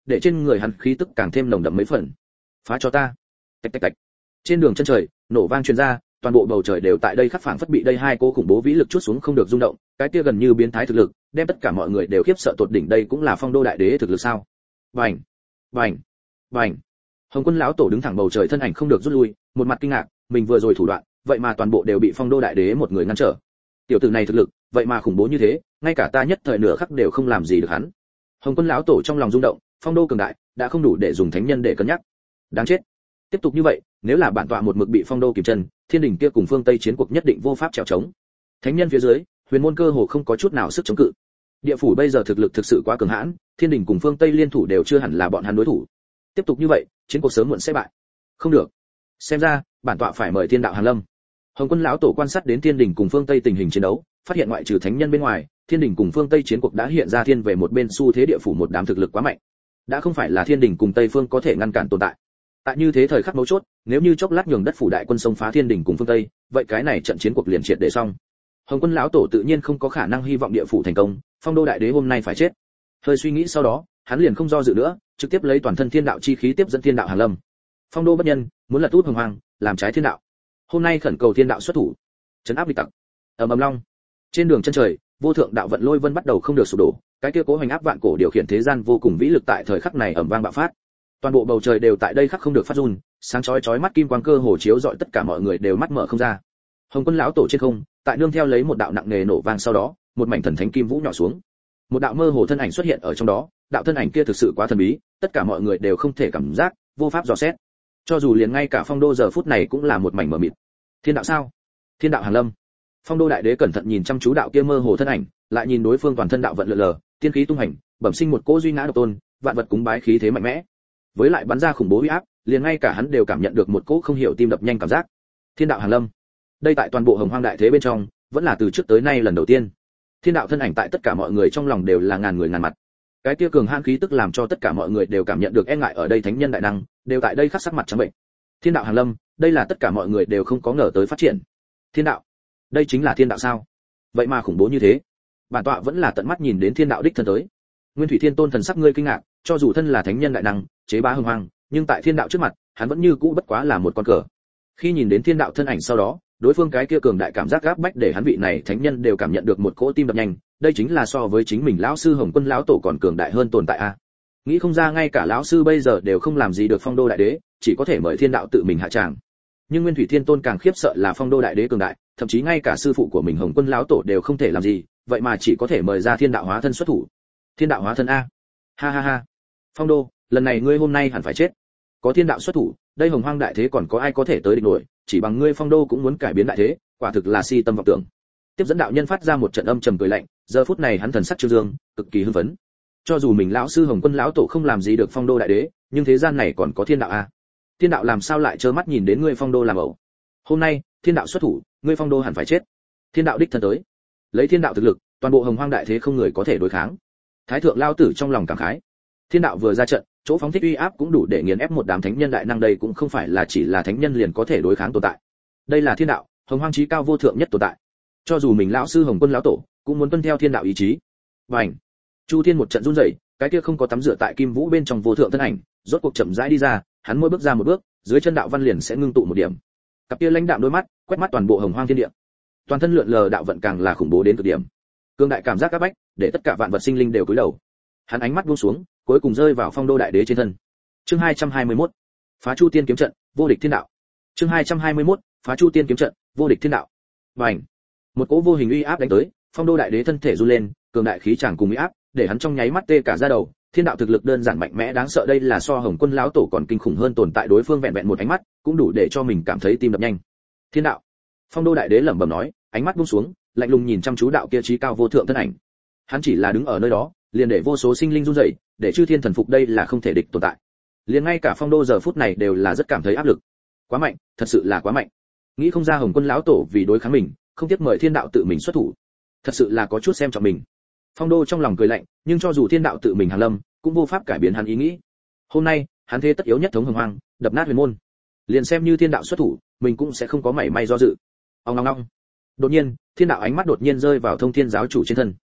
để trên người hắn khí tức càng thêm nồng đậm mấy phần. Phá cho ta. Tạch tạch tạch. Trên đường chân trời, nổ vang truyền ra, toàn bộ bầu trời đều tại đây khắc phảng phất bị đây hai cô khủng bố vĩ lực chút xuống không được rung động, cái kia gần như biến thái thực lực, đem tất cả mọi người đều khiếp sợ tột đỉnh, đây cũng là Phong Đô đại đế thực lực sao? Bành, bành, bành. Hồng Quân lão tổ đứng thẳng bầu trời, thân ảnh không được rút lui, một mặt kinh ngạc, mình vừa rồi thủ đoạn, vậy mà toàn bộ đều bị Phong Đô đại đế một người ngăn trở. Tiểu tử này thực lực, vậy mà khủng bố như thế, ngay cả ta nhất thời nửa khắc đều không làm gì được hắn. Hồng Quân lão tổ trong lòng rung động, Phong Đô cường đại, đã không đủ để dùng thánh nhân để cân nhắc. Đáng chết. Tiếp tục như vậy, nếu là bản tọa một mực bị Phong Đô kìm chân, Thiên Đình kia cùng phương Tây chiến cuộc nhất định vô pháp trèo chống. Thánh nhân phía dưới, huyền môn cơ hồ không có chút nào sức chống cự. Địa phủ bây giờ thực lực thực sự quá cường hãn, Thiên Đình cùng phương Tây liên thủ đều chưa hẳn là bọn hắn đối thủ. Tiếp tục như vậy, chiến cuộc sớm muộn sẽ bại. Không được. Xem ra, bản tọa phải mời Thiên đạo Hàn Lâm. Hồng Quân lão tổ quan sát đến Thiên Đình cùng phương Tây tình hình chiến đấu, phát hiện ngoại trừ thánh nhân bên ngoài, Thiên Đình cùng phương Tây chiến cuộc đã hiện ra thiên về một bên xu thế, địa phủ một đám thực lực quá mạnh, đã không phải là Thiên Đình cùng Tây phương có thể ngăn cản tồn tại. Tại như thế thời khắc mấu chốt, nếu như chốc lát nhường đất phủ đại quân xông phá Thiên Đình cùng phương Tây, vậy cái này trận chiến cuộc liền triệt để xong. Hồng Quân lão tổ tự nhiên không có khả năng hy vọng địa phủ thành công, Phong Đô đại đế hôm nay phải chết. Hơi suy nghĩ sau đó, hắn liền không do dự nữa, trực tiếp lấy toàn thân thiên đạo chi khí tiếp dẫn thiên đạo Hàn Lâm. Phong Đô bất nhân, muốn lật út hồng hoàng, làm trái thiên đạo. Hôm nay khẩn cầu thiên đạo xuất thủ, trấn áp địch tặc. Ầm ầm long. Trên đường chân trời, vô thượng đạo vận lôi vân bắt đầu không được sụp đổ, cái kia cố hoành áp vạn cổ điều khiển thế gian vô cùng vĩ lực tại thời khắc này ầm vang bạo phát. Toàn bộ bầu trời đều tại đây khắc không được phát run, sáng chói chói mắt kim quang cơ hồ chiếu rọi tất cả mọi người đều mắt mở không ra. Hồng Quân lão tổ trên không, tại nương theo lấy một đạo nặng nề nổ vang sau đó, một mảnh thần thánh kim vũ nhỏ xuống. Một đạo mơ hồ thân ảnh xuất hiện ở trong đó, đạo thân ảnh kia thực sự quá thần bí, tất cả mọi người đều không thể cảm giác, vô pháp dò xét. Cho dù liền ngay cả Phong Đô giờ phút này cũng là một mảnh mờ mịt. Thiên đạo sao? Thiên đạo Hàn Lâm. Phong Đô đại đế cẩn thận nhìn chăm chú đạo kia mơ hồ thân ảnh, lại nhìn đối phương toàn thân đạo vận lượn lờ, tiên khí tung hành, bẩm sinh một cỗ duy ngã độc tôn, vạn vật cúng bái khí thế mạnh mẽ. Với lại bắn ra khủng bố uy áp, liền ngay cả hắn đều cảm nhận được một cỗ không hiểu tim đập nhanh cảm giác. Thiên đạo Hàn Lâm. Đây tại toàn bộ Hồng Hoang đại thế bên trong, vẫn là từ trước tới nay lần đầu tiên. Thiên đạo thân ảnh tại tất cả mọi người trong lòng đều là ngàn người ngàn mặt. Cái kia cường hãn khí tức làm cho tất cả mọi người đều cảm nhận được e ngại, ở đây thánh nhân đại năng đều tại đây khắc sắc mặt trắng bệnh. Thiên đạo Hàn Lâm, đây là tất cả mọi người đều không có ngờ tới phát triển. Thiên đạo, đây chính là thiên đạo sao? Vậy mà khủng bố như thế. Bản tọa vẫn là tận mắt nhìn đến thiên đạo đích thân tới. Nguyên Thủy Thiên Tôn thần sắc ngươi kinh ngạc, cho dù thân là thánh nhân đại năng, chế bá hồng hoang, nhưng tại thiên đạo trước mặt, hắn vẫn như cũ bất quá là một con cờ. Khi nhìn đến thiên đạo thân ảnh sau đó, đối phương cái kia cường đại cảm giác áp bách để hắn vị này thánh nhân đều cảm nhận được một cỗ tim đập nhanh, đây chính là so với chính mình lão sư Hồng Quân lão tổ còn cường đại hơn tồn tại a. Nghĩ không ra ngay cả lão sư bây giờ đều không làm gì được Phong Đô đại đế, chỉ có thể mời thiên đạo tự mình hạ tràng. Nhưng Nguyên Thủy Thiên Tôn càng khiếp sợ là Phong Đô đại đế cường đại, thậm chí ngay cả sư phụ của mình Hồng Quân lão tổ đều không thể làm gì, vậy mà chỉ có thể mời ra thiên đạo hóa thân xuất thủ. Thiên đạo hóa thân a. Ha ha ha. Phong Đô, lần này ngươi hôm nay hẳn phải chết. Có thiên đạo xuất thủ, đây Hồng Hoang đại thế còn có ai có thể tới địch nổi, chỉ bằng ngươi Phong Đô cũng muốn cải biến đại thế, quả thực là si tâm vọng tưởng. Tiếp dẫn đạo nhân phát ra một trận âm trầm cười lạnh, giờ phút này hắn thần sắc trương dương, cực kỳ hưng phấn. Cho dù mình lão sư Hồng Quân lão tổ không làm gì được Phong Đô đại đế, nhưng thế gian này còn có thiên đạo a. Thiên đạo làm sao lại trơ mắt nhìn đến ngươi Phong Đô làm ẩu? Hôm nay, thiên đạo xuất thủ, ngươi Phong Đô hẳn phải chết. Thiên đạo đích thân tới. Lấy thiên đạo thực lực, toàn bộ Hồng Hoang đại thế không người có thể đối kháng. Thái thượng lao tử trong lòng cảm khái. Thiên đạo vừa ra trận, chỗ phóng thích uy áp cũng đủ để nghiền ép một đám thánh nhân đại năng, đây cũng không phải là chỉ là thánh nhân liền có thể đối kháng tồn tại. Đây là thiên đạo, Hồng Hoang chí cao vô thượng nhất tồn tại. Cho dù mình lão sư Hồng Quân lão tổ, cũng muốn tuân theo thiên đạo ý chí. Bành! Chu Thiên một trận run rẩy, cái kia không có tắm rửa tại kim vũ bên trong vô thượng thân ảnh, rốt cuộc chậm rãi đi ra, hắn mỗi bước ra một bước, dưới chân đạo văn liền sẽ ngưng tụ một điểm. Cặp kia lãnh đạm đôi mắt, quét mắt toàn bộ Hồng Hoang thiên địa. Toàn thân lượn lờ đạo vận càng là khủng bố đến cực điểm. Cương đại cảm giác áp bách, để tất cả vạn vật sinh linh đều cúi đầu. Hắn ánh mắt buông xuống, cuối cùng rơi vào Phong Đô đại đế trên thân. Chương 221. Phá Chu Tiên kiếm trận, vô địch thiên đạo. Chương 221. Phá Chu Tiên kiếm trận, vô địch thiên đạo. Bành! Một cỗ vô hình uy áp đánh tới, Phong Đô đại đế thân thể run lên, cường đại khí tràng cùng uy áp, để hắn trong nháy mắt tê cả da đầu. Thiên đạo thực lực đơn giản mạnh mẽ đáng sợ, đây là so Hồng Quân lão tổ còn kinh khủng hơn tồn tại, đối phương vẹn vẹn một ánh mắt, cũng đủ để cho mình cảm thấy tim đập nhanh. Thiên đạo! Phong Đô đại đế lẩm bẩm nói, ánh mắt buông xuống, lạnh lùng nhìn chăm chú đạo kia chí cao vô thượng thân ảnh. Hắn chỉ là đứng ở nơi đó, liền để vô số sinh linh run rẩy, để chư thiên thần phục, đây là không thể địch tồn tại. Liền ngay cả Phong Đô giờ phút này đều là rất cảm thấy áp lực. Quá mạnh, thật sự là quá mạnh. Nghĩ không ra Hồng Quân lão tổ vì đối kháng mình, không tiếc mời thiên đạo tự mình xuất thủ. Thật sự là có chút xem trọng mình. Phong Đô trong lòng cười lạnh, nhưng cho dù thiên đạo tự mình hàng lâm, cũng vô pháp cải biến hắn ý nghĩ. Hôm nay, hắn thế tất yếu nhất thống Hồng Hoang, đập nát huyền môn. Liền xem như thiên đạo xuất thủ, mình cũng sẽ không có mảy may do dự. Ong ong ong. Đột nhiên, thiên đạo ánh mắt đột nhiên rơi vào Thông Thiên giáo chủ trên thân.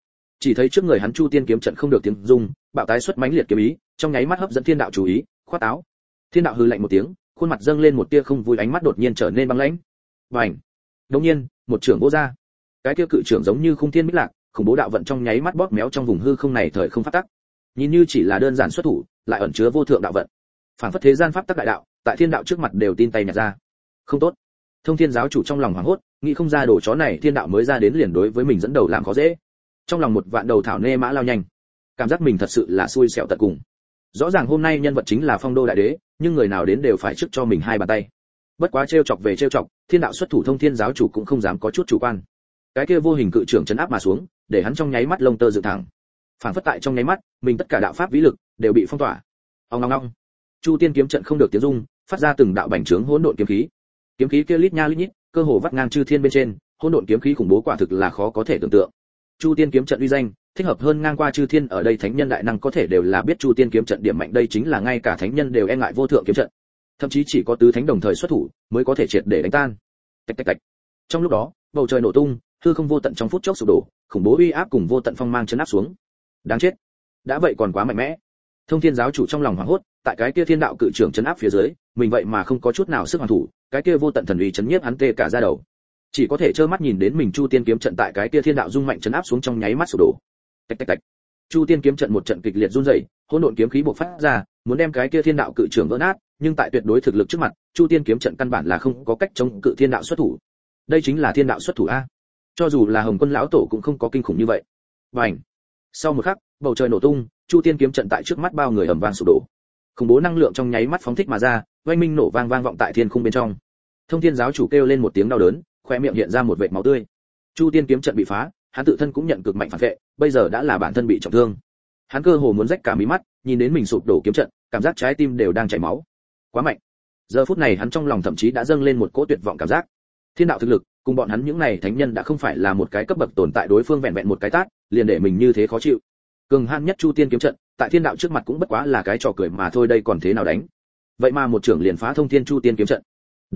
Chỉ thấy trước người hắn Chu Tiên kiếm trận không được tiếng rung, bạo tái xuất mãnh liệt kiếm ý, trong nháy mắt hấp dẫn thiên đạo chú ý, khoát áo. Thiên đạo hừ lạnh một tiếng, khuôn mặt dâng lên một tia không vui, ánh mắt đột nhiên trở nên băng lãnh. Bành! Đột nhiên, một trưởng vỗ ra. Cái kia cự trưởng giống như khung thiên bích lạc, khủng bố đạo vận trong nháy mắt bóp méo trong vùng hư không này thời không pháp tắc. Nhìn như chỉ là đơn giản xuất thủ, lại ẩn chứa vô thượng đạo vận. Phản phất thế gian pháp tắc đại đạo, tại thiên đạo trước mặt đều tin tay nhặt ra. Không tốt. Thông Thiên giáo chủ trong lòng hoảng hốt, nghĩ không ra đồ chó này thiên đạo mới ra đến liền đối với mình dẫn đầu làm khó dễ. Trong lòng một vạn đầu thảo nê mã lao nhanh, cảm giác mình thật sự là xui xẻo tận cùng. Rõ ràng hôm nay nhân vật chính là Phong Đô đại đế, nhưng người nào đến đều phải trước cho mình hai bàn tay. Bất quá trêu chọc về trêu chọc, thiên đạo xuất thủ Thông Thiên giáo chủ cũng không dám có chút chủ quan. Cái kia vô hình cự trưởng chấn áp mà xuống, để hắn trong nháy mắt lông tơ dựng thẳng. Phản phất tại trong nháy mắt, mình tất cả đạo pháp vĩ lực đều bị phong tỏa. Ong ong ong. Chu Tiên kiếm trận không được tiếng rung, phát ra từng đạo bành trướng hỗn độn kiếm khí. Kiếm khí kia lít nha lít nhít, cơ hồ vắt ngang chư thiên bên trên, hỗn độn kiếm khí khủng bố quả thực là khó có thể tưởng tượng. Chu Tiên kiếm trận uy danh, thích hợp hơn ngang qua chư thiên, ở đây thánh nhân đại năng có thể đều là biết Chu Tiên kiếm trận điểm mạnh, đây chính là ngay cả thánh nhân đều e ngại vô thượng kiếm trận. Thậm chí chỉ có tứ thánh đồng thời xuất thủ mới có thể triệt để đánh tan. Tạch tạch tạch. Trong lúc đó, bầu trời nổ tung, hư không vô tận trong phút chốc sụp đổ, khủng bố uy áp cùng vô tận phong mang chấn áp xuống. Đáng chết. Đã vậy còn quá mạnh mẽ. Thông Thiên giáo chủ trong lòng hoảng hốt, tại cái kia thiên đạo cự trưởng chấn áp phía dưới, mình vậy mà không có chút nào sức hoàn thủ, cái kia vô tận thần uy chấn nhiếp hắn tê cả da đầu. Chỉ có thể trơ mắt nhìn đến mình Chu Tiên kiếm trận tại cái kia thiên đạo dung mạnh chấn áp xuống trong nháy mắt sụp đổ. Tạch tạch tạch. Chu Tiên kiếm trận một trận kịch liệt run rẩy, hỗn độn kiếm khí bộc phát ra, muốn đem cái kia thiên đạo cự trưởng vỡ nát, nhưng tại tuyệt đối thực lực trước mặt, Chu Tiên kiếm trận căn bản là không có cách chống cự thiên đạo xuất thủ. Đây chính là thiên đạo xuất thủ a. Cho dù là Hồng Quân lão tổ cũng không có kinh khủng như vậy. Bành. Sau một khắc, bầu trời nổ tung, Chu Tiên kiếm trận tại trước mắt bao người ầm vang sụp đổ. Khủng bố năng lượng trong nháy mắt phóng thích mà ra, oanh minh nổ vang vang vọng tại thiên khung bên trong. Thông Thiên giáo chủ kêu lên một tiếng đau đớn, khóe miệng hiện ra một vệt máu tươi. Chu Tiên kiếm trận bị phá, hắn tự thân cũng nhận cực mạnh phản vệ, bây giờ đã là bản thân bị trọng thương. Hắn cơ hồ muốn rách cả mí mắt, nhìn đến mình sụp đổ kiếm trận, cảm giác trái tim đều đang chảy máu. Quá mạnh. Giờ phút này hắn trong lòng thậm chí đã dâng lên một cỗ tuyệt vọng cảm giác. Thiên đạo thực lực, cùng bọn hắn những này thánh nhân đã không phải là một cái cấp bậc tồn tại, đối phương vẹn vẹn một cái tát, liền để mình như thế khó chịu. Cường hãn nhất Chu Tiên kiếm trận, tại thiên đạo trước mặt cũng bất quá là cái trò cười mà thôi, đây còn thế nào đánh. Vậy mà một trưởng liền phá Thông Thiên Chu Tiên kiếm trận.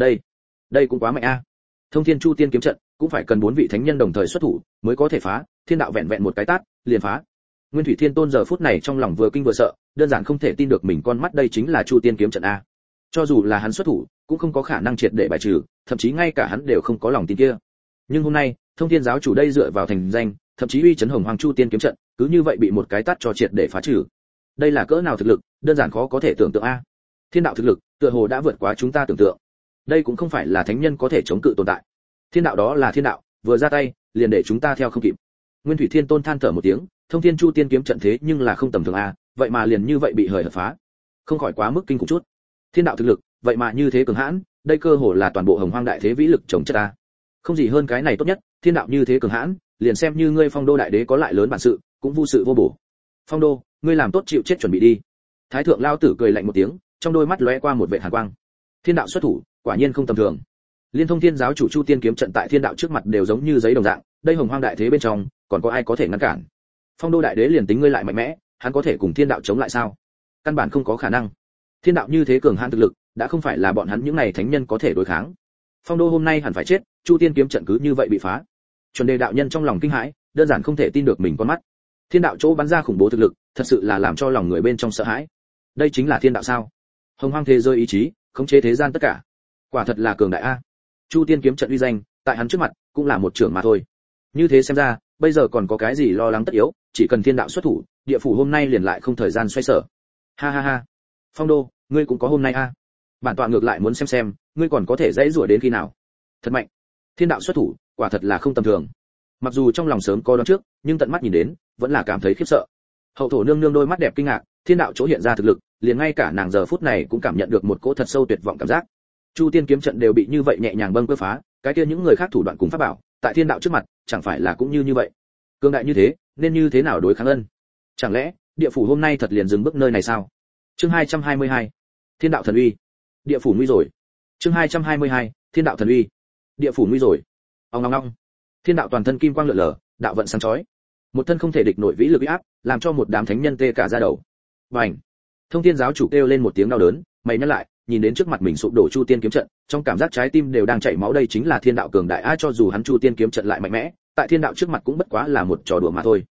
Đây cũng quá mạnh a. Thông Thiên Chu Tiên kiếm trận cũng phải cần 4 vị thánh nhân đồng thời xuất thủ mới có thể phá, thiên đạo vẹn vẹn một cái tát liền phá. Nguyên Thủy Thiên Tôn giờ phút này trong lòng vừa kinh vừa sợ, đơn giản không thể tin được mình con mắt, đây chính là Chu Tiên kiếm trận a. Cho dù là hắn xuất thủ, cũng không có khả năng triệt để bài trừ, thậm chí ngay cả hắn đều không có lòng tin kia. Nhưng hôm nay, Thông Thiên giáo chủ đây dựa vào thành danh, thậm chí uy chấn Hồng Hoàng Chu Tiên kiếm trận, cứ như vậy bị một cái tát cho triệt để phá trừ. Đây là cỡ nào thực lực, đơn giản khó có thể tưởng tượng a. Thiên đạo thực lực, tựa hồ đã vượt quá chúng ta tưởng tượng. Đây cũng không phải là thánh nhân có thể chống cự tồn tại. Thiên đạo đó là thiên đạo, vừa ra tay, liền để chúng ta theo không kịp. Nguyên Thủy Thiên Tôn than thở một tiếng, Thông Thiên Chu Tiên kiếm trận thế nhưng là không tầm thường a, vậy mà liền như vậy bị hời hợt phá. Không khỏi quá mức kinh khủng chút. Thiên đạo thực lực, vậy mà như thế cường hãn, đây cơ hồ là toàn bộ Hồng Hoang đại thế vĩ lực chống chất ta. Không gì hơn cái này tốt nhất, thiên đạo như thế cường hãn, liền xem như ngươi Phong Đô đại đế có lại lớn bản sự, cũng vô sự vô bổ. Phong Đô, ngươi làm tốt chịu chết chuẩn bị đi. Thái thượng lao tử cười lạnh một tiếng, trong đôi mắt lóe qua một vệt hàn quang. Thiên đạo xuất thủ, quả nhiên không tầm thường. Liên Thông Thiên giáo chủ Chu Tiên kiếm trận tại thiên đạo trước mặt đều giống như giấy đồng dạng, đây Hồng Hoang đại thế bên trong, còn có ai có thể ngăn cản? Phong Đô đại đế liền tính ngươi lại mạnh mẽ, hắn có thể cùng thiên đạo chống lại sao? Căn bản không có khả năng. Thiên đạo như thế cường hãn thực lực, đã không phải là bọn hắn những này thánh nhân có thể đối kháng. Phong Đô hôm nay hẳn phải chết, Chu Tiên kiếm trận cứ như vậy bị phá. Chuẩn Đề đạo nhân trong lòng kinh hãi, đơn giản không thể tin được mình con mắt. Thiên đạo chỗ bắn ra khủng bố thực lực, thật sự là làm cho lòng người bên trong sợ hãi. Đây chính là thiên đạo sao? Hồng Hoang thế giới ý chí, khống chế thế gian tất cả. Quả thật là cường đại a. Chu Tiên kiếm trận uy danh, tại hắn trước mặt, cũng là một trưởng mà thôi. Như thế xem ra, bây giờ còn có cái gì lo lắng tất yếu, chỉ cần thiên đạo xuất thủ, địa phủ hôm nay liền lại không thời gian xoay sở. Ha ha ha. Phong Đô, ngươi cũng có hôm nay a. Bản tọa ngược lại muốn xem, ngươi còn có thể dãy rủa đến khi nào. Thật mạnh. Thiên đạo xuất thủ, quả thật là không tầm thường. Mặc dù trong lòng sớm có đoán trước, nhưng tận mắt nhìn đến, vẫn là cảm thấy khiếp sợ. Hậu thổ nương nương đôi mắt đẹp kinh ngạc, thiên đạo chỗ hiện ra thực lực, liền ngay cả nàng giờ phút này cũng cảm nhận được một cỗ thật sâu tuyệt vọng cảm giác. Chu Tiên kiếm trận đều bị như vậy nhẹ nhàng bâng quơ phá, cái kia những người khác thủ đoạn cùng pháp bảo, tại thiên đạo trước mặt, chẳng phải là cũng như vậy. Cương đại như thế, nên như thế nào đối kháng ân? Chẳng lẽ, địa phủ hôm nay thật liền dừng bước nơi này sao? Chương 222. Thiên đạo thần uy. Địa phủ nguy rồi. Chương 222. Thiên đạo thần uy. Địa phủ nguy rồi. Ong ong ong. Thiên đạo toàn thân kim quang lượn lờ, đạo vận sáng chói. Một thân không thể địch nổi vĩ lực uy áp, làm cho một đám thánh nhân tê cả da đầu. Bành. Thông Thiên giáo chủ kêu lên một tiếng đau đớn, mày nhăn lại, nhìn đến trước mặt mình sụp đổ Chu Tiên kiếm trận, trong cảm giác trái tim đều đang chảy máu, đây chính là thiên đạo cường đại, ai cho dù hắn Chu Tiên kiếm trận lại mạnh mẽ, tại thiên đạo trước mặt cũng bất quá là một trò đùa mà thôi.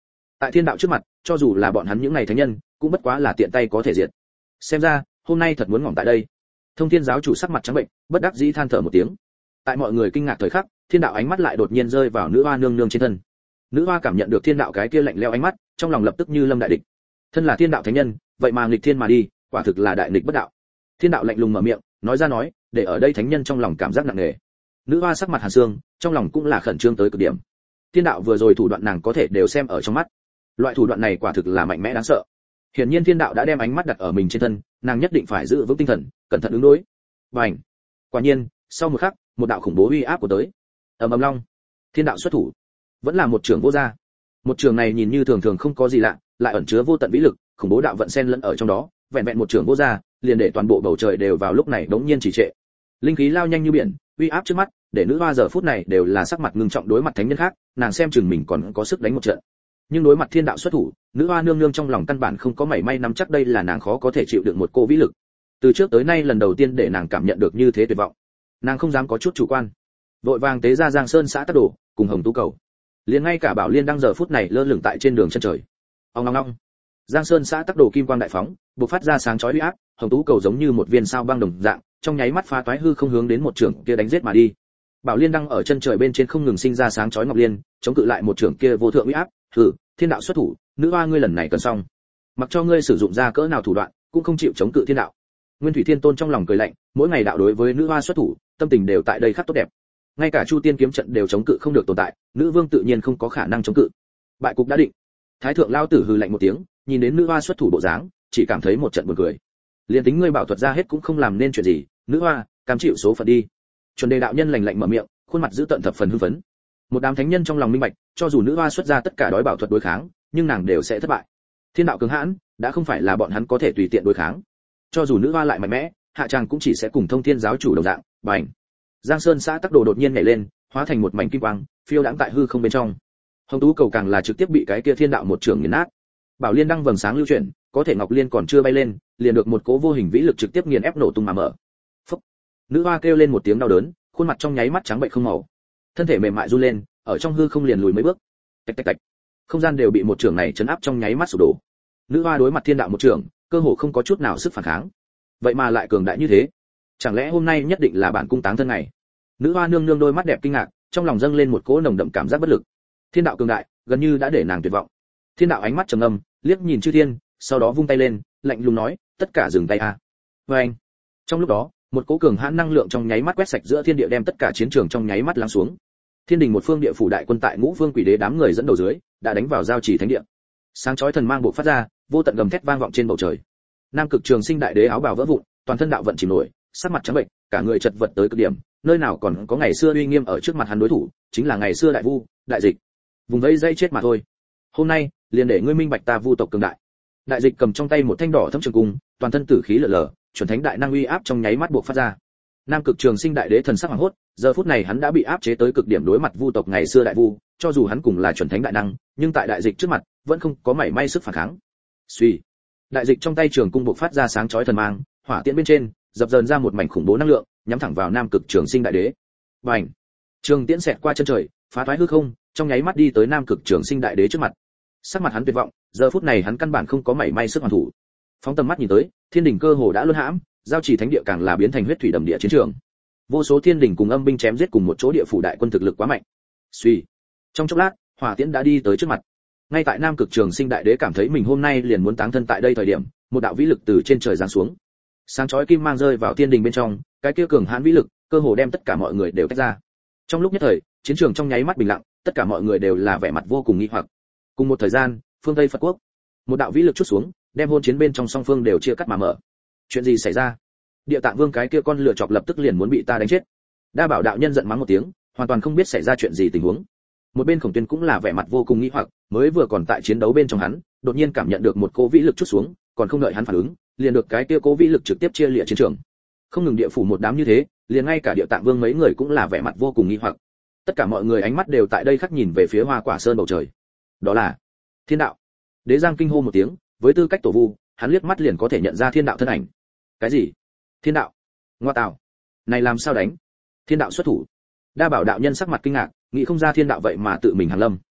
Tại thiên đạo trước mặt, cho dù là bọn hắn những ngày thánh nhân, cũng bất quá là tiện tay có thể diệt. Xem ra, hôm nay thật muốn ngỏm tại đây. Thông Thiên giáo chủ sắc mặt trắng bệnh, bất đắc dĩ than thở một tiếng. Tại mọi người kinh ngạc thời khắc, thiên đạo ánh mắt lại đột nhiên rơi vào nữ hoa nương nương trên thân. Nữ hoa cảm nhận được thiên đạo cái kia lạnh lẽo ánh mắt, trong lòng lập tức như lâm đại địch. Thân là thiên đạo thánh nhân, vậy mà nghịch thiên mà đi, quả thực là đại nghịch bất đạo. Thiên đạo lạnh lùng mở miệng, nói ra nói, để ở đây thánh nhân trong lòng cảm giác nặng nề. Nữ hoa sắc mặt hàn xương, trong lòng cũng là khẩn trương tới cực điểm. Thiên đạo vừa rồi thủ đoạn nàng có thể đều xem ở trong mắt. Loại thủ đoạn này quả thực là mạnh mẽ đáng sợ. Hiển nhiên thiên đạo đã đem ánh mắt đặt ở mình trên thân, nàng nhất định phải giữ vững tinh thần, cẩn thận ứng đối. Bành! Quả nhiên, sau một khắc, một đạo khủng bố uy áp của tới. Ầm ầm long, thiên đạo xuất thủ, vẫn là một trường vô gia. Một trường này nhìn như thường thường không có gì lạ, lại ẩn chứa vô tận vĩ lực, khủng bố đạo vận xen lẫn ở trong đó, vẹn vẹn một trường vô gia, liền để toàn bộ bầu trời đều vào lúc này đống nhiên chỉ trệ. Linh khí lao nhanh như biển, uy áp trước mắt, để nữ hoa giờ phút này đều là sắc mặt ngưng trọng đối mặt thánh nhân khác, nàng xem chừng mình còn có sức đánh một trận. Nhưng đối mặt thiên đạo xuất thủ, nữ hoa nương nương trong lòng căn bản không có mảy may nắm chắc đây là nàng khó có thể chịu đựng một cô vĩ lực. Từ trước tới nay lần đầu tiên để nàng cảm nhận được như thế tuyệt vọng, nàng không dám có chút chủ quan, vội vàng tế ra Giang Sơn xã tắc đồ cùng Hồng Tú cầu, liền ngay cả Bảo Liên đang giờ phút này lơ lửng tại trên đường chân trời. Ong ong ong, Giang Sơn xã tắc đồ kim quang đại phóng, bộc phát ra sáng chói uy áp, Hồng Tú cầu giống như một viên sao băng đồng dạng, trong nháy mắt phá toái hư không hướng đến một trưởng kia đánh giết mà đi. Bảo Liên đang ở chân trời bên trên không ngừng sinh ra sáng chói ngọc liên, chống cự lại một trưởng kia vô thượng uy áp. Hừ, thiên đạo xuất thủ, nữ hoa ngươi lần này cần xong. Mặc cho ngươi sử dụng ra cỡ nào thủ đoạn, cũng không chịu chống cự thiên đạo. Nguyên Thủy Thiên Tôn trong lòng cười lạnh, mỗi ngày đạo đối với nữ hoa xuất thủ, tâm tình đều tại đây khắc tốt đẹp. Ngay cả Chu Tiên kiếm trận đều chống cự không được tồn tại, nữ vương tự nhiên không có khả năng chống cự. Bại cục đã định. Thái thượng lao tử hừ lạnh một tiếng, nhìn đến nữ hoa xuất thủ bộ dáng, chỉ cảm thấy một trận buồn cười. Liên tính ngươi bảo thuật ra hết cũng không làm nên chuyện gì, nữ hoa, cam chịu số phận đi. Chuẩn Đề đạo nhân lạnh lạnh mở miệng, khuôn mặt giữ tận thập phần hưng phấn. Một đám thánh nhân trong lòng minh bạch, cho dù nữ hoa xuất ra tất cả đói bảo thuật đối kháng, nhưng nàng đều sẽ thất bại. Thiên đạo cường hãn, đã không phải là bọn hắn có thể tùy tiện đối kháng. Cho dù nữ hoa lại mạnh mẽ, hạ tràng cũng chỉ sẽ cùng Thông Thiên giáo chủ đồng dạng. Bành! Giang Sơn xã tắc đồ đột nhiên nhảy lên, hóa thành một mảnh kim quang, phiêu đãng tại hư không bên trong. Hồng Tú cầu càng là trực tiếp bị cái kia thiên đạo một trường nghiền nát. Bảo Liên đăng vầng sáng lưu chuyển, có thể ngọc liên còn chưa bay lên, liền được một cỗ vô hình vĩ lực trực tiếp nghiền ép nổ tung mà mở. Phốc! Nữ hoa kêu lên một tiếng đau đớn, khuôn mặt trong nháy mắt trắng bệch không màu, thân thể mềm mại run lên, ở trong hư không liền lùi mấy bước. Tạch tạch tạch, không gian đều bị một trường này chấn áp trong nháy mắt sụp đổ. Nữ hoa đối mặt thiên đạo một trường, cơ hồ không có chút nào sức phản kháng. Vậy mà lại cường đại như thế, chẳng lẽ hôm nay nhất định là bản cung táng thân ngày? Nữ hoa nương nương đôi mắt đẹp kinh ngạc, trong lòng dâng lên một cỗ nồng đậm cảm giác bất lực. Thiên đạo cường đại, gần như đã để nàng tuyệt vọng. Thiên đạo ánh mắt trầm ngâm, liếc nhìn chư thiên, sau đó vung tay lên, lạnh lùng nói, tất cả dừng tay a. Và anh. Trong lúc đó, một cỗ cường hãn năng lượng trong nháy mắt quét sạch giữa thiên địa đem tất cả chiến trường trong nháy mắt lắng xuống. Thiên đình một phương địa phủ đại quân tại Ngũ Phương Quỷ Đế đám người dẫn đầu dưới, đã đánh vào giao chỉ thánh địa. Sáng chói thần mang bộ phát ra, vô tận gầm thét vang vọng trên bầu trời. Nam Cực Trường Sinh đại đế áo bào vỡ vụn, toàn thân đạo vận chìm nổi, sắc mặt trắng bệch, cả người chật vật tới cực điểm, nơi nào còn có ngày xưa uy nghiêm ở trước mặt hắn đối thủ, chính là ngày xưa đại vu, đại dịch. Vùng vẫy dây chết mà thôi. Hôm nay, liền để ngươi minh bạch ta vu tộc cường đại. Đại dịch cầm trong tay một thanh đỏ thẫm trường cung, toàn thân tử khí lở lở, chuẩn thánh đại năng uy áp trong nháy mắt buộc phát ra. Nam Cực Trường Sinh đại đế thần sắc hoảng hốt, giờ phút này hắn đã bị áp chế tới cực điểm đối mặt vu tộc ngày xưa đại vu, cho dù hắn cùng là chuẩn thánh đại năng, nhưng tại đại dịch trước mặt, vẫn không có mảy may sức phản kháng. Suy, đại dịch trong tay trường cung buộc phát ra sáng chói thần mang, hỏa tiễn bên trên, dập dờn ra một mảnh khủng bố năng lượng, nhắm thẳng vào Nam Cực Trường Sinh đại đế. Bành! Trường tiễn xẹt qua chân trời, phá toái hư không, trong nháy mắt đi tới Nam Cực Trường Sinh đại đế trước mặt. Sắc mặt hắn tuyệt vọng, giờ phút này hắn căn bản không có mảy may sức hoàn thủ. Phóng tầm mắt nhìn tới, thiên đình cơ hồ đã luân hãm, giao chỉ thánh địa càng là biến thành huyết thủy đầm địa chiến trường. Vô số thiên đình cùng âm binh chém giết cùng một chỗ địa phủ đại quân thực lực quá mạnh. Suy, trong chốc lát, hỏa tiễn đã đi tới trước mặt. Ngay tại Nam Cực Trường Sinh đại đế cảm thấy mình hôm nay liền muốn táng thân tại đây thời điểm, một đạo vĩ lực từ trên trời giáng xuống. Sáng chói kim mang rơi vào thiên đình bên trong, cái kia cường hãn vĩ lực, cơ hồ đem tất cả mọi người đều tách ra. Trong lúc nhất thời, chiến trường trong nháy mắt bình lặng, tất cả mọi người đều là vẻ mặt vô cùng nghi hoặc. Cùng một thời gian, phương Tây Phật quốc, một đạo vĩ lực chút xuống, đem hôn chiến bên trong song phương đều chia cắt mà mở. Chuyện gì xảy ra? Địa Tạng Vương cái kia con lựa chọc lập tức liền muốn bị ta đánh chết. Đa Bảo đạo nhân giận mắng một tiếng, hoàn toàn không biết xảy ra chuyện gì tình huống. Một bên Khổng Tuyên cũng là vẻ mặt vô cùng nghi hoặc, mới vừa còn tại chiến đấu bên trong hắn, đột nhiên cảm nhận được một cỗ vĩ lực chút xuống, còn không đợi hắn phản ứng, liền được cái kia cỗ vĩ lực trực tiếp chia liệt chiến trường. Không ngừng địa phủ một đám như thế, liền ngay cả Địa Tạng Vương mấy người cũng là vẻ mặt vô cùng nghi hoặc. Tất cả mọi người ánh mắt đều tại đây khắc nhìn về phía Hoa Quả Sơn bầu trời. Đó là Thiên đạo. Đế Giang kinh hô một tiếng, với tư cách tổ vu, hắn liếc mắt liền có thể nhận ra Thiên đạo thân ảnh. Cái gì? Thiên đạo? Ngoa tạo, này làm sao đánh? Thiên đạo xuất thủ. Đa Bảo đạo nhân sắc mặt kinh ngạc, nghĩ không ra Thiên đạo vậy mà tự mình hàng lâm.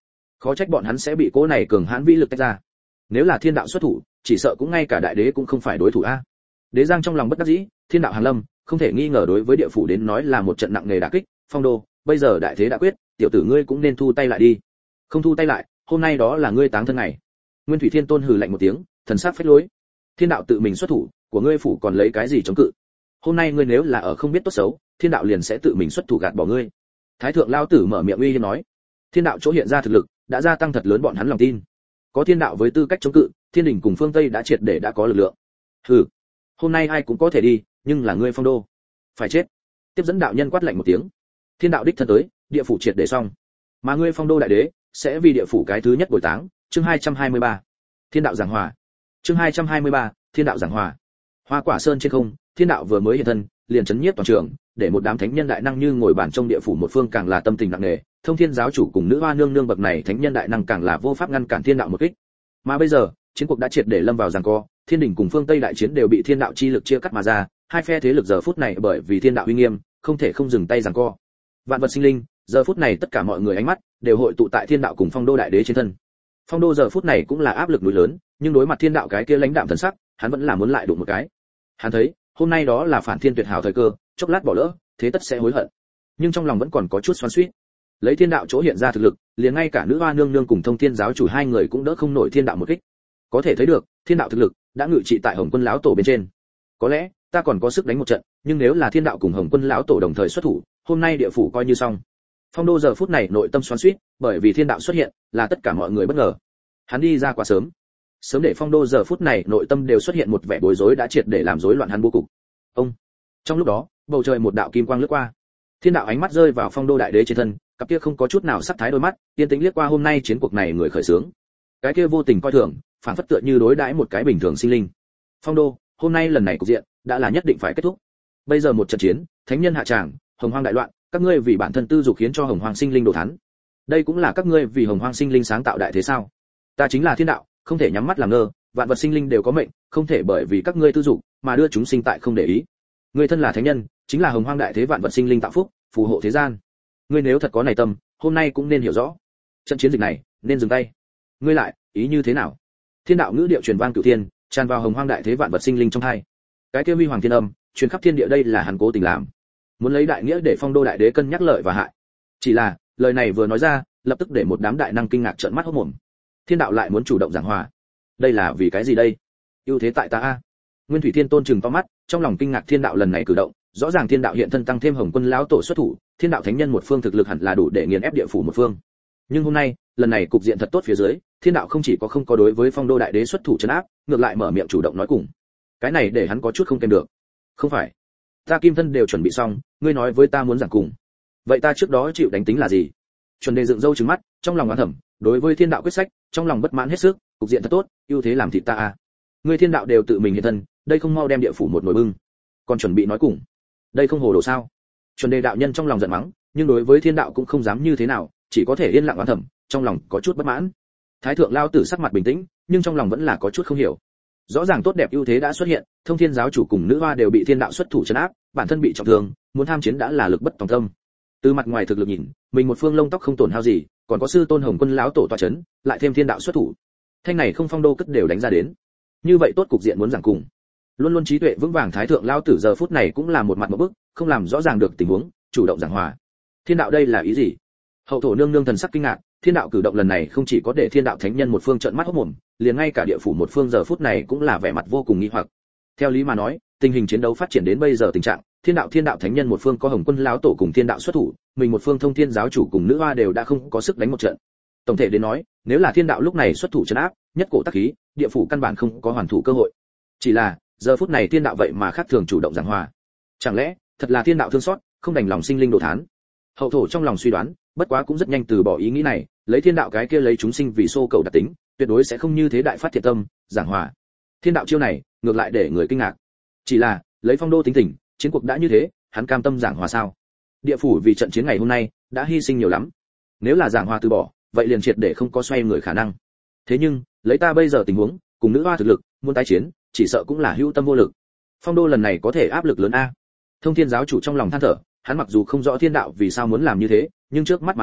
Khó trách bọn hắn sẽ bị cỗ này cường hãn vĩ lực tách ra. Nếu là thiên đạo xuất thủ, chỉ sợ cũng ngay cả đại đế cũng không phải đối thủ a. Đế Giang trong lòng bất đắc dĩ, thiên đạo hàn lâm, không thể nghi ngờ đối với địa phủ đến nói là một trận nặng nề đả kích. Phong Đô, bây giờ đại thế đã quyết, tiểu tử ngươi cũng nên thu tay lại đi. Không thu tay lại, hôm nay đó là ngươi táng thân ngày. Nguyên Thủy Thiên Tôn hừ lạnh một tiếng, thần sắc phách lối. Thiên đạo tự mình xuất thủ, của ngươi phủ còn lấy cái gì chống cự? Hôm nay ngươi nếu là ở không biết tốt xấu, thiên đạo liền sẽ tự mình xuất thủ gạt bỏ ngươi. Thái thượng lao tử mở miệng uy hiếp nói. Thiên đạo chỗ hiện ra thực lực, đã gia tăng thật lớn bọn hắn lòng tin. Có thiên đạo với tư cách chống cự, thiên đình cùng phương Tây đã triệt để đã có lực lượng. Hừ, hôm nay ai cũng có thể đi, nhưng là ngươi Phong Đô, phải chết. Tiếp dẫn đạo nhân quát lạnh một tiếng. Thiên đạo đích thân tới, địa phủ triệt để xong. Mà ngươi Phong Đô đại đế sẽ vì địa phủ cái thứ nhất bồi táng. Chương 223. Thiên đạo giảng hòa. Chương 223. Thiên đạo giảng hòa. Hoa Quả Sơn trên không, thiên đạo vừa mới hiện thân, liền chấn nhiếp toàn trường, để một đám thánh nhân đại năng như ngồi bàn trong địa phủ một phương càng là tâm tình nặng nề. Thông Thiên giáo chủ cùng nữ hoa nương nương bậc này thánh nhân đại năng càng là vô pháp ngăn cản thiên đạo một kích. Mà bây giờ, chiến cuộc đã triệt để lâm vào giằng co, thiên đình cùng phương Tây đại chiến đều bị thiên đạo chi lực chia cắt mà ra, hai phe thế lực giờ phút này bởi vì thiên đạo uy nghiêm, không thể không dừng tay giằng co. Vạn vật sinh linh, giờ phút này tất cả mọi người ánh mắt đều hội tụ tại thiên đạo cùng Phong Đô đại đế trên thân. Phong Đô giờ phút này cũng là áp lực núi lớn, nhưng đối mặt thiên đạo cái kia lãnh đạm thần sắc, hắn vẫn là muốn lại đụng một cái. Hắn thấy, hôm nay đó là phản thiên tuyệt hảo thời cơ, chốc lát bỏ lỡ, thế tất sẽ hối hận. Nhưng trong lòng vẫn còn có chút xoắn xuýt. Lấy thiên đạo chỗ hiện ra thực lực, liền ngay cả nữ hoa nương nương cùng Thông Thiên giáo chủ hai người cũng đỡ không nổi thiên đạo một kích. Có thể thấy được, thiên đạo thực lực đã ngự trị tại Hồng Quân lão tổ bên trên. Có lẽ, ta còn có sức đánh một trận, nhưng nếu là thiên đạo cùng Hồng Quân lão tổ đồng thời xuất thủ, hôm nay địa phủ coi như xong. Phong Đô giờ phút này nội tâm xoắn xuýt, bởi vì thiên đạo xuất hiện, là tất cả mọi người bất ngờ. Hắn đi ra quá sớm. Sớm để Phong Đô giờ phút này nội tâm đều xuất hiện một vẻ bối rối đã triệt để làm rối loạn hắn bố cục. Ông. Trong lúc đó, bầu trời một đạo kim quang lướt qua. Thiên đạo ánh mắt rơi vào Phong Đô đại đế trên thân, cặp kia không có chút nào sắc thái đôi mắt, yên tĩnh liếc qua hôm nay chiến cuộc này người khởi xướng. Cái kia vô tình coi thường, phản phất tựa như đối đãi một cái bình thường sinh linh. Phong Đô, hôm nay lần này cục diện đã là nhất định phải kết thúc. Bây giờ một trận chiến, thánh nhân hạ tràng, hồng hoang đại loạn, các ngươi vì bản thân tư dục khiến cho hồng hoang sinh linh đổ thán. Đây cũng là các ngươi vì hồng hoang sinh linh sáng tạo đại thế sao? Ta chính là thiên đạo, không thể nhắm mắt làm ngơ, vạn vật sinh linh đều có mệnh, không thể bởi vì các ngươi tư dục mà đưa chúng sinh tại không để ý. Ngươi thân là thánh nhân, chính là hồng hoang đại thế vạn vật sinh linh tạo phúc, phù hộ thế gian. Ngươi nếu thật có này tâm, hôm nay cũng nên hiểu rõ, trận chiến dịch này nên dừng tay. Ngươi lại, ý như thế nào? Thiên đạo ngữ điệu truyền vang cửu thiên, tràn vào hồng hoang đại thế vạn vật sinh linh trong hai. Cái kia huy hoàng thiên âm, truyền khắp thiên địa đây là hắn cố tình làm, muốn lấy đại nghĩa để Phong Đô đại đế cân nhắc lợi và hại. Chỉ là, lời này vừa nói ra, lập tức để một đám đại năng kinh ngạc trợn mắt hốt mồm. Thiên đạo lại muốn chủ động giảng hòa, đây là vì cái gì đây? Ưu thế tại ta a. Nguyên Thủy Thiên Tôn trừng to mắt, trong lòng kinh ngạc thiên đạo lần này cử động, rõ ràng thiên đạo hiện thân tăng thêm Hồng Quân lão tổ xuất thủ, thiên đạo thánh nhân một phương thực lực hẳn là đủ để nghiền ép địa phủ một phương. Nhưng hôm nay, lần này cục diện thật tốt phía dưới, thiên đạo không chỉ có không có đối với Phong Đô đại đế xuất thủ trấn áp, ngược lại mở miệng chủ động nói cùng. Cái này để hắn có chút không kèm được. Không phải, ta kim thân đều chuẩn bị xong, ngươi nói với ta muốn giảng cùng, vậy ta trước đó chịu đánh tính là gì? Chuẩn Đề dựng râu trừng mắt, trong lòng oán thầm, đối với thiên đạo quyết sách, trong lòng bất mãn hết sức, cục diện thật tốt, ưu thế làm thịt ta a. Ngươi thiên đạo đều tự mình hiện thân, đây không mau đem địa phủ một nồi bưng, còn chuẩn bị nói cùng, đây không hồ đồ sao? Chuẩn Đề đạo nhân trong lòng giận mắng, nhưng đối với thiên đạo cũng không dám như thế nào, chỉ có thể yên lặng oán thầm, trong lòng có chút bất mãn. Thái thượng lao tử sắc mặt bình tĩnh, nhưng trong lòng vẫn là có chút không hiểu. Rõ ràng tốt đẹp ưu thế đã xuất hiện, Thông Thiên giáo chủ cùng nữ hoa đều bị thiên đạo xuất thủ trấn áp, bản thân bị trọng thương, muốn tham chiến đã là lực bất tòng tâm. Từ mặt ngoài thực lực nhìn, mình một phương lông tóc không tổn hao gì, còn có sư tôn Hồng Quân lão tổ tọa chấn, lại thêm thiên đạo xuất thủ, thanh này không Phong Đô cất đều đánh ra đến. Như vậy tốt cục diện muốn giảng cùng. Luôn luôn trí tuệ vững vàng thái thượng lao tử giờ phút này cũng là một mặt một bức, không làm rõ ràng được tình huống, chủ động giảng hòa. Thiên đạo đây là ý gì? Hậu thổ nương nương thần sắc kinh ngạc, thiên đạo cử động lần này không chỉ có để thiên đạo thánh nhân một phương trợn mắt hốt mồm, liền ngay cả địa phủ một phương giờ phút này cũng là vẻ mặt vô cùng nghi hoặc. Theo lý mà nói, tình hình chiến đấu phát triển đến bây giờ tình trạng, thiên đạo thánh nhân một phương có Hồng Quân lão tổ cùng thiên đạo xuất thủ, mình một phương Thông Thiên giáo chủ cùng nữ hoa đều đã không có sức đánh một trận. Tổng thể đến nói, nếu là thiên đạo lúc này xuất thủ trấn áp, nhất cổ tác khí, địa phủ căn bản không có hoàn thủ cơ hội. Chỉ là, giờ phút này thiên đạo vậy mà khác thường chủ động giảng hòa. Chẳng lẽ, thật là thiên đạo thương xót, không đành lòng sinh linh đồ thán? Hậu thổ trong lòng suy đoán, bất quá cũng rất nhanh từ bỏ ý nghĩ này, lấy thiên đạo cái kia lấy chúng sinh vì xô cầu đặc tính, tuyệt đối sẽ không như thế đại phát thiện tâm, giảng hòa. Thiên đạo chiêu này, ngược lại để người kinh ngạc. Chỉ là, lấy Phong Đô tính tình, chiến cuộc đã như thế, hắn cam tâm giảng hòa sao? Địa phủ vì trận chiến ngày hôm nay, đã hy sinh nhiều lắm. Nếu là giảng hòa từ bỏ, vậy liền triệt để không có xoay người khả năng. Thế nhưng, lấy ta bây giờ tình huống, cùng nữ hoa thực lực, muốn tái chiến, chỉ sợ cũng là hữu tâm vô lực. Phong Đô lần này có thể áp lực lớn a. Thông Thiên giáo chủ trong lòng than thở, hắn mặc dù không rõ thiên đạo vì sao muốn làm như thế, nhưng trước mắt mà nói,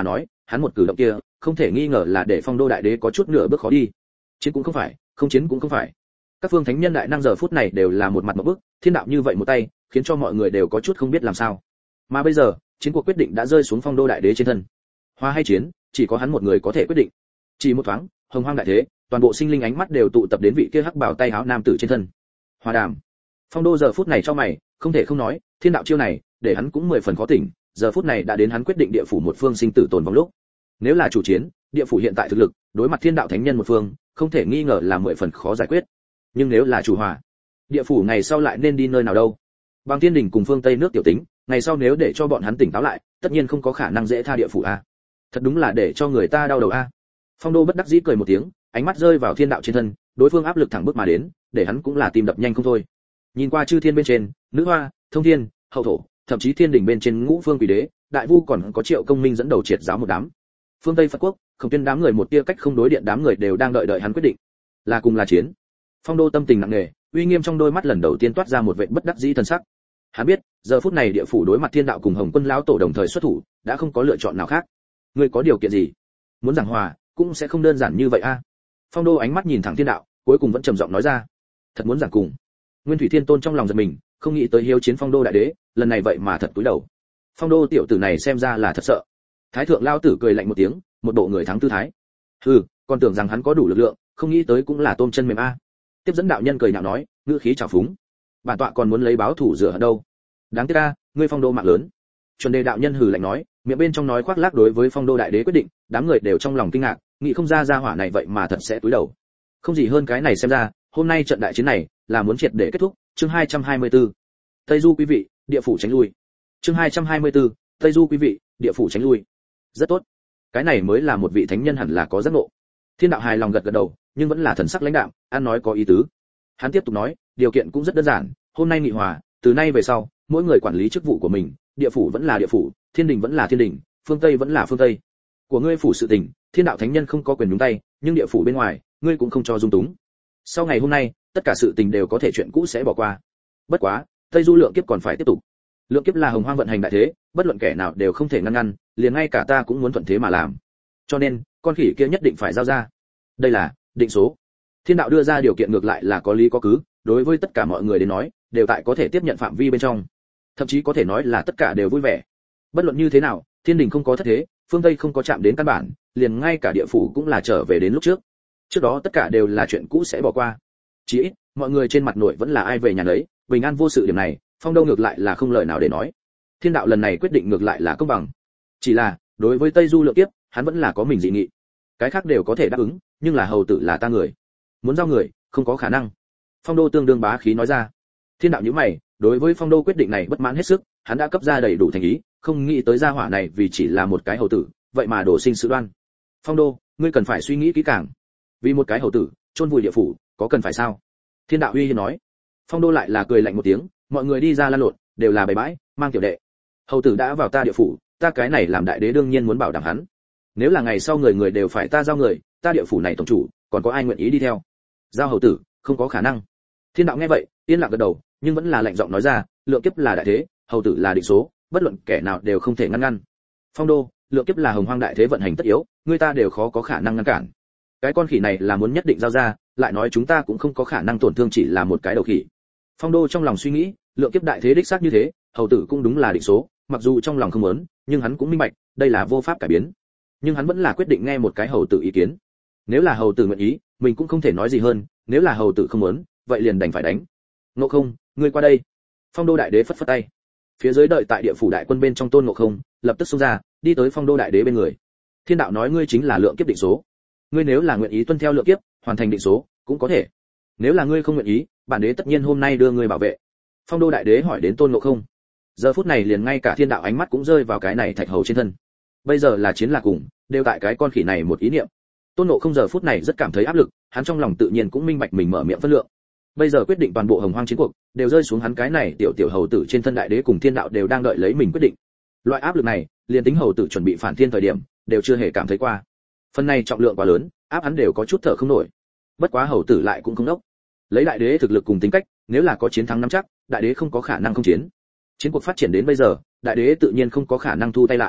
hắn một cử động kia không thể nghi ngờ là để Phong Đô đại đế có chút nửa bước khó đi. Chiến cũng không phải, không chiến cũng không phải. Các phương thánh nhân đại năng giờ phút này đều là một mặt một bức, thiên đạo như vậy một tay khiến cho mọi người đều có chút không biết làm sao. Mà bây giờ chiến cuộc quyết định đã rơi xuống Phong Đô đại đế trên thân. Hòa hay chiến, chỉ có hắn một người có thể quyết định. Chỉ một thoáng, hồng hoang đại thế, toàn bộ sinh linh ánh mắt đều tụ tập đến vị kia hắc bảo tay áo nam tử trên thân. Hòa đàm. Phong Đô giờ phút này cho mày, không thể không nói, thiên đạo chiêu này, để hắn cũng 10 phần khó tỉnh, giờ phút này đã đến hắn quyết định địa phủ một phương sinh tử tồn vong lúc. Nếu là chủ chiến, địa phủ hiện tại thực lực, đối mặt thiên đạo thánh nhân một phương, không thể nghi ngờ là 10 phần khó giải quyết. Nhưng nếu là chủ hòa, địa phủ ngày sau lại nên đi nơi nào đâu? Bằng Thiên Đình cùng phương Tây nước tiểu tính, ngày sau nếu để cho bọn hắn tỉnh táo lại, tất nhiên không có khả năng dễ tha địa phủ a. Thật đúng là để cho người ta đau đầu a. Phong Đô bất đắc dĩ cười một tiếng, ánh mắt rơi vào thiên đạo trên thân, đối phương áp lực thẳng bước mà đến, để hắn cũng là tim đập nhanh không thôi. Nhìn qua chư thiên bên trên, nữ hoa, thông thiên, hậu thổ, thậm chí thiên đỉnh bên trên ngũ phương quỷ đế, đại vu còn có Triệu Công Minh dẫn đầu triệt giáo một đám. Phương Tây Phật quốc, không tuyên đám người một tia cách không đối điện đám người đều đang đợi hắn quyết định. Là cùng là chiến. Phong Đô tâm tình nặng nề, uy nghiêm trong đôi mắt lần đầu tiên toát ra một vẻ bất đắc dĩ thần sắc. Hắn biết, giờ phút này địa phủ đối mặt thiên đạo cùng Hồng Quân lão tổ đồng thời xuất thủ, đã không có lựa chọn nào khác. Ngươi có điều kiện gì? Muốn giảng hòa, cũng sẽ không đơn giản như vậy a. Phong Đô ánh mắt nhìn thẳng thiên đạo, cuối cùng vẫn trầm giọng nói ra. Thật muốn giảng cùng. Nguyên Thủy Thiên Tôn trong lòng giật mình, không nghĩ tới hiếu chiến Phong Đô đại đế, lần này vậy mà thật cúi đầu. Phong Đô tiểu tử này xem ra là thật sợ. Thái thượng lão tử cười lạnh một tiếng, một bộ người thắng tư thái. Hừ, còn tưởng rằng hắn có đủ lực lượng, không nghĩ tới cũng là tôm chân mềm a. Tiếp dẫn đạo nhân cười nhạo nói, ngữ khí trào phúng. Bản tọa còn muốn lấy báo thủ rửa hận đâu. Đáng tiếc a, ngươi Phong Đô mạng lớn. Chuẩn Đề đạo nhân hừ lạnh nói, miệng bên trong nói khoác lác đối với Phong Đô đại đế quyết định, đám người đều trong lòng kinh ngạc, nghĩ không ra hỏa này vậy mà thật sẽ cúi đầu. Không gì hơn cái này xem ra, hôm nay trận đại chiến này là muốn triệt để kết thúc. Chương 224. Tây Du quý vị, địa phủ tránh lui. Chương 224. Tây Du quý vị, địa phủ tránh lui. Rất tốt. Cái này mới là một vị thánh nhân hẳn là có giác ngộ. Thiên đạo hài lòng gật gật đầu, nhưng vẫn là thần sắc lãnh đạm, ăn nói có ý tứ. Hắn tiếp tục nói, điều kiện cũng rất đơn giản, hôm nay nghị hòa, từ nay về sau, mỗi người quản lý chức vụ của mình, địa phủ vẫn là địa phủ, thiên đình vẫn là thiên đình, phương tây vẫn là phương tây. Của ngươi phủ sự tình, thiên đạo thánh nhân không có quyền nhúng tay, nhưng địa phủ bên ngoài, ngươi cũng không cho dung túng. Sau ngày hôm nay, tất cả sự tình đều có thể chuyện cũ sẽ bỏ qua. Bất quá, Tây Du lượng kiếp còn phải tiếp tục. Lượng kiếp là hồng hoang vận hành đại thế, bất luận kẻ nào đều không thể ngăn ngăn, liền ngay cả ta cũng muốn thuận thế mà làm. Cho nên, con khỉ kia nhất định phải giao ra. Đây là định số. Thiên đạo đưa ra điều kiện ngược lại là có lý có cứ, đối với tất cả mọi người đến nói, đều tại có thể tiếp nhận phạm vi bên trong. Thậm chí có thể nói là tất cả đều vui vẻ. Bất luận như thế nào, thiên đình không có thất thế, phương tây không có chạm đến căn bản, liền ngay cả địa phủ cũng là trở về đến lúc trước. Trước đó tất cả đều là chuyện cũ sẽ bỏ qua. Chỉ ít, mọi người trên mặt nội vẫn là ai về nhà lấy, bình an vô sự điểm này, Phong Đô ngược lại là không lời nào để nói. Thiên đạo lần này quyết định ngược lại là công bằng. Chỉ là, đối với Tây Du lượng kiếp, hắn vẫn là có mình dị nghị. Cái khác đều có thể đáp ứng, nhưng là hầu tử là ta người, muốn giao người, không có khả năng. Phong Đô tương đương bá khí nói ra. Thiên đạo nhíu mày, đối với Phong Đô quyết định này bất mãn hết sức, hắn đã cấp ra đầy đủ thành ý, không nghĩ tới gia hỏa này vì chỉ là một cái hầu tử, vậy mà đổ sinh sự đoan. Phong Đô, ngươi cần phải suy nghĩ kỹ càng. Vì một cái hầu tử, chôn vùi địa phủ, có cần phải sao? Thiên đạo uy hiếp nói. Phong Đô lại là cười lạnh một tiếng, mọi người đi ra lan lộn, đều là bày bãi, mang tiểu đệ. Hầu tử đã vào ta địa phủ, ta cái này làm đại đế đương nhiên muốn bảo đảm hắn. Nếu là ngày sau người người đều phải ta giao người, ta địa phủ này tổng chủ, còn có ai nguyện ý đi theo? Giao hầu tử, không có khả năng. Thiên đạo nghe vậy, yên lặng gật đầu, nhưng vẫn là lạnh giọng nói ra, lượng kiếp là đại thế, hầu tử là định số, bất luận kẻ nào đều không thể ngăn ngăn. Phong Đô, lượng kiếp là hồng hoang đại thế vận hành tất yếu, người ta đều khó có khả năng ngăn cản. Cái con khỉ này là muốn nhất định giao ra, lại nói chúng ta cũng không có khả năng tổn thương chỉ là một cái đầu khỉ. Phong Đô trong lòng suy nghĩ, lượng kiếp đại thế đích xác như thế, hầu tử cũng đúng là định số, mặc dù trong lòng không muốn, nhưng hắn cũng minh bạch, đây là vô pháp cải biến. Nhưng hắn vẫn là quyết định nghe một cái hầu tử ý kiến. Nếu là hầu tử nguyện ý, mình cũng không thể nói gì hơn, nếu là hầu tử không muốn, vậy liền đành phải đánh. Ngộ Không, ngươi qua đây. Phong Đô đại đế phất phất tay. Phía dưới đợi tại địa phủ đại quân bên trong Tôn Ngộ Không, lập tức xông ra, đi tới Phong Đô đại đế bên người. Thiên đạo nói ngươi chính là lượng kiếp định số. Ngươi nếu là nguyện ý tuân theo lượng kiếp, hoàn thành định số, cũng có thể. Nếu là ngươi không nguyện ý, bản đế tất nhiên hôm nay đưa ngươi bảo vệ. Phong Đô đại đế hỏi đến Tôn Ngộ Không. Giờ phút này liền ngay cả thiên đạo ánh mắt cũng rơi vào cái này thạch hầu trên thân. Bây giờ là chiến là cùng, đều tại cái con khỉ này một ý niệm. Tôn Ngộ Không giờ phút này rất cảm thấy áp lực, hắn trong lòng tự nhiên cũng minh bạch mình mở miệng phân lượng. Bây giờ quyết định toàn bộ hồng hoang chiến cuộc, đều rơi xuống hắn cái này tiểu tiểu hầu tử trên thân, đại đế cùng thiên đạo đều đang đợi lấy mình quyết định. Loại áp lực này, liền tính hầu tử chuẩn bị phản thiên thời điểm, đều chưa hề cảm thấy qua. Phần này trọng lượng quá lớn, áp hắn đều có chút thở không nổi. Bất quá hầu tử lại cũng không đốc. Lấy đại đế thực lực cùng tính cách, nếu là có chiến thắng nắm chắc, đại đế không có khả năng không chiến. Chiến cuộc phát triển đến bây giờ, đại đế tự nhiên không có khả năng thu tay lại.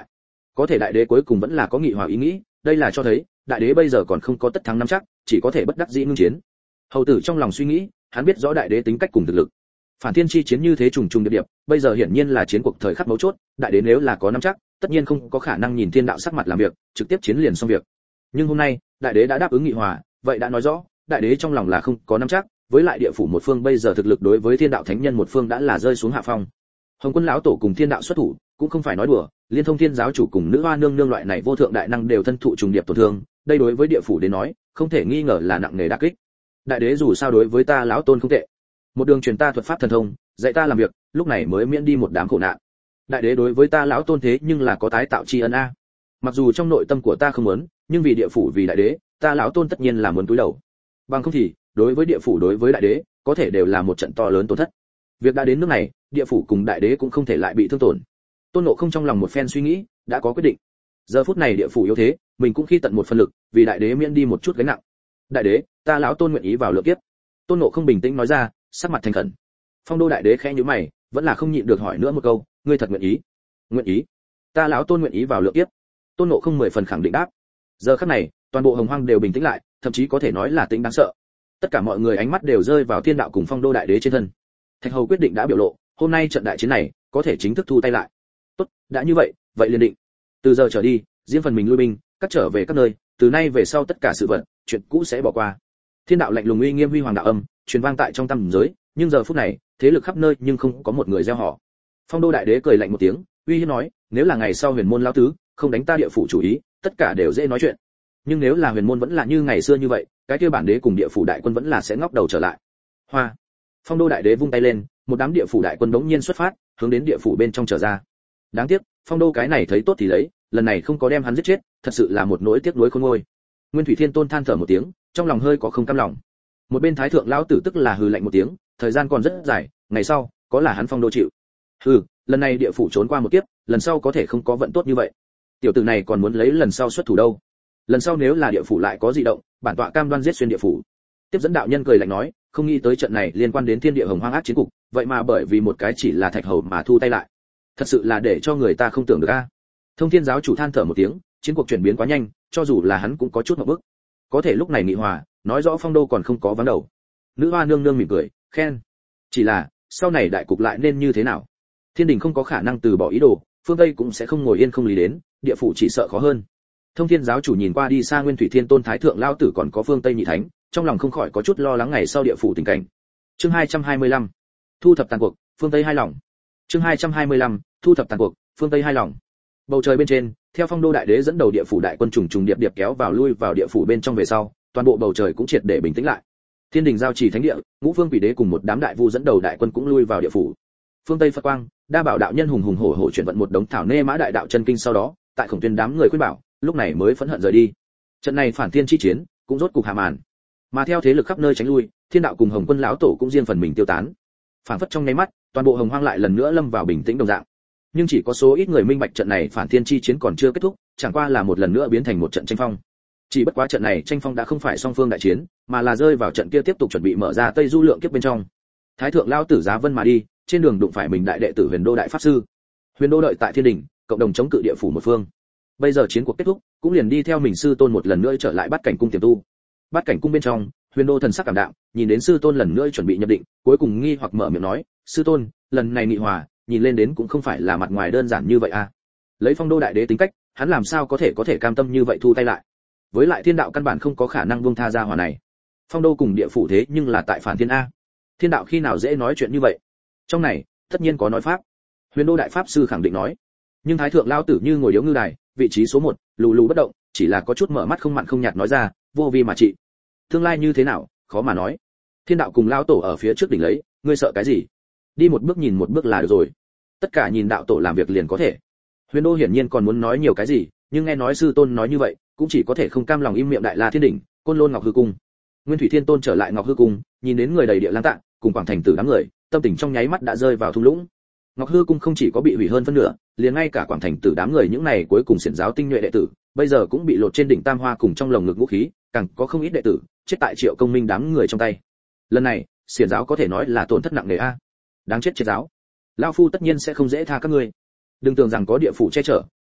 Có thể đại đế cuối cùng vẫn là có nghị hòa ý nghĩ, đây là cho thấy đại đế bây giờ còn không có tất thắng nắm chắc, chỉ có thể bất đắc dĩ ngưng chiến. Hầu tử trong lòng suy nghĩ, hắn biết rõ đại đế tính cách cùng thực lực. Phản thiên chi chiến như thế trùng trùng điệp điệp, bây giờ hiển nhiên là chiến cuộc thời khắc mấu chốt, đại đế nếu là có nắm chắc, tất nhiên không có khả năng nhìn thiên đạo sắc mặt làm việc, trực tiếp chiến liền xong việc. Nhưng hôm nay, đại đế đã đáp ứng nghị hòa, vậy đã nói rõ, đại đế trong lòng là không có nắm chắc, với lại địa phủ một phương bây giờ thực lực đối với thiên đạo thánh nhân một phương đã là rơi xuống hạ phong. Hồng Quân lão tổ cùng thiên đạo xuất thủ, cũng không phải nói đùa, liên thông thiên giáo chủ cùng nữ hoa nương nương loại này vô thượng đại năng đều thân thụ trùng điệp tổn thương, đây đối với địa phủ đến nói, không thể nghi ngờ là nặng nề đả kích. Đại đế dù sao đối với ta lão tôn không tệ, một đường truyền ta thuật pháp thần thông, dạy ta làm việc, lúc này mới miễn đi một đám khổ nạn. Đại đế đối với ta lão tôn thế nhưng là có tái tạo tri ân a. Mặc dù trong nội tâm của ta không muốn, nhưng vì địa phủ vì đại đế, ta lão tôn tất nhiên là muốn cúi đầu. Bằng không thì, đối với địa phủ đối với đại đế, có thể đều là một trận to lớn tổn thất. Việc đã đến nước này, địa phủ cùng đại đế cũng không thể lại bị thương tổn. Tôn Ngộ Không trong lòng một phen suy nghĩ, đã có quyết định. Giờ phút này địa phủ yếu thế, mình cũng khi tận một phần lực, vì đại đế miễn đi một chút gánh nặng. Đại đế, ta lão tôn nguyện ý vào lượng kiếp. Tôn Ngộ Không bình tĩnh nói ra, sắc mặt thành khẩn. Phong Đô đại đế khẽ nhíu mày, vẫn là không nhịn được hỏi nữa một câu, ngươi thật nguyện ý? Nguyện ý. Ta lão tôn nguyện ý vào lượng kiếp. Tôn Ngộ Không 10 phần khẳng định đáp. Giờ khắc này, toàn bộ Hồng Hoang đều bình tĩnh lại, thậm chí có thể nói là tĩnh đáng sợ. Tất cả mọi người ánh mắt đều rơi vào thiên đạo cùng Phong Đô đại đế trên thân. Thạch Hầu quyết định đã biểu lộ, hôm nay trận đại chiến này có thể chính thức thu tay lại. Tốt, đã như vậy, vậy liền định. Từ giờ trở đi, riêng phần mình lui binh, cắt trở về các nơi, từ nay về sau tất cả sự vật, chuyện cũ sẽ bỏ qua. Thiên đạo lạnh lùng uy nghiêm huy hoàng đạo âm, truyền vang tại trong tâm giới, nhưng giờ phút này, thế lực khắp nơi nhưng không có một người gieo họ. Phong Đô đại đế cười lạnh một tiếng, uy hiếp nói, nếu là ngày sau Huyền môn lão tứ, không đánh ta địa phủ chủ ý, tất cả đều dễ nói chuyện. Nhưng nếu là Huyền môn vẫn là như ngày xưa như vậy, cái kia bản đế cùng địa phủ đại quân vẫn là sẽ ngóc đầu trở lại. Hoa. Phong Đô đại đế vung tay lên, một đám địa phủ đại quân đống nhiên xuất phát, hướng đến địa phủ bên trong trở ra. Đáng tiếc, Phong Đô cái này thấy tốt thì lấy, lần này không có đem hắn giết chết, thật sự là một nỗi tiếc nuối khôn nguôi. Nguyên Thủy Thiên Tôn than thở một tiếng, trong lòng hơi có không cam lòng. Một bên Thái thượng lão tử tức là hừ lạnh một tiếng, thời gian còn rất dài, ngày sau có là hắn Phong Đô chịu. Hừ, lần này địa phủ trốn qua một kiếp, lần sau có thể không có vận tốt như vậy. Tiểu tử này còn muốn lấy lần sau xuất thủ đâu? Lần sau nếu là địa phủ lại có dị động, bản tọa cam đoan giết xuyên địa phủ. Tiếp dẫn đạo nhân cười lạnh nói, không nghĩ tới trận này liên quan đến thiên địa hồng hoang ác chiến cục, vậy mà bởi vì một cái chỉ là Thạch Hầu mà thu tay lại. Thật sự là để cho người ta không tưởng được a. Thông Thiên giáo chủ than thở một tiếng, chiến cuộc chuyển biến quá nhanh, cho dù là hắn cũng có chút ngộp bức. Có thể lúc này nghị hòa, nói rõ Phong Đô còn không có vắng đầu. Nữ hoa nương nương mỉm cười, khen. Chỉ là, sau này đại cục lại nên như thế nào? Thiên đình không có khả năng từ bỏ ý đồ, phương Tây cũng sẽ không ngồi yên không lý đến, địa phủ chỉ sợ khó hơn. Thông Thiên giáo chủ nhìn qua đi xa Nguyên Thủy Thiên Tôn Thái thượng lão tử còn có phương Tây nhị thánh, trong lòng không khỏi có chút lo lắng ngày sau địa phủ tình cảnh. Chương 225. Thu thập tàn cuộc, phương Tây hai lòng. Chương 225. Thu thập tàn cuộc, phương Tây hai lòng. Bầu trời bên trên, theo Phong Đô đại đế dẫn đầu địa phủ đại quân trùng trùng điệp điệp kéo vào lui vào địa phủ bên trong về sau, toàn bộ bầu trời cũng triệt để bình tĩnh lại. Thiên đình giao trì thánh địa, Ngũ Phương Quỷ Đế cùng một đám đại vu dẫn đầu đại quân cũng lui vào địa phủ. Phương Tây Phật Quang, Đa Bảo đạo nhân hùng hùng hổ hổ chuyển vận một đống thảo nê mã đại đạo chân kinh sau đó, tại Khổng Tuyên đám người khuyên bảo, lúc này mới phẫn hận rời đi. Trận này phản thiên chi chiến, cũng rốt cục hạ màn. Mà theo thế lực khắp nơi tránh lui, Thiên đạo cùng Hồng Quân lão tổ cũng riêng phần mình tiêu tán. Phản phất trong nháy mắt, toàn bộ Hồng Hoang lại lần nữa lâm vào bình tĩnh đồng dạng. Nhưng chỉ có số ít người minh bạch trận này phản thiên chi chiến còn chưa kết thúc, chẳng qua là một lần nữa biến thành một trận tranh phong. Chỉ bất quá trận này tranh phong đã không phải song phương đại chiến, mà là rơi vào trận kia tiếp tục chuẩn bị mở ra Tây Du lượng kiếp bên trong. Thái thượng lão tử giá vân mà đi, trên đường đụng phải mình đại đệ tử Huyền Đô đại pháp sư. Huyền Đô đợi tại Thiên đình, cộng đồng chống cự địa phủ một phương. Bây giờ chiến cuộc kết thúc, cũng liền đi theo mình sư tôn một lần nữa trở lại Bát Cảnh cung tiềm tu. Bát Cảnh cung bên trong, Huyền Đô thần sắc cảm đạm, nhìn đến sư tôn lần nữa chuẩn bị nhập định, cuối cùng nghi hoặc mở miệng nói, sư tôn, lần này nghị hòa, nhìn lên đến cũng không phải là mặt ngoài đơn giản như vậy à? Lấy Phong Đô đại đế tính cách, hắn làm sao có thể cam tâm như vậy thu tay lại? Với lại thiên đạo căn bản không có khả năng buông tha ra hòa này. Phong Đô cùng địa phủ thế nhưng là tại phản thiên a. Thiên đạo khi nào dễ nói chuyện như vậy? Trong này, tất nhiên có nói pháp. Huyền Đô đại pháp sư khẳng định nói. Nhưng Thái thượng lão tử như ngồi điếu ngư đài, vị trí số 1, lù lù bất động, chỉ là có chút mở mắt không mặn không nhạt nói ra, vô vi mà trị. Tương lai như thế nào, khó mà nói. Thiên đạo cùng lão tổ ở phía trước đỉnh lấy, ngươi sợ cái gì? Đi một bước nhìn một bước là được rồi. Tất cả nhìn đạo tổ làm việc liền có thể. Huyền Đô hiển nhiên còn muốn nói nhiều cái gì, nhưng nghe nói sư tôn nói như vậy, cũng chỉ có thể không cam lòng im miệng. Đại La Thiên đỉnh, Côn Lôn Ngọc Hư cung. Nguyên Thủy Thiên Tôn trở lại Ngọc Hư cung, nhìn đến người đầy địa lang tạng, cùng Quảng Thành Tử đám người, tâm tình trong nháy mắt đã rơi vào thung lũng. Ngọc Hư cung không chỉ có bị hủy hơn phân nửa, liền ngay cả Quảng Thành Tử đám người những này cuối cùng xiển giáo tinh nhuệ đệ tử, bây giờ cũng bị lột trên đỉnh Tam Hoa cùng trong lồng ngực vũ khí, càng có không ít đệ tử chết tại Triệu Công Minh đám người trong tay. Lần này, xiển giáo có thể nói là tổn thất nặng nề a. Đáng chết triệt giáo. Lão phu tất nhiên sẽ không dễ tha các ngươi. Đừng tưởng rằng có địa phủ che chở,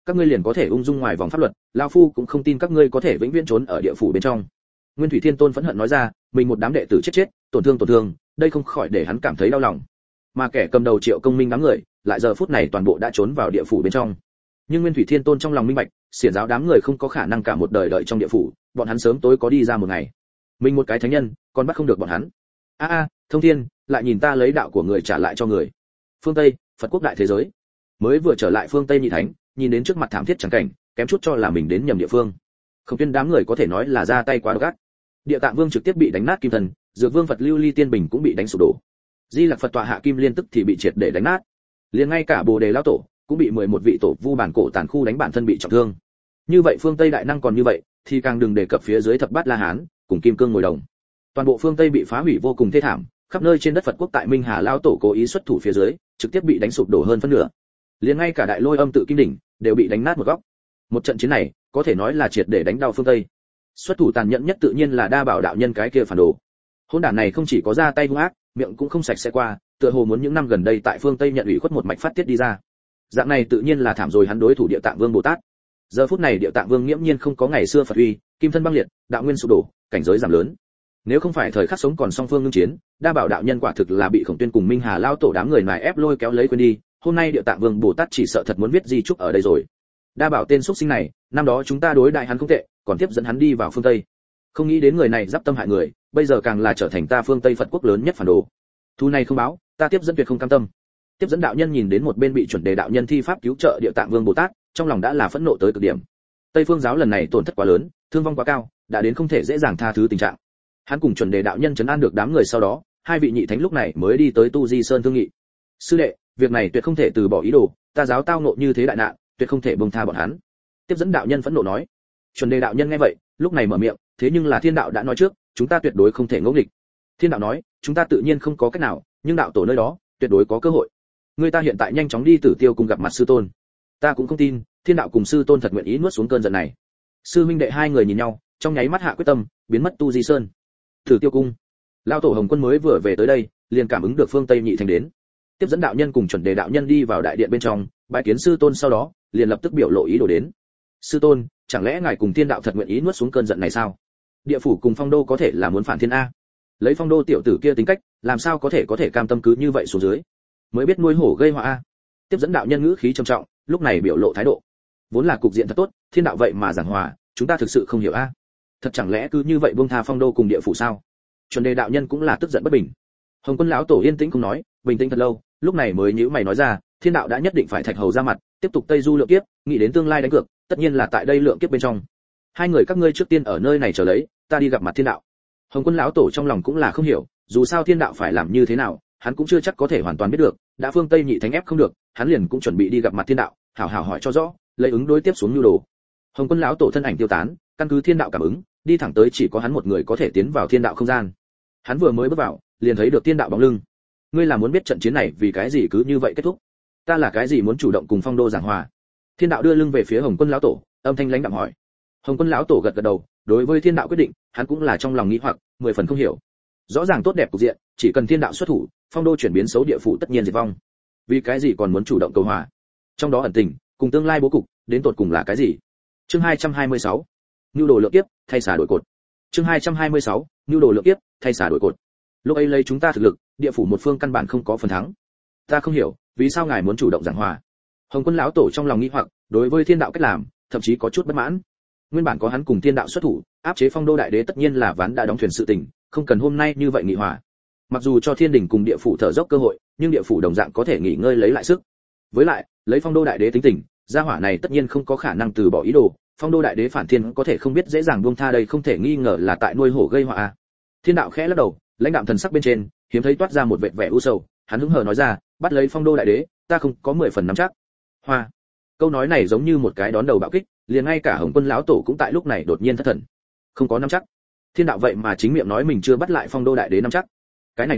các ngươi liền có thể ung dung ngoài vòng pháp luật, lão phu cũng không tin các ngươi có thể vĩnh viễn trốn ở địa phủ bên trong. Nguyên Thủy Thiên Tôn phẫn hận nói ra, mình một đám đệ tử chết, tổn thương, đây không khỏi để hắn cảm thấy đau lòng. Mà kẻ cầm đầu Triệu Công Minh đám người, lại giờ phút này toàn bộ đã trốn vào địa phủ bên trong. Nhưng Nguyên Thủy Thiên Tôn trong lòng minh bạch, xiển giáo đám người không có khả năng cả một đời đợi trong địa phủ, bọn hắn sớm tối có đi ra một ngày. Mình một cái thánh nhân, còn bắt không được bọn hắn. Thông Thiên, lại nhìn ta lấy đạo của người trả lại cho người. Phương Tây, Phật quốc đại thế giới. Mới vừa trở lại phương Tây nhị thánh, nhìn đến trước mặt thảm thiết chẳng cảnh, kém chút cho là mình đến nhầm địa phương. Không Tuyên đám người có thể nói là ra tay quá độc ác. Địa Tạng Vương trực tiếp bị đánh nát kim thần, Dược Vương Phật Lưu Ly Tiên Bình cũng bị đánh sụp đổ. Di Lặc Phật tọa hạ kim liên tức thì bị triệt để đánh nát. Liền ngay cả Bồ Đề lão tổ cũng bị 11 vị tổ vu bản cổ tàn khu đánh bản thân bị trọng thương. Như vậy phương Tây đại năng còn như vậy, thì càng đừng đề cập phía dưới thập bát La Hán, cùng kim cương ngồi đồng. Toàn bộ phương Tây bị phá hủy vô cùng thê thảm, khắp nơi trên đất Phật quốc tại Minh Hà lão tổ cố ý xuất thủ phía dưới, trực tiếp bị đánh sụp đổ hơn phân nửa. Liền ngay cả Đại Lôi Âm tự kim đỉnh đều bị đánh nát một góc. Một trận chiến này, có thể nói là triệt để đánh đau phương Tây. Xuất thủ tàn nhẫn nhất tự nhiên là Đa Bảo đạo nhân cái kia phản đồ. Hỗn đản này không chỉ có ra tay hung ác, miệng cũng không sạch sẽ qua, tựa hồ muốn những năm gần đây tại phương Tây nhận ủy khuất một mạch phát tiết đi ra. Dạng này tự nhiên là thảm rồi hắn đối thủ Địa Tạng Vương Bồ Tát. Giờ phút này Địa Tạng Vương nghiễm nhiên không có ngày xưa Phật uy, kim thân băng liệt, đạo nguyên sụp đổ, cảnh giới giảm lớn. Nếu không phải thời khắc sống còn song phương ngưng chiến, Đa Bảo đạo nhân quả thực là bị Khổng Tuyên cùng Minh Hà lao tổ đám người nài ép lôi kéo lấy quên đi, hôm nay Địa Tạng Vương Bồ Tát chỉ sợ thật muốn viết di chúc ở đây rồi. Đa Bảo tên xuất sinh này, năm đó chúng ta đối đại hắn không tệ, còn tiếp dẫn hắn đi vào phương Tây. Không nghĩ đến người này giáp tâm hại người, bây giờ càng là trở thành ta phương Tây Phật quốc lớn nhất phản đồ. Thu này không báo, ta tiếp dẫn tuyệt không cam tâm. Tiếp dẫn đạo nhân nhìn đến một bên bị chuẩn đề đạo nhân thi pháp cứu trợ Địa Tạng Vương Bồ Tát, trong lòng đã là phẫn nộ tới cực điểm. Tây Phương giáo lần này tổn thất quá lớn, thương vong quá cao, đã đến không thể dễ dàng tha thứ tình trạng. Hắn cùng chuẩn đề đạo nhân trấn an được đám người sau đó, hai vị nhị thánh lúc này mới đi tới Tu Di Sơn thương nghị. Sư đệ, việc này tuyệt không thể từ bỏ ý đồ, ta giáo tao nộ như thế đại nạn, tuyệt không thể buông tha bọn hắn. Tiếp dẫn đạo nhân phẫn nộ nói. Chuẩn đề đạo nhân nghe vậy, lúc này mở miệng, thế nhưng là Thiên đạo đã nói trước, chúng ta tuyệt đối không thể ngỗ nghịch. Thiên đạo nói, chúng ta tự nhiên không có cách nào, nhưng đạo tổ nơi đó, tuyệt đối có cơ hội. Người ta hiện tại nhanh chóng đi Tử Tiêu cùng gặp mặt sư tôn. Ta cũng không tin, Thiên đạo cùng sư tôn thật nguyện ý nuốt xuống cơn giận này. Sư minh đệ hai người nhìn nhau, trong nháy mắt hạ quyết tâm, biến mất Tu Di Sơn. Tử Tiêu cung. Lão tổ Hồng Quân mới vừa về tới đây, liền cảm ứng được phương Tây nhị thành đến. Tiếp dẫn đạo nhân cùng chuẩn đề đạo nhân đi vào đại điện bên trong, bái kiến sư tôn sau đó, liền lập tức biểu lộ ý đồ đến. Sư tôn, chẳng lẽ ngài cùng Thiên đạo thật nguyện ý nuốt xuống cơn giận này sao? Địa phủ cùng Phong Đô có thể là muốn phản thiên a. Lấy Phong Đô tiểu tử kia tính cách, làm sao có thể cam tâm cứ như vậy xuống dưới? Mới biết nuôi hổ gây họa a. Tiếp dẫn đạo nhân ngữ khí trầm trọng, lúc này biểu lộ thái độ. Vốn là cục diện thật tốt, Thiên đạo vậy mà giảng hòa, chúng ta thực sự không hiểu a. Thật chẳng lẽ cứ như vậy buông tha Phong Đô cùng địa phủ sao? Chuẩn đề đạo nhân cũng là tức giận bất bình. Hồng Quân lão tổ yên tĩnh không nói, bình tĩnh thật lâu, lúc này mới nhíu mày nói ra, Thiên đạo đã nhất định phải Thạch Hầu ra mặt, tiếp tục Tây Du lượng kiếp, nghĩ đến tương lai đánh cược, tất nhiên là tại đây lượng kiếp bên trong. Hai người các ngươi trước tiên ở nơi này chờ lấy, ta đi gặp mặt Thiên đạo. Hồng Quân lão tổ trong lòng cũng là không hiểu, dù sao Thiên đạo phải làm như thế nào, hắn cũng chưa chắc có thể hoàn toàn biết được, đã phương Tây nhị thánh ép không được, hắn liền cũng chuẩn bị đi gặp mặt Thiên đạo, hảo hảo hỏi cho rõ, lấy ứng đối tiếp xuống nhu đồ. Hồng Quân lão tổ thân ảnh tiêu tán, căn cứ Thiên đạo cảm ứng, đi thẳng tới chỉ có hắn một người có thể tiến vào Thiên đạo không gian. Hắn vừa mới bước vào, liền thấy được Thiên đạo bóng lưng. Ngươi là muốn biết trận chiến này vì cái gì cứ như vậy kết thúc? Ta là cái gì muốn chủ động cùng Phong Đô giảng hòa? Thiên đạo đưa lưng về phía Hồng Quân lão tổ, âm thanh lãnh đạm hỏi. Hồng Quân lão tổ gật gật đầu, đối với Thiên đạo quyết định, hắn cũng là trong lòng nghĩ hoặc, 10 phần không hiểu. Rõ ràng tốt đẹp cục diện, chỉ cần Thiên đạo xuất thủ, Phong Đô chuyển biến xấu địa phủ tất nhiên diệt vong. Vì cái gì còn muốn chủ động cầu hòa? Trong đó ẩn tình, cùng tương lai bố cục, đến tột cùng là cái gì? Chương 226. Nưu đồ lượng kiếp, thay xả đổi cột. Chương 226. Nưu đồ lượng kiếp, thay xả đổi cột. Lúc ấy lấy chúng ta thực lực, địa phủ một phương căn bản không có phần thắng. Ta không hiểu, vì sao ngài muốn chủ động giảng hòa? Hồng Quân lão tổ trong lòng nghĩ hoặc, đối với Thiên đạo cách làm, thậm chí có chút bất mãn. Nguyên bản có hắn cùng Thiên đạo xuất thủ, áp chế Phong Đô đại đế tất nhiên là ván đã đóng thuyền sự tình, không cần hôm nay như vậy nghị hòa. Mặc dù cho Thiên đình cùng địa phủ thở dốc cơ hội, nhưng địa phủ đồng dạng có thể nghỉ ngơi lấy lại sức. Với lại, lấy Phong Đô đại đế tính tình, gia hỏa này tất nhiên không có khả năng từ bỏ ý đồ, Phong Đô đại đế phản thiên có thể không biết dễ dàng buông tha đây không thể nghi ngờ là tại nuôi hổ gây họa a. Thiên đạo khẽ lắc đầu, lãnh đạm thần sắc bên trên, hiếm thấy toát ra một vệt vẻ u sầu, hắn hứng hờ nói ra, bắt lấy Phong Đô đại đế, ta không có 10 phần nắm chắc. Hoa. Câu nói này giống như một cái đón đầu bạo kích, liền ngay cả Hồng Quân lão tổ cũng tại lúc này đột nhiên thất thần. Không có nắm chắc. Thiên đạo vậy mà chính miệng nói mình chưa bắt lại Phong Đô đại đế nắm chắc. Cái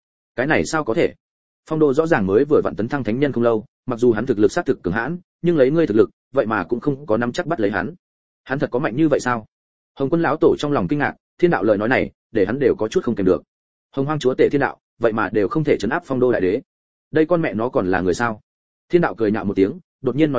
này sao có thể? Phong Đô rõ ràng mới vừa vặn tấn thăng thánh nhân không lâu, mặc dù hắn thực lực xác thực cường hãn, nhưng lấy ngươi thực lực, vậy mà cũng không có nắm chắc bắt lấy hắn. Hắn thật có mạnh như vậy sao? Hồng Quân lão tổ trong lòng kinh ngạc, Thiên đạo lời nói này, để hắn đều có chút không kèm được. Hồng Hoang chúa tể Thiên đạo, vậy mà đều không thể trấn áp Phong Đô đại đế. Đây con mẹ nó còn là người sao? Thiên đạo cười nhạo một tiếng, đột nhiên nói ra,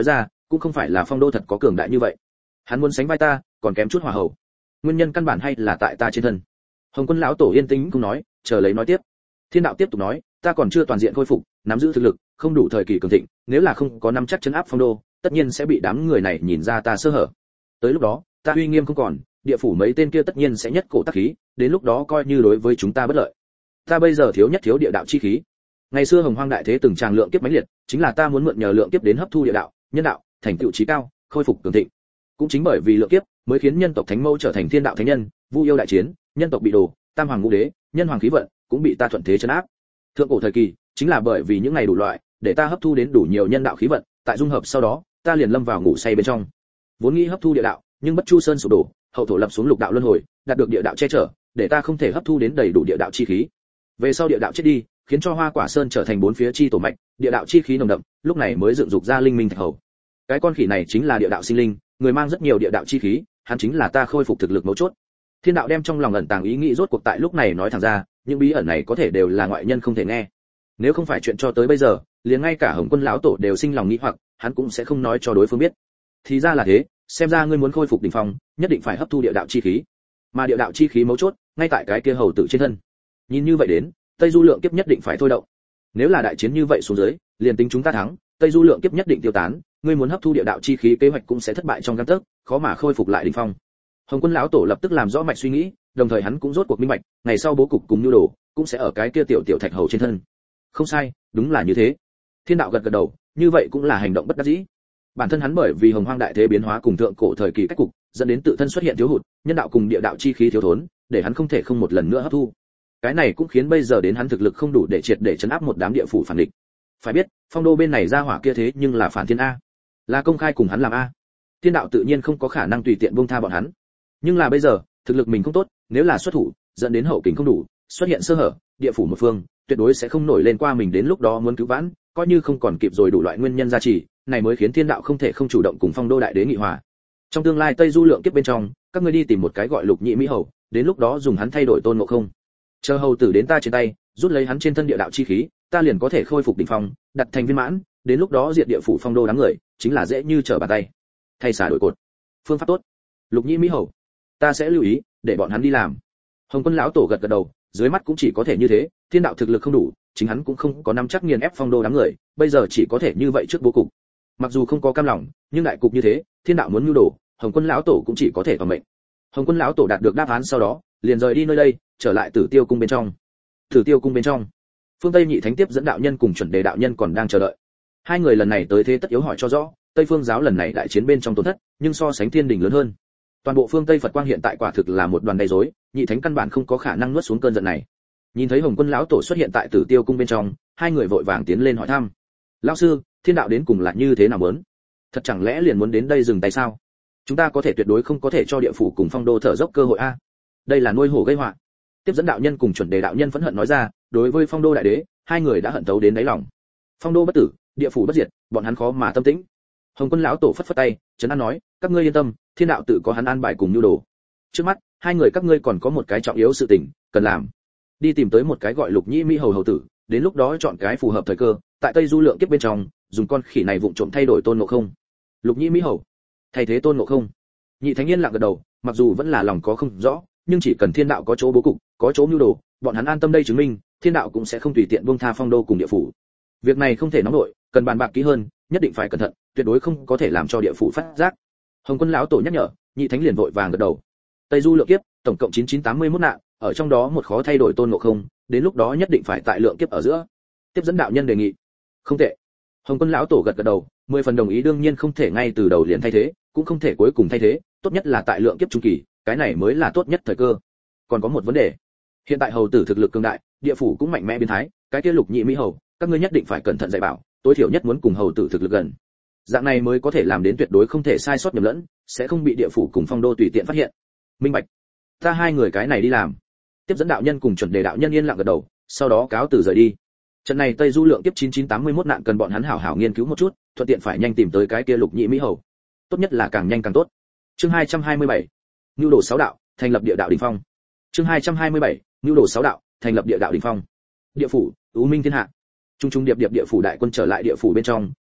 cũng không phải là phong đô thật có cường đại như vậy. Hắn muốn sánh vai ta, còn kém chút hòa hậu. Nguyên nhân căn bản hay là tại ta trên thân. Hồng Quân lão tổ yên tĩnh cũng nói, chờ lấy nói tiếp. Thiên đạo tiếp tục nói, ta còn chưa toàn diện khôi phục, nắm giữ thực lực, không đủ thời kỳ cường thịnh, nếu là không có nắm chắc trấn áp phong đô, tất nhiên sẽ bị đám người này nhìn ra ta sơ hở. Tới lúc đó, ta uy nghiêm không còn, địa phủ mấy tên kia tất nhiên sẽ nhất cổ tác khí, đến lúc đó coi như đối với chúng ta bất lợi. Ta bây giờ thiếu nhất thiếu địa đạo chi khí. Ngày xưa Hồng Hoang đại thế từng tràng lượng kiếp mãnh liệt, chính là ta muốn mượn nhờ lượng kiếp đến hấp thu địa đạo, nhân đạo, thành tựu chí cao, khôi phục cường thịnh. Cũng chính bởi vì lượng kiếp, mới khiến nhân tộc thánh mẫu trở thành thiên đạo thánh nhân, vu yêu đại chiến, nhân tộc bị đổ, tam hoàng ngũ đế, nhân hoàng khí vận cũng bị ta thuận thế trấn áp. Thượng cổ thời kỳ, chính là bởi vì những ngày đủ loại, để ta hấp thu đến đủ nhiều nhân đạo khí vận, tại dung hợp sau đó, ta liền lâm vào ngủ say bên trong. Vốn nghĩ hấp thu địa đạo, nhưng Bất Chu Sơn sụp đổ, hậu thổ lập xuống lục đạo luân hồi, đạt được địa đạo che chở, để ta không thể hấp thu đến đầy đủ địa đạo chi khí. Về sau địa đạo chết đi, khiến cho Hoa Quả Sơn trở thành bốn phía chi tổ mạch, địa đạo chi khí nồng đậm, lúc này mới dựng dục ra linh minh thạch hầu. Cái con khỉ này chính là địa đạo sinh linh, người mang rất nhiều địa đạo chi khí, hắn chính là ta khôi phục thực lực mấu chốt. Thiên đạo đem trong lòng ẩn tàng ý nghĩ rốt cuộc tại lúc này nói thẳng ra, những bí ẩn này có thể đều là ngoại nhân không thể nghe. Nếu không phải chuyện cho tới bây giờ, liền ngay cả Hồng Quân lão tổ đều sinh lòng nghi hoặc, hắn cũng sẽ không nói cho đối phương biết. Thì ra là thế, xem ra ngươi muốn khôi phục đỉnh phong, nhất định phải hấp thu địa đạo chi khí. Mà địa đạo chi khí mấu chốt, ngay tại cái kia hầu tử trên thân. Nhìn như vậy đến, Tây Du lượng kiếp nhất định phải thôi động. Nếu là đại chiến như vậy xuống dưới, liền tính chúng ta thắng, Tây Du lượng kiếp nhất định tiêu tán, ngươi muốn hấp thu địa đạo chi khí kế hoạch cũng sẽ thất bại trong gang tấc, khó mà khôi phục lại đỉnh phong. Hồng Quân lão tổ lập tức làm rõ mạch suy nghĩ, đồng thời hắn cũng rốt cuộc minh bạch, ngày sau bố cục cùng nhu đồ, cũng sẽ ở cái kia tiểu tiểu thạch hầu trên thân. Không sai, đúng là như thế. Thiên đạo gật gật đầu, như vậy cũng là hành động bất đắc dĩ. Bản thân hắn bởi vì Hồng Hoang đại thế biến hóa cùng thượng cổ thời kỳ cách cục, dẫn đến tự thân xuất hiện thiếu hụt, nhân đạo cùng địa đạo chi khí thiếu thốn, để hắn không thể không một lần nữa hấp thu. Cái này cũng khiến bây giờ đến hắn thực lực không đủ để triệt để trấn áp một đám địa phủ phản địch. Phải biết, phong đô bên này ra hỏa kia thế nhưng là phản thiên a, là công khai cùng hắn làm a. Thiên đạo tự nhiên không có khả năng tùy tiện buông tha bọn hắn. Nhưng là bây giờ, thực lực mình không tốt, nếu là xuất thủ, dẫn đến hậu kình không đủ, xuất hiện sơ hở, địa phủ một phương, tuyệt đối sẽ không nổi lên qua mình đến lúc đó muốn cứu vãn, coi như không còn kịp rồi đủ loại nguyên nhân gia trì, này mới khiến thiên đạo không thể không chủ động cùng phong đô đại đế nghị hòa. Trong tương lai Tây Du lượng kiếp bên trong, các ngươi đi tìm một cái gọi Lục Nhị Mỹ hầu, đến lúc đó dùng hắn thay đổi Tôn Ngộ Không. Chờ hầu tử đến ta trên tay, rút lấy hắn trên thân địa đạo chi khí, ta liền có thể khôi phục đỉnh phong, đặt thành viên mãn, đến lúc đó diệt địa phủ phong đô đám người, chính là dễ như trở bàn tay. Thay xả đổi cột. Phương pháp tốt. Lục Nhị Mỹ hầu, ta sẽ lưu ý, để bọn hắn đi làm. Hồng Quân lão tổ gật gật đầu, dưới mắt cũng chỉ có thể như thế, thiên đạo thực lực không đủ, chính hắn cũng không có nắm chắc nghiền ép phong đô đám người, bây giờ chỉ có thể như vậy trước bố cục. Mặc dù không có cam lòng, nhưng đại cục như thế, thiên đạo muốn nhu đồ, Hồng Quân lão tổ cũng chỉ có thể toàn mệnh. Hồng Quân lão tổ đạt được đáp án sau đó, liền rời đi nơi đây, trở lại Tử Tiêu cung bên trong. Tử Tiêu cung bên trong, Phương Tây Nhị Thánh tiếp dẫn đạo nhân cùng Chuẩn Đề đạo nhân còn đang chờ đợi. Hai người lần này tới thế tất yếu hỏi cho rõ, Tây Phương giáo lần này đại chiến bên trong tổn thất, nhưng so sánh Thiên Đình lớn hơn. Toàn bộ phương Tây Phật quang hiện tại quả thực là một đoàn đầy rối, Nhị Thánh căn bản không có khả năng nuốt xuống cơn giận này. Nhìn thấy Hồng Quân lão tổ xuất hiện tại Tử Tiêu cung bên trong, hai người vội vàng tiến lên hỏi thăm. Lão sư, thiên đạo đến cùng là như thế nào muốn? Thật chẳng lẽ liền muốn đến đây dừng tay sao? Chúng ta có thể tuyệt đối không có thể cho địa phủ cùng phong đô thở dốc cơ hội a. Đây là nuôi hổ gây họa. Tiếp dẫn đạo nhân cùng Chuẩn Đề đạo nhân phẫn hận nói ra, đối với phong đô đại đế, hai người đã hận tấu đến đáy lòng. Phong đô bất tử, địa phủ bất diệt, bọn hắn khó mà tâm tĩnh. Hồng Quân lão tổ phất phất tay, trấn an nói, các ngươi yên tâm, thiên đạo tự có hắn an bài cùng nhu đồ. Trước mắt, hai người các ngươi còn có một cái trọng yếu sự tình cần làm. Đi tìm tới một cái gọi Lục Nhĩ Mỹ hầu hầu tử, đến lúc đó chọn cái phù hợp thời cơ, tại Tây Du lượng kiếp bên trong, dùng con khỉ này vụng trộm thay đổi Tôn Ngộ Không. Lục Nhĩ Mỹ hầu, thay thế Tôn Ngộ Không. Nhị Thánh Yên lặng gật đầu, mặc dù vẫn là lòng có không rõ, nhưng chỉ cần thiên đạo có chỗ bố cục, có chỗ nhu đồ, bọn hắn an tâm đây chứng minh, thiên đạo cũng sẽ không tùy tiện buông tha phong đô cùng địa phủ. Việc này không thể nóng nổi, cần bàn bạc kỹ hơn, nhất định phải cẩn thận, tuyệt đối không có thể làm cho địa phủ phát giác. Hồng Quân lão tổ nhắc nhở, Nhị Thánh liền vội vàng gật đầu. Tây Du lượng kiếp, tổng cộng 9981 nạn, ở trong đó một khó thay đổi Tôn Ngộ Không, đến lúc đó nhất định phải tại lượng kiếp ở giữa. Tiếp dẫn đạo nhân đề nghị. Không tệ. Hồng Quân lão tổ gật gật đầu, 10 phần đồng ý, đương nhiên không thể ngay từ đầu liền thay thế, cũng không thể cuối cùng thay thế, tốt nhất là tại lượng kiếp trung kỳ, cái này mới là tốt nhất thời cơ. Còn có một vấn đề. Hiện tại hầu tử thực lực cường đại, địa phủ cũng mạnh mẽ biến thái, cái kia Lục Nhị Mỹ hầu, các ngươi nhất định phải cẩn thận dạy bảo, tối thiểu nhất muốn cùng hầu tử thực lực gần. Dạng này mới có thể làm đến tuyệt đối không thể sai sót nhầm lẫn, sẽ không bị địa phủ cùng phong đô tùy tiện phát hiện. Minh bạch. Ta hai người cái này đi làm. Tiếp dẫn đạo nhân cùng Chuẩn Đề đạo nhân yên lặng gật đầu, sau đó cáo từ rời đi. Trận này Tây Du lượng kiếp 9981 nạn cần bọn hắn hảo hảo nghiên cứu một chút, thuận tiện phải nhanh tìm tới cái kia Lục Nhị Mỹ hầu. Tốt nhất là càng nhanh càng tốt. Chương 227. Nưu đồ 6 đạo, thành lập địa đạo đỉnh phong. Chương 227. Nưu đồ 6 đạo, thành lập địa đạo đỉnh phong. Địa phủ, U Minh thiên hạ. Trung trung điệp điệp địa phủ đại quân trở lại địa phủ bên trong,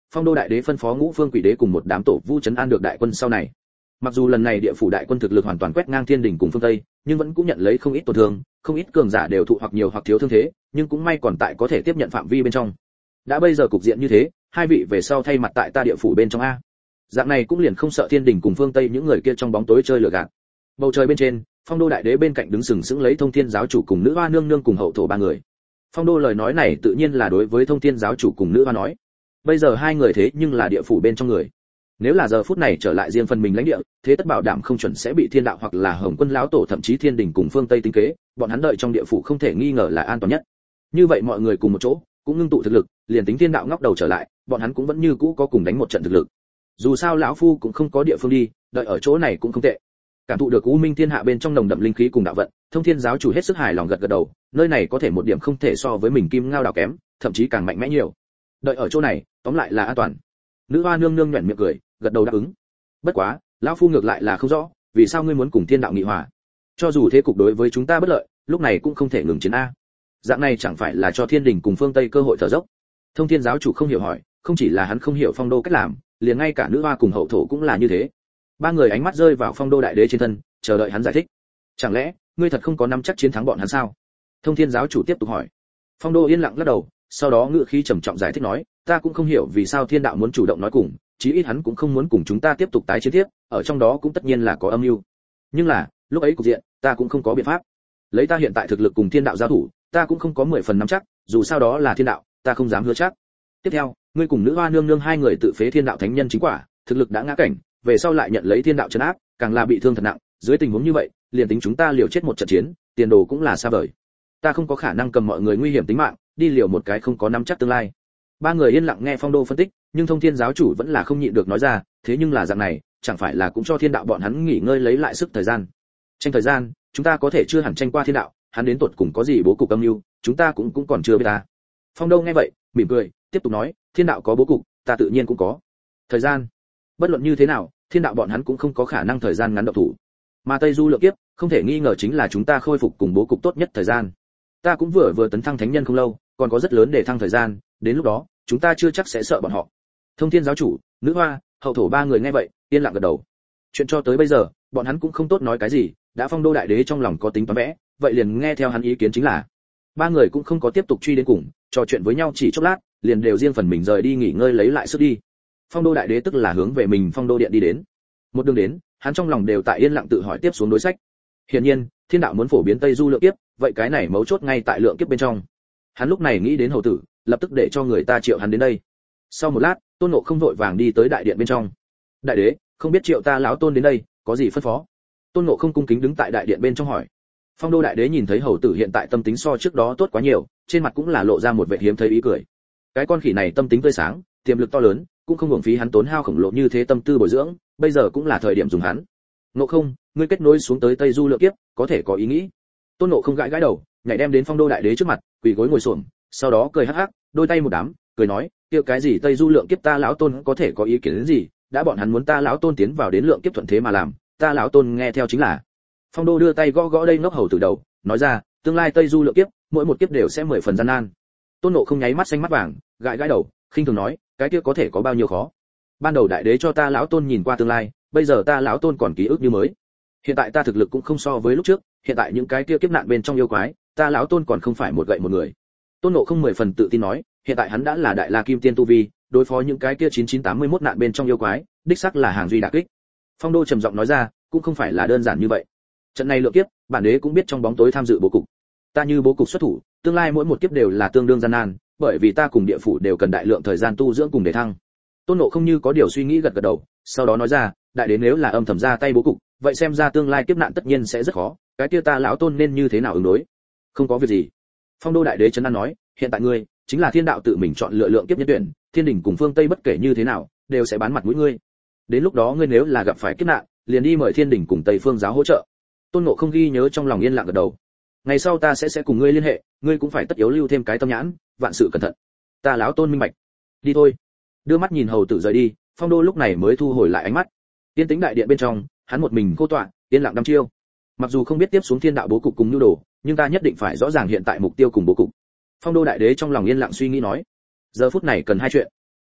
Phong Đô đại đế phân phó Ngũ Phương Quỷ đế cùng một đám tổ vu trấn an được đại quân sau này. Mặc dù lần này địa phủ đại quân thực lực hoàn toàn quét ngang thiên đỉnh cùng phương Tây, nhưng vẫn cũng nhận lấy không ít tổn thương, không ít cường giả đều thụ hoặc nhiều hoặc thiếu thương thế, nhưng cũng may còn tại có thể tiếp nhận phạm vi bên trong. Đã bây giờ cục diện như thế, hai vị về sau thay mặt tại ta địa phủ bên trong a. Dạng này cũng liền không sợ thiên đỉnh cùng phương Tây những người kia trong bóng tối chơi lừa gạt. Bầu trời bên trên, Phong Đô đại đế bên cạnh đứng sừng sững lấy Thông Thiên giáo chủ cùng Nữ Hoa nương nương cùng hậu thổ ba người. Phong Đô lời nói này tự nhiên là đối với Thông Thiên giáo chủ cùng Nữ Hoa nói. Bây giờ hai người thế nhưng là địa phủ bên trong người. Nếu là giờ phút này trở lại riêng phần mình lãnh địa, thế tất bảo đảm không chuẩn sẽ bị thiên đạo hoặc là Hồng Quân lão tổ thậm chí thiên đình cùng phương Tây tính kế, bọn hắn đợi trong địa phủ không thể nghi ngờ là an toàn nhất. Như vậy mọi người cùng một chỗ, cũng ngưng tụ thực lực, liền tính thiên đạo ngóc đầu trở lại, bọn hắn cũng vẫn như cũ có cùng đánh một trận thực lực. Dù sao lão phu cũng không có địa phương đi, đợi ở chỗ này cũng không tệ. Cảm thụ được U Minh Thiên Hạ bên trong nồng đậm linh khí cùng đạo vận, Thông Thiên giáo chủ hết sức hài lòng gật gật đầu, nơi này có thể một điểm không thể so với mình Kim Ngao đảo kém, thậm chí càng mạnh mẽ nhiều. Đợi ở chỗ này, tóm lại là an toàn. Nữ Hoa nương nương nhuyễn miệng cười, gật đầu đáp ứng. Bất quá, lão phu ngược lại là không rõ, vì sao ngươi muốn cùng thiên đạo nghị hòa? Cho dù thế cục đối với chúng ta bất lợi, lúc này cũng không thể ngừng chiến a. Dạng này chẳng phải là cho thiên đình cùng phương Tây cơ hội thở dốc? Thông Thiên giáo chủ không hiểu hỏi, không chỉ là hắn không hiểu Phong Đô cách làm, liền ngay cả Nữ Hoa cùng hậu thổ cũng là như thế. Ba người ánh mắt rơi vào Phong Đô đại đế trên thân, chờ đợi hắn giải thích. Chẳng lẽ ngươi thật không có nắm chắc chiến thắng bọn hắn sao? Thông Thiên giáo chủ tiếp tục hỏi. Phong Đô yên lặng lắc đầu, sau đó ngữ khí trầm trọng giải thích nói, ta cũng không hiểu vì sao thiên đạo muốn chủ động nói cùng, chí ít hắn cũng không muốn cùng chúng ta tiếp tục tái chiến tiếp, ở trong đó cũng tất nhiên là có âm mưu. Nhưng là, lúc ấy cục diện, ta cũng không có biện pháp. Lấy ta hiện tại thực lực cùng thiên đạo giao thủ, ta cũng không có 10 phần nắm chắc, dù sao đó là thiên đạo, ta không dám hứa chắc. Tiếp theo, ngươi cùng Nữ Hoa nương nương hai người tự phế thiên đạo thánh nhân chính quả, thực lực đã ngã cảnh, về sau lại nhận lấy thiên đạo trấn áp, càng là bị thương thật nặng, dưới tình huống như vậy, liền tính chúng ta liều chết một trận chiến, tiền đồ cũng là xa vời. Ta không có khả năng cầm mọi người nguy hiểm tính mạng, đi liều một cái không có nắm chắc tương lai. Ba người yên lặng nghe Phong Đô phân tích, nhưng Thông Thiên giáo chủ vẫn là không nhịn được nói ra, thế nhưng là dạng này, chẳng phải là cũng cho thiên đạo bọn hắn nghỉ ngơi lấy lại sức thời gian. Tranh thời gian, chúng ta có thể chưa hẳn tranh qua thiên đạo, hắn đến tuột cùng có gì bố cục âm mưu, chúng ta cũng còn chưa biết ta. Phong Đô nghe vậy, mỉm cười, tiếp tục nói, thiên đạo có bố cục, ta tự nhiên cũng có. Thời gian, bất luận như thế nào, thiên đạo bọn hắn cũng không có khả năng thời gian ngắn động thủ. Mà Tây Du lượng kiếp, không thể nghi ngờ chính là chúng ta khôi phục cùng bố cục tốt nhất thời gian. Ta cũng vừa tấn thăng thánh nhân không lâu, còn có rất lớn để thăng thời gian, đến lúc đó, chúng ta chưa chắc sẽ sợ bọn họ. Thông Thiên giáo chủ, Nữ Hoa, hậu thổ ba người nghe vậy, yên lặng gật đầu. Chuyện cho tới bây giờ, bọn hắn cũng không tốt nói cái gì, đã Phong Đô đại đế trong lòng có tính toán vẽ, vậy liền nghe theo hắn ý kiến chính là. Ba người cũng không có tiếp tục truy đến cùng, trò chuyện với nhau chỉ chốc lát, liền đều riêng phần mình rời đi nghỉ ngơi lấy lại sức đi. Phong Đô đại đế tức là hướng về mình Phong Đô điện đi đến. Một đường đến, hắn trong lòng đều tại yên lặng tự hỏi tiếp xuống đối sách. Hiển nhiên, thiên đạo muốn phổ biến Tây Du lượng kiếp, vậy cái này mấu chốt ngay tại lượng kiếp bên trong. Hắn lúc này nghĩ đến hầu tử, lập tức để cho người ta triệu hắn đến đây. Sau một lát, Tôn Ngộ không vội vàng đi tới đại điện bên trong. Đại đế, không biết triệu ta lão tôn đến đây, có gì phân phó? Tôn Ngộ không cung kính đứng tại đại điện bên trong hỏi. Phong Đô đại đế nhìn thấy hầu tử hiện tại tâm tính so trước đó tốt quá nhiều, trên mặt cũng là lộ ra một vẻ hiếm thấy ý cười. Cái con khỉ này tâm tính tươi sáng, tiềm lực to lớn, cũng không hưởng phí hắn tốn hao khổng lồ như thế tâm tư bồi dưỡng, bây giờ cũng là thời điểm dùng hắn. Ngộ không, ngươi kết nối xuống tới Tây Du lượng kiếp, có thể có ý nghĩ. Tôn Ngộ không gãi gãi đầu, nhảy đem đến Phong Đô đại đế trước mặt, quỳ gối ngồi xổm, sau đó cười hắc hắc, đôi tay một đám, cười nói, kia cái gì Tây Du lượng kiếp ta lão tôn có thể có ý kiến đến gì, đã bọn hắn muốn ta lão tôn tiến vào đến lượng kiếp thuận thế mà làm, ta lão tôn nghe theo chính là. Phong Đô đưa tay gõ gõ đây ngốc hầu từ đầu, nói ra, tương lai Tây Du lượng kiếp, mỗi một kiếp đều sẽ 10 phần gian nan. Tôn Ngộ không nháy mắt xanh mắt vàng, gãi gãi đầu, khinh thường nói, cái kia có thể có bao nhiêu khó. Ban đầu đại đế cho ta lão tôn nhìn qua tương lai, bây giờ ta lão tôn còn ký ức như mới. Hiện tại ta thực lực cũng không so với lúc trước, hiện tại những cái kia kiếp nạn bên trong yêu quái, ta lão tôn còn không phải một gậy một người. Tôn Ngộ không 10 phần tự tin nói, hiện tại hắn đã là đại la kim tiên tu vi, đối phó những cái kia 9981 nạn bên trong yêu quái, đích xác là hàng duy đả kích. Phong Đô trầm giọng nói ra, cũng không phải là đơn giản như vậy. Trận này lượng kiếp, bản đế cũng biết trong bóng tối tham dự bố cục. Ta như bố cục xuất thủ, tương lai mỗi một kiếp đều là tương đương gian nan, bởi vì ta cùng địa phủ đều cần đại lượng thời gian tu dưỡng cùng để thăng. Tôn Ngộ không như có điều suy nghĩ gật gật đầu, sau đó nói ra, đại đế nếu là âm thầm ra tay bố cục, vậy xem ra tương lai kiếp nạn tất nhiên sẽ rất khó, cái kia ta lão tôn nên như thế nào ứng đối? Không có việc gì. Phong Đô đại đế trấn an nói, hiện tại ngươi chính là thiên đạo tự mình chọn lựa lượng kiếp nhân tuyển, thiên đình cùng phương tây bất kể như thế nào đều sẽ bán mặt mũi ngươi. Đến lúc đó ngươi nếu là gặp phải kiếp nạn, liền đi mời thiên đình cùng tây phương giáo hỗ trợ. Tôn Ngộ không ghi nhớ trong lòng yên lặng gật đầu. Ngày sau ta sẽ cùng ngươi liên hệ, ngươi cũng phải tất yếu lưu thêm cái tâm nhãn, vạn sự cẩn thận. Ta lão tôn minh bạch. Đi thôi. Đưa mắt nhìn hầu tử rời đi, Phong Đô lúc này mới thu hồi lại ánh mắt. Tiên tĩnh đại điện bên trong, hắn một mình cô tọa, yên lặng đăm chiêu. Mặc dù không biết tiếp xuống thiên đạo bố cục cùng nhu đồ, nhưng ta nhất định phải rõ ràng hiện tại mục tiêu cùng bố cục. Phong Đô đại đế trong lòng yên lặng suy nghĩ nói, giờ phút này cần hai chuyện.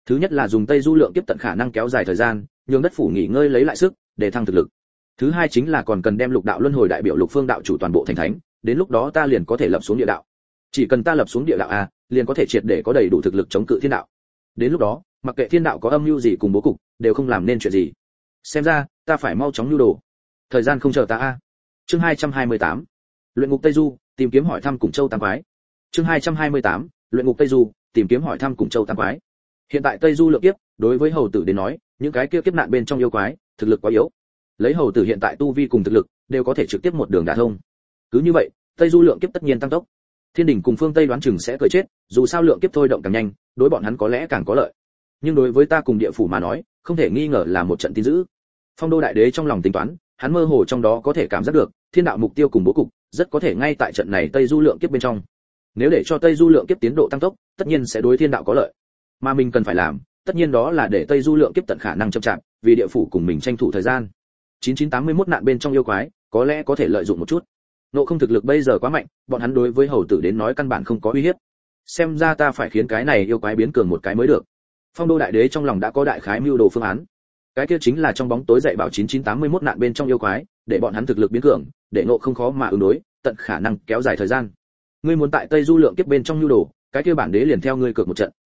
Thứ nhất là dùng Tây Du lượng kiếp tận khả năng kéo dài thời gian, nhường đất phủ nghỉ ngơi lấy lại sức, để thăng thực lực. Thứ hai chính là còn cần đem lục đạo luân hồi đại biểu lục phương đạo chủ toàn bộ thành thánh, đến lúc đó ta liền có thể lập xuống địa đạo. Chỉ cần ta lập xuống địa đạo a, liền có thể triệt để có đầy đủ thực lực chống cự thiên đạo. Đến lúc đó, mặc kệ thiên đạo có âm mưu gì cùng bố cục, đều không làm nên chuyện gì. Xem ra, ta phải mau chóng nhu đồ. Thời gian không chờ ta a. Chương 228. Luyện ngục Tây Du, tìm kiếm hỏi thăm Củng Châu Tam Quái. Chương 228. Luyện ngục Tây Du, tìm kiếm hỏi thăm Củng Châu Tam Quái. Hiện tại Tây Du lượng kiếp, đối với hầu tử đến nói, những cái kia kiếp nạn bên trong yêu quái, thực lực quá yếu. Lấy hầu tử hiện tại tu vi cùng thực lực, đều có thể trực tiếp một đường đả thông. Cứ như vậy, Tây Du lượng kiếp tất nhiên tăng tốc. Thiên đỉnh cùng phương Tây đoán chừng sẽ cười chết, dù sao lượng kiếp thôi động càng nhanh, đối bọn hắn có lẽ càng có lợi. Nhưng đối với ta cùng địa phủ mà nói, không thể nghi ngờ là một trận tin dữ. Phong Đô đại đế trong lòng tính toán, hắn mơ hồ trong đó có thể cảm giác được, thiên đạo mục tiêu cùng bố cục, rất có thể ngay tại trận này Tây Du lượng kiếp bên trong. Nếu để cho Tây Du lượng kiếp tiến độ tăng tốc, tất nhiên sẽ đối thiên đạo có lợi. Mà mình cần phải làm, tất nhiên đó là để Tây Du lượng kiếp tận khả năng chậm chạp, vì địa phủ cùng mình tranh thủ thời gian. 9981 nạn bên trong yêu quái, có lẽ có thể lợi dụng một chút. Nộ không thực lực bây giờ quá mạnh, bọn hắn đối với hầu tử đến nói căn bản không có uy hiếp. Xem ra ta phải khiến cái này yêu quái biến cường một cái mới được. Phong Đô đại đế trong lòng đã có đại khái mưu đồ phương án. Cái kia chính là trong bóng tối dạy bảo 9981 nạn bên trong yêu quái, để bọn hắn thực lực biến cường, để nộ không khó mà ứng đối, tận khả năng kéo dài thời gian. Ngươi muốn tại Tây Du lượng kiếp bên trong mưu đồ, cái kia bản đế liền theo ngươi cược một trận.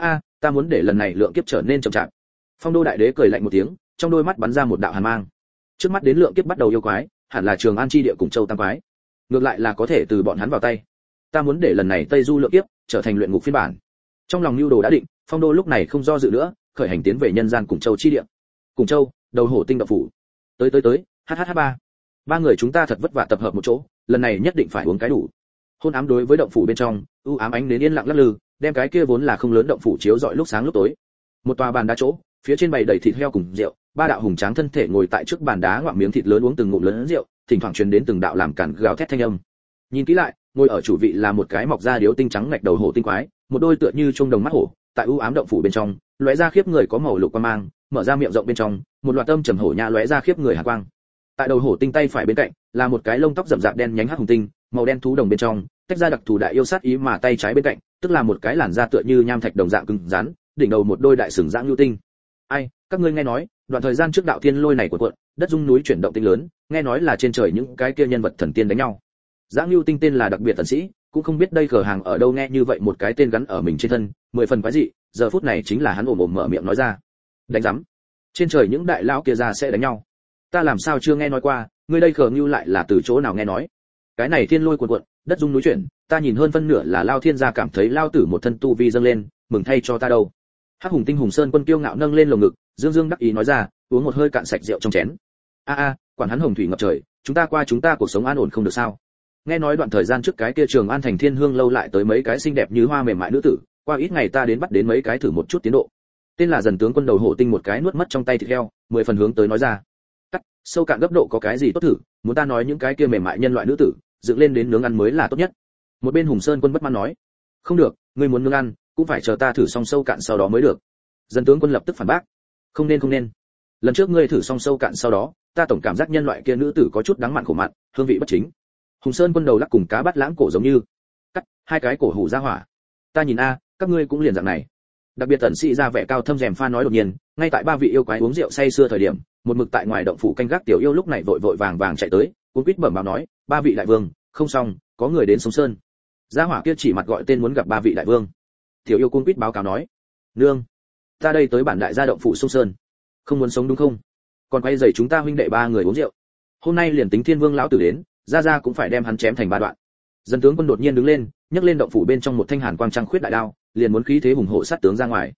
Ta muốn để lần này lượng kiếp trở nên chậm chạp. Phong Đô đại đế cười lạnh một tiếng, trong đôi mắt bắn ra một đạo hàn mang. Trước mắt đến lượng kiếp bắt đầu yêu quái, hẳn là Trường An chi địa cùng Châu Tam Quái. Ngược lại là có thể từ bọn hắn vào tay. Ta muốn để lần này Tây Du lượng kiếp trở thành luyện ngục phiên bản. Trong lòng nhu đồ đã định, Phong Đô lúc này không do dự nữa, khởi hành tiến về nhân gian cùng Châu chi địa. Cùng Châu, đầu hổ tinh động phủ. Tới, hhh3. Ba người chúng ta thật vất vả tập hợp một chỗ, lần này nhất định phải uống cái đủ. Hôn ám đối với động phủ bên trong, u ám ánh đến yên lặng lắc lư, đem cái kia vốn là không lớn động phủ chiếu rọi lúc sáng lúc tối. Một tòa bàn đá chỗ, phía trên bày đầy thịt heo cùng rượu, ba đạo hùng tráng thân thể ngồi tại trước bàn đá ngoạm miếng thịt lớn uống từng ngụm lớn rượu, thỉnh thoảng truyền đến từng đạo làm cản gào thét thanh âm. Nhìn kỹ lại, ngồi ở chủ vị là một cái mọc ra điếu tinh trắng ngạch đầu hổ tinh quái, một đôi tựa như chuông đồng mắt hổ, tại u ám động phủ bên trong, lóe ra khiếp người có màu lục quang mang, mở ra miệng rộng bên trong, một loạt âm trầm hổ nha lóe ra khiếp người hàn quang. Tại đầu hổ tinh tay phải bên cạnh, là một cái lông tóc rậm rạp đen nhánh hắc hùng tinh, màu đen thú đồng bên trong, tách ra đặc thù đại yêu sát ý mà tay trái bên cạnh, tức là một cái làn da tựa như nham thạch đồng dạng cứng rắn, đỉnh đầu một đôi đại sừng dạng lưu tinh. Ai, các ngươi nghe nói, đoạn thời gian trước đạo thiên lôi này của cuộn, đất rung núi chuyển động tinh lớn, nghe nói là trên trời những cái kia nhân vật thần tiên đánh nhau. Dạng lưu tinh tên là đặc biệt tần sĩ, cũng không biết đây cửa hàng ở đâu nghe như vậy một cái tên gắn ở mình trên thân, 10 phần quái dị, giờ phút này chính là hắn ồm ồm mở miệng nói ra. Đánh rắm. Trên trời những đại lão kia ra sẽ đánh nhau. Ta làm sao chưa nghe nói qua, ngươi đây khờ như lại là từ chỗ nào nghe nói? Cái này thiên lôi cuộn cuộn, đất rung núi chuyển, ta nhìn hơn phân nửa là Lao Thiên gia cảm thấy Lao tử một thân tu vi dâng lên, mừng thay cho ta đâu. Hắc Hùng Tinh Hùng Sơn Quân kiêu ngạo nâng lên lồng ngực, dương dương đắc ý nói ra, uống một hơi cạn sạch rượu trong chén. Quản hắn hồng thủy ngập trời, chúng ta cuộc sống an ổn không được sao? Nghe nói đoạn thời gian trước cái kia Trường An thành Thiên Hương lâu lại tới mấy cái xinh đẹp như hoa mềm mại nữ tử, qua ít ngày ta đến bắt đến mấy cái thử một chút tiến độ. Tên là Dần tướng quân đầu hổ tinh một cái nuốt mất trong tay thịt heo, 10 phần hướng tới nói ra. Cắt, sâu cạn gấp độ có cái gì tốt thử, muốn ta nói những cái kia mềm mại nhân loại nữ tử, dựng lên đến nướng ăn mới là tốt nhất. Một bên Hùng Sơn Quân bất mãn nói, không được, ngươi muốn nướng ăn, cũng phải chờ ta thử xong sâu cạn sau đó mới được. Dần tướng quân lập tức phản bác, không nên. Lần trước ngươi thử xong sâu cạn sau đó, ta tổng cảm giác nhân loại kia nữ tử có chút đắng mặn khổ mặn, hương vị bất chính. Hùng Sơn Quân đầu lắc cùng cá bắt lãng cổ giống như, cắt, hai cái cổ hủ ra hỏa. Ta nhìn các ngươi cũng liền dạng này. Đặc biệt tần sĩ ra vẻ cao thâm rèm pha nói đột nhiên, ngay tại ba vị yêu quái uống rượu say sưa thời điểm, một mực tại ngoài động phủ canh gác tiểu yêu lúc này vội vàng chạy tới, cuống quýt bẩm báo nói, ba vị đại vương, không xong, có người đến Sông Sơn. Gia hỏa kia chỉ mặt gọi tên muốn gặp ba vị đại vương. Tiểu yêu cuống quýt báo cáo nói, nương, ta đây tới bản đại gia động phủ Sông Sơn, không muốn sống đúng không? Còn quay giày chúng ta huynh đệ ba người uống rượu. Hôm nay liền tính Thiên Vương lão tử đến, gia cũng phải đem hắn chém thành ba đoạn. Dân tướng quân đột nhiên đứng lên, nhấc lên động phủ bên trong một thanh hàn quang trăng khuyết đại đao, liền muốn khí thế hùng hổ sát tướng ra ngoài.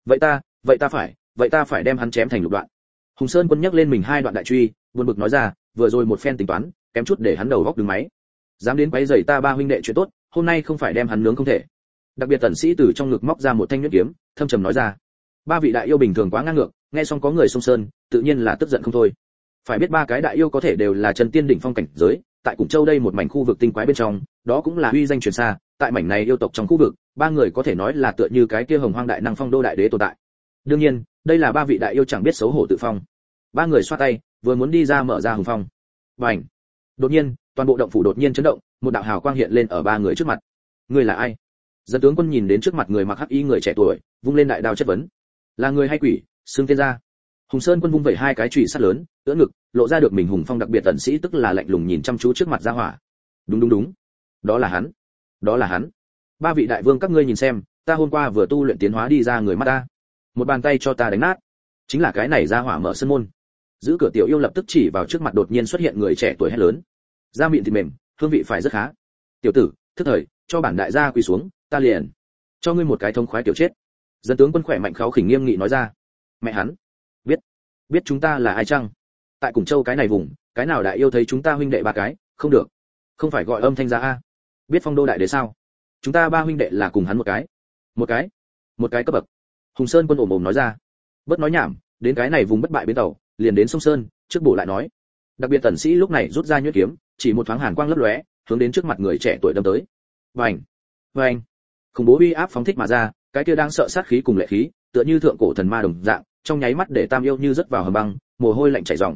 Vậy ta phải đem hắn chém thành lục đoạn. Hùng Sơn Quân nhấc lên mình hai đoạn đại truy, buồn bực nói ra, vừa rồi một phen tính toán, kém chút để hắn đầu góc đứng máy. Dám đến quấy rầy ta ba huynh đệ chuyện tốt, hôm nay không phải đem hắn nướng không thể. Đặc biệt tần sĩ từ trong ngực móc ra một thanh nhuyễn kiếm, thâm trầm nói ra. Ba vị đại yêu bình thường quá ngang ngược, nghe xong có người Sông Sơn, tự nhiên là tức giận không thôi. Phải biết ba cái đại yêu có thể đều là chân tiên đỉnh phong cảnh giới, tại Củng Châu đây một mảnh khu vực tinh quái bên trong, đó cũng là uy danh truyền xa, tại mảnh này yêu tộc trong khu vực, ba người có thể nói là tựa như cái kia hồng hoang đại năng Phong Đô đại đế tồn tại. Đương nhiên, đây là ba vị đại yêu chẳng biết xấu hổ tự phong. Ba người xoa tay, vừa muốn đi ra mở ra hùng phong. Bành! Đột nhiên, toàn bộ động phủ đột nhiên chấn động, một đạo hào quang hiện lên ở ba người trước mặt. Người là ai? Dân tướng quân nhìn đến trước mặt người mặc hắc y người trẻ tuổi, vung lên đại đao chất vấn. Là người hay quỷ, xưng tên ra. Hùng Sơn Quân vung vẩy hai cái chùy sắt lớn, ưỡn ngực, lộ ra được mình hùng phong đặc biệt tận sĩ, tức là lạnh lùng nhìn chăm chú trước mặt gia hỏa. Đúng, đó là hắn. Ba vị đại vương các ngươi nhìn xem, ta hôm qua vừa tu luyện tiến hóa đi ra người mắt ta. Một bàn tay cho ta đánh nát. Chính là cái này gia hỏa mở sân môn. Giữ cửa tiểu yêu lập tức chỉ vào trước mặt đột nhiên xuất hiện người trẻ tuổi hét lớn. Da miệng thịt mềm, hương vị phải rất khá. Tiểu tử, thức thời, cho bản đại gia quỳ xuống, ta liền cho ngươi một cái thông khoái tiểu chết. Dân tướng Quân khỏe mạnh kháo khỉnh nghiêm nghị nói ra. Mẹ hắn, biết chúng ta là ai chăng? Tại Củng Châu cái này vùng, cái nào đại yêu thấy chúng ta huynh đệ ba cái, không được, không phải gọi âm thanh ra a. Biết Phong Đô đại đế sao? Chúng ta ba huynh đệ là cùng hắn một cái cấp bậc. Hùng Sơn Quân ồm nói ra. Bớt nói nhảm, đến cái này vùng bất bại bến tàu, liền đến sông Sơn, trước bổ lại nói. Đặc biệt tần sĩ lúc này rút ra nhuyễn kiếm, chỉ một thoáng hàn quang lấp lóe, hướng đến trước mặt người trẻ tuổi đâm tới. Vành, khủng bố uy áp phóng thích mà ra, cái kia đang sợ sát khí cùng lệ khí, tựa như thượng cổ thần ma đồng dạng, trong nháy mắt để Tam yêu như rớt vào hầm băng, mồ hôi lạnh chảy ròng.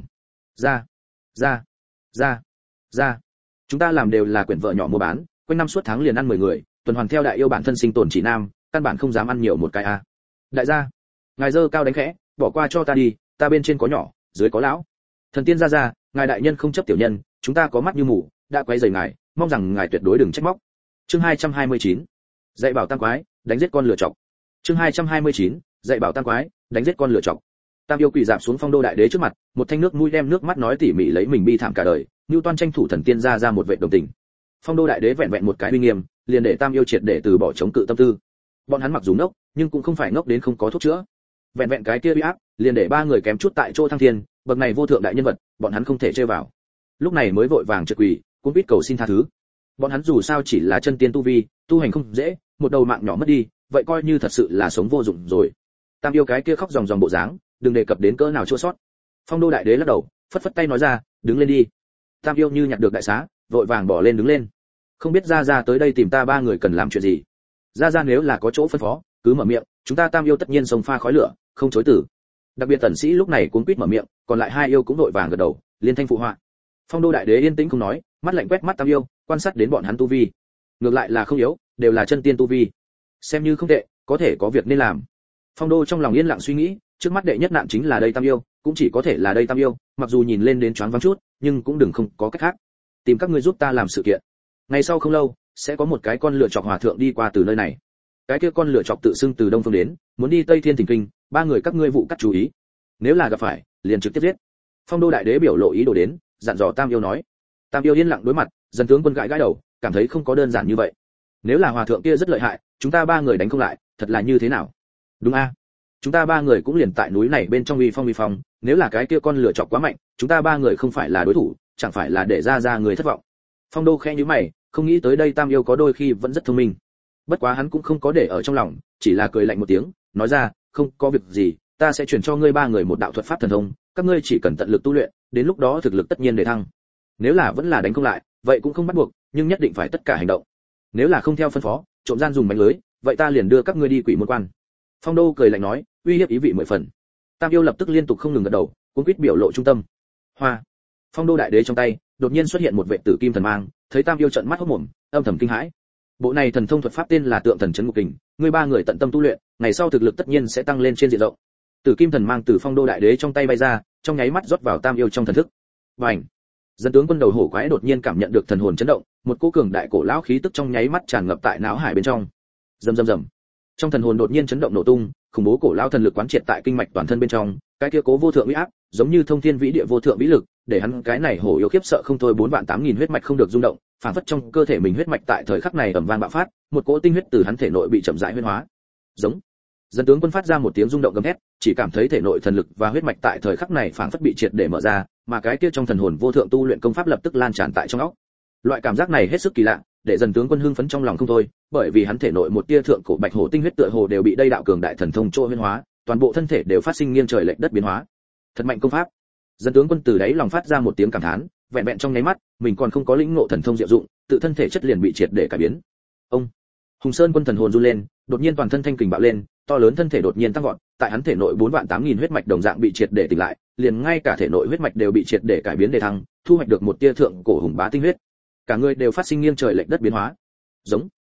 Ra. Chúng ta làm đều là quyển vợ nhỏ mua bán, quanh năm suốt tháng liền ăn 10 người, tuần hoàn theo đại yêu bản thân sinh tồn chỉ nam, căn bản không dám ăn nhiều một cái a. Đại gia, ngài dơ cao đánh khẽ, bỏ qua cho ta đi, ta bên trên có nhỏ, dưới có lão. Thần tiên ra, ngài đại nhân không chấp tiểu nhân, chúng ta có mắt như mù, đã quấy rầy ngài, mong rằng ngài tuyệt đối đừng trách móc. Chương 229. Dạy bảo tam quái, đánh giết con lửa chọc. Chương 229. Dạy bảo tam quái, đánh giết con lửa chọc. Tam yêu quỳ dạp xuống Phong Đô đại đế trước mặt, một thanh nước mũi đem nước mắt nói tỉ mỉ lấy mình bi thảm cả đời, Newton tranh thủ thần tiên ra một vệ đồng tình. Phong Đô đại đế vẹn vẹn một cái uy nghiêm, liền để Tam yêu triệt để từ bỏ chống cự tâm tư. Bọn hắn mặc dù ngốc, nhưng cũng không phải ngốc đến không có thuốc chữa. Vẹn vẹn cái kia uy áp, liền để ba người kém chút tại chỗ thăng thiên, bậc này vô thượng đại nhân vật, bọn hắn không thể chơi vào. Lúc này mới vội vàng trượt quỳ, cũng biết cầu xin tha thứ. Bọn hắn dù sao chỉ là chân tiên tu vi, tu hành không dễ, một đầu mạng nhỏ mất đi, vậy coi như thật sự là sống vô dụng rồi. Tam yêu cái kia khóc ròng ròng bộ dáng, đừng đề cập đến cỡ nào chua sót. Phong Đô đại đế lắc đầu, phất phất tay nói ra, đứng lên đi. Tam yêu như nhặt được đại xá, vội vàng bỏ lên đứng lên. Không biết ra tới đây tìm ta ba người cần làm chuyện gì. Ra nếu là có chỗ phân phó, cứ mở miệng, chúng ta Tam yêu tất nhiên sông pha khói lửa, không chối từ. Đặc biệt tần sĩ lúc này cuống quýt mở miệng, còn lại hai yêu cũng vội vàng gật đầu, liên thanh phụ họa. Phong Đô đại đế yên tĩnh không nói, mắt lạnh quét mắt Tam yêu, quan sát đến bọn hắn tu vi. Ngược lại là không yếu, đều là chân tiên tu vi. Xem như không tệ, có thể có việc nên làm. Phong Đô trong lòng yên lặng suy nghĩ, trước mắt đệ nhất nạn chính là đây Tam yêu, cũng chỉ có thể là đây Tam yêu, mặc dù nhìn lên đến choáng váng chút, nhưng cũng đừng không có cách khác. Tìm các ngươi giúp ta làm sự kiện. Ngày sau không lâu, sẽ có một cái con lửa chọc hòa thượng đi qua từ nơi này. Cái kia con lửa chọc tự xưng từ đông phương đến, muốn đi Tây Thiên Thỉnh Kinh, ba người các ngươi vụ cắt chú ý. Nếu là gặp phải, liền trực tiếp giết. Phong Đô đại đế biểu lộ ý đồ đến, dặn dò Tam yêu nói. Tam yêu yên lặng đối mặt, Dân tướng Quân gãi gãi đầu, cảm thấy không có đơn giản như vậy. Nếu là hòa thượng kia rất lợi hại, chúng ta ba người đánh không lại, thật là như thế nào? Đúng a? Chúng ta ba người cũng liền tại núi này bên trong uy phong, nếu là cái kia con lửa chọc quá mạnh, chúng ta ba người không phải là đối thủ, chẳng phải là để ra người thất vọng. Phong Đô khẽ nhíu mày, không nghĩ tới đây Tam yêu có đôi khi vẫn rất thông minh. Bất quá hắn cũng không có để ở trong lòng, chỉ là cười lạnh một tiếng, nói ra, không có việc gì, ta sẽ truyền cho ngươi ba người một đạo thuật pháp thần thông, các ngươi chỉ cần tận lực tu luyện, đến lúc đó thực lực tất nhiên để thăng. Nếu là vẫn là đánh không lại, vậy cũng không bắt buộc, nhưng nhất định phải tất cả hành động. Nếu là không theo phân phó, trộm gian dùng bánh lưới, vậy ta liền đưa các ngươi đi quỷ môn quan. Phong Đô cười lạnh nói, uy hiếp ý vị 10 phần. Tam yêu lập tức liên tục không ngừng gật đầu, cuống quýt biểu lộ trung tâm. Hoa. Phong Đô đại đế trong tay, đột nhiên xuất hiện một vệ tử kim thần mang, thấy Tam yêu trợn mắt hốt mồm, âm thầm kinh hãi. Bộ này thần thông thuật pháp tên là Tượng Thần Chấn Ngục Kình, ngươi ba người tận tâm tu luyện, ngày sau thực lực tất nhiên sẽ tăng lên trên diện rộng. Tử kim thần mang từ Phong Đô đại đế trong tay bay ra, trong nháy mắt rót vào Tam yêu trong thần thức. Bành. Dân tướng Quân đầu hổ quái đột nhiên cảm nhận được thần hồn chấn động, một cỗ cường đại cổ lão khí tức trong nháy mắt tràn ngập tại não hải bên trong. Rầm. Trong thần hồn đột nhiên chấn động nổ tung, khủng bố cổ lão thần lực quán triệt tại kinh mạch toàn thân bên trong, cái kia cố vô thượng uy áp, giống như thông thiên vĩ địa vô thượng vĩ lực, để hắn cái này hổ yêu khiếp sợ không thôi, 48000 huyết mạch không được rung động, phản phất trong cơ thể mình huyết mạch tại thời khắc này ầm vang bạo phát, một cỗ tinh huyết từ hắn thể nội bị chậm rãi huyễn hóa. Giống. Dân tướng Quân phát ra một tiếng rung động gầm thét, chỉ cảm thấy thể nội thần lực và huyết mạch tại thời khắc này phản phất bị triệt để mở ra, mà cái kia trong thần hồn vô thượng tu luyện công pháp lập tức lan tràn tại trong óc. Loại cảm giác này hết sức kỳ lạ, để Dân tướng Quân hưng phấn trong lòng không thôi, bởi vì hắn thể nội một tia thượng cổ bạch hổ tinh huyết tựa hồ đều bị đây đạo cường đại thần thông trô huyễn hóa, toàn bộ thân thể đều phát sinh nghiêng trời lệch đất biến hóa. Thật mạnh công pháp. Dân tướng Quân từ đấy lòng phát ra một tiếng cảm thán, vẹn vẹn trong nháy mắt, mình còn không có lĩnh ngộ thần thông diệu dụng, tự thân thể chất liền bị triệt để cải biến. Ông. Hùng Sơn Quân thần hồn run lên, đột nhiên toàn thân thanh kình bạo lên, to lớn thân thể đột nhiên tăng vọt, tại hắn thể nội 48000 huyết mạch đồng dạng bị triệt để tỉnh lại, liền ngay cả thể nội huyết mạch đều bị triệt để cải biến đề thăng, thu hoạch được một tia thượng cổ hùng bá tinh huyết. Cả người đều phát sinh nghiêng trời lệch đất biến hóa. Giống.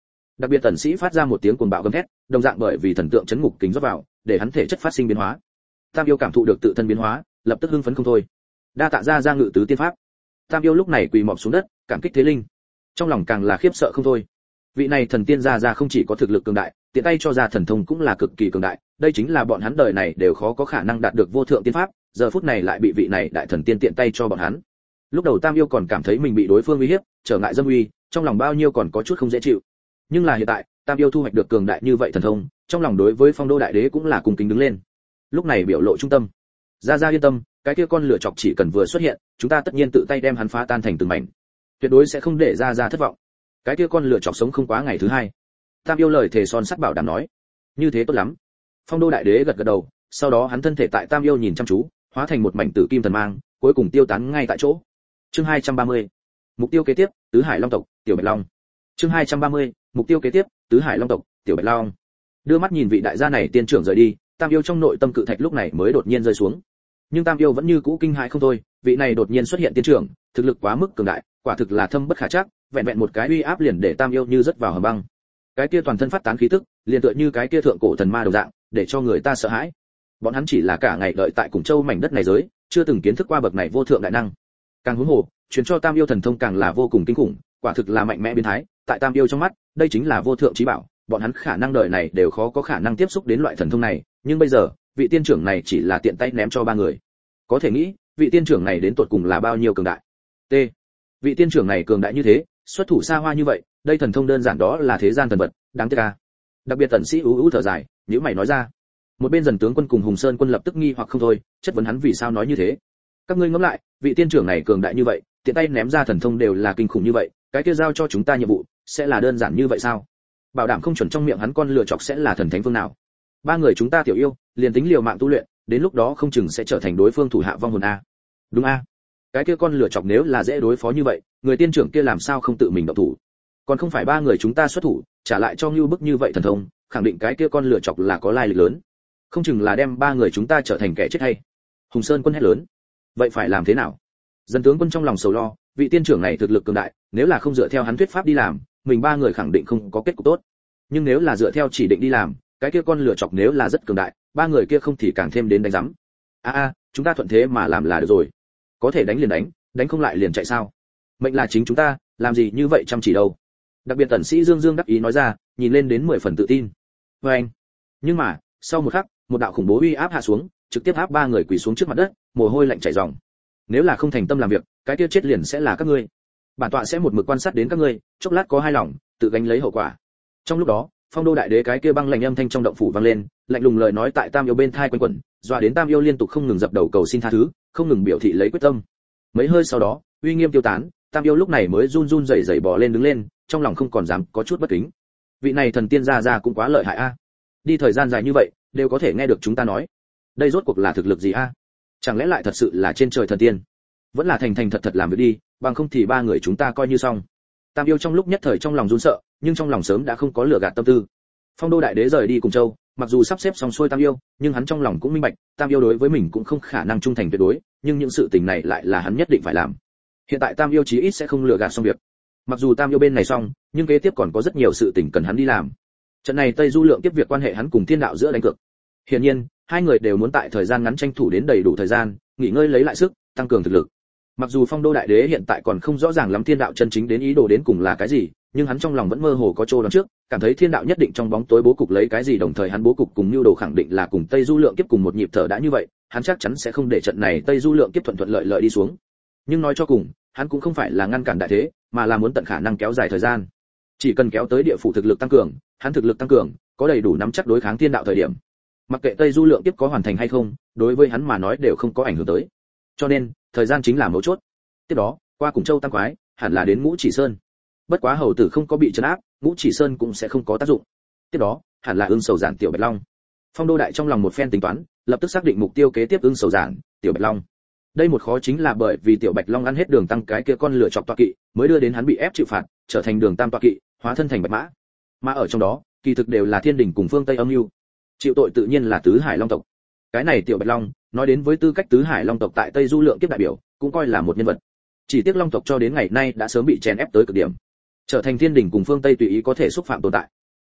Đặc biệt tần sĩ phát ra một tiếng cuồng bạo gầm thét, đồng dạng bởi vì thần tượng chấn ngục kính rót vào, để hắn thể chất phát sinh biến hóa. Tam yêu cảm thụ được tự thân biến hóa, lập tức hưng phấn không thôi. Đa tạ ra ngự tứ tiên pháp. Tam yêu lúc này quỳ mọp xuống đất, cảm kích thế linh. Trong lòng càng là khiếp sợ không thôi. Vị này thần tiên ra không chỉ có thực lực cường đại, tiện tay cho ra thần thông cũng là cực kỳ cường đại, đây chính là bọn hắn đời này đều khó có khả năng đạt được vô thượng tiên pháp, giờ phút này lại bị vị này đại thần tiên tiện tay cho bọn hắn. Lúc đầu Tam yêu còn cảm thấy mình bị đối phương uy hiếp, trở ngại dâm uy, trong lòng bao nhiêu còn có chút không dễ chịu. Nhưng là hiện tại, Tam yêu thu hoạch được cường đại như vậy thần thông, trong lòng đối với Phong Đô đại đế cũng là cung kính đứng lên. Lúc này biểu lộ trung tâm. Ra yên tâm, cái kia con lửa chọc chỉ cần vừa xuất hiện, chúng ta tất nhiên tự tay đem hắn phá tan thành từng mảnh. Tuyệt đối sẽ không để ra thất vọng. Cái kia con lửa chọc sống không quá ngày thứ hai. Tam yêu lời thề son sắt bảo đảm nói. Như thế tốt lắm. Phong Đô đại đế gật gật đầu, sau đó hắn thân thể tại Tam yêu nhìn chăm chú, hóa thành một mảnh tử kim thần mang, cuối cùng tiêu tán ngay tại chỗ. Chương 230. Mục tiêu kế tiếp, Tứ Hải Long tộc, Tiểu Bạch Long. Chương 230. Mục tiêu kế tiếp, Tứ Hải Long tộc, Tiểu Bạch Long. Đưa mắt nhìn vị đại gia này tiên trưởng rời đi, Tam yêu trong nội tâm cự thạch lúc này mới đột nhiên rơi xuống. Nhưng Tam yêu vẫn như cũ kinh hãi không thôi, vị này đột nhiên xuất hiện tiên trưởng, thực lực quá mức cường đại, quả thực là thâm bất khả trắc, vẹn vẹn một cái uy áp liền để Tam yêu như rớt vào hầm băng. Cái kia toàn thân phát tán khí tức, liền tựa như cái kia thượng cổ thần ma đồng dạng, để cho người ta sợ hãi. Bọn hắn chỉ là cả ngày đợi tại Củng Châu mảnh đất này giới, chưa từng kiến thức qua bậc này vô thượng đại năng. Càng huống hồ, truyền cho Tam yêu thần thông càng là vô cùng kinh khủng, quả thực là mạnh mẽ biến thái, tại Tam yêu trong mắt, đây chính là vô thượng chí bảo, bọn hắn khả năng đời này đều khó có khả năng tiếp xúc đến loại thần thông này, nhưng bây giờ, vị tiên trưởng này chỉ là tiện tay ném cho ba người. Có thể nghĩ, vị tiên trưởng này đến tột cùng là bao nhiêu cường đại. T. Vị tiên trưởng này cường đại như thế, xuất thủ xa hoa như vậy, đây thần thông đơn giản đó là thế gian thần vật, đáng tiếc a. Đặc biệt tần sĩ ú thở dài, nhíu mày nói ra. Một bên Dần tướng quân cùng Hùng Sơn quân lập tức nghi hoặc không thôi, chất vấn hắn vì sao nói như thế. Các ngươi ngẫm lại, vị tiên trưởng này cường đại như vậy, tiện tay ném ra thần thông đều là kinh khủng như vậy, cái kia giao cho chúng ta nhiệm vụ, sẽ là đơn giản như vậy sao? Bảo đảm không chuẩn trong miệng hắn con lừa chọc sẽ là thần thánh phương nào? Ba người chúng ta tiểu yêu, liền tính liều mạng tu luyện, đến lúc đó không chừng sẽ trở thành đối phương thủ hạ vong hồn a. Đúng a. Cái kia con lừa chọc nếu là dễ đối phó như vậy, người tiên trưởng kia làm sao không tự mình động thủ? Còn không phải ba người chúng ta xuất thủ, trả lại cho Ngưu Bức như vậy thần thông, khẳng định cái kia con lừa chọc là có lai lịch lớn. Không chừng là đem ba người chúng ta trở thành kẻ chết hay. Hùng Sơn quân hét lớn. Vậy phải làm thế nào? Dân tướng quân trong lòng sầu lo, vị tiên trưởng này thực lực cường đại, nếu là không dựa theo hắn thuyết pháp đi làm, mình ba người khẳng định không có kết cục tốt. Nhưng nếu là dựa theo chỉ định đi làm, cái kia con lửa chọc nếu là rất cường đại, ba người kia không thì càng thêm đến đánh rắm. Chúng ta thuận thế mà làm là được rồi. Có thể đánh liền đánh không lại liền chạy sao? Mệnh là chính chúng ta, làm gì như vậy chăm chỉ đâu. Đặc biệt tần sĩ Dương đắc ý nói ra, nhìn lên đến 10 phần tự tin. Anh. Nhưng mà, sau một khắc, một đạo khủng bố uy áp hạ xuống, trực tiếp áp ba người quỳ xuống trước mặt đất, mồ hôi lạnh chảy ròng. Nếu là không thành tâm làm việc, cái kia chết liền sẽ là các ngươi. Bản tọa sẽ một mực quan sát đến các ngươi, chốc lát có hai lòng, tự gánh lấy hậu quả. Trong lúc đó, Phong Đô đại đế cái kia băng lạnh âm thanh trong động phủ vang lên, lạnh lùng lời nói tại Tam yêu bên tai quanh quẩn, dọa đến Tam yêu liên tục không ngừng dập đầu cầu xin tha thứ, không ngừng biểu thị lấy quyết tâm. Mấy hơi sau đó, uy nghiêm tiêu tán, Tam yêu lúc này mới run run rẩy rẩy bò lên đứng lên, trong lòng không còn dám có chút bất kính. Vị này thần tiên ra cũng quá lợi hại a. Đi thời gian dài như vậy, đều có thể nghe được chúng ta nói. Đây rốt cuộc là thực lực gì a? Chẳng lẽ lại thật sự là trên trời thần tiên? Vẫn là thành thật làm việc đi, bằng không thì ba người chúng ta coi như xong. Tam yêu trong lúc nhất thời trong lòng run sợ, nhưng trong lòng sớm đã không có lửa gạt tâm tư. Phong Đô đại đế rời đi cùng châu, mặc dù sắp xếp xong xuôi Tam yêu, nhưng hắn trong lòng cũng minh bạch, Tam yêu đối với mình cũng không khả năng trung thành tuyệt đối, nhưng những sự tình này lại là hắn nhất định phải làm. Hiện tại Tam yêu chí ít sẽ không lừa gạt xong việc. Mặc dù Tam yêu bên này xong, nhưng kế tiếp còn có rất nhiều sự tình cần hắn đi làm. Trận này Tây Du Lượng tiếp việc quan hệ hắn cùng Thiên Đạo giữa đánh cược. Hiển nhiên, hai người đều muốn tại thời gian ngắn tranh thủ đến đầy đủ thời gian, nghỉ ngơi lấy lại sức, tăng cường thực lực. Mặc dù Phong Đô đại đế hiện tại còn không rõ ràng lắm Thiên Đạo chân chính đến ý đồ đến cùng là cái gì, nhưng hắn trong lòng vẫn mơ hồ có chỗ đoán trước, cảm thấy Thiên Đạo nhất định trong bóng tối bố cục lấy cái gì, đồng thời hắn bố cục cùng nhu đồ khẳng định là cùng Tây Du Lượng kiếp cùng một nhịp thở đã như vậy, hắn chắc chắn sẽ không để trận này Tây Du Lượng kiếp thuận lợi đi xuống. Nhưng nói cho cùng, hắn cũng không phải là ngăn cản đại thế, mà là muốn tận khả năng kéo dài thời gian. Chỉ cần kéo tới địa phủ thực lực tăng cường, hắn thực lực tăng cường, có đầy đủ nắm chắc đối kháng Thiên Đạo thời điểm. Mặc kệ Tây Du Lượng kiếp có hoàn thành hay không, đối với hắn mà nói đều không có ảnh hưởng tới. Cho nên, thời gian chính là mấu chốt. Tiếp đó, qua Củng Châu Tam Quái, hẳn là đến Ngũ Chỉ Sơn. Bất quá hầu tử không có bị trấn áp, Ngũ Chỉ Sơn cũng sẽ không có tác dụng. Tiếp đó, hẳn là Ưng Sầu Giản Tiểu Bạch Long. Phong Đô đại trong lòng một phen tính toán, lập tức xác định mục tiêu kế tiếp Ưng Sầu Giản, Tiểu Bạch Long. Đây một khó chính là bởi vì Tiểu Bạch Long ăn hết đường tăng cái kia con lửa chọc tọa kỵ, mới đưa đến hắn bị ép chịu phạt, trở thành đường tam tọa kỵ, hóa thân thành bạch mã. Mà ở trong đó, kỳ thực đều là Thiên Đình cùng phương Tây âm mưu. Chịu tội tự nhiên là Tứ Hải Long tộc. Cái này Tiểu Bạch Long, nói đến với tư cách Tứ Hải Long tộc tại Tây Du Lượng kiếp đại biểu, cũng coi là một nhân vật. Chỉ tiếc Long tộc cho đến ngày nay đã sớm bị chèn ép tới cực điểm, trở thành Thiên Đình cùng phương Tây tùy ý có thể xúc phạm tồn tại.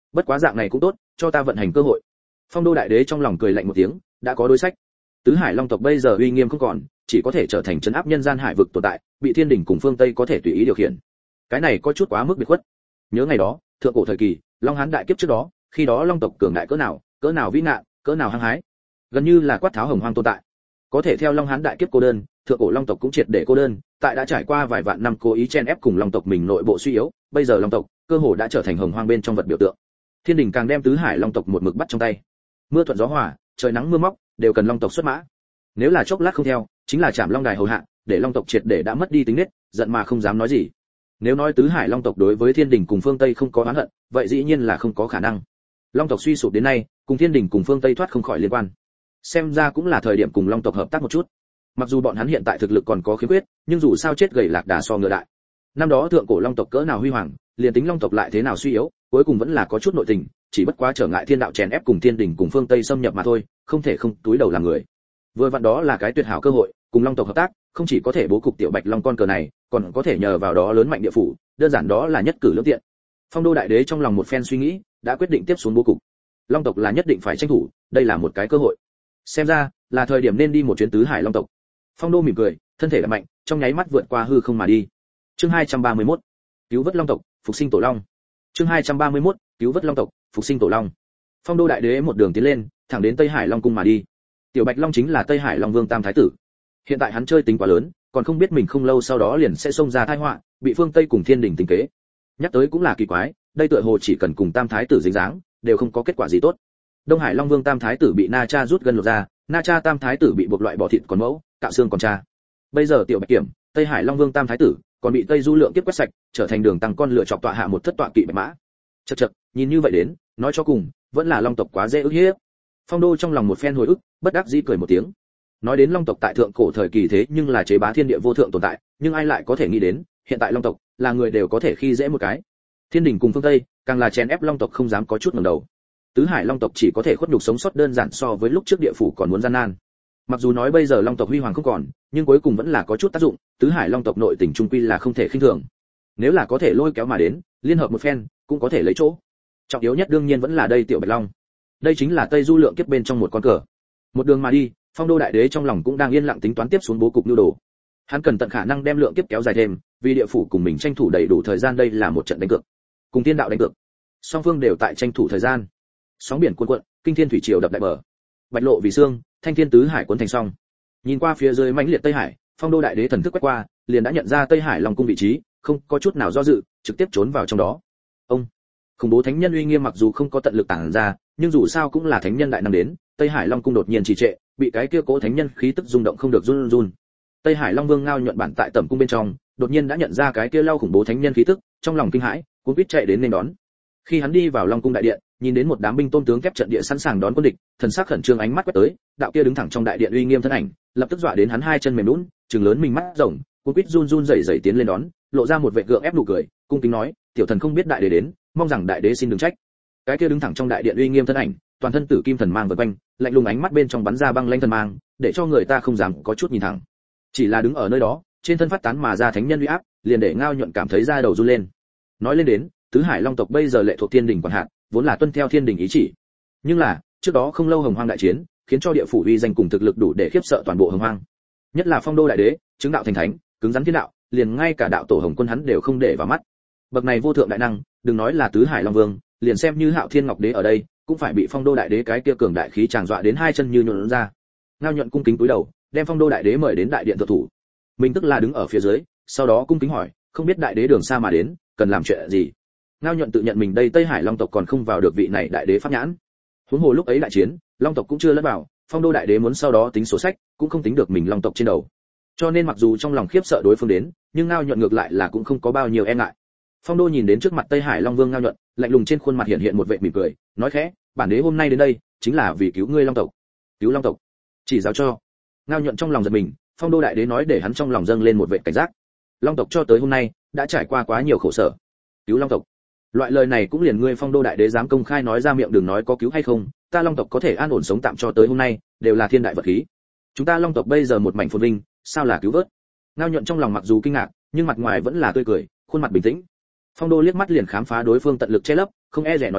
bất quá dạng này cũng tốt, cho ta vận hành cơ hội. Phong Đô đại đế trong lòng cười lạnh một tiếng, đã có đối sách. Tứ Hải Long tộc bây giờ uy nghiêm không còn, chỉ có thể trở thành trấn áp nhân gian hải vực tồn tại, bị thiên đình cùng phương Tây có thể tùy ý điều khiển. Cái này có chút quá mức biệt khuất. Nhớ ngày đó, thượng cổ thời kỳ, Long Hán đại kiếp trước đó, khi đó Long tộc cường đại cỡ nào vĩ ngạn, cỡ nào hăng hái, gần như là quát tháo hồng hoang tồn tại. Có thể theo Long Hán đại kiếp cô đơn, thượng cổ Long tộc cũng triệt để cô đơn, tại đã trải qua vài vạn năm cố ý chen ép cùng Long tộc mình nội bộ suy yếu, bây giờ Long tộc cơ hồ đã trở thành hồng hoang bên trong vật biểu tượng. Thiên đình càng đem Tứ Hải Long tộc một mực bắt trong tay. Mưa thuận gió hòa, trời nắng mưa móc, đều cần Long tộc xuất mã. Nếu là chốc lát không theo, chính là chạm Long đài hầu hạ, để Long tộc triệt để đã mất đi tính nết, giận mà không dám nói gì. Nếu nói Tứ Hải Long tộc đối với Thiên đình cùng phương Tây không có oán hận, vậy dĩ nhiên là không có khả năng. Long tộc suy sụp đến nay, cùng Thiên đình cùng phương Tây thoát không khỏi liên quan. Xem ra cũng là thời điểm cùng Long tộc hợp tác một chút. Mặc dù bọn hắn hiện tại thực lực còn có khiếm khuyết, nhưng dù sao chết gầy lạc đà so ngựa đại. Năm đó thượng cổ Long tộc cỡ nào huy hoàng, liền tính Long tộc lại thế nào suy yếu, cuối cùng vẫn là có chút nội tình, chỉ bất quá trở ngại thiên đạo chèn ép cùng Thiên đình cùng phương Tây xâm nhập mà thôi, không thể không túi đầu làm người. Vừa vặn đó là cái tuyệt hảo cơ hội, cùng Long tộc hợp tác, không chỉ có thể bố cục tiểu Bạch Long con cờ này, còn có thể nhờ vào đó lớn mạnh địa phủ, đơn giản đó là nhất cử lưỡng tiện. Phong Đô đại đế trong lòng một phen suy nghĩ, đã quyết định tiếp xuống bố cục. Long tộc là nhất định phải tranh thủ, đây là một cái cơ hội. Xem ra là thời điểm nên đi một chuyến Tứ Hải Long tộc. Phong Đô mỉm cười, thân thể là mạnh, trong nháy mắt vượt qua hư không mà đi. Chương 231, cứu vớt Long tộc, phục sinh tổ long. Chương 231, cứu vớt Long tộc, phục sinh tổ long. Phong Đô đại đế một đường tiến lên, thẳng đến Tây Hải Long cung mà đi. Tiểu Bạch Long chính là Tây Hải Long Vương Tam thái tử. Hiện tại hắn chơi tính quá lớn, còn không biết mình không lâu sau đó liền sẽ xông ra tai họa, bị phương Tây cùng Thiên đình tính kế. Nhắc tới cũng là kỳ quái, đây tựa hồ chỉ cần cùng Tam thái tử dính dáng, đều không có kết quả gì tốt. Đông Hải Long Vương Tam thái tử bị Na Cha rút gân lột ra, Na Cha Tam thái tử bị buộc loại bỏ thịt còn mẫu, cạo xương còn cha. Bây giờ Tiểu Bạch Kiểm, Tây Hải Long Vương Tam thái tử, còn bị Tây Du Lượng kiếp quét sạch, trở thành đường tăng con lựa chọc tọa hạ một thất tọa kỵ bạch mã. Chậc chậc, nhìn như vậy đến, nói cho cùng, vẫn là Long tộc quá dễ ức hiếp. Phong Đô trong lòng một phen hồi ức, bất đắc dĩ cười một tiếng. Nói đến Long tộc tại thượng cổ thời kỳ thế nhưng là chế bá thiên địa vô thượng tồn tại, nhưng ai lại có thể nghĩ đến, hiện tại Long tộc là người đều có thể khi dễ một cái. Thiên đình cùng phương Tây, càng là chèn ép Long tộc không dám có chút ngẩng đầu. Tứ Hải Long tộc chỉ có thể khuất nhục sống sót đơn giản so với lúc trước địa phủ còn muốn gian nan. Mặc dù nói bây giờ Long tộc huy hoàng không còn, nhưng cuối cùng vẫn là có chút tác dụng, Tứ Hải Long tộc nội tình trung quy là không thể khinh thường. Nếu là có thể lôi kéo mà đến, liên hợp một phen, cũng có thể lấy chỗ. Trọng yếu nhất đương nhiên vẫn là đây Tiểu Bạch Long. Đây chính là Tây Du Lượng kiếp bên trong một con cờ. Một đường mà đi, Phong Đô đại đế trong lòng cũng đang yên lặng tính toán tiếp xuống bố cục nhu đồ. Hắn cần tận khả năng đem lượng kiếp kéo dài thêm, vì địa phủ cùng mình tranh thủ đầy đủ thời gian, đây là một trận đánh cược. Cùng thiên đạo đánh cược. Song phương đều tại tranh thủ thời gian. Sóng biển cuồn cuộn, kinh thiên thủy triều đập đại bờ. Bạch lộ vì xương, thanh thiên tứ hải cuốn thành song. Nhìn qua phía dưới mãnh liệt Tây Hải, Phong Đô đại đế thần thức quét qua, liền đã nhận ra Tây Hải Long cung vị trí, không có chút nào do dự, trực tiếp trốn vào trong đó. Ông, khủng bố thánh nhân uy nghiêm mặc dù không có tận lực tản ra, nhưng dù sao cũng là thánh nhân đại năng đến, Tây Hải Long cung đột nhiên trì trệ, bị cái kia cố thánh nhân khí tức rung động không được run run. Tây Hải Long Vương ngao nhuận bản tại tẩm cung bên trong, đột nhiên đã nhận ra cái kia lao khủng bố thánh nhân khí tức, trong lòng kinh hãi, cuống quýt chạy đến nên đón. Khi hắn đi vào Long cung đại điện, nhìn đến một đám binh tôn tướng kép trận địa sẵn sàng đón quân địch, thần sắc khẩn trương ánh mắt quét tới, đạo kia đứng thẳng trong đại điện uy nghiêm thân ảnh, lập tức dọa đến hắn hai chân mềm nhũn, trừng lớn mình mắt rộng, cuống quýt run run rẩy rẩy tiến lên đón, lộ ra một vẻ gượng ép nụ cười, cung kính nói, tiểu thần không biết đại đế đến, mong rằng đại đế xin đừng trách. Cái kia đứng thẳng trong đại điện uy nghiêm thân ảnh, toàn thân tử kim thần mang vần quanh, lạnh lùng ánh mắt bên trong bắn ra băng lãnh thần mang, để cho người ta không dám có chút nhìn thẳng. Chỉ là đứng ở nơi đó, trên thân phát tán mà ra thánh nhân uy áp, liền để ngao nhuận cảm thấy da đầu run lên. Nói lên đến, Tứ Hải Long tộc bây giờ lệ thuộc Thiên đình quản hạt, vốn là tuân theo Thiên đình ý chỉ. Nhưng là, trước đó không lâu Hồng Hoang đại chiến, khiến cho địa phủ uy danh cùng thực lực đủ để khiếp sợ toàn bộ Hồng Hoang. Nhất là Phong Đô đại đế, chứng đạo thành thánh, cứng rắn thiên đạo, liền ngay cả đạo tổ Hồng Quân hắn đều không để vào mắt. Bậc này vô thượng đại năng, đừng nói là Tứ Hải Long Vương, liền xem như Hạo Thiên Ngọc Đế ở đây, cũng phải bị Phong Đô đại đế cái kia cường đại khí tràng dọa đến hai chân như nhũn ra. Ngao nhuận cung kính cúi đầu, đem Phong Đô đại đế mời đến đại điện thượng thủ. Mình tức là đứng ở phía dưới, sau đó cung kính hỏi, không biết đại đế đường xa mà đến, cần làm chuyện gì? Ngao nhuận tự nhận mình đây Tây Hải Long tộc còn không vào được vị này đại đế pháp nhãn. Huống hồ lúc ấy đại chiến, Long tộc cũng chưa lẫn vào, Phong Đô đại đế muốn sau đó tính sổ sách, cũng không tính được mình Long tộc trên đầu. Cho nên mặc dù trong lòng khiếp sợ đối phương đến, nhưng Ngao nhuận ngược lại là cũng không có bao nhiêu e ngại. Phong Đô nhìn đến trước mặt Tây Hải Long Vương Ngao nhuận, lạnh lùng trên khuôn mặt hiện hiện một vẻ mỉm cười, nói khẽ, bản đế hôm nay đến đây, chính là vì cứu ngươi Long tộc. Cứu Long tộc? Chỉ giáo cho. Ngao nhuận trong lòng giật mình, Phong Đô đại đế nói để hắn trong lòng dâng lên một vẻ cảnh giác. Long tộc cho tới hôm nay đã trải qua quá nhiều khổ sở. Cứu Long tộc? Loại lời này cũng liền ngươi Phong Đô đại đế dám công khai nói ra miệng, đừng nói có cứu hay không, ta Long tộc có thể an ổn sống tạm cho tới hôm nay, đều là thiên đại vật khí. Chúng ta Long tộc bây giờ một mảnh phồn vinh, sao là cứu vớt? Ngao nhuận trong lòng mặc dù kinh ngạc, nhưng mặt ngoài vẫn là tươi cười, khuôn mặt bình tĩnh. Phong Đô liếc mắt liền khám phá đối phương tận lực che lấp, không e dè nói ra,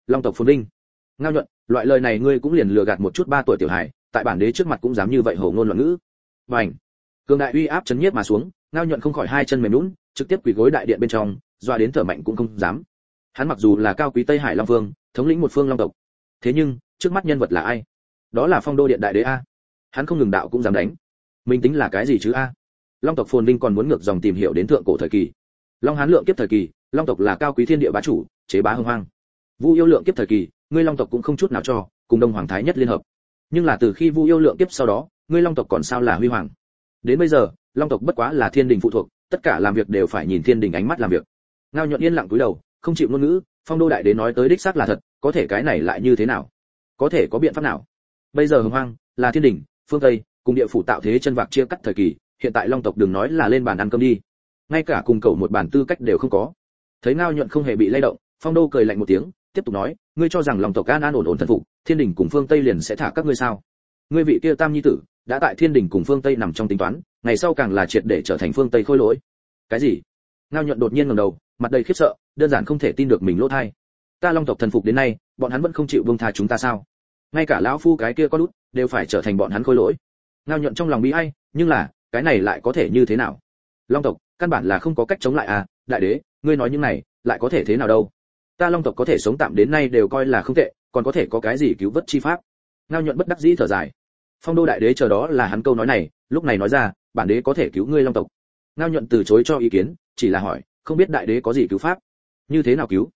long tộc phồn vinh. Ngao nhuận, loại lời này ngươi cũng liền lừa gạt một chút 3 tuổi tiểu hài, tại bản đế trước mặt cũng dám như vậy hồ ngôn loạn ngữ. Bành! Cường đại uy áp chấn nhiếp mà xuống, Ngao nhuận không khỏi hai chân mềm nhũn, trực tiếp quỳ gối đại điện bên trong, doa đến thở mạnh cũng không dám. Hắn mặc dù là cao quý Tây Hải Long Vương, thống lĩnh một phương long tộc, thế nhưng trước mắt nhân vật là ai? Đó là Phong Đô Điện đại đế a. Hắn không ngừng đạo cũng dám đánh. Mình tính là cái gì chứ a? Long tộc phồn vinh còn muốn ngược dòng tìm hiểu đến thượng cổ thời kỳ. Long Hán lượng kiếp thời kỳ, long tộc là cao quý thiên địa bá chủ, chế bá hưng hoang. Vu Yêu lượng kiếp thời kỳ, ngươi long tộc cũng không chút nào cho, cùng Đông Hoàng Thái Nhất liên hợp. Nhưng là từ khi Vu Yêu lượng kiếp sau đó, ngươi long tộc còn sao là huy hoàng. Đến bây giờ, long tộc bất quá là thiên đình phụ thuộc, tất cả làm việc đều phải nhìn thiên đình ánh mắt làm việc. Ngao nhuận yên lặng cúi đầu, không chịu ngôn ngữ. Phong Đô đại đế nói tới đích xác là thật, có thể cái này lại như thế nào? Có thể có biện pháp nào? Bây giờ hưng hoang là thiên đình, phương tây cùng địa phủ tạo thế chân vạc chia cắt thời kỳ, hiện tại long tộc đừng nói là lên bàn ăn cơm đi, ngay cả cùng cậu một bàn tư cách đều không có. Thấy Ngao nhuận không hề bị lay động, Phong Đô cười lạnh một tiếng, tiếp tục nói, ngươi cho rằng long tộc an an ổn ổn thần phục, thiên đình cùng phương tây liền sẽ thả các ngươi sao? Ngươi vị kia tam nhi tử đã tại thiên đình cùng phương tây nằm trong tính toán, ngày sau càng là triệt để trở thành phương tây khôi lỗi. Cái gì? Ngao nhuận đột nhiên ngẩng đầu, mặt đầy khiếp sợ, đơn giản không thể tin được mình lỗ tai. Ta long tộc thần phục đến nay, bọn hắn vẫn không chịu buông tha chúng ta sao? Ngay cả lão phu cái kia có đút đều phải trở thành bọn hắn khôi lỗi. Ngao nhuận trong lòng bi ai, nhưng là cái này lại có thể như thế nào? Long tộc căn bản là không có cách chống lại à? Đại đế, ngươi nói những này lại có thể thế nào đâu? Ta long tộc có thể sống tạm đến nay đều coi là không tệ, còn có thể có cái gì cứu vớt chi pháp? Ngao nhuận bất đắc dĩ thở dài. Phong Đô đại đế chờ đó là hắn câu nói này, lúc này nói ra, bản đế có thể cứu ngươi long tộc. Ngao nhuận từ chối cho ý kiến, chỉ là hỏi, không biết đại đế có gì cứu pháp? Như thế nào cứu?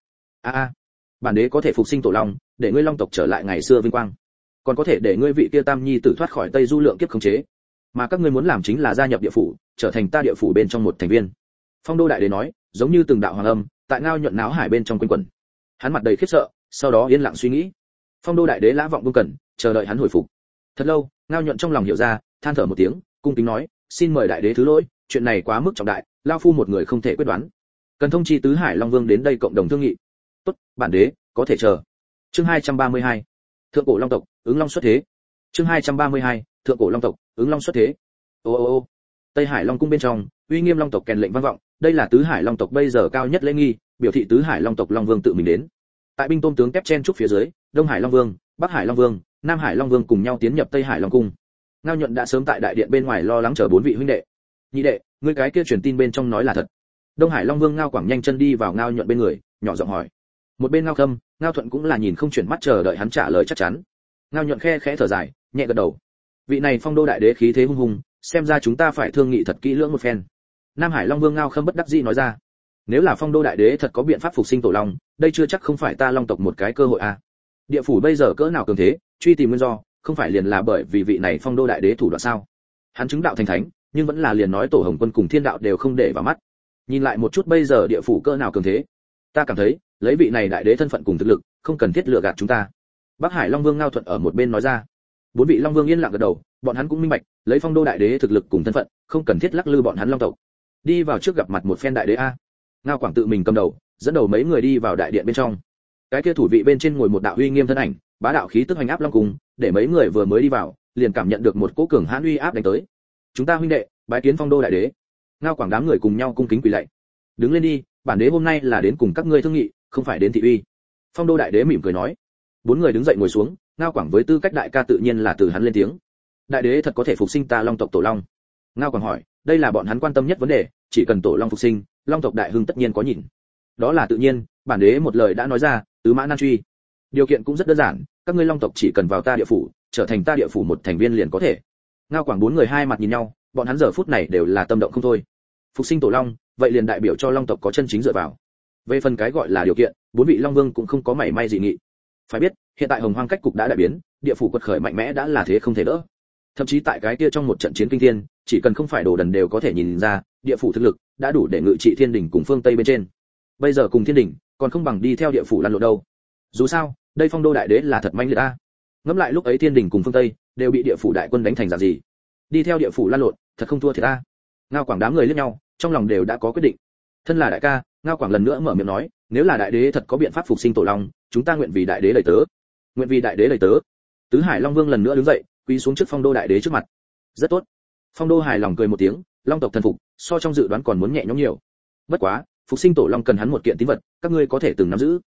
Bản đế có thể phục sinh tổ long, để ngươi long tộc trở lại ngày xưa vinh quang, còn có thể để ngươi vị kia tam nhi tử thoát khỏi tây du lượng kiếp khống chế, mà các ngươi muốn làm chính là gia nhập địa phủ, trở thành ta địa phủ bên trong một thành viên. Phong Đô đại đế nói, giống như từng đạo hoàng âm tại Ngao nhuận náo hải bên trong quanh quẩn. Hắn mặt đầy khiếp sợ, sau đó yên lặng suy nghĩ. Phong Đô đại đế lã vọng buông cẩn, chờ đợi hắn hồi phục. Thật lâu, Ngao nhuận trong lòng hiểu ra, than thở một tiếng, cung kính nói, xin mời đại đế thứ lỗi, chuyện này quá mức trọng đại, lao phu một người không thể quyết đoán, cần thông chi tứ hải long vương đến đây cộng đồng thương nghị. Tốt, bản đế có thể chờ. Chương 232. Thượng cổ long tộc, ứng long xuất thế. Chương 232. Thượng cổ long tộc, ứng long xuất thế. Ô. Tây Hải Long cung bên trong, uy nghiêm long tộc kèn lệnh vang vọng, đây là tứ hải long tộc bây giờ cao nhất lễ nghi, biểu thị tứ hải long tộc long vương tự mình đến. Tại binh tôm tướng kép chen trúc phía dưới, Đông Hải Long Vương, Bắc Hải Long Vương, Nam Hải Long Vương cùng nhau tiến nhập Tây Hải Long cung. Ngao nhuận đã sớm tại đại điện bên ngoài lo lắng chờ 4 vị huynh đệ. Nhị đệ, ngươi cái kia truyền tin bên trong nói là thật? Đông Hải Long Vương Ngao Quảng nhanh chân đi vào Ngao nhuận bên người, nhỏ giọng hỏi. Một bên Ngao Khâm, Ngao Thuận cũng là nhìn không chuyển mắt chờ đợi hắn trả lời chắc chắn. Ngao nhuận khẽ thở dài, nhẹ gật đầu. Vị này Phong Đô đại đế khí thế hung hùng, xem ra chúng ta phải thương nghị thật kỹ lưỡng một phen. Nam Hải Long Vương Ngao Khâm bất đắc dĩ nói ra. Nếu là Phong Đô đại đế thật có biện pháp phục sinh tổ long, đây chưa chắc không phải ta long tộc một cái cơ hội à. Địa phủ bây giờ cỡ nào cường thế, truy tìm nguyên do, không phải liền là bởi vì vị này Phong Đô đại đế thủ đoạn sao? Hắn chứng đạo thành thánh, nhưng vẫn là liền nói tổ Hồng Quân cùng Thiên đạo đều không để vào mắt. Nhìn lại một chút bây giờ địa phủ cỡ nào cường thế, ta cảm thấy, lấy vị này đại đế thân phận cùng thực lực, không cần thiết lừa gạt chúng ta. Bắc Hải Long Vương Ngao Thuận ở một bên nói ra. 4 vị Long Vương yên lặng gật đầu, bọn hắn cũng minh bạch, lấy Phong Đô đại đế thực lực cùng thân phận, không cần thiết lắc lư bọn hắn long tộc. Đi vào trước gặp mặt một phen đại đế a. Ngao Quảng tự mình cầm đầu, dẫn đầu mấy người đi vào đại điện bên trong. Cái kia thủ vị bên trên ngồi một đạo uy nghiêm thân ảnh, bá đạo khí tức hành áp long cung, để mấy người vừa mới đi vào, liền cảm nhận được một cỗ cường hãn uy áp đánh tới. Chúng ta huynh đệ, bái kiến Phong Đô đại đế. Ngao Quảng đám người cùng nhau cung kính quỳ lạy. Đứng lên đi, bản đế hôm nay là đến cùng các ngươi thương nghị, không phải đến thị uy. Phong Đô đại đế mỉm cười nói. 4 người đứng dậy ngồi xuống, Ngao Quảng với tư cách đại ca tự nhiên là từ hắn lên tiếng. Đại đế thật có thể phục sinh ta long tộc tổ long? Ngao Quảng hỏi, đây là bọn hắn quan tâm nhất vấn đề, chỉ cần tổ long phục sinh, long tộc đại hưng tất nhiên có nhìn. Đó là tự nhiên, bản đế một lời đã nói ra, tứ mã nan truy. Điều kiện cũng rất đơn giản, các ngươi long tộc chỉ cần vào ta địa phủ, trở thành ta địa phủ một thành viên liền có thể. Ngao Quảng 4 người hai mặt nhìn nhau, bọn hắn giờ phút này đều là tâm động không thôi. Phục sinh tổ long, vậy liền đại biểu cho long tộc có chân chính dựa vào. Về phần cái gọi là điều kiện, 4 vị long vương cũng không có mảy may dị nghị. Phải biết, hiện tại Hồng Hoang cách cục đã đại biến, địa phủ quật khởi mạnh mẽ đã là thế không thể đỡ. Thậm chí tại cái kia trong một trận chiến kinh thiên, chỉ cần không phải đồ đần đều có thể nhìn ra, địa phủ thực lực đã đủ để ngự trị thiên đỉnh cùng phương tây bên trên. Bây giờ cùng thiên đỉnh, còn không bằng đi theo địa phủ lăn lộn đâu. Dù sao, đây Phong Đô đại đế là thật manh liệt a. Ngẫm lại lúc ấy thiên đỉnh cùng phương tây đều bị địa phủ đại quân đánh thành dạng gì. Đi theo địa phủ lăn lộn, thật không thua thiệt a. Ngao Quảng đám người liếc nhau, trong lòng đều đã có quyết định. Thân là đại ca, Ngao Quảng lần nữa mở miệng nói, nếu là đại đế thật có biện pháp phục sinh tổ long, chúng ta nguyện vì đại đế lời tớ. Nguyện vì đại đế lời tớ. Tứ Hải Long Vương lần nữa đứng dậy, quỳ xuống trước Phong Đô đại đế trước mặt. Rất tốt. Phong Đô hài lòng cười một tiếng, long tộc thần phục, so trong dự đoán còn muốn nhẹ nhõm nhiều. Bất quá, phục sinh tổ long cần hắn một kiện tín vật, các ngươi có thể từng nắm giữ.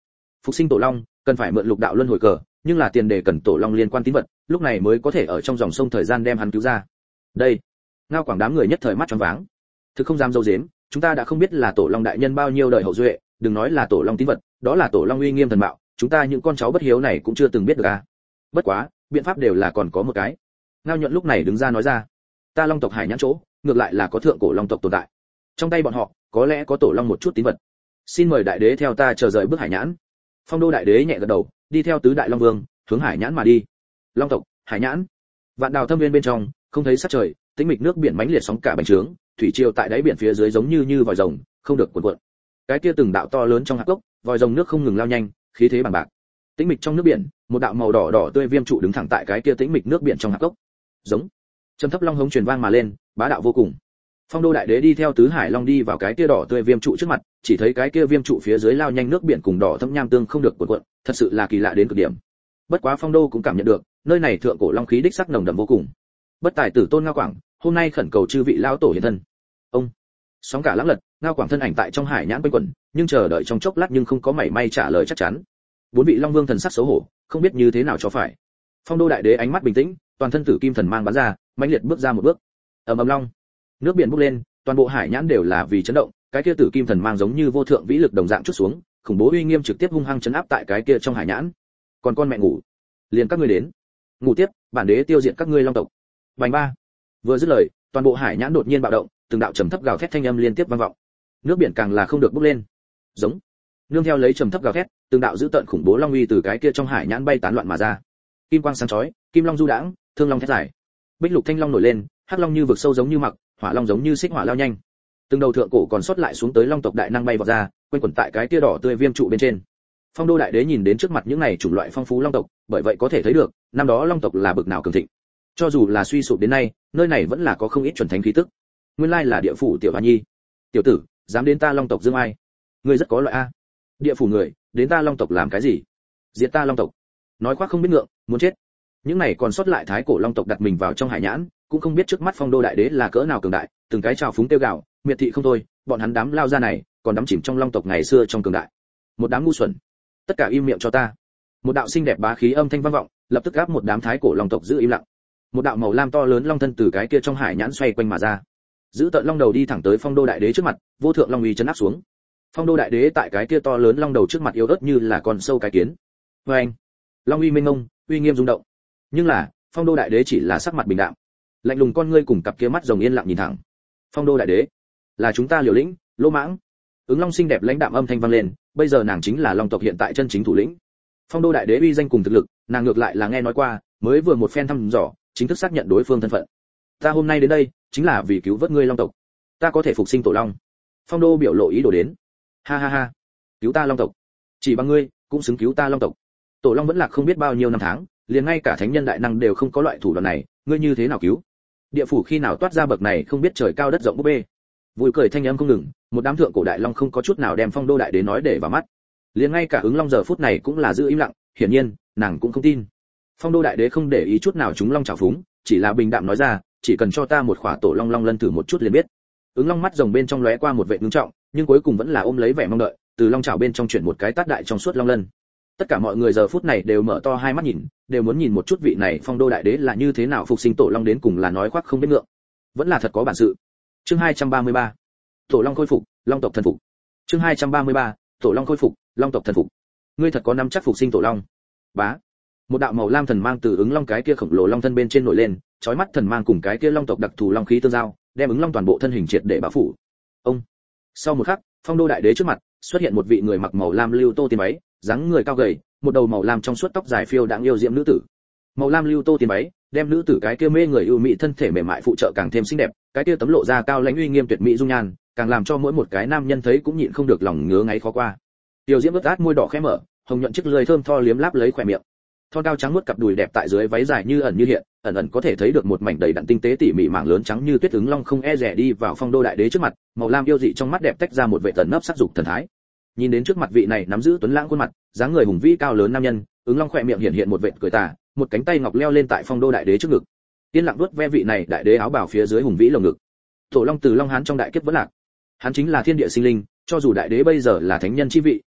Phục sinh tổ long, cần phải mượn lục đạo luân hồi cờ, nhưng là tiền đề cần tổ long liên quan tín vật, lúc này mới có thể ở trong dòng sông thời gian đem hắn cứu ra. Đây, Ngao Quảng đám người nhất thời mắt tròn váng. Thực không dám dâu dếm, chúng ta đã không biết là tổ long đại nhân bao nhiêu đời hậu duệ, đừng nói là tổ long tín vật, đó là tổ long uy nghiêm thần mạo, chúng ta những con cháu bất hiếu này cũng chưa từng biết được à. Bất quá, biện pháp đều là còn có một cái. Ngao Nhuận lúc này đứng ra nói ra, ta long tộc Hải Nhãn chỗ, ngược lại là có thượng cổ long tộc tồn tại. Trong tay bọn họ, có lẽ có tổ long một chút tín vật. Xin mời đại đế theo ta chờ rời bước Hải Nhãn. Phong Đô đại đế nhẹ gật đầu, đi theo tứ đại long vương, hướng Hải Nhãn mà đi. Long tộc, Hải Nhãn. Vạn Đào Thâm Viên bên trong, không thấy sắc trời, tĩnh mịch nước biển mãnh liệt sóng cả bành trướng, thủy triều tại đáy biển phía dưới giống như vòi rồng, không được cuộn cuộn. Cái kia từng đạo to lớn trong hạp cốc, vòi rồng nước không ngừng lao nhanh, khí thế bằng bạc. Tĩnh mịch trong nước biển, một đạo màu đỏ đỏ tươi viêm trụ đứng thẳng tại cái kia tĩnh mịch nước biển trong hạp cốc. Giống. Trầm thấp long hống truyền vang mà lên, bá đạo vô cùng. Phong Đô đại đế đi theo tứ hải long đi vào cái kia đỏ tươi viêm trụ trước mặt, chỉ thấy cái kia viêm trụ phía dưới lao nhanh nước biển cùng đỏ thẫm nham tương không được cuộn cuộn, thật sự là kỳ lạ đến cực điểm. Bất quá Phong Đô cũng cảm nhận được, nơi này thượng cổ long khí đích sắc nồng đậm vô cùng. Bất tài tử Tôn Ngao Quảng, hôm nay khẩn cầu chư vị lão tổ hiện thân. Ông. Sóng cả lãng lật, Ngao Quảng thân ảnh tại trong hải nhãn quanh quẩn, nhưng chờ đợi trong chốc lát nhưng không có mảy may trả lời chắc chắn. Bốn vị long vương thần sắc xấu hổ, không biết như thế nào cho phải. Phong Đô đại đế ánh mắt bình tĩnh, toàn thân tử kim thần mang bắn ra, mãnh liệt bước ra một bước. Ầm ầm long. Nước biển bốc lên, toàn bộ hải nhãn đều là vì chấn động, cái kia tử kim thần mang giống như vô thượng vĩ lực đồng dạng chút xuống, khủng bố uy nghiêm trực tiếp hung hăng chấn áp tại cái kia trong hải nhãn. Còn con mẹ ngủ, liền các ngươi đến, ngủ tiếp, bản đế tiêu diệt các ngươi long tộc. Bành ba. Vừa dứt lời, toàn bộ hải nhãn đột nhiên bạo động, từng đạo trầm thấp gào thét thanh âm liên tiếp vang vọng. Nước biển càng là không được bốc lên. Giống. Nương theo lấy trầm thấp gào thét, từng đạo dữ tợn khủng bố long uy từ cái kia trong hải nhãn bay tán loạn mà ra. Kim quang sáng chói, kim long du đãng, thương long thét dài. Bích lục thanh long nổi lên, hắc long như vực sâu giống như mặc, hỏa long giống như xích hỏa lao nhanh. Từng đầu thượng cổ còn sót lại xuống tới long tộc đại năng bay vọt ra, quanh quẩn tại cái kia đỏ tươi viêm trụ bên trên. Phong Đô đại đế nhìn đến trước mặt những này chủng loại phong phú long tộc, bởi vậy có thể thấy được, năm đó long tộc là bực nào cường thịnh. Cho dù là suy sụp đến nay, nơi này vẫn là có không ít chuẩn thánh khí tức. Nguyên lai là địa phủ tiểu Hoa Nhi. Tiểu tử, dám đến ta long tộc dương ai? Ngươi rất có loại a. Địa phủ người, đến ta long tộc làm cái gì? Diệt ta long tộc. Nói khoác không biết ngượng, muốn chết. Những này còn sót lại thái cổ long tộc đặt mình vào trong hải nhãn, cũng không biết trước mắt Phong Đô đại đế là cỡ nào cường đại, từng cái trào phúng tiêu gạo, miệt thị không thôi, bọn hắn đám lao ra này, còn đắm chìm trong long tộc ngày xưa trong cường đại. Một đám ngu xuẩn. Tất cả im miệng cho ta. Một đạo xinh đẹp bá khí âm thanh vang vọng, lập tức gáp một đám thái cổ long tộc giữ im lặng. Một đạo màu lam to lớn long thân từ cái kia trong hải nhãn xoay quanh mà ra. Giữ tận long đầu đi thẳng tới Phong Đô đại đế trước mặt, vô thượng long uy chấn áp xuống. Phong Đô đại đế tại cái kia to lớn long đầu trước mặt yếu ớt như là con sâu cái kiến. Và anh, long uy mênh mông, uy nghiêm rung động. Nhưng là, Phong Đô đại đế chỉ là sắc mặt bình đạm, lạnh lùng con ngươi cùng cặp kia mắt rồng yên lặng nhìn thẳng. Phong Đô đại đế, là chúng ta liều lĩnh, lỗ mãng. Ứng long xinh đẹp lãnh đạm âm thanh vang lên, bây giờ nàng chính là long tộc hiện tại chân chính thủ lĩnh. Phong Đô đại đế uy danh cùng thực lực, nàng ngược lại là nghe nói qua, mới vừa một phen thăm dò, chính thức xác nhận đối phương thân phận. Ta hôm nay đến đây, chính là vì cứu vớt ngươi long tộc. Ta có thể phục sinh tổ long. Phong Đô biểu lộ ý đồ đến. Ha ha ha, cứu ta long tộc, chỉ bằng ngươi cũng xứng cứu ta long tộc. Tổ long vẫn lạc không biết bao nhiêu năm tháng, liền ngay cả thánh nhân đại năng đều không có loại thủ đoạn này, ngươi như thế nào cứu? Địa phủ khi nào toát ra bậc này không biết trời cao đất rộng búp bê. Vui cười thanh âm không ngừng, một đám thượng cổ đại long không có chút nào đem Phong Đô đại đế nói để vào mắt. Liền ngay cả Ứng Long giờ phút này cũng là giữ im lặng, hiển nhiên, nàng cũng không tin. Phong Đô đại đế không để ý chút nào chúng long trào phúng, chỉ là bình đạm nói ra, chỉ cần cho ta một khỏa tổ long long lân thử một chút liền biết. Ứng Long mắt rồng bên trong lóe qua một vẻ ngưng trọng, nhưng cuối cùng vẫn là ôm lấy vẻ mong đợi, từ long trào bên trong chuyển một cái tát đại trong suốt long lân. Tất cả mọi người giờ phút này đều mở to hai mắt nhìn, đều muốn nhìn một chút vị này Phong Đô đại đế là như thế nào phục sinh tổ long, đến cùng là nói khoác không biết ngượng, vẫn là thật có bản sự. Chương 233. Tổ long khôi phục, long tộc thần phục. Chương 233. Tổ long khôi phục, long tộc thần phục. Ngươi thật có nắm chắc phục sinh tổ long? Bá. Một đạo màu lam thần mang từ Ứng Long cái kia khổng lồ long thân bên trên nổi lên, chói mắt thần mang cùng cái kia long tộc đặc thù long khí tương giao, đem Ứng Long toàn bộ thân hình triệt để bao phủ. Ông. Sau một khắc, Phong Đô đại đế trước mặt xuất hiện một vị người mặc màu lam lưu tô tiền váy, dáng người cao gầy, một đầu màu lam trong suốt tóc dài phiêu đáng yêu diễm nữ tử. Màu lam lưu tô tiền váy, đem nữ tử cái kia mê người ưu mỹ thân thể mềm mại phụ trợ càng thêm xinh đẹp, cái kia tấm lộ ra cao lãnh uy nghiêm tuyệt mỹ dung nhan, càng làm cho mỗi một cái nam nhân thấy cũng nhịn không được lòng ngứa ngáy khó qua. Tiểu diễm ướt át môi đỏ khẽ mở, hồng nhuận chiếc lưỡi thơm tho liếm láp lấy khóe miệng. Thon cao trắng muốt cặp đùi đẹp tại dưới váy dài như ẩn như hiện, ẩn ẩn có thể thấy được một mảnh đầy đặn tinh tế tỉ mỉ mảng lớn trắng như tuyết. Ứng Long không e dè đi vào Phong Đô đại đế trước mặt, màu lam yêu dị trong mắt đẹp tách ra một vẻ tẩn nấp sắc dục thần thái. Nhìn đến trước mặt vị này nắm giữ tuấn lãng khuôn mặt, dáng người hùng vĩ cao lớn nam nhân, Ứng Long khỏe miệng hiện hiện một vệt cười tà, một cánh tay ngọc leo lên tại Phong Đô đại đế trước ngực, yên lặng vuốt ve vị này đại đế áo bào phía dưới hùng vĩ lồng ngực. Tổ long từ Long Hán trong đại kiếp vẫn lạc, hắn chính là thiên địa sinh linh, cho dù đại đế bây giờ là thánh nhân chi vị,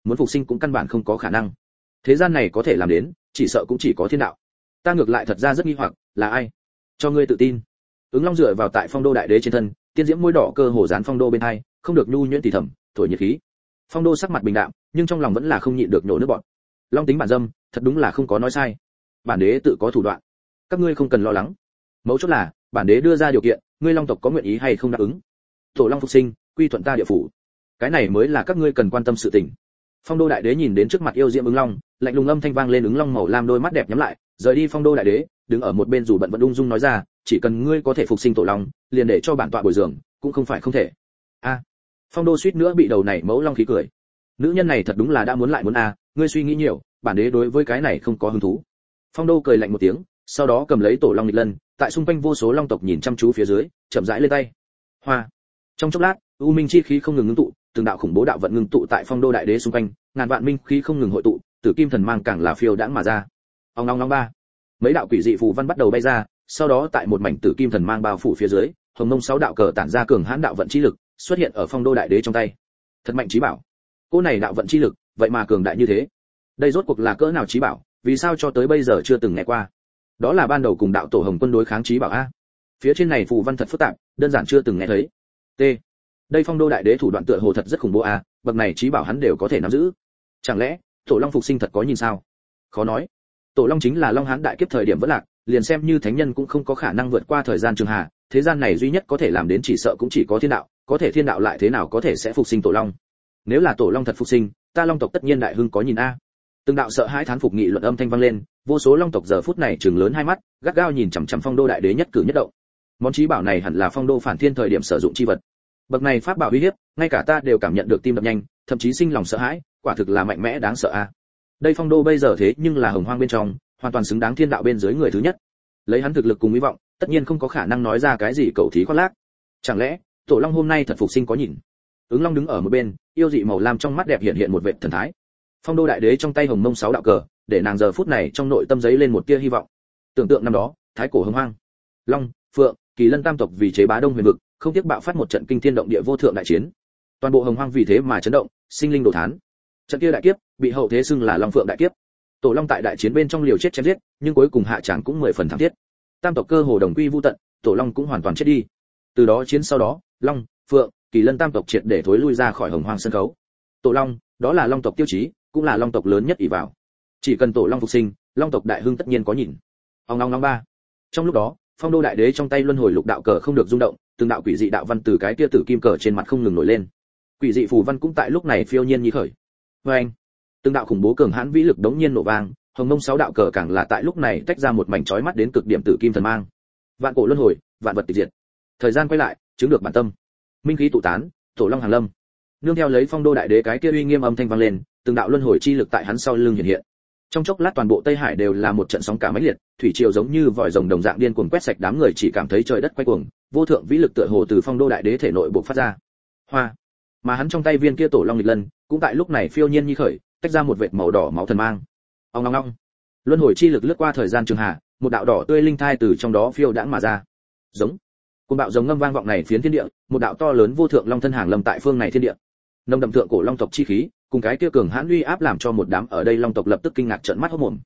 muốn phục sinh cũng căn bản không có khả năng. Thế gian này có thể làm đến, chỉ sợ cũng chỉ có thiên đạo. Ta ngược lại thật ra rất nghi hoặc, là ai cho ngươi tự tin? Ứng Long dựa vào tại Phong Đô đại đế trên thân, tiên diễm môi đỏ cơ hồ dán Phong Đô bên hai, không được nhu nhuyễn thì thầm, thổi nhiệt khí. Phong Đô sắc mặt bình đạm, nhưng trong lòng vẫn là không nhịn được nhổ nước bọt. Long tính bản dâm, thật đúng là không có nói sai. Bản đế tự có thủ đoạn, các ngươi không cần lo lắng. Mấu chốt là, bản đế đưa ra điều kiện, ngươi Long tộc có nguyện ý hay không đáp ứng? Tổ Long phục sinh, quy thuận ta địa phủ. Cái này mới là các ngươi cần quan tâm sự tình. Phong Đô đại đế nhìn đến trước mặt yêu diễm Ứng Long, lạnh lùng âm thanh vang lên, Ứng Long màu lam đôi mắt đẹp nhắm lại, rời đi. Phong Đô đại đế đứng ở một bên dù bận vẫn ung dung nói ra, chỉ cần ngươi có thể phục sinh Tổ Long, liền để cho bản tọa bồi dưỡng, cũng không phải không thể. A. Phong Đô suýt nữa bị đầu này mẫu long khí cười. Nữ nhân này thật đúng là đã muốn lại muốn a, ngươi suy nghĩ nhiều, bản đế đối với cái này không có hứng thú. Phong Đô cười lạnh một tiếng, sau đó cầm lấy Tổ Long nghịch lân, tại xung quanh vô số long tộc nhìn chăm chú phía dưới, chậm rãi lên tay. Hoa. Trong chốc lát, u minh chi khí không ngừng ngưng tụ, từng đạo khủng bố đạo vận ngưng tụ tại Phong Đô đại đế xung quanh, ngàn vạn minh khí không ngừng hội tụ, Tử Kim thần mang càng là phiêu đãng mà ra. Ong ong ong ba. Mấy đạo quỷ dị phù văn bắt đầu bay ra, sau đó tại một mảnh Tử Kim thần mang bao phủ phía dưới, hồng mông 6 đạo cờ tản ra cường hãn đạo vận chi lực, xuất hiện ở Phong Đô đại đế trong tay. Thật mạnh chí bảo. Cô này đạo vận chi lực, vậy mà cường đại như thế. Đây rốt cuộc là cỡ nào chí bảo, vì sao cho tới bây giờ chưa từng nghe qua? Đó là ban đầu cùng đạo tổ Hồng Quân đối kháng chí bảo a. Phía trên này phù văn thật phức tạp, đơn giản chưa từng nghe thấy. T. Đây Phong Đô đại đế thủ đoạn tựa hồ thật rất khủng bố a, bậc này chí bảo hắn đều có thể nắm giữ. Chẳng lẽ, Tổ Long phục sinh thật có nhìn sao? Khó nói. Tổ Long chính là Long Hán đại kiếp thời điểm vẫn lạc, liền xem như thánh nhân cũng không có khả năng vượt qua thời gian trường hà, thế gian này duy nhất có thể làm đến chỉ sợ cũng chỉ có thiên đạo, có thể thiên đạo lại thế nào có thể sẽ phục sinh Tổ Long? Nếu là Tổ Long thật phục sinh, ta Long tộc tất nhiên đại hưng có nhìn a. Từng đạo sợ hãi thán phục nghị luận âm thanh vang lên, vô số Long tộc giờ phút này trừng lớn hai mắt, gắt gao nhìn chằm chằm Phong Đô đại đế nhất cử nhất động. Món chí bảo này hẳn là Phong Đô phản thiên thời điểm sử dụng chi vật. Bậc này pháp bảo uy hiếp, ngay cả ta đều cảm nhận được tim đập nhanh, thậm chí sinh lòng sợ hãi, quả thực là mạnh mẽ đáng sợ a. Đây Phong Đô bây giờ thế nhưng là hồng hoang bên trong, hoàn toàn xứng đáng thiên đạo bên dưới người thứ nhất. Lấy hắn thực lực cùng hy vọng, tất nhiên không có khả năng nói ra cái gì cầu thí khoác lác. Chẳng lẽ, Tổ Long hôm nay thật phục sinh có nhìn? Ứng Long đứng ở một bên, yêu dị màu lam trong mắt đẹp hiện hiện một vệt thần thái. Phong Đô đại đế trong tay hồng mông 6 đạo cờ, để nàng giờ phút này trong nội tâm giấy lên một tia hy vọng. Tưởng tượng năm đó, thái cổ hồng hoang, Long, Phượng, Kỳ Lân tam tộc vì chế bá Đông Huyền vực, không tiếc bạo phát một trận kinh thiên động địa vô thượng đại chiến. Toàn bộ hồng hoang vì thế mà chấn động, sinh linh đồ thán. Trận kia đại kiếp, bị hậu thế xưng là Long Phượng đại kiếp. Tổ Long tại đại chiến bên trong liều chết chém giết, nhưng cuối cùng hạ tràng cũng 10 phần thảm thiết. Tam tộc cơ hồ đồng quy vu tận, Tổ Long cũng hoàn toàn chết đi. Từ đó chiến sau đó, Long, Phượng, Kỳ Lân tam tộc triệt để thối lui ra khỏi hồng hoang sân khấu. Tổ Long, đó là Long tộc tiêu chí, cũng là Long tộc lớn nhất ỷ vào. Chỉ cần Tổ Long phục sinh, Long tộc đại hưng tất nhiên có nhìn. Ong ong ong ba. Trong lúc đó, Phong Đô đại đế trong tay luân hồi lục đạo cờ không được rung động, từng đạo quỷ dị đạo văn từ cái kia tử kim cờ trên mặt không ngừng nổi lên. Quỷ dị phù văn cũng tại lúc này phiêu nhiên như khởi. Oeng! Từng đạo khủng bố cường hãn vĩ lực đống nhiên nổ vang, hồng mông 6 đạo cờ càng là tại lúc này tách ra một mảnh chói mắt đến cực điểm tử kim thần mang. Vạn cổ luân hồi, vạn vật tịch diệt. Thời gian quay lại, chứng được bản tâm. Minh khí tụ tán, Tổ Long hàng lâm. Nương theo lấy Phong Đô đại đế cái kia uy nghiêm âm thanh vang lên, từng đạo luân hồi chi lực tại hắn sau lưng hiện hiện. Trong chốc lát toàn bộ Tây Hải đều là một trận sóng cả mãnh liệt, thủy triều giống như vòi rồng đồng dạng điên cuồng quét sạch đám người, chỉ cảm thấy trời đất quay cuồng, vô thượng vĩ lực tựa hồ từ Phong Đô đại đế thể nội bộc phát ra. Hoa, mà hắn trong tay viên kia Tổ Long nghịch lân, cũng tại lúc này phiêu nhiên như khởi, tách ra một vệt màu đỏ máu thần mang. Ong ong ong. Luân hồi chi lực lướt qua thời gian trường hạ, một đạo đỏ tươi linh thai từ trong đó phiêu đãng mà ra. Giống. Cơn bạo giống ngâm vang vọng này phiến thiên địa, một đạo to lớn vô thượng long thân hàng lâm tại phương này thiên địa. Nồng đậm thượng cổ long tộc chi khí, cùng cái kia cường hãn uy áp làm cho một đám ở đây long tộc lập tức kinh ngạc trợn mắt hốt mồm.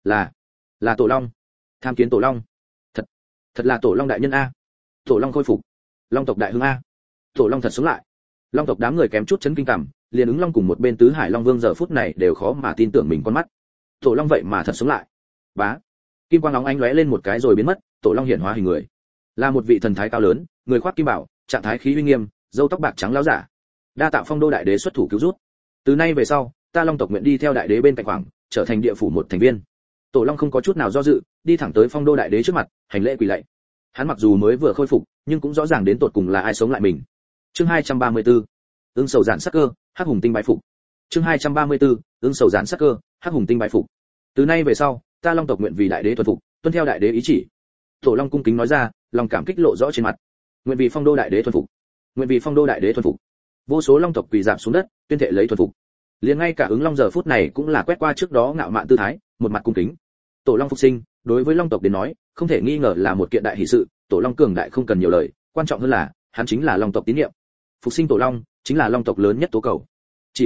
Là Tổ Long. Tham kiến Tổ Long. Thật là Tổ Long đại nhân a. Tổ Long khôi phục. Long tộc đại hưng a. Tổ Long thật sống lại. Long tộc đám người kém chút chấn kinh cảm, liền Ứng Long cùng một bên Tứ Hải Long Vương giờ phút này đều khó mà tin tưởng mình con mắt. Tổ Long vậy mà thật sống lại. Bá. Kim quang óng ánh lóe lên một cái rồi biến mất, Tổ Long hiển hóa hình người. Là một vị thần thái cao lớn, người khoác kim bảo, trạng thái khí uy nghiêm, râu tóc bạc trắng lão giả. Đa tạ Phong Đô đại đế xuất thủ cứu rút. Từ nay về sau, ta Long tộc nguyện đi theo đại đế bên cạnh khoảng, trở thành địa phủ một thành viên. Tổ Long không có chút nào do dự, đi thẳng tới Phong Đô đại đế trước mặt, hành lễ quỳ lạy. Hắn mặc dù mới vừa khôi phục, nhưng cũng rõ ràng đến tột cùng là ai sống lại mình. Chương 234. Ưng sầu giản sắc cơ, Hắc Hùng tinh bái phục. Chương 234. Ưng sầu giản sắc cơ, Hắc Hùng tinh bái phục. Từ nay về sau, ta Long tộc nguyện vì đại đế thuần phục, tuân theo đại đế ý chỉ. Tổ Long cung kính nói ra, lòng cảm kích lộ rõ trên mặt. Nguyện vì Phong Đô đại đế thuần phục. Nguyện vì Phong Đô đại đế thuần phục. Vô số long tộc quỳ rạp xuống đất, tuyên thệ lấy thuần phục. Liền ngay cả Ứng Long giờ phút này cũng là quét qua trước đó ngạo mạn tư thái, một mặt cung kính. Tổ Long phục sinh, đối với long tộc đến nói, không thể nghi ngờ là một kiện đại hỷ sự. Tổ Long cường đại không cần nhiều lời, quan trọng hơn là hắn chính là long tộc tín nhiệm. Phục sinh Tổ Long chính là long tộc lớn nhất tố cầu. Chỉ là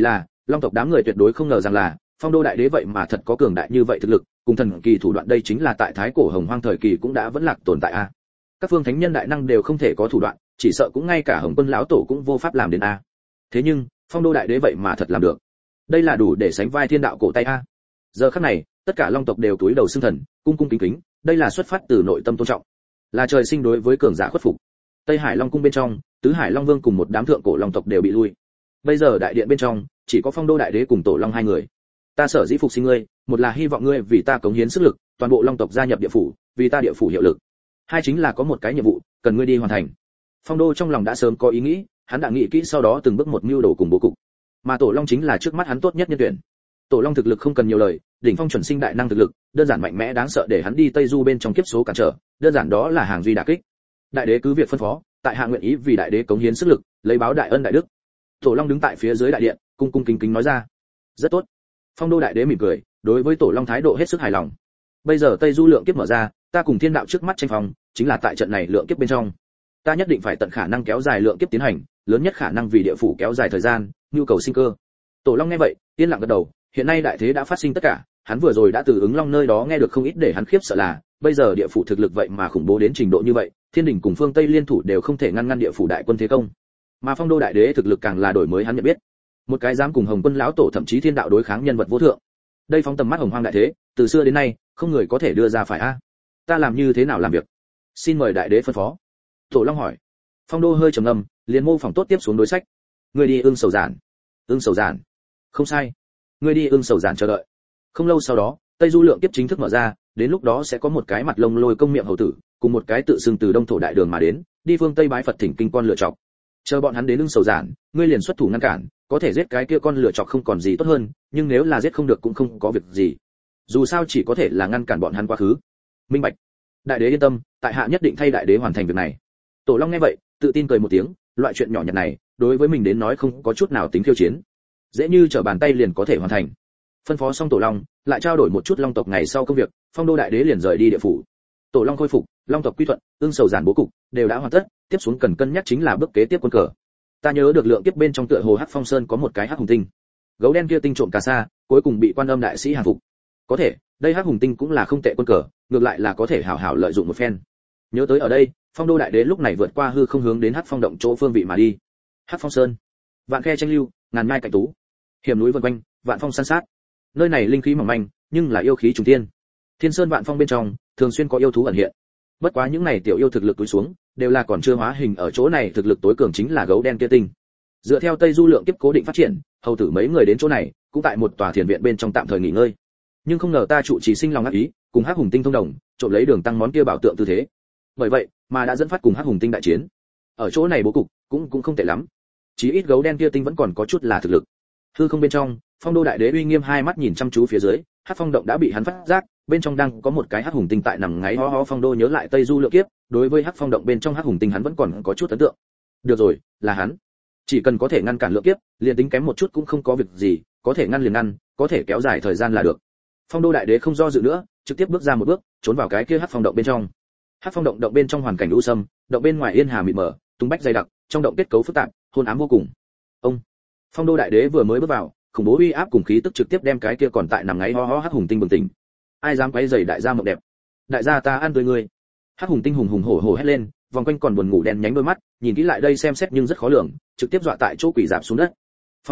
long tộc đám người tuyệt đối không ngờ rằng là phong đô đại đế vậy mà thật có cường đại như vậy thực lực, cùng thần kỳ thủ đoạn, đây chính là tại thái cổ hồng hoang thời kỳ cũng đã vẫn lạc tồn tại a. Các phương thánh nhân đại năng đều không thể có thủ đoạn, chỉ sợ cũng ngay cả Hồng Quân lão tổ cũng vô pháp làm đến a. Thế nhưng, phong đô đại đế vậy mà thật làm được. Đây là đủ để sánh vai thiên đạo cổ tay a. Giờ khắc này, tất cả long tộc đều cúi đầu xưng thần, cung cung kính kính, đây là xuất phát từ nội tâm tôn trọng, là trời sinh đối với cường giả khuất phục. Tây Hải Long cung bên trong, Tứ Hải Long Vương cùng một đám thượng cổ long tộc đều bị lui. Bây giờ đại điện bên trong, chỉ có phong đô đại đế cùng tổ long hai người. Ta sở dĩ phục sinh ngươi, một là hy vọng ngươi vì ta cống hiến sức lực, toàn bộ long tộc gia nhập địa phủ, vì ta địa phủ hiệu lực. Hai chính là có một cái nhiệm vụ, cần ngươi đi hoàn thành. Phong đô trong lòng đã sớm có ý nghĩ, hắn đã nghĩ kỹ sau đó từng bước một mưu đồ cùng bố cục. Mà tổ long chính là trước mắt hắn tốt nhất nhân tuyển. Tổ long thực lực không cần nhiều lời, đỉnh phong chuẩn sinh đại năng thực lực, đơn giản mạnh mẽ đáng sợ để hắn đi Tây Du bên trong kiếp số cản trở, đơn giản đó là hàng duy đả kích. Đại đế cứ việc phân phó, tại hạ nguyện ý vì đại đế cống hiến sức lực, lấy báo đại ân đại đức. Tổ long đứng tại phía dưới đại điện, cung cung kính kính nói ra. Rất tốt. Phong đô đại đế mỉm cười, đối với tổ long thái độ hết sức hài lòng. Bây giờ Tây Du lượng kiếp mở ra, ta cùng thiên đạo trước mắt tranh phòng, chính là tại trận này lượng kiếp bên trong. Ta nhất định phải tận khả năng kéo dài lượng kiếp tiến hành, lớn nhất khả năng vì địa phủ kéo dài thời gian, nhu cầu sinh cơ. Tổ long nghe vậy, yên lặng gật đầu, hiện nay đại thế đã phát sinh tất cả, hắn vừa rồi đã từ ứng long nơi đó nghe được không ít để hắn khiếp sợ là, bây giờ địa phủ thực lực vậy mà khủng bố đến trình độ như vậy, thiên đình cùng phương Tây liên thủ đều không thể ngăn địa phủ đại quân thế công. Mà phong đô đại đế thực lực càng là đổi mới hắn nhận biết. Một cái dám cùng Hồng Quân lão tổ thậm chí thiên đạo đối kháng nhân vật vô thượng. Đây phóng tầm mắt hồng hoang đại thế, từ xưa đến nay, không người có thể đưa ra phải a. Ta làm như thế nào làm việc? Xin mời đại đế phân phó. Tổ long hỏi. Phong đô hơi trầm ngâm, liền mô phỏng tốt tiếp xuống đối sách. Ngươi đi Ưng Sầu Giản. Ưng Sầu Giản. Không sai. Ngươi đi Ưng Sầu Giản chờ đợi. Không lâu sau đó, Tây Du lượng kiếp chính thức mở ra, đến lúc đó sẽ có một cái mặt lông lôi công miệng hầu tử, cùng một cái tự xưng từ Đông thổ đại đường mà đến, đi phương Tây bái Phật thỉnh kinh con lựa chọc. Chờ bọn hắn đến Ưng Sầu Giản, ngươi liền xuất thủ ngăn cản, có thể giết cái kia con lựa chọc không còn gì tốt hơn, nhưng nếu là giết không được cũng không có việc gì. Dù sao chỉ có thể là ngăn cản bọn hắn quá khứ. Minh bạch. Đại đế yên tâm, tại hạ nhất định thay đại đế hoàn thành việc này. Tổ long nghe vậy, tự tin cười một tiếng, loại chuyện nhỏ nhặt này, đối với mình đến nói không có chút nào tính khiêu chiến, dễ như trở bàn tay liền có thể hoàn thành. Phân phó xong tổ long, lại trao đổi một chút long tộc ngày sau công việc, phong đô đại đế liền rời đi địa phủ. Tổ long khôi phục, long tộc quy thuận, Ưng Sầu Giản bố cục đều đã hoàn tất, tiếp xuống cần cân nhắc chính là bước kế tiếp quân cờ. Ta nhớ được lượng kiếp bên trong tựa hồ Hắc Phong Sơn có một cái Hắc Hùng Tinh, gấu đen kia tinh trộm cà sa, cuối cùng bị Quan Âm đại sĩ hàng phục. Có thể, đây Hắc Hùng Tinh cũng là không tệ quân cờ, ngược lại là có thể hảo hảo lợi dụng một phen. Nhớ tới ở đây, phong đô đại đế lúc này vượt qua hư không hướng đến Hắc Phong động chỗ phương vị mà đi. Hắc Phong Sơn, vạn khe tranh lưu, ngàn mai cạnh tú, hiểm núi vần quanh, vạn phong san sát. Nơi này linh khí mỏng manh, nhưng là yêu khí trùng thiên. Thiên Sơn vạn phong bên trong, thường xuyên có yêu thú ẩn hiện. Bất quá những này tiểu yêu thực lực túi xuống, đều là còn chưa hóa hình, ở chỗ này thực lực tối cường chính là gấu đen kia tinh. Dựa theo Tây Du lượng kiếp cố định phát triển, hầu tử mấy người đến chỗ này, cũng tại một tòa thiền viện bên trong tạm thời nghỉ ngơi. Nhưng không ngờ ta trụ trì sinh lòng ác ý, cùng Hắc Hùng Tinh thông đồng, trộm lấy đường tăng món kia bảo tượng tư thế. Bởi vậy, mà đã dẫn phát cùng Hắc Hùng Tinh đại chiến. Ở chỗ này bố cục cũng không tệ lắm. Chí ít gấu đen kia tinh vẫn còn có chút là thực lực. Hư không bên trong, phong đô đại đế uy nghiêm hai mắt nhìn chăm chú phía dưới, Hắc Phong động đã bị hắn phát giác, bên trong đang có một cái Hắc Hùng Tinh tại nằm ngáy ho ho. Phong đô nhớ lại Tây Du lượng kiếp, đối với Hắc Phong động bên trong Hắc Hùng Tinh hắn vẫn còn có chút ấn tượng. Được rồi, là hắn. Chỉ cần có thể ngăn cản lượng kiếp, liền tính kém một chút cũng không có việc gì, có thể ngăn liền ngăn, có thể kéo dài thời gian là được. Phong đô đại đế không do dự nữa, trực tiếp bước ra một bước, trốn vào cái kia Hắc Phong động bên trong. Hắc Phong động bên trong hoàn cảnh u sâm, động bên ngoài yên hà mịt mờ, tung bách dày đặc, trong động kết cấu phức tạp, hôn ám vô cùng. Ông, phong đô đại đế vừa mới bước vào, khủng bố uy áp cùng khí tức trực tiếp đem cái kia còn tại nằm ngáy ho ho Hắc Hùng Tinh bừng tỉnh. Ai dám quấy rầy đại gia mộng đẹp? Đại gia ta ăn tươi ngươi. Hắc Hùng Tinh hùng hùng hổ hổ hét lên, vòng quanh còn buồn ngủ đen nhánh đôi mắt, nhìn kỹ lại đây xem xét nhưng rất khó lường, trực tiếp dọa tại chỗ quỷ rạp xuống đất.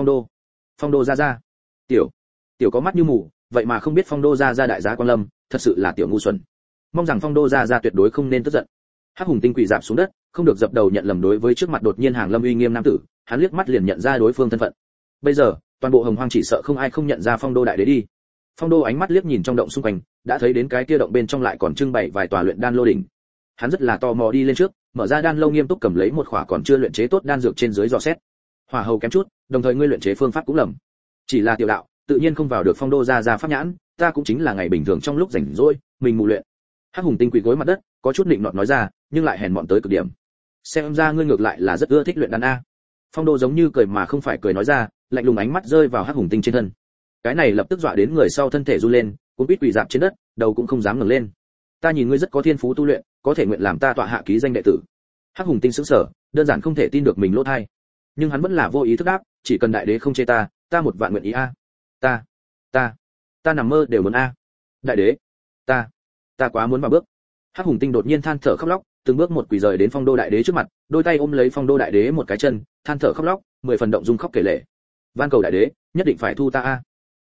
Phong đô ra. Tiểu có mắt như mù, vậy mà không biết phong đô ra đại giá quan lâm, thật sự là tiểu ngu xuẩn. Mong rằng phong đô ra tuyệt đối không nên tức giận. Hắc Hùng Tinh quỷ rạp xuống đất, không được dập đầu nhận lầm đối với trước mặt đột nhiên hàng lâm uy nghiêm nam tử, hắn liếc mắt liền nhận ra đối phương thân phận. Bây giờ, toàn bộ hồng hoang chỉ sợ không ai không nhận ra phong đô đại đế đi. Phong đô ánh mắt liếc nhìn trong động xung quanh, đã thấy đến cái kia động bên trong lại còn trưng bày vài tòa luyện đan lô đỉnh. Hắn rất là tò mò đi lên trước, mở ra đan lâu nghiêm túc cầm lấy một khỏa còn chưa luyện chế tốt đan dược trên dưới dò xét. Hỏa hầu kém chút, đồng thời ngươi luyện chế phương pháp cũng lầm. Chỉ là tiểu đạo, tự nhiên không vào được phong đô ra pháp nhãn, ta cũng chính là ngày bình thường trong lúc rảnh rỗi, mình mù luyện. Hắc Hùng Tinh quỳ gối mặt đất, có chút nịnh nọt nói ra, nhưng lại hèn mọn tới cực điểm. Xem ra ngươi ngược lại là rất ưa thích luyện đan a. Phong đô giống như cười mà không phải cười nói ra, lạnh lùng ánh mắt rơi vào Hắc Hùng Tinh trên thân. Cái này lập tức dọa đến người sau thân thể run lên, cuống quýt quỳ rạp trên đất, đầu cũng không dám ngẩng lên. Ta nhìn ngươi rất có thiên phú tu luyện, có thể nguyện làm ta tọa hạ ký danh đệ tử. Hắc Hùng Tinh sững sờ, đơn giản không thể tin được mình lỗ tai. Nhưng hắn vẫn là vô ý thức đáp, chỉ cần đại đế không chê ta ta một vạn nguyện ý a. Ta ta nằm mơ đều muốn a. Đại đế, ta quá muốn vào bước. Hắc Hùng Tinh đột nhiên than thở khóc lóc, từng bước một quỳ rời đến Phong Đô Đại Đế trước mặt, đôi tay ôm lấy Phong Đô Đại Đế một cái chân, than thở khóc lóc, 10 phần động dung khóc kể lể. Van cầu Đại Đế, nhất định phải thu ta a.